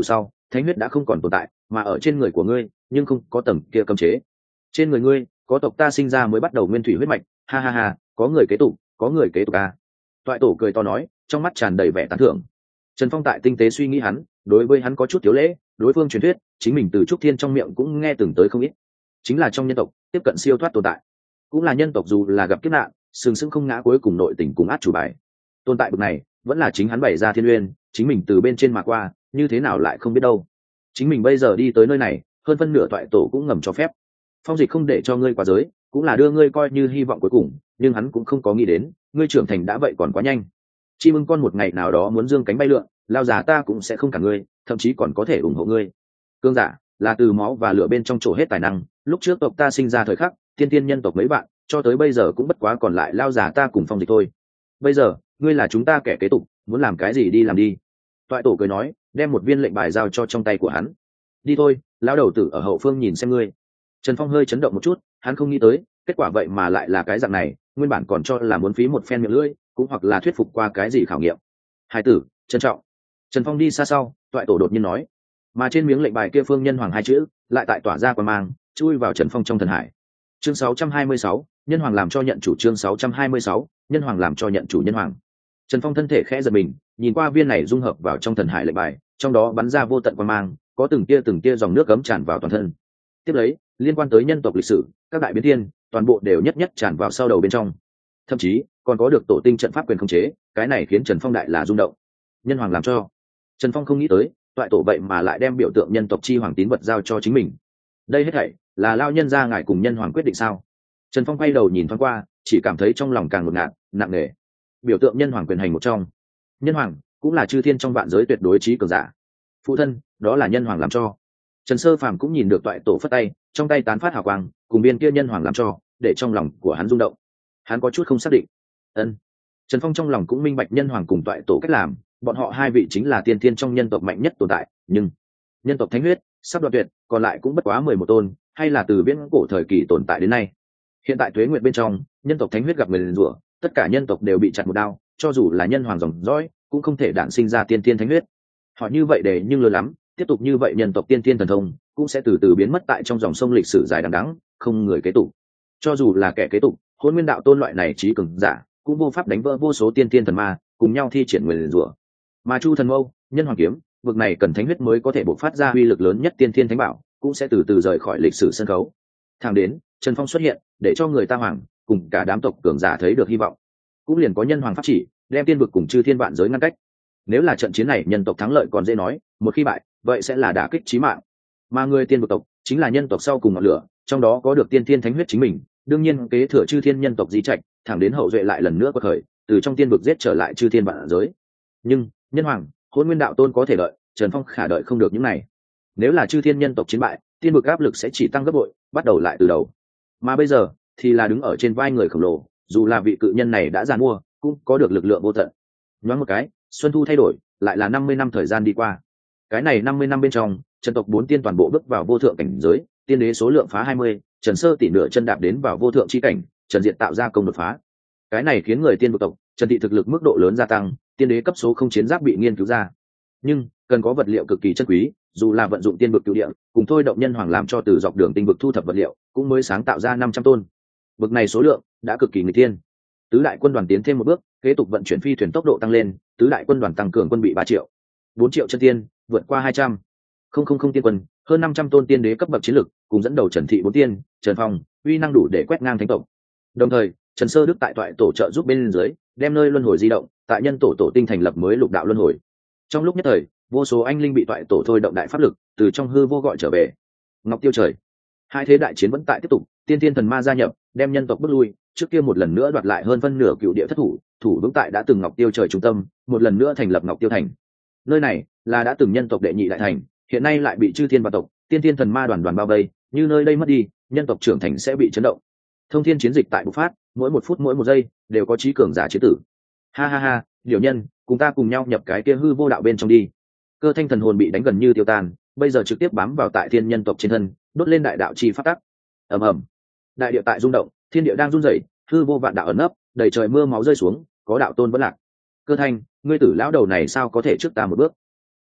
S1: thánh huyết đã không còn tồn tại, mà ở trên người của ngươi nhưng không có tầng kia cấm chế. Trên người ngươi có tộc ta sinh ra mới bắt đầu nguyên thủy huyết mạch, ha ha ha, có người kế tục, có người kế tục a. Toại tổ cười to nói, trong mắt tràn đầy vẻ tán thưởng. Trần Phong tại tinh tế suy nghĩ hắn, đối với hắn có chút thiếu lễ, đối phương truyền thuyết, chính mình từ Trúc Thiên trong miệng cũng nghe từng tới không ít. Chính là trong nhân tộc tiếp cận siêu thoát tồn tại, cũng là nhân tộc dù là gặp kiếp nạn, sừng sững không ngã cuối cùng nội tình cùng át chủ bài. Tồn tại bậc này, vẫn là chính hắn bày ra thiên uyên, chính mình từ bên trên mà qua, như thế nào lại không biết đâu. Chính mình bây giờ đi tới nơi này, hơn phân nửa toại tổ cũng ngầm cho phép. Phong Dịch không để cho ngươi qua giới, cũng là đưa ngươi coi như hy vọng cuối cùng, nhưng hắn cũng không có nghĩ đến, ngươi trưởng thành đã vậy còn quá nhanh. Chim ưng con một ngày nào đó muốn dương cánh bay lượn, lao già ta cũng sẽ không cả ngươi, thậm chí còn có thể ủng hộ ngươi. Cương giả là từ máu và lửa bên trong chỗ hết tài năng, lúc trước tộc ta sinh ra thời khắc, tiên tiên nhân tộc mấy bạn, cho tới bây giờ cũng bất quá còn lại lao già ta cùng Phong Dịch thôi. Bây giờ, ngươi là chúng ta kẻ kế tục, muốn làm cái gì đi làm đi. Toại tổ cười nói, đem một viên lệnh bài giao cho trong tay của hắn. Đi thôi, lão đầu tử ở hậu phương nhìn xem ngươi. Trần Phong hơi chấn động một chút, hắn không nghĩ tới, kết quả vậy mà lại là cái dạng này, nguyên bản còn cho là muốn phí một phen miệng lưỡi, cũng hoặc là thuyết phục qua cái gì khảo nghiệm. Hải tử, trân trọng. Trần Phong đi xa sau, toại tổ đột nhiên nói, mà trên miếng lệnh bài kia phương nhân hoàng hai chữ, lại tại tỏa ra quang mang, chui vào Trần Phong trong thần hải. Chương sáu trăm hai mươi sáu, nhân hoàng làm cho nhận chủ. Chương sáu trăm hai mươi sáu, nhân hoàng làm cho nhận chủ. Nhân hoàng. Trần Phong thân thể khẽ giật mình, nhìn qua viên này dung hợp vào trong thần hải lệnh bài, trong đó bắn ra vô tận quang mang, có từng tia từng tia dòng nước cấm tràn vào toàn thân. Tiếp lấy, liên quan tới nhân tộc lịch sử, các đại biến thiên, toàn bộ đều nhất nhất tràn vào sau đầu bên trong. Thậm chí, còn có được tổ tinh trận pháp quyền khống chế, cái này khiến Trần Phong đại là rung động. Nhân hoàng làm cho. Trần Phong không nghĩ tới, toại tổ vậy mà lại đem biểu tượng nhân tộc chi hoàng tín vật giao cho chính mình. Đây hết thảy là lao nhân gia ngài cùng nhân hoàng quyết định sao? Trần Phong quay đầu nhìn thoáng qua, chỉ cảm thấy trong lòng càng ngột ngạt, nặng nề. Biểu tượng nhân hoàng quyền hành một trong. Nhân hoàng cũng là chư thiên trong vạn giới tuyệt đối trí cường giả. Phụ thân, đó là nhân hoàng làm cho. Trần Sơ Phàm cũng nhìn được toại tổ phất tay, trong tay tán phát hào quang, cùng biên kia nhân hoàng làm cho, để trong lòng của hắn rung động. Hắn có chút không xác định. Ân. Trần Phong trong lòng cũng minh bạch nhân hoàng cùng toại tổ cách làm, bọn họ hai vị chính là tiên thiên trong nhân tộc mạnh nhất tồn tại, nhưng nhân tộc thánh huyết sắp đoạn tuyệt, còn lại cũng bất quá mười một tôn, hay là từ viễn cổ thời kỳ tồn tại đến nay. Hiện tại tuế nguyệt bên trong, nhân tộc thánh huyết gặp người liền rủa, tất cả nhân tộc đều bị chặt một đao, cho dù là nhân hoàng dòng dõi, cũng không thể đản sinh ra tiên thiên thánh huyết. Họ như vậy để nhưng lớn lắm, tiếp tục như vậy nhân tộc tiên thiên thần thông cũng sẽ từ từ biến mất tại trong dòng sông lịch sử dài đằng đẵng, không người kế tục. Cho dù là kẻ kế tục, Hỗn Nguyên đạo tôn loại này trí cường giả, cũng vô pháp đánh vỡ vô số tiên thiên thần ma, cùng nhau thi triển nguyên rủa. Mà Chu Thần Mâu, Nhân Hoàng kiếm, vực này cần thánh huyết mới có thể bộc phát ra uy lực lớn nhất tiên thiên thánh bảo, cũng sẽ từ từ rời khỏi lịch sử sân khấu. Thẳng đến Trần Phong xuất hiện, để cho người ta hoàng cùng cả đám tộc cường giả thấy được hy vọng. Cũng liền có nhân hoàng pháp chỉ, đem tiên vực cùng chư thiên vạn giới ngăn cách. Nếu là trận chiến này nhân tộc thắng lợi còn dễ nói, một khi bại, vậy sẽ là đả kích chí mạng. Mà người tiên vực tộc chính là nhân tộc sau cùng ngọn lửa, trong đó có được tiên thiên thánh huyết chính mình, đương nhiên kế thừa chư thiên nhân tộc di trạch, thẳng đến hậu duệ lại lần nữa quật khởi, từ trong tiên vực giết trở lại chư thiên vạn giới. Nhưng nhân hoàng, Hỗn Nguyên đạo tôn có thể đợi, Trần Phong khả đợi không được những này. Nếu là chư thiên nhân tộc chiến bại, tiên vực áp lực sẽ chỉ tăng gấp bội, bắt đầu lại từ đầu. Mà bây giờ thì là đứng ở trên vai người khổng lồ, dù là vị cự nhân này đã giàn mua, cũng có được lực lượng vô tận. Nhoáng một cái, xuân thu thay đổi, lại là năm mươi năm thời gian đi qua. Cái này năm mươi năm bên trong, Trần tộc bốn tiên toàn bộ bước vào vô thượng cảnh giới, tiên đế số lượng phá hai mươi, Trần Sơ tỷ nửa chân đạp đến vào vô thượng chi cảnh, Trần Diệt tạo ra công đột phá. Cái này khiến người tiên vực tộc, Trần thị thực lực mức độ lớn gia tăng, tiên đế cấp số không chiến giáp bị nghiên cứu ra. Nhưng cần có vật liệu cực kỳ chân quý, dù là vận dụng tiên vực cứu địa, cùng thôi động nhân hoàng làm cho từ dọc đường tinh vực thu thập vật liệu, cũng mới sáng tạo ra năm trăm tôn. Vực này số lượng đã cực kỳ nghịch thiên. Tứ đại quân đoàn tiến thêm một bước, kế tục vận chuyển phi thuyền tốc độ tăng lên, tứ đại quân đoàn tăng cường quân bị ba triệu, bốn triệu chân tiên, vượt qua hai trăm, không không không tiên quân, hơn năm trăm tôn tiên đế cấp bậc chiến lực, cùng dẫn đầu Trần thị bốn tiên, Trần Phong, uy năng đủ để quét ngang thánh tộc. Đồng thời, Trần Sơ Đức tại toại tổ trợ giúp bên dưới, đem nơi luân hồi di động, tại nhân tổ tổ tinh thành lập mới lục đạo luân hồi. Trong lúc nhất thời, vô số anh linh bị toại tổ thôi động đại pháp lực, từ trong hư vô gọi trở về. Ngọc Tiêu Trời, hai thế đại chiến vẫn tại tiếp tục, tiên tiên thần ma gia nhập, đem nhân tộc bước lui, trước kia một lần nữa đoạt lại hơn phân nửa cựu địa thất thủ, thủ vững tại đã từng Ngọc Tiêu Trời trung tâm, một lần nữa thành lập Ngọc Tiêu Thành. Nơi này là đã từng nhân tộc đệ nhị đại thành, hiện nay lại bị chư thiên và tộc, tiên tiên thần ma đoàn đoàn bao vây, như nơi đây mất đi, nhân tộc trưởng thành sẽ bị chấn động. Thông thiên chiến dịch tại bộc phát, mỗi một phút mỗi một giây đều có trí cường giả chế tử. Ha ha ha, điều nhân, cùng ta cùng nhau nhập cái kia hư vô đạo bên trong đi. Cơ thanh thần hồn bị đánh gần như tiêu tan, bây giờ trực tiếp bám vào tại thiên nhân tộc trên thân, đốt lên đại đạo chi phát tắc. Ầm ầm, đại địa tại rung động, thiên địa đang run rẩy, hư vô vạn đạo ẩn nấp, đầy trời mưa máu rơi xuống, có đạo tôn vẫn lạc. Cơ thanh, ngươi tử lão đầu này sao có thể trước ta một bước?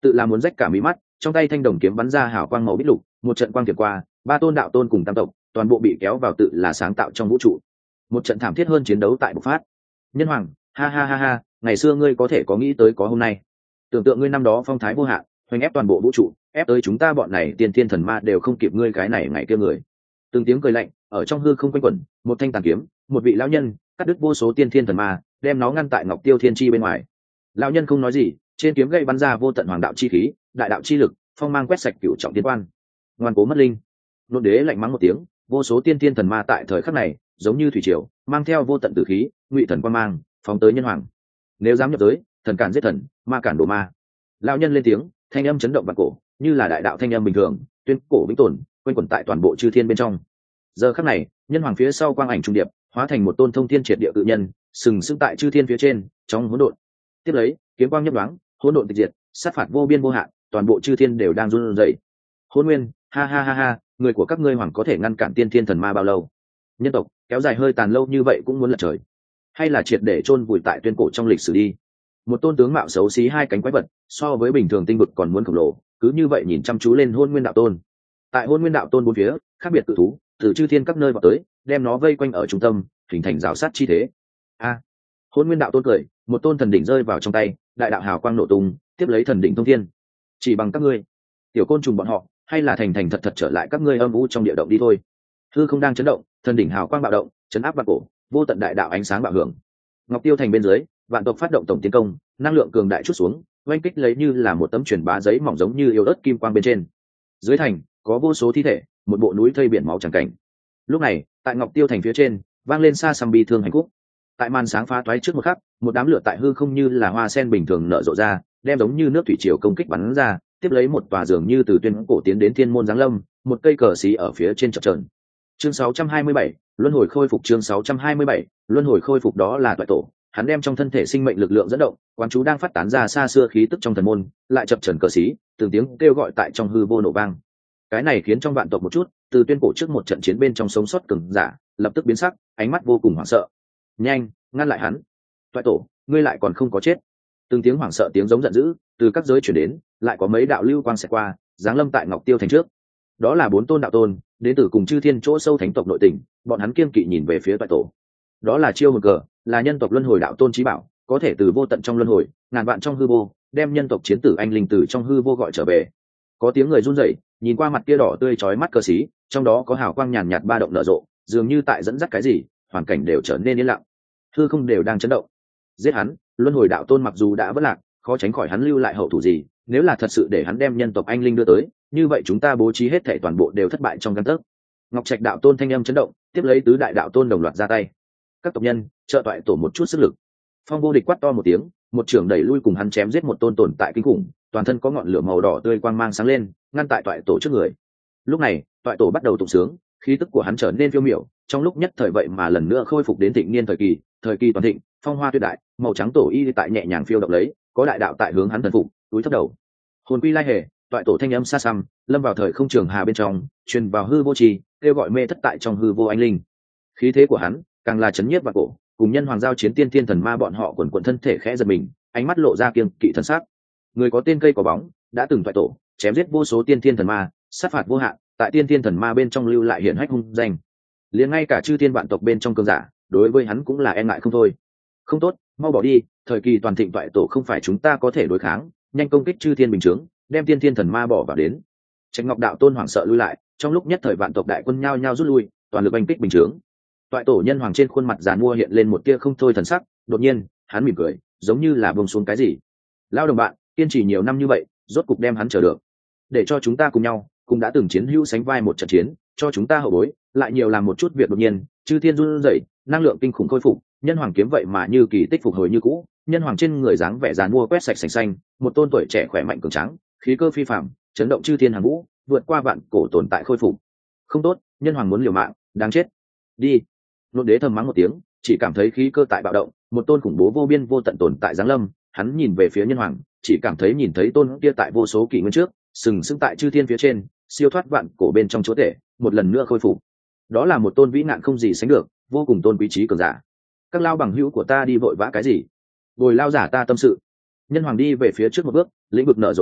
S1: tự là muốn rách cả mí mắt, trong tay thanh đồng kiếm bắn ra hào quang màu bích lục, một trận quang tiệp qua, ba tôn đạo tôn cùng tam tộc toàn bộ bị kéo vào tự là sáng tạo trong vũ trụ. Một trận thảm thiết hơn chiến đấu tại bộc phát. Nhân hoàng, ha ha ha ha, ngày xưa ngươi có thể có nghĩ tới có hôm nay. Tưởng tượng ngươi năm đó phong thái vô hạn, hoành ép toàn bộ vũ trụ, ép tới chúng ta bọn này tiên thiên thần ma đều không kịp ngươi cái này ngày kia người. Từng tiếng cười lạnh ở trong hư không quanh quẩn, một thanh tàn kiếm, một vị lão nhân cắt đứt vô số tiên thiên thần ma, đem nó ngăn tại Ngọc Tiêu Thiên Chi bên ngoài. Lão nhân không nói gì, trên kiếm gậy bắn ra vô tận hoàng đạo chi khí, đại đạo chi lực, phong mang quét sạch cửu trọng tiên quan. Ngoan cố mất linh. Nôn đế lạnh mắng một tiếng, vô số tiên thiên thần ma tại thời khắc này giống như thủy triều, mang theo vô tận tử khí, ngụy thần quan mang, phóng tới nhân hoàng. Nếu dám nhập tới, thần cản giết thần, ma cản đồ ma. Lão nhân lên tiếng, thanh âm chấn động vạn cổ, như là đại đạo thanh âm bình thường, tuyên cổ vĩnh tồn, quanh quẩn tại toàn bộ chư thiên bên trong. Giờ khắc này, nhân hoàng phía sau quang ảnh trung điệp, hóa thành một tôn thông thiên triệt địa cự nhân, sừng sững tại chư thiên phía trên, trong hỗn độn. Tiếp lấy, kiếm quang nhấp nhoáng, hỗn độn tịch diệt, sát phạt vô biên vô hạn, toàn bộ chư thiên đều đang run rẩy. Hỗn Nguyên, ha ha ha ha, người của các ngươi hoàng có thể ngăn cản tiên thiên thần ma bao lâu? Nhân tộc kéo dài hơi tàn lâu như vậy cũng muốn lật trời, hay là triệt để chôn vùi tại tuyên cổ trong lịch sử đi? Một tôn tướng mạo xấu xí hai cánh quái vật, so với bình thường tinh vực còn muốn khổng lồ, cứ như vậy nhìn chăm chú lên Hôn Nguyên đạo tôn. Tại Hôn Nguyên đạo tôn bốn phía, khác biệt cự thú từ chư thiên các nơi vào tới, đem nó vây quanh ở trung tâm, hình thành rào sát chi thế. A, à, Hôn Nguyên đạo tôn cười, một tôn thần đỉnh rơi vào trong tay, đại đạo hào quang nổ tung, tiếp lấy thần đỉnh thông thiên. Chỉ bằng các ngươi, tiểu côn trùng bọn họ, hay là thành thành thật thật trở lại các ngươi âm u trong địa động đi thôi. Hư không đang chấn động, thần đỉnh hào quang bạo động, chấn áp vạn cổ, vô tận đại đạo ánh sáng bạo hưởng. Ngọc Tiêu thành bên dưới, vạn tộc phát động tổng tiến công, năng lượng cường đại chút xuống, oanh kích lấy như là một tấm truyền bá giấy mỏng giống như yếu ớt kim quang bên trên. Dưới thành có vô số thi thể, một bộ núi thây biển máu chẳng cảnh. Lúc này, tại Ngọc Tiêu thành phía trên, vang lên xa xăm bi thương hành khúc. Tại màn sáng phá toái trước một khắc, một đám lửa tại hư không như là hoa sen bình thường nở rộ ra, đem giống như nước thủy triều công kích bắn ra, tiếp lấy một tòa dường như từ tuyên cổ tiến đến thiên môn giáng lâm, một cây cờ xí ở phía trên chập chờn. Chương sáu trăm hai mươi bảy, luân hồi khôi phục. Chương sáu trăm hai mươi bảy, luân hồi khôi phục. Đó là toại tổ, hắn đem trong thân thể sinh mệnh lực lượng dẫn động, quán chú đang phát tán ra xa xưa khí tức trong thần môn, lại chập chờn cờ xí, từng tiếng kêu gọi tại trong hư vô nổ vang. Cái này khiến trong vạn tộc một chút, từ tuyên cổ trước một trận chiến bên trong sống sót cường giả, lập tức biến sắc, ánh mắt vô cùng hoảng sợ. Nhanh, ngăn lại hắn! Toại tổ, ngươi lại còn không có chết! Từng tiếng hoảng sợ tiếng giống giận dữ từ các giới chuyển đến, lại có mấy đạo lưu quang xẹt qua, giáng lâm tại Ngọc Tiêu thành trước. Đó là bốn tôn đạo tôn, đến từ cùng chư thiên chỗ sâu thánh tộc nội tình, bọn hắn kiên kỵ nhìn về phía toại tổ. Đó là chiêu hồn cờ, là nhân tộc luân hồi đạo tôn chí bảo, có thể từ vô tận trong luân hồi, ngàn vạn trong hư vô, đem nhân tộc chiến tử anh linh từ trong hư vô gọi trở về. Có tiếng người run rẩy, nhìn qua mặt kia đỏ tươi chói mắt cờ xí, trong đó có hào quang nhàn nhạt ba động nở rộ, dường như tại dẫn dắt cái gì, hoàn cảnh đều trở nên yên lặng, hư không đều đang chấn động. Giết hắn! Luân hồi đạo tôn mặc dù đã vất lạc, khó tránh khỏi hắn lưu lại hậu thủ gì, nếu là thật sự để hắn đem nhân tộc anh linh đưa tới, như vậy chúng ta bố trí hết thảy toàn bộ đều thất bại trong gang tấc. Ngọc Trạch đạo tôn thanh âm chấn động, tiếp lấy tứ đại đạo tôn đồng loạt ra tay. Các tộc nhân, trợ toại tổ một chút sức lực. Phong Vô Địch quát to một tiếng, một trưởng đẩy lui cùng hắn chém giết một tôn tồn tại kinh khủng, toàn thân có ngọn lửa màu đỏ tươi quang mang sáng lên, ngăn tại toại tổ trước người. Lúc này, toại tổ bắt đầu tụng sướng, khí tức của hắn trở nên phiêu miểu, trong lúc nhất thời vậy mà lần nữa khôi phục đến thịnh niên thời kỳ, thời kỳ toàn thịnh, phong hoa tuyệt đại, màu trắng tổ y tại nhẹ nhàng phiêu động lấy, có đại đạo tại hướng hắn thần phục, túi thấp đầu. Hồn quy lai hề, toại tổ thanh âm xa xăm, lâm vào thời không trường hà bên trong, truyền vào hư vô trì, kêu gọi mê thất tại trong hư vô anh linh. Khí thế của hắn càng là chấn nhiếp vạn cổ, cùng nhân hoàng giao chiến tiên thiên thần ma bọn họ quần quần thân thể khẽ giật mình, ánh mắt lộ ra kiêng kỵ thần sắc. Người có tên cây có bóng, đã từng toại tổ, chém giết vô số tiên thiên thần ma, sát phạt vô hạn, tại tiên thiên thần ma bên trong lưu lại hiển hách hung danh. Liền ngay cả chư thiên vạn tộc bên trong cường giả, đối với hắn cũng là e ngại không thôi. Không tốt, mau bỏ đi, thời kỳ toàn thịnh toại tổ không phải chúng ta có thể đối kháng, nhanh công kích chư thiên bình chướng, đem tiên thiên thần ma bỏ vào đến. Trạch Ngọc đạo tôn hoảng sợ lui lại, trong lúc nhất thời vạn tộc đại quân nhao nhao rút lui, toàn lực đánh kích bình chướng. Toại tổ nhân hoàng trên khuôn mặt giàn mua hiện lên một tia không thôi thần sắc, đột nhiên hắn mỉm cười, giống như là buông xuống cái gì. Lao đồng bạn, kiên trì nhiều năm như vậy, rốt cục đem hắn chờ được, để cho chúng ta cùng nhau, cũng đã từng chiến hữu sánh vai một trận chiến, cho chúng ta hậu bối lại nhiều làm một chút việc. Đột nhiên chư thiên run rẩy, năng lượng kinh khủng khôi phục, nhân hoàng kiếm vậy mà như kỳ tích phục hồi như cũ. Nhân hoàng trên người dáng vẻ giàn mua quét sạch sành xanh, một tôn tuổi trẻ khỏe mạnh cường tráng, khí cơ phi phàm, chấn động chư thiên hàng vũ, vượt qua vạn cổ tồn tại khôi phục. Không tốt, nhân hoàng muốn liều mạng, đáng chết. Đi. Nôn đế thầm mắng một tiếng, chỉ cảm thấy khí cơ tại bạo động, một tôn khủng bố vô biên vô tận tồn tại giáng lâm. Hắn nhìn về phía nhân hoàng, chỉ cảm thấy nhìn thấy tôn kia tại vô số kỷ nguyên trước, sừng sững tại chư thiên phía trên, siêu thoát vạn cổ bên trong chúa tể, một lần nữa khôi phục. Đó là một tôn vĩ nạn không gì sánh được, vô cùng tôn quý trí cường giả. Các lao bằng hữu của ta đi vội vã cái gì? Bồi lao giả ta tâm sự. Nhân hoàng đi về phía trước một bước, lĩnh vực nở rộ ra,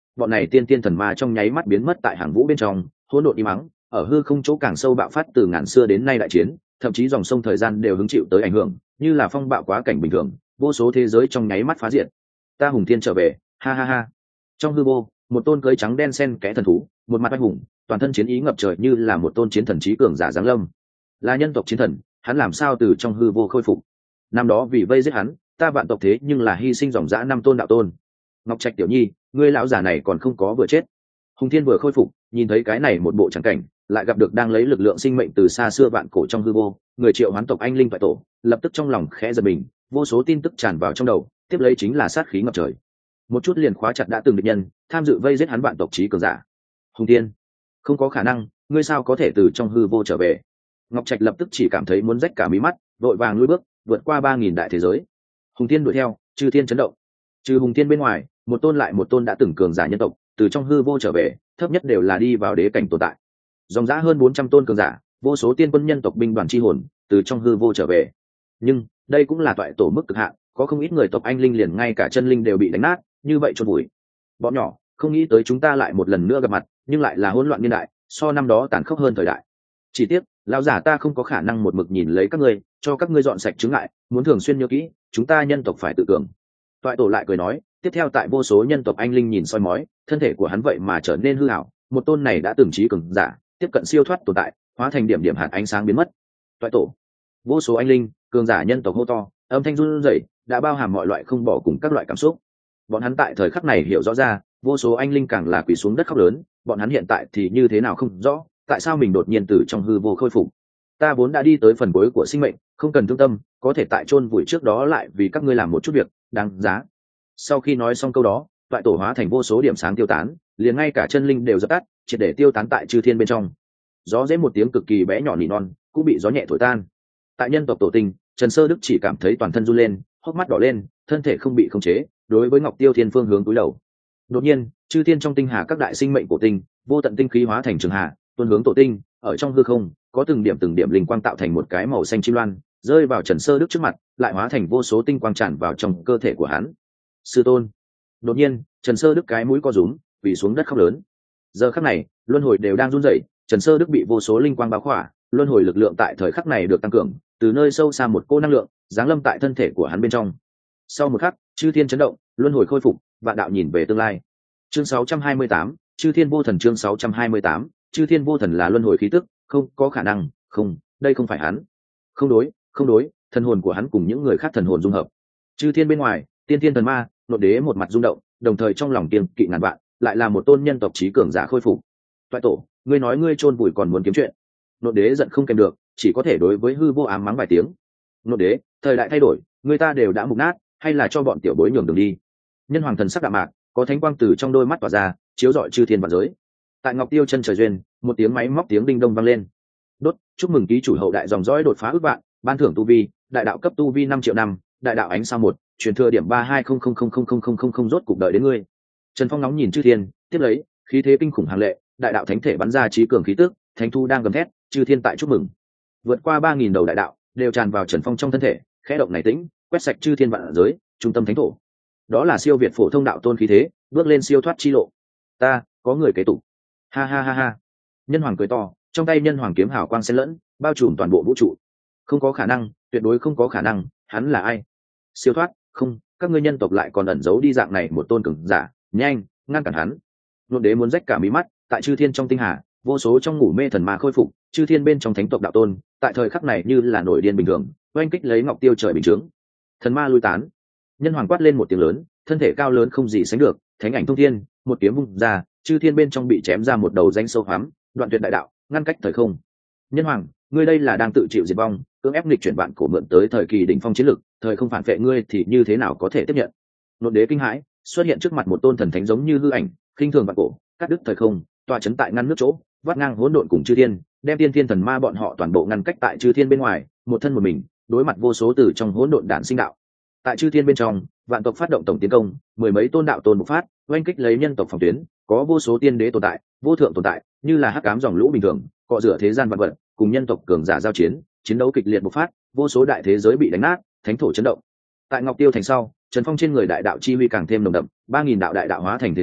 S1: bọn này tiên tiên thần ma trong nháy mắt biến mất tại hàng vũ bên trong, hỗn độn im mắng, ở hư không chỗ càng sâu bạo phát từ ngàn xưa đến nay đại chiến, thậm chí dòng sông thời gian đều hứng chịu tới ảnh hưởng, như là phong bạo quá cảnh bình thường, vô số thế giới trong nháy mắt phá diệt. Ta hùng thiên trở về, ha ha ha. Trong hư vô, một tôn cưỡi trắng đen sen kẽ thần thú, một mặt anh hùng, toàn thân chiến ý ngập trời như là một tôn chiến thần trí cường giả giáng lâm. Là nhân tộc chiến thần, hắn làm sao từ trong hư vô khôi phục? Năm đó vì vây giết hắn, ta vạn tộc thế nhưng là hy sinh dòng dã năm tôn đạo tôn. Ngọc Trạch tiểu nhi, ngươi lão giả này còn không có vừa chết. Hùng thiên vừa khôi phục, nhìn thấy cái này một bộ tràng cảnh, lại gặp được đang lấy lực lượng sinh mệnh từ xa xưa vạn cổ trong hư vô, người triệu hoán tộc anh linh phải tổ, lập tức trong lòng khẽ giật mình, vô số tin tức tràn vào trong đầu, tiếp lấy chính là sát khí ngập trời. Một chút liền khóa chặt đã từng địch nhân, tham dự vây giết hắn vạn tộc trí cường giả. Hùng thiên, không có khả năng, ngươi sao có thể từ trong hư vô trở về? Ngọc Trạch lập tức chỉ cảm thấy muốn rách cả mí mắt, vội vàng lùi bước, vượt qua ba nghìn đại thế giới. Hùng thiên đuổi theo, chư thiên chấn động. Trừ Hùng thiên bên ngoài, một tôn lại một tôn đã từng cường giả nhân tộc, từ trong hư vô trở về, thấp nhất đều là đi vào đế cảnh tồn tại. Dòng dã hơn bốn trăm tôn cường giả, vô số tiên quân nhân tộc binh đoàn chi hồn, từ trong hư vô trở về. Nhưng, đây cũng là toại tổ mức cực hạn, có không ít người tộc anh linh liền ngay cả chân linh đều bị đánh nát, như vậy chôn vùi. Bọn nhỏ, không nghĩ tới chúng ta lại một lần nữa gặp mặt, nhưng lại là hỗn loạn niên đại, so năm đó tàn khốc hơn thời đại. Chỉ tiếc, lão giả ta không có khả năng một mực nhìn lấy các ngươi, cho các ngươi dọn sạch chứng ngại, muốn thường xuyên nhớ kỹ, chúng ta nhân tộc phải tự cường. Toại tổ lại cười nói, tiếp theo tại vô số nhân tộc anh linh nhìn soi mói, thân thể của hắn vậy mà trở nên hư ảo, một tôn này đã từng trí cường giả, tiếp cận siêu thoát tồn tại, hóa thành điểm điểm hạt ánh sáng biến mất. Toại tổ, vô số anh linh, cường giả nhân tộc hô to, âm thanh run rẩy, đã bao hàm mọi loại không bỏ cùng các loại cảm xúc. Bọn hắn tại thời khắc này hiểu rõ ra, vô số anh linh càng là quỳ xuống đất khóc lớn, bọn hắn hiện tại thì như thế nào không rõ, tại sao mình đột nhiên từ trong hư vô khôi phục. Ta vốn đã đi tới phần cuối của sinh mệnh, không cần thương tâm, có thể tại chôn vùi trước đó lại vì các ngươi làm một chút việc đáng giá. Sau khi nói xong câu đó, toại tổ hóa thành vô số điểm sáng tiêu tán, liền ngay cả chân linh đều dập tắt, triệt để tiêu tán tại chư thiên bên trong. Gió rẽ một tiếng cực kỳ bé nhỏ nỉ non, cũng bị gió nhẹ thổi tan. Tại nhân tộc tổ tinh, Trần Sơ Đức chỉ cảm thấy toàn thân run lên, hốc mắt đỏ lên, thân thể không bị khống chế, đối với Ngọc Tiêu Thiên phương hướng cúi đầu. Đột nhiên, chư thiên trong tinh hà các đại sinh mệnh cổ tinh, vô tận tinh khí hóa thành trường hà, tuôn hướng tổ tinh, ở trong hư không, có từng điểm từng điểm linh quang tạo thành một cái màu xanh chim loan, rơi vào Trần Sơ Đức trước mặt, lại hóa thành vô số tinh quang tràn vào trong cơ thể của hắn. Sư tôn. Đột nhiên, Trần Sơ Đức cái mũi co rúm, quỳ xuống đất khóc lớn. Giờ khắc này, luân hồi đều đang run rẩy, Trần Sơ Đức bị vô số linh quang bao khỏa, luân hồi lực lượng tại thời khắc này được tăng cường, từ nơi sâu xa một cô năng lượng giáng lâm tại thân thể của hắn bên trong. Sau một khắc, chư thiên chấn động, luân hồi khôi phục, vạn đạo nhìn về tương lai. Chương sáu trăm hai mươi tám, chư thiên vô thần. Chương sáu trăm hai mươi tám, chư thiên vô thần là luân hồi khí tức, không có khả năng, không, đây không phải hắn. Không đối, không đối, thần hồn của hắn cùng những người khác thần hồn dung hợp. Chư thiên bên ngoài, tiên thiên thần ma, nội đế một mặt rung động, đồng thời trong lòng kiêng kỵ ngàn vạn, lại là một tôn nhân tộc trí cường giả khôi phục. Toại tổ, ngươi nói ngươi chôn vùi còn muốn kiếm chuyện. Nội đế giận không kèm được, chỉ có thể đối với hư vô ám mắng vài tiếng. Nội đế, thời đại thay đổi, người ta đều đã mục nát, hay là cho bọn tiểu bối nhường đường đi. Nhân hoàng thần sắc đạm mạc, có thánh quang từ trong đôi mắt tỏa ra, chiếu rọi chư thiên vạn giới. Tại Ngọc Tiêu chân trời duyên, một tiếng máy móc tiếng đinh đông vang lên. Đốt, chúc mừng ký chủ hậu đại dòng dõi đột phá ước vạn, ban thưởng tu vi, đại đạo cấp tu vi năm triệu năm, đại đạo ánh sao một, truyền thừa điểm ba hai không không không không không không không rốt cục đợi đến ngươi. Trần Phong nóng nhìn chư thiên, tiếp lấy, khí thế kinh khủng hàng lệ, đại đạo thánh thể bắn ra trí cường khí tức, thánh thu đang gầm thét, chư thiên tại chúc mừng. Vượt qua ba nghìn đầu đại đạo, đều tràn vào Trần Phong trong thân thể, khẽ động này tĩnh, quét sạch chư thiên vạn giới, trung tâm thánh thổ. Đó là siêu việt phổ thông đạo tôn khí thế, bước lên siêu thoát chi lộ. Ta, có người kế tục. Ha ha ha ha. Nhân hoàng cười to, trong tay nhân hoàng kiếm hào quang xen lẫn, bao trùm toàn bộ vũ trụ. Không có khả năng, tuyệt đối không có khả năng, hắn là ai? Siêu thoát, không, các ngươi nhân tộc lại còn ẩn giấu đi dạng này một tôn cường giả, nhanh, ngăn cản hắn. Nội đế muốn rách cả mí mắt, tại chư thiên trong tinh hà, vô số trong ngủ mê thần ma khôi phục, chư thiên bên trong thánh tộc đạo tôn, tại thời khắc này như là nổi điên bình thường, oanh kích lấy Ngọc Tiêu trời bình chướng. Thần ma lui tán. Nhân hoàng quát lên một tiếng lớn, thân thể cao lớn không gì sánh được, thánh ảnh thông thiên, một kiếm vung ra, chư thiên bên trong bị chém ra một đầu danh sâu hoắm, đoạn tuyệt đại đạo, ngăn cách thời không. Nhân hoàng, ngươi đây là đang tự chịu diệt vong, cưỡng ép nghịch chuyển vạn cổ mượn tới thời kỳ đỉnh phong chiến lực, thời không phản vệ ngươi thì như thế nào có thể tiếp nhận? Nội đế kinh hãi, xuất hiện trước mặt một tôn thần thánh giống như hư ảnh, khinh thường vạn cổ, cắt đứt thời không, tọa chấn tại ngăn nước chỗ, vắt ngang hỗn độn cùng chư thiên, đem tiên thiên thần ma bọn họ toàn bộ ngăn cách tại chư thiên bên ngoài, một thân một mình, đối mặt vô số từ trong hỗn độn đản sinh đạo. Tại chư thiên bên trong, vạn tộc phát động tổng tiến công, mười mấy tôn đạo tôn bộc phát, oanh kích lấy nhân tộc phòng tuyến, có vô số tiên đế tồn tại, vô thượng tồn tại, như là hắc ám dòng lũ bình thường, cọ rửa thế gian vạn vật, cùng nhân tộc cường giả giao chiến, chiến đấu kịch liệt bộc phát, vô số đại thế giới bị đánh nát, thánh thổ chấn động. Tại Ngọc Tiêu thành sau, Trần Phong trên người đại đạo chi huy càng thêm nồng đậm, ba nghìn đạo đại đạo hóa thành thế giới,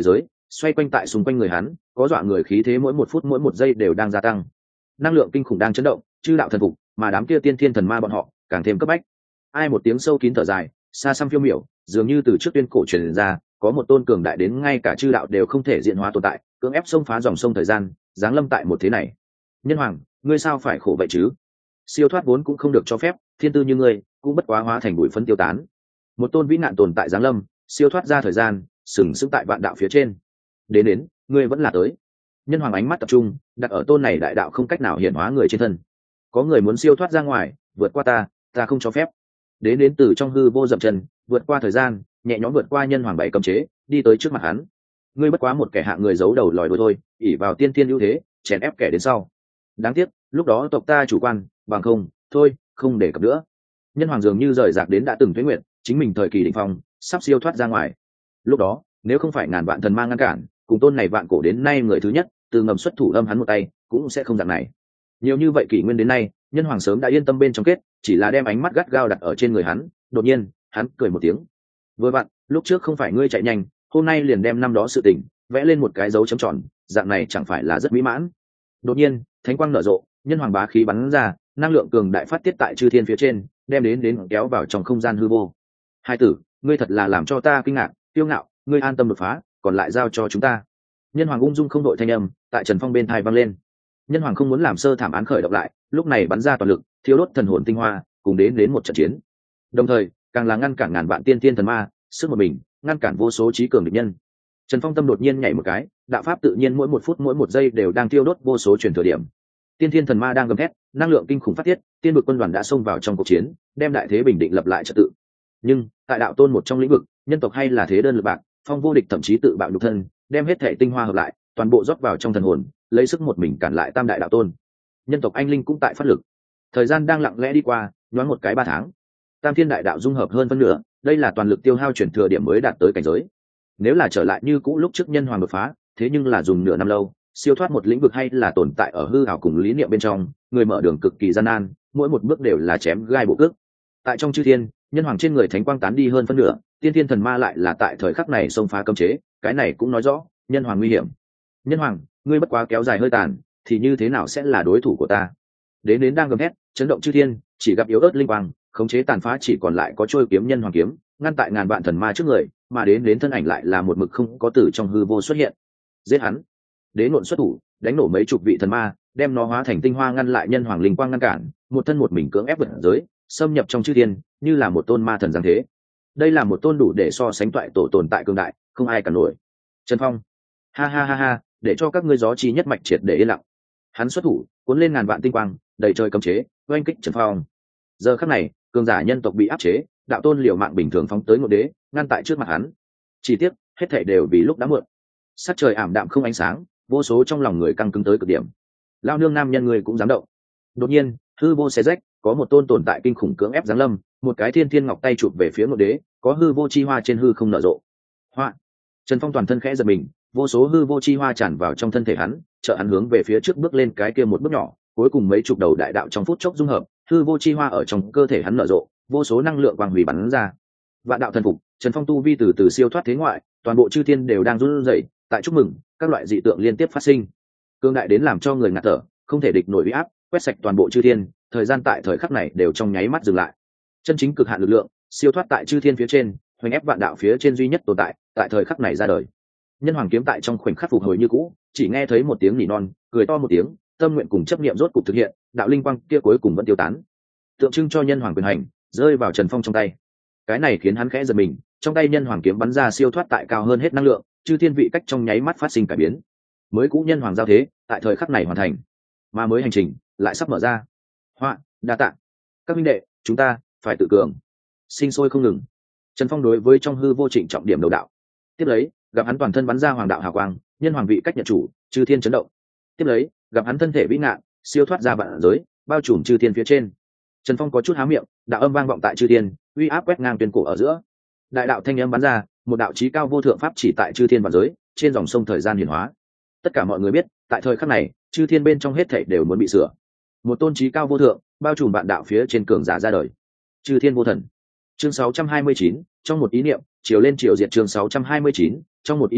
S1: xoay quanh tại xung quanh người hắn, có dọa người khí thế mỗi một phút mỗi một giây đều đang gia tăng. Năng lượng kinh khủng đang chấn động, chư đạo thần phục, mà đám kia tiên thiên thần ma bọn họ càng thêm cấp bách. Ai một tiếng sâu kín thở dài, xa xăm phiêu miểu, dường như từ trước tuyên cổ truyền ra, có một tôn cường đại đến ngay cả chư đạo đều không thể diện hóa tồn tại, cưỡng ép xông phá dòng sông thời gian, giáng lâm tại một thế này. Nhân hoàng, ngươi sao phải khổ vậy chứ? Siêu thoát vốn cũng không được cho phép, thiên tư như ngươi, cũng bất quá hóa thành bụi phấn tiêu tán. Một tôn vĩ nạn tồn tại giáng lâm, siêu thoát ra thời gian, sừng sững tại vạn đạo phía trên. Đến đến, ngươi vẫn là tới. Nhân hoàng ánh mắt tập trung, đặt ở tôn này đại đạo không cách nào hiển hóa người trên thân. Có người muốn siêu thoát ra ngoài, vượt qua ta, ta không cho phép. Đến đến từ trong hư vô dậm chân, vượt qua thời gian, nhẹ nhõm vượt qua nhân hoàng bảy cấm chế, đi tới trước mặt hắn. Ngươi bất quá một kẻ hạ người giấu đầu lòi đuôi thôi, ỷ vào tiên tiên ưu thế, chèn ép kẻ đến sau. Đáng tiếc, lúc đó tộc ta chủ quan, bằng không, thôi, không để cập nữa. Nhân hoàng dường như rời rạc đến đã từng tuế nguyện, chính mình thời kỳ đỉnh phong, sắp siêu thoát ra ngoài. Lúc đó, nếu không phải ngàn vạn thần mang ngăn cản, cùng tôn này vạn cổ đến nay người thứ nhất, từ ngầm xuất thủ âm hắn một tay, cũng sẽ không dạng này. Nhiều như vậy kỷ nguyên đến nay, nhân hoàng sớm đã yên tâm bên trong kết, chỉ là đem ánh mắt gắt gao đặt ở trên người hắn. Đột nhiên, hắn cười một tiếng. Vừa vặn, lúc trước không phải ngươi chạy nhanh, hôm nay liền đem năm đó sự tình vẽ lên một cái dấu chấm tròn, dạng này chẳng phải là rất mỹ mãn. Đột nhiên, thánh quang nở rộ, nhân hoàng bá khí bắn ra, năng lượng cường đại phát tiết tại chư thiên phía trên, đem đến đến kéo vào trong không gian hư vô. Hai tử, ngươi thật là làm cho ta kinh ngạc, tiêu ngạo, ngươi an tâm đột phá, còn lại giao cho chúng ta. Nhân hoàng ung dung không đội thanh âm, tại Trần Phong bên tai vang lên. Nhân hoàng không muốn làm sơ thảm án khởi động lại, lúc này bắn ra toàn lực, thiêu đốt thần hồn tinh hoa, cùng đến đến một trận chiến. Đồng thời, càng là ngăn cản ngàn vạn tiên tiên thần ma, sức một mình, ngăn cản vô số trí cường địch nhân. Trần Phong tâm đột nhiên nhảy một cái, đạo pháp tự nhiên mỗi một phút mỗi một giây đều đang tiêu đốt vô số truyền thừa điểm. Tiên thiên thần ma đang gầm thét, năng lượng kinh khủng phát tiết, tiên vực quân đoàn đã xông vào trong cuộc chiến, đem đại thế bình định lập lại trật tự. Nhưng tại đạo tôn một trong lĩnh vực, nhân tộc hay là thế đơn lực bạc, Phong vô địch thậm chí tự bạo nhục thân, đem hết thể tinh hoa hợp lại, toàn bộ rót vào trong thần hồn, lấy sức một mình cản lại tam đại đạo tôn. Nhân tộc anh linh cũng tại phát lực. Thời gian đang lặng lẽ đi qua, nhoáng một cái ba tháng. Tam thiên đại đạo dung hợp hơn phân nửa, đây là toàn lực tiêu hao chuyển thừa điểm mới đạt tới cảnh giới. Nếu là trở lại như cũ lúc trước nhân hoàng đột phá, thế nhưng là dùng nửa năm lâu, siêu thoát một lĩnh vực hay là tồn tại ở hư ảo cùng lý niệm bên trong, người mở đường cực kỳ gian nan, mỗi một bước đều là chém gai bộ cước. Tại trong chư thiên, nhân hoàng trên người thánh quang tán đi hơn phân nửa, tiên thiên thần ma lại là tại thời khắc này xông phá cấm chế, cái này cũng nói rõ, nhân hoàng nguy hiểm. Nhân hoàng, ngươi bất quá kéo dài hơi tàn, thì như thế nào sẽ là đối thủ của ta? Đến đến đang gầm hét, chấn động chư thiên, chỉ gặp yếu ớt linh quang, khống chế tàn phá chỉ còn lại có trôi kiếm nhân hoàng kiếm, ngăn tại ngàn vạn thần ma trước người, mà đến đến thân ảnh lại là một mực không có từ trong hư vô xuất hiện. Giết hắn! Đế nộn xuất thủ, đánh nổ mấy chục vị thần ma, đem nó hóa thành tinh hoa ngăn lại nhân hoàng linh quang ngăn cản, một thân một mình cưỡng ép vượt giới, xâm nhập trong chư thiên, như là một tôn ma thần giáng thế. Đây là một tôn đủ để so sánh toại tổ tồn tại cường đại, không ai cản nổi. Trần Phong, ha ha ha ha, để cho các ngươi gió chi nhất mạch triệt để yên lặng. Hắn xuất thủ, cuốn lên ngàn vạn tinh quang, đầy trời cấm chế, oanh kích Trần Phong. Giờ khắc này, cường giả nhân tộc bị áp chế, đạo tôn liều mạng bình thường phóng tới ngộ đế, ngăn tại trước mặt hắn. Chỉ tiếc, hết thảy đều vì lúc đã muộn. Sắc trời ảm đạm không ánh sáng, vô số trong lòng người căng cứng tới cực điểm. Lao nương nam nhân người cũng dám động. Đột nhiên, hư vô xé rách, có một tôn tồn tại kinh khủng cưỡng ép giáng lâm, một cái thiên thiên ngọc tay chụp về phía ngộ đế, có hư vô chi hoa trên hư không nở rộ. Hoa. Trần Phong toàn thân khẽ giật mình, vô số hư vô chi hoa tràn vào trong thân thể hắn, trợ hắn hướng về phía trước bước lên cái kia một bước nhỏ, cuối cùng mấy chục đầu đại đạo trong phút chốc dung hợp, hư vô chi hoa ở trong cơ thể hắn nở rộ, vô số năng lượng quang hủy bắn ra. Vạn đạo thần phục, Trần Phong tu vi từ từ siêu thoát thế ngoại, toàn bộ chư thiên đều đang run rẩy, tại chúc mừng, các loại dị tượng liên tiếp phát sinh. Cương đại đến làm cho người ngạt thở, không thể địch nổi uy áp, quét sạch toàn bộ chư thiên, thời gian tại thời khắc này đều trong nháy mắt dừng lại. Chân chính cực hạn lực lượng, siêu thoát tại chư thiên phía trên, hoành ép vạn đạo phía trên duy nhất tồn tại, tại thời khắc này ra đời. Nhân hoàng kiếm tại trong khoảnh khắc phục hồi như cũ, chỉ nghe thấy một tiếng nỉ non, cười to một tiếng, tâm nguyện cùng chấp niệm rốt cục thực hiện, đạo linh quang kia cuối cùng vẫn tiêu tán. Tượng trưng cho nhân hoàng quyền hành, rơi vào Trần Phong trong tay. Cái này khiến hắn khẽ giật mình, trong tay nhân hoàng kiếm bắn ra siêu thoát tại cao hơn hết năng lượng, chư thiên vị cách trong nháy mắt phát sinh cải biến. Mới cũ nhân hoàng giao thế, tại thời khắc này hoàn thành, mà mới hành trình lại sắp mở ra. Họa, đa tạ. Các minh đệ, chúng ta phải tự cường, sinh sôi không ngừng. Trần Phong đối với trong hư vô trịnh trọng điểm đầu đạo. Tiếp lấy, gặp hắn toàn thân bắn ra hoàng đạo hào quang, nhân hoàng vị cách nhận chủ, chư thiên chấn động. Tiếp lấy, gặp hắn thân thể vĩ ngạn, siêu thoát ra vạn giới, bao trùm chư thiên phía trên. Trần Phong có chút há miệng, đạo âm vang vọng tại chư thiên, uy áp quét ngang tuyên cổ ở giữa. Đại đạo thanh âm bắn ra, một đạo chí cao vô thượng pháp chỉ tại chư thiên vạn giới, trên dòng sông thời gian hiển hóa. Tất cả mọi người biết, tại thời khắc này, chư thiên bên trong hết thảy đều muốn bị sửa. Một tôn chí cao vô thượng, bao trùm vạn đạo phía trên cường giả ra đời. Chư thiên vô thần. Chương sáu trăm hai mươi chín, trong một ý niệm, chiều lên chiều diệt chương sáu trăm hai mươi chín, trong một ý niệm,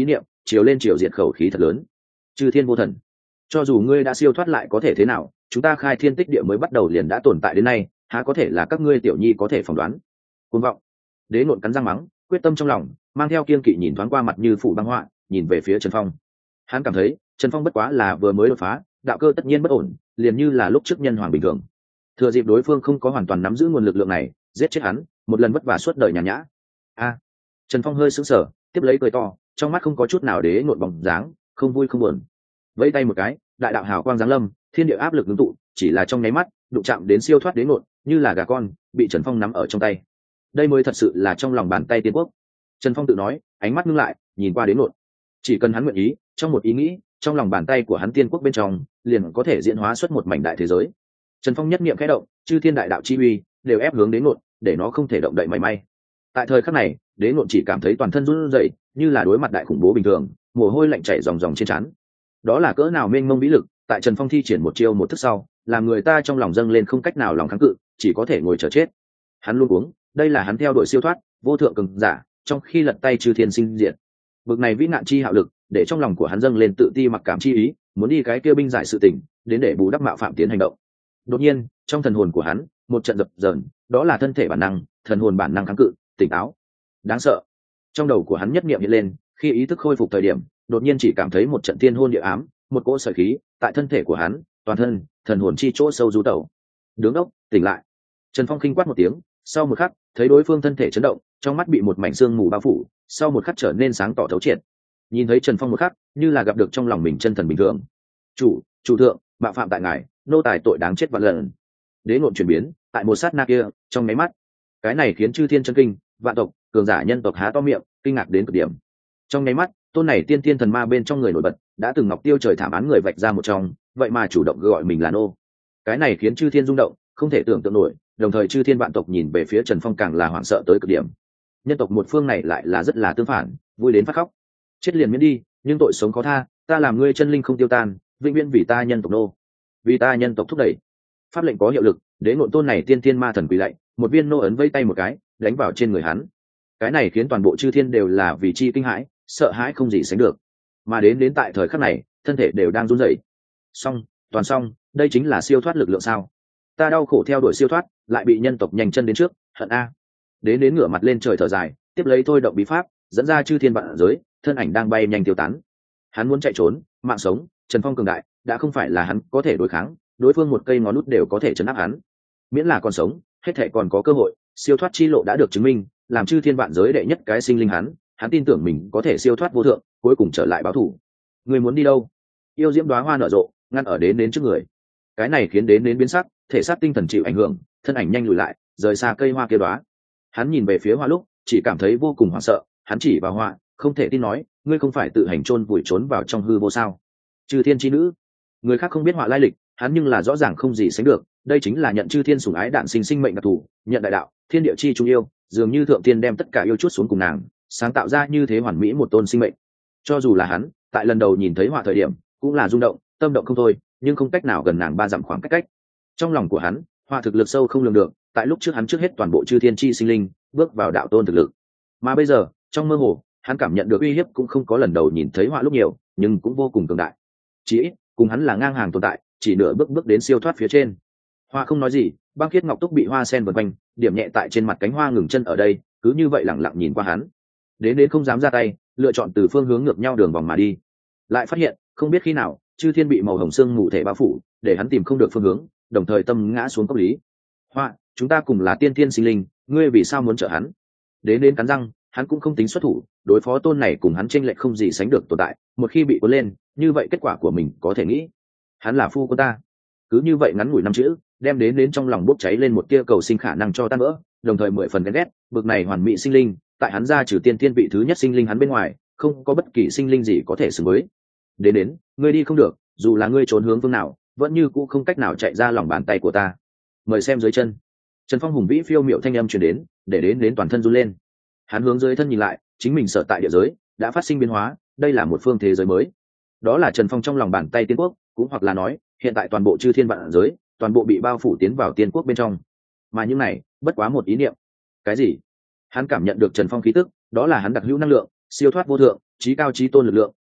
S1: chiều lên chiều diệt khẩu khí thật lớn. Chư thiên vô thần, cho dù ngươi đã siêu thoát lại có thể thế nào, chúng ta khai thiên tích địa mới bắt đầu liền đã tồn tại đến nay, há có thể là các ngươi tiểu nhi có thể phỏng đoán. Cuồng vọng. Đế Nộn cắn răng mắng, quyết tâm trong lòng, mang theo kiên kỵ nhìn thoáng qua mặt như phủ băng họa, nhìn về phía Trần Phong. Hắn cảm thấy Trần Phong bất quá là vừa mới đột phá, đạo cơ tất nhiên bất ổn, liền như là lúc trước nhân hoàng bình thường. Thừa dịp đối phương không có hoàn toàn nắm giữ nguồn lực lượng này, giết chết hắn, một lần vất vả suốt đời nhàn nhã. A. Trần Phong hơi sững sờ, tiếp lấy cười to, trong mắt không có chút nào Đế Nộn bóng dáng, không vui không buồn. Vẫy tay một cái, đại đạo hào quang giáng lâm, thiên địa áp lực ngưng tụ, chỉ là trong nháy mắt, đụng chạm đến siêu thoát Đế Nộn, như là gà con, bị Trần Phong nắm ở trong tay. Đây mới thật sự là trong lòng bàn tay tiên quốc. Trần Phong tự nói, ánh mắt ngưng lại, nhìn qua Đế Nộn. Chỉ cần hắn nguyện ý, trong một ý nghĩ, trong lòng bàn tay của hắn tiên quốc bên trong, liền có thể diễn hóa xuất một mảnh đại thế giới. Trần Phong nhất niệm khẽ động, chư thiên đại đạo chi uy đều ép hướng Đế Nộn, để nó không thể động đậy mảy may. Tại thời khắc này, Đế Nộn chỉ cảm thấy toàn thân run rẩy, như là đối mặt đại khủng bố bình thường, mồ hôi lạnh chảy ròng ròng trên trán. Đó là cỡ nào mênh mông vĩ lực, tại Trần Phong thi triển một chiêu một thức sau, làm người ta trong lòng dâng lên không cách nào lòng kháng cự, chỉ có thể ngồi chờ chết. Hắn luôn uống, đây là hắn theo đuổi siêu thoát, vô thượng cường giả, trong khi lật tay chư thiên sinh diệt. Bực này vĩ nạn chi hạo lực, để trong lòng của hắn dâng lên tự ti mặc cảm chi ý, muốn đi cái kia binh giải sự tình, đến để bù đắp mạo phạm tiến hành động. Đột nhiên, trong thần hồn của hắn, một trận dập dờn, đó là thân thể bản năng, thần hồn bản năng kháng cự, tỉnh táo. Đáng sợ. Trong đầu của hắn nhất niệm hiện lên, khi ý thức khôi phục thời điểm, đột nhiên chỉ cảm thấy một trận thiên hôn địa ám, một cỗ sợi khí tại thân thể của hắn, toàn thân, thần hồn chi chỗ sâu du tẩu. Đứng đốc, tỉnh lại. Trần Phong khinh quát một tiếng, sau một khắc, thấy đối phương thân thể chấn động, trong mắt bị một mảnh sương mù bao phủ, sau một khắc trở nên sáng tỏ thấu triệt. Nhìn thấy Trần Phong một khắc, như là gặp được trong lòng mình chân thần bình thường. Chủ, chủ thượng, bạo phạm tại ngài, nô tài tội đáng chết vạn lần. Đế Nộn chuyển biến, tại một sát na kia, trong mấy mắt, cái này khiến chư thiên chân kinh, vạn tộc, cường giả nhân tộc há to miệng, kinh ngạc đến cực điểm. Trong mấy mắt, tôn này tiên tiên thần ma bên trong người nổi bật, đã từng ngọc tiêu trời thảm án người vạch ra một trong, vậy mà chủ động gọi mình là nô. Cái này khiến chư thiên rung động, không thể tưởng tượng nổi, đồng thời chư thiên vạn tộc nhìn về phía Trần Phong càng là hoảng sợ tới cực điểm. Nhân tộc một phương này lại là rất là tương phản, vui đến phát khóc. Chết liền miễn đi, nhưng tội sống khó tha, ta làm ngươi chân linh không tiêu tan, vĩnh viễn vì ta nhân tộc nô, vì ta nhân tộc thúc đẩy. Pháp lệnh có hiệu lực, Đế Nộn tôn này tiên tiên ma thần quỳ lạy, một viên nô ấn vây tay một cái, đánh vào trên người hắn. Cái này khiến toàn bộ chư thiên đều là vì chi kinh hãi, sợ hãi không gì sánh được. Mà đến đến tại thời khắc này, thân thể đều đang run rẩy. Xong, toàn xong, đây chính là siêu thoát lực lượng sao? Ta đau khổ theo đuổi siêu thoát, lại bị nhân tộc nhanh chân đến trước, hận a. Đến đến ngửa mặt lên trời thở dài, tiếp lấy thôi động bí pháp, dẫn ra chư thiên vạn giới, thân ảnh đang bay nhanh tiêu tán. Hắn muốn chạy trốn, mạng sống, Trần Phong cường đại, đã không phải là hắn có thể đối kháng, đối phương một cây ngón nút đều có thể chấn áp hắn. Miễn là còn sống, hết thảy còn có cơ hội, siêu thoát chi lộ đã được chứng minh, làm chư thiên vạn giới đệ nhất cái sinh linh hắn, hắn tin tưởng mình có thể siêu thoát vô thượng, cuối cùng trở lại báo thù. Người muốn đi đâu? Yêu diễm đóa hoa nở rộ, ngăn ở đến đến trước người. Cái này khiến đến đến biến sắc, thể xác tinh thần chịu ảnh hưởng, thân ảnh nhanh lùi lại, rời xa cây hoa kia đóa. Hắn nhìn về phía hoa lúc, chỉ cảm thấy vô cùng hoảng sợ, hắn chỉ vào hoa, không thể tin nói, ngươi không phải tự hành chôn vùi trốn vào trong hư vô sao? Chư thiên chi nữ. Người khác không biết họa lai lịch, hắn nhưng là rõ ràng không gì sánh được, đây chính là nhận chư thiên sủng ái đạn sinh sinh mệnh đặc thù, nhận đại đạo, thiên địa chi trung yêu, dường như thượng thiên đem tất cả yêu chút xuống cùng nàng, sáng tạo ra như thế hoàn mỹ một tôn sinh mệnh. Cho dù là hắn, tại lần đầu nhìn thấy họa thời điểm, cũng là rung động, tâm động không thôi, nhưng không cách nào gần nàng ba dặm khoảng cách cách. Trong lòng của hắn, họa thực lực sâu không lường được, tại lúc trước hắn trước hết toàn bộ chư thiên chi sinh linh, bước vào đạo tôn thực lực. Mà bây giờ, trong mơ hồ, hắn cảm nhận được uy hiếp cũng không có lần đầu nhìn thấy họa lúc nhiều, nhưng cũng vô cùng cường đại. Chỉ ít, cùng hắn là ngang hàng tồn tại, chỉ nửa bước bước đến siêu thoát phía trên. Hoa không nói gì, băng khiết ngọc túc bị hoa sen vần quanh, điểm nhẹ tại trên mặt cánh hoa ngừng chân ở đây, cứ như vậy lẳng lặng nhìn qua hắn. Đến đến không dám ra tay, lựa chọn từ phương hướng ngược nhau đường vòng mà đi. Lại phát hiện, không biết khi nào, chư thiên bị màu hồng sương mù thể bao phủ, để hắn tìm không được phương hướng, đồng thời tâm ngã xuống cốc lý. Hoa, chúng ta cùng là tiên thiên sinh linh, ngươi vì sao muốn trợ hắn? Đến đến cắn răng, hắn cũng không tính xuất thủ, đối phó tôn này cùng hắn chênh lệch không gì sánh được tồn tại, một khi bị cuốn lên, như vậy kết quả của mình có thể nghĩ. Hắn là phu của ta. Cứ như vậy ngắn ngủi năm chữ, đem đến đến trong lòng bốc cháy lên một tia cầu sinh khả năng cho tan vỡ, đồng thời mười phần ghen ghét, bực này hoàn mỹ sinh linh, tại hắn ra trừ tiên thiên vị thứ nhất sinh linh hắn bên ngoài, không có bất kỳ sinh linh gì có thể xứng với. Đến đến, ngươi đi không được, dù là ngươi trốn hướng phương nào, vẫn như cũ không cách nào chạy ra lòng bàn tay của ta. Mời xem dưới chân. Trần Phong hùng vĩ phiêu miệu thanh âm truyền đến, để đến đến toàn thân run lên. Hắn hướng dưới thân nhìn lại, chính mình sở tại địa giới đã phát sinh biến hóa, đây là một phương thế giới mới. Đó là Trần Phong trong lòng bàn tay tiên quốc, cũng hoặc là nói, hiện tại toàn bộ chư thiên vạn giới, toàn bộ bị bao phủ tiến vào tiên quốc bên trong. Mà những này, bất quá một ý niệm. Cái gì? Hắn cảm nhận được Trần Phong khí tức, đó là hắn đặc hữu năng lượng, siêu thoát vô thượng, trí cao trí tôn lực lượng,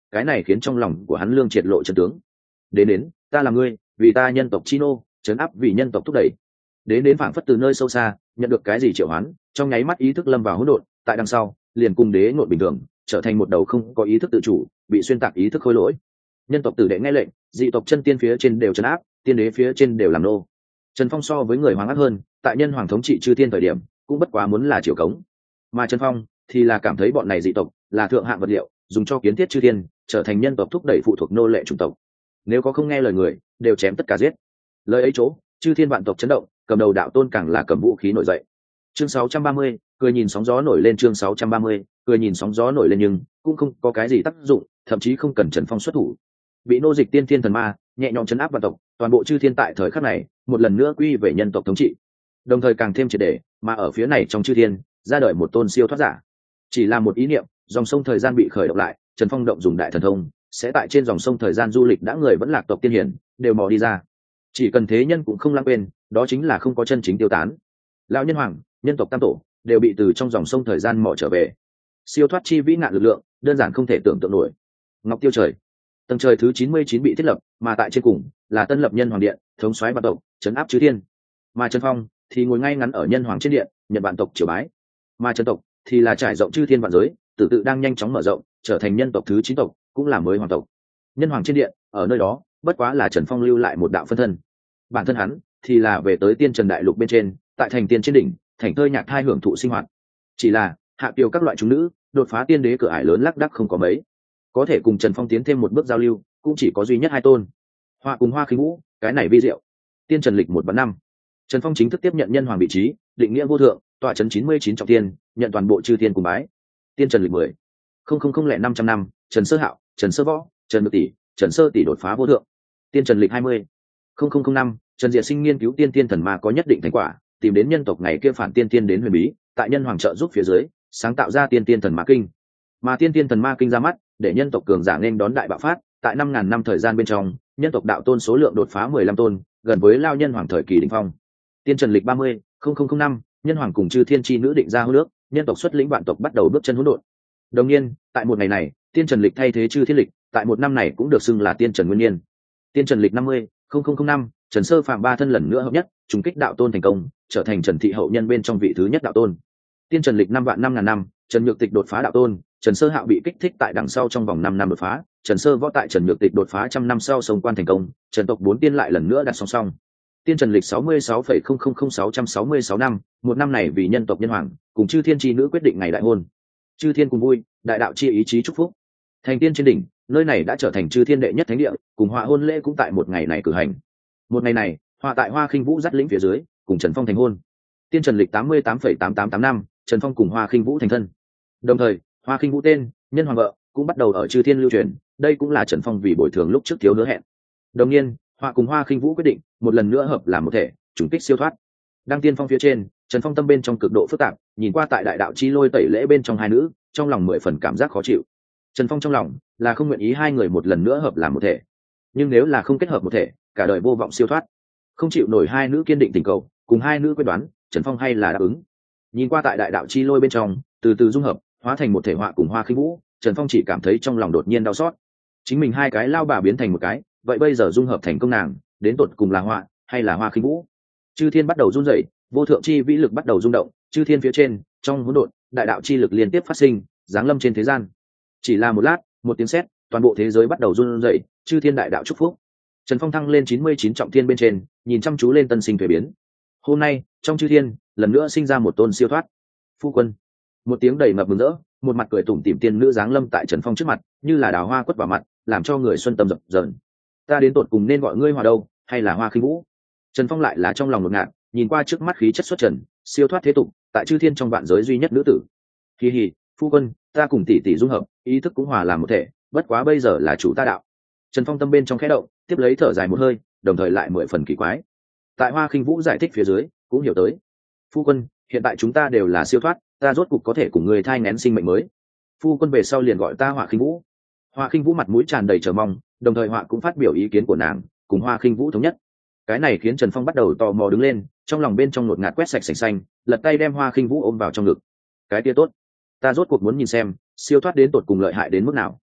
S1: cái này khiến trong lòng của hắn lương triệt lộ trận tướng. Đến đến, ta là ngươi, vì ta nhân tộc chi nô, trấn áp vì nhân tộc thúc đẩy. Đến đến phảng phất từ nơi sâu xa, nhận được cái gì triệu hoán, trong nháy mắt ý thức lâm vào hỗn độn, tại đằng sau, liền cùng đế ngột bình thường, trở thành một đầu không có ý thức tự chủ, bị xuyên tạc ý thức khôi lỗi. Nhân tộc tử đệ nghe lệnh, dị tộc chân tiên phía trên đều trấn áp, tiên đế phía trên đều làm nô. Trần Phong so với người hoàng ác hơn, tại nhân hoàng thống trị chư thiên thời điểm, cũng bất quá muốn là triều cống. Mà Trần Phong thì là cảm thấy bọn này dị tộc là thượng hạng vật liệu, dùng cho kiến thiết chư thiên, trở thành nhân tộc thúc đẩy phụ thuộc nô lệ chủng tộc. Nếu có không nghe lời người, đều chém tất cả giết. Lời ấy chỗ, chư thiên vạn tộc chấn động, cầm đầu đạo tôn càng là cầm vũ khí nổi dậy. Chương sáu trăm ba mươi, cười nhìn sóng gió nổi lên. Chương sáu trăm ba mươi, cười nhìn sóng gió nổi lên nhưng cũng không có cái gì tác dụng, thậm chí không cần Trần Phong xuất thủ. Bị nô dịch tiên thiên thần ma nhẹ nhõm chấn áp vạn tộc, toàn bộ chư thiên tại thời khắc này một lần nữa quy về nhân tộc thống trị, đồng thời càng thêm triệt để, mà ở phía này trong chư thiên ra đời một tôn siêu thoát giả. Chỉ là một ý niệm, dòng sông thời gian bị khởi động lại, Trần Phong động dùng đại thần thông, sẽ tại trên dòng sông thời gian du lịch đã người vẫn lạc tộc tiên hiển đều mò đi ra. Chỉ cần thế nhân cũng không lãng quên, đó chính là không có chân chính tiêu tán. Lão nhân hoàng, nhân tộc tam tổ đều bị từ trong dòng sông thời gian mò trở về. Siêu thoát chi vĩ nạn lực lượng, đơn giản không thể tưởng tượng nổi. Ngọc Tiêu Trời, tầng trời thứ chín mươi chín bị thiết lập, mà tại trên cùng là tân lập nhân hoàng điện, thống soái vạn tộc, trấn áp chư thiên. Mà Trần Phong thì ngồi ngay ngắn ở nhân hoàng trên điện, nhận vạn tộc triều bái. Mà Trần tộc thì là trải rộng chư thiên vạn giới, tự tự đang nhanh chóng mở rộng, trở thành nhân tộc thứ chín tộc, cũng là mới hoàng tộc. Nhân hoàng trên điện, ở nơi đó, bất quá là Trần Phong lưu lại một đạo phân thân. Bản thân hắn thì là về tới tiên trần đại lục bên trên, tại thành tiên trên đỉnh, thành thơi nhạc thai hưởng thụ sinh hoạt. Chỉ là hạ kiều các loại chúng nữ, đột phá tiên đế cửa ải lớn lác đác không có mấy, có thể cùng Trần Phong tiến thêm một bước giao lưu, cũng chỉ có duy nhất hai tôn. Hoa cùng Hoa Khinh Vũ, cái này vi diệu. Tiên trần lịch một vạn năm, Trần Phong chính thức tiếp nhận nhân hoàng vị trí, định nghĩa vô thượng, tọa trấn chín mươi chín trọng tiên, nhận toàn bộ chư thiên cùng bái. Tiên trần lịch mười không không không lẻ năm trăm năm, Trần Sơ Hạo, Trần Sơ Võ, Trần Nhược Tỷ, Trần Sơ Tỷ đột phá vô thượng. Tiên trần lịch hai mươi không không không năm, Trần Diệt Sinh nghiên cứu tiên tiên thần ma có nhất định thành quả, tìm đến nhân tộc ngày kia phản tiên tiên đến huyền bí, tại nhân hoàng trợ giúp phía dưới, sáng tạo ra tiên tiên thần ma kinh. Mà tiên tiên thần ma kinh ra mắt, để nhân tộc cường giả nên đón đại bạo phát, tại năm ngàn năm thời gian bên trong, nhân tộc đạo tôn số lượng đột phá mười lăm tôn, gần với lao nhân hoàng thời kỳ đỉnh phong. Tiên trần lịch ba mươi không không không năm, nhân hoàng cùng chư thiên chi nữ định ra hôn ước, nhân tộc xuất lĩnh vạn tộc bắt đầu bước chân hỗn độn. Đồng nhiên, tại một ngày này, tiên trần lịch thay thế chư thiên lịch, tại một năm này cũng được xưng là tiên trần nguyên niên. Tiên trần lịch năm mươi không không không năm, Trần Sơ Phạm ba thân lần nữa hợp nhất, trùng kích đạo tôn thành công, trở thành Trần thị hậu nhân bên trong vị thứ nhất đạo tôn. Tiên trần lịch năm vạn năm ngàn năm, Trần Nhược Tịch đột phá đạo tôn, Trần Sơ Hạo bị kích thích tại đằng sau trong vòng năm năm đột phá, Trần Sơ Võ tại Trần Nhược Tịch đột phá trăm năm sau sông quan thành công, Trần tộc bốn tiên lại lần nữa đặt song song. Tiên trần lịch sáu mươi sáu phẩy không không không sáu trăm sáu mươi sáu năm, một năm này vì nhân tộc nhân hoàng, cùng chư thiên chi nữ quyết định ngày đại hôn. Chư thiên cùng vui, đại đạo chi ý chí chúc phúc. Thành tiên trên đỉnh, nơi này đã trở thành chư thiên đệ nhất thánh địa, cùng họa hôn lễ cũng tại một ngày này cử hành. Một ngày này, họa tại Hoa Khinh Vũ dắt lĩnh phía dưới, cùng Trần Phong thành hôn. Tiên trần lịch tám mươi tám phẩy tám tám tám năm, Trần Phong cùng Hoa Khinh Vũ thành thân. Đồng thời, Hoa Khinh Vũ tên, nhân hoàng vợ, cũng bắt đầu ở chư thiên lưu truyền, đây cũng là Trần Phong vì bồi thường lúc trước thiếu hứa hẹn. Đồng nhiên, họa cùng Hoa Khinh Vũ quyết định một lần nữa hợp làm một thể, trùng kích siêu thoát. Đăng tiên phong phía trên, Trần Phong tâm bên trong cực độ phức tạp, nhìn qua tại đại đạo chi lôi tẩy lễ bên trong hai nữ, trong lòng mười phần cảm giác khó chịu. Trần Phong trong lòng là không nguyện ý hai người một lần nữa hợp làm một thể, nhưng nếu là không kết hợp một thể, cả đời vô vọng siêu thoát. Không chịu nổi hai nữ kiên định tình cầu, cùng hai nữ quyết đoán, Trần Phong hay là đáp ứng. Nhìn qua tại đại đạo chi lôi bên trong, từ từ dung hợp, hóa thành một thể họa cùng Hoa Khinh Vũ, Trần Phong chỉ cảm thấy trong lòng đột nhiên đau xót. Chính mình hai cái lao bà biến thành một cái, vậy bây giờ dung hợp thành công nàng, đến tột cùng là họa hay là Hoa Khinh Vũ? Chư thiên bắt đầu run rẩy, vô thượng chi vĩ lực bắt đầu rung động, chư thiên phía trên, trong hỗn độn, đại đạo chi lực liên tiếp phát sinh, giáng lâm trên thế gian. Chỉ là một lát, một tiếng sét, toàn bộ thế giới bắt đầu run rẩy, chư thiên đại đạo chúc phúc. Trần Phong thăng lên chín mươi chín trọng thiên bên trên, nhìn chăm chú lên tân sinh thuế biến. Hôm nay, trong chư thiên, lần nữa sinh ra một tôn siêu thoát. Phu quân. Một tiếng đầy ngập mừng rỡ, một mặt cười tủm tỉm tiên nữ giáng lâm tại Trần Phong trước mặt, như là đào hoa quất vào mặt, làm cho người xuân tâm dập dờn. Ta đến tột cùng nên gọi ngươi Hòa đâu, hay là Hoa Khinh Vũ? Trần Phong lại là trong lòng ngột ngạt, nhìn qua trước mắt khí chất xuất trần, siêu thoát thế tục, tại chư thiên trong vạn giới duy nhất nữ tử. Hi hi, phu quân, ta cùng tỷ tỷ dung hợp, ý thức cũng hòa làm một thể, bất quá bây giờ là chủ ta đạo. Trần Phong tâm bên trong khẽ động, tiếp lấy thở dài một hơi, đồng thời lại mười phần kỳ quái. Tại Hoa Khinh Vũ giải thích phía dưới, cũng hiểu tới. Phu quân, hiện tại chúng ta đều là siêu thoát, ta rốt cục có thể cùng người thai nghén sinh mệnh mới. Phu quân về sau liền gọi ta Hoa Khinh Vũ. Hoa Khinh Vũ mặt mũi tràn đầy chờ mong, đồng thời Hoa cũng phát biểu ý kiến của nàng, cùng Hoa Khinh Vũ thống nhất. Cái này khiến Trần Phong bắt đầu tò mò đứng lên, trong lòng bên trong ngột ngạt quét sạch sành xanh, lật tay đem Hoa Khinh Vũ ôm vào trong ngực. Cái kia tốt, ta rốt cuộc muốn nhìn xem, siêu thoát đến tột cùng lợi hại đến mức nào.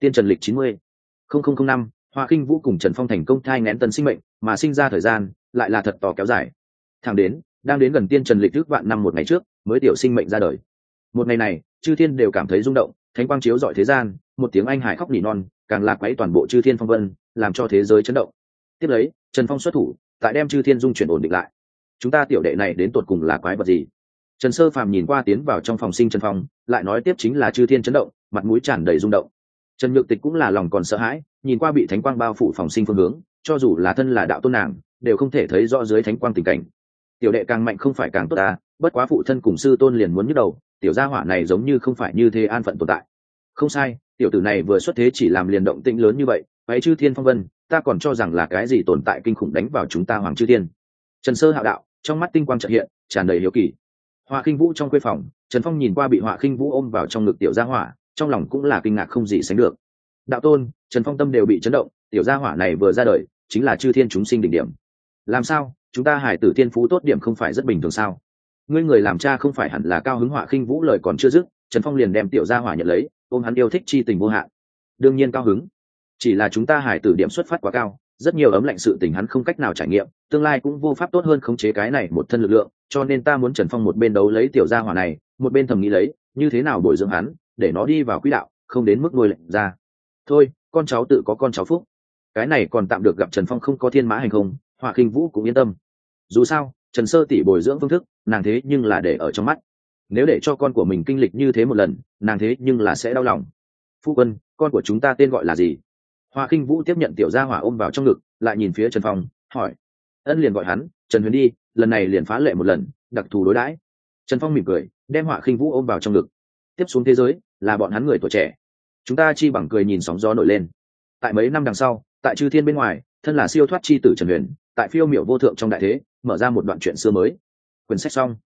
S1: Tiên Trần lịch chín mươi không không không năm, Hoa Khinh Vũ cùng Trần Phong thành công thai nghén tân sinh mệnh, mà sinh ra thời gian lại là thật to kéo dài. Thẳng đến, đang đến gần Tiên Trần lịch trước vạn năm một ngày trước, mới tiểu sinh mệnh ra đời. Một ngày này, chư thiên đều cảm thấy rung động, thánh quang chiếu rọi thế gian, một tiếng anh hải khóc nỉ non, càng lạc quấy toàn bộ chư thiên phong vân, làm cho thế giới chấn động. Tiếp lấy, Trần Phong xuất thủ, tại đem chư thiên dung chuyển ổn định lại. Chúng ta tiểu đệ này đến tột cùng là quái vật gì? Trần Sơ Phàm nhìn qua tiến vào trong phòng sinh Trần Phong, lại nói tiếp chính là chư thiên chấn động, mặt mũi tràn đầy rung động. Trần Nhược Tịch cũng là lòng còn sợ hãi, nhìn qua bị thánh quang bao phủ phòng sinh phương hướng, cho dù là thân là đạo tôn nàng, đều không thể thấy rõ dưới thánh quang tình cảnh. Tiểu đệ càng mạnh không phải càng tốt à, bất quá phụ thân cùng sư tôn liền muốn nhức đầu, tiểu gia hỏa này giống như không phải như thế an phận tồn tại. Không sai, tiểu tử này vừa xuất thế chỉ làm liền động tĩnh lớn như vậy, váy chư thiên phong vân, ta còn cho rằng là cái gì tồn tại kinh khủng đánh vào chúng ta hoàng chư thiên. Trần Sơ Hạo đạo, trong mắt tinh quang chợt hiện, tràn đầy hiếu kỳ. Hoa Khinh Vũ trong khuê phòng, Trần Phong nhìn qua bị Hoa Khinh Vũ ôm vào trong ngực tiểu gia hỏa, trong lòng cũng là kinh ngạc không gì sánh được. Đạo tôn, Trần Phong tâm đều bị chấn động, tiểu gia hỏa này vừa ra đời, chính là chư thiên chúng sinh đỉnh điểm. Làm sao, chúng ta hải tử thiên phú tốt điểm không phải rất bình thường sao? Ngươi người làm cha không phải hẳn là cao hứng. Hoa Khinh Vũ lời còn chưa dứt, Trần Phong liền đem tiểu gia hỏa nhận lấy, ôm hắn yêu thích chi tình vô hạn. Đương nhiên cao hứng, chỉ là chúng ta hải tử điểm xuất phát quá cao, rất nhiều ấm lạnh sự tình hắn không cách nào trải nghiệm, tương lai cũng vô pháp tốt hơn khống chế cái này một thân lực lượng, cho nên ta muốn Trần Phong một bên đấu lấy tiểu gia hỏa này, một bên thầm nghĩ lấy như thế nào bồi dưỡng hắn, để nó đi vào quỹ đạo, không đến mức nuôi lệnh ra. Thôi, con cháu tự có con cháu phúc, cái này còn tạm được, gặp Trần Phong không có thiên mã hành không, Hoa Khinh Vũ cũng yên tâm. Dù sao, Trần Sơ tỷ bồi dưỡng phương thức, nàng thế nhưng là để ở trong mắt. Nếu để cho con của mình kinh lịch như thế một lần, nàng thế nhưng là sẽ đau lòng. Phu quân, con của chúng ta tên gọi là gì? Hoa Khinh Vũ tiếp nhận tiểu gia hỏa ôm vào trong ngực, lại nhìn phía Trần Phong, hỏi. Ân liền gọi hắn Trần Huyền đi, lần này liền phá lệ một lần, đặc thù đối đãi. Trần Phong mỉm cười, đem Hoa Khinh Vũ ôm vào trong ngực. Tiếp xuống thế giới là bọn hắn người tuổi trẻ, chúng ta chi bằng cười nhìn sóng gió nổi lên. Tại mấy năm đằng sau, tại chư thiên bên ngoài, thân là siêu thoát chi tử Trần Huyền, tại phiêu miểu vô thượng trong đại thế, mở ra một đoạn chuyện xưa mới. Quyển sách xong.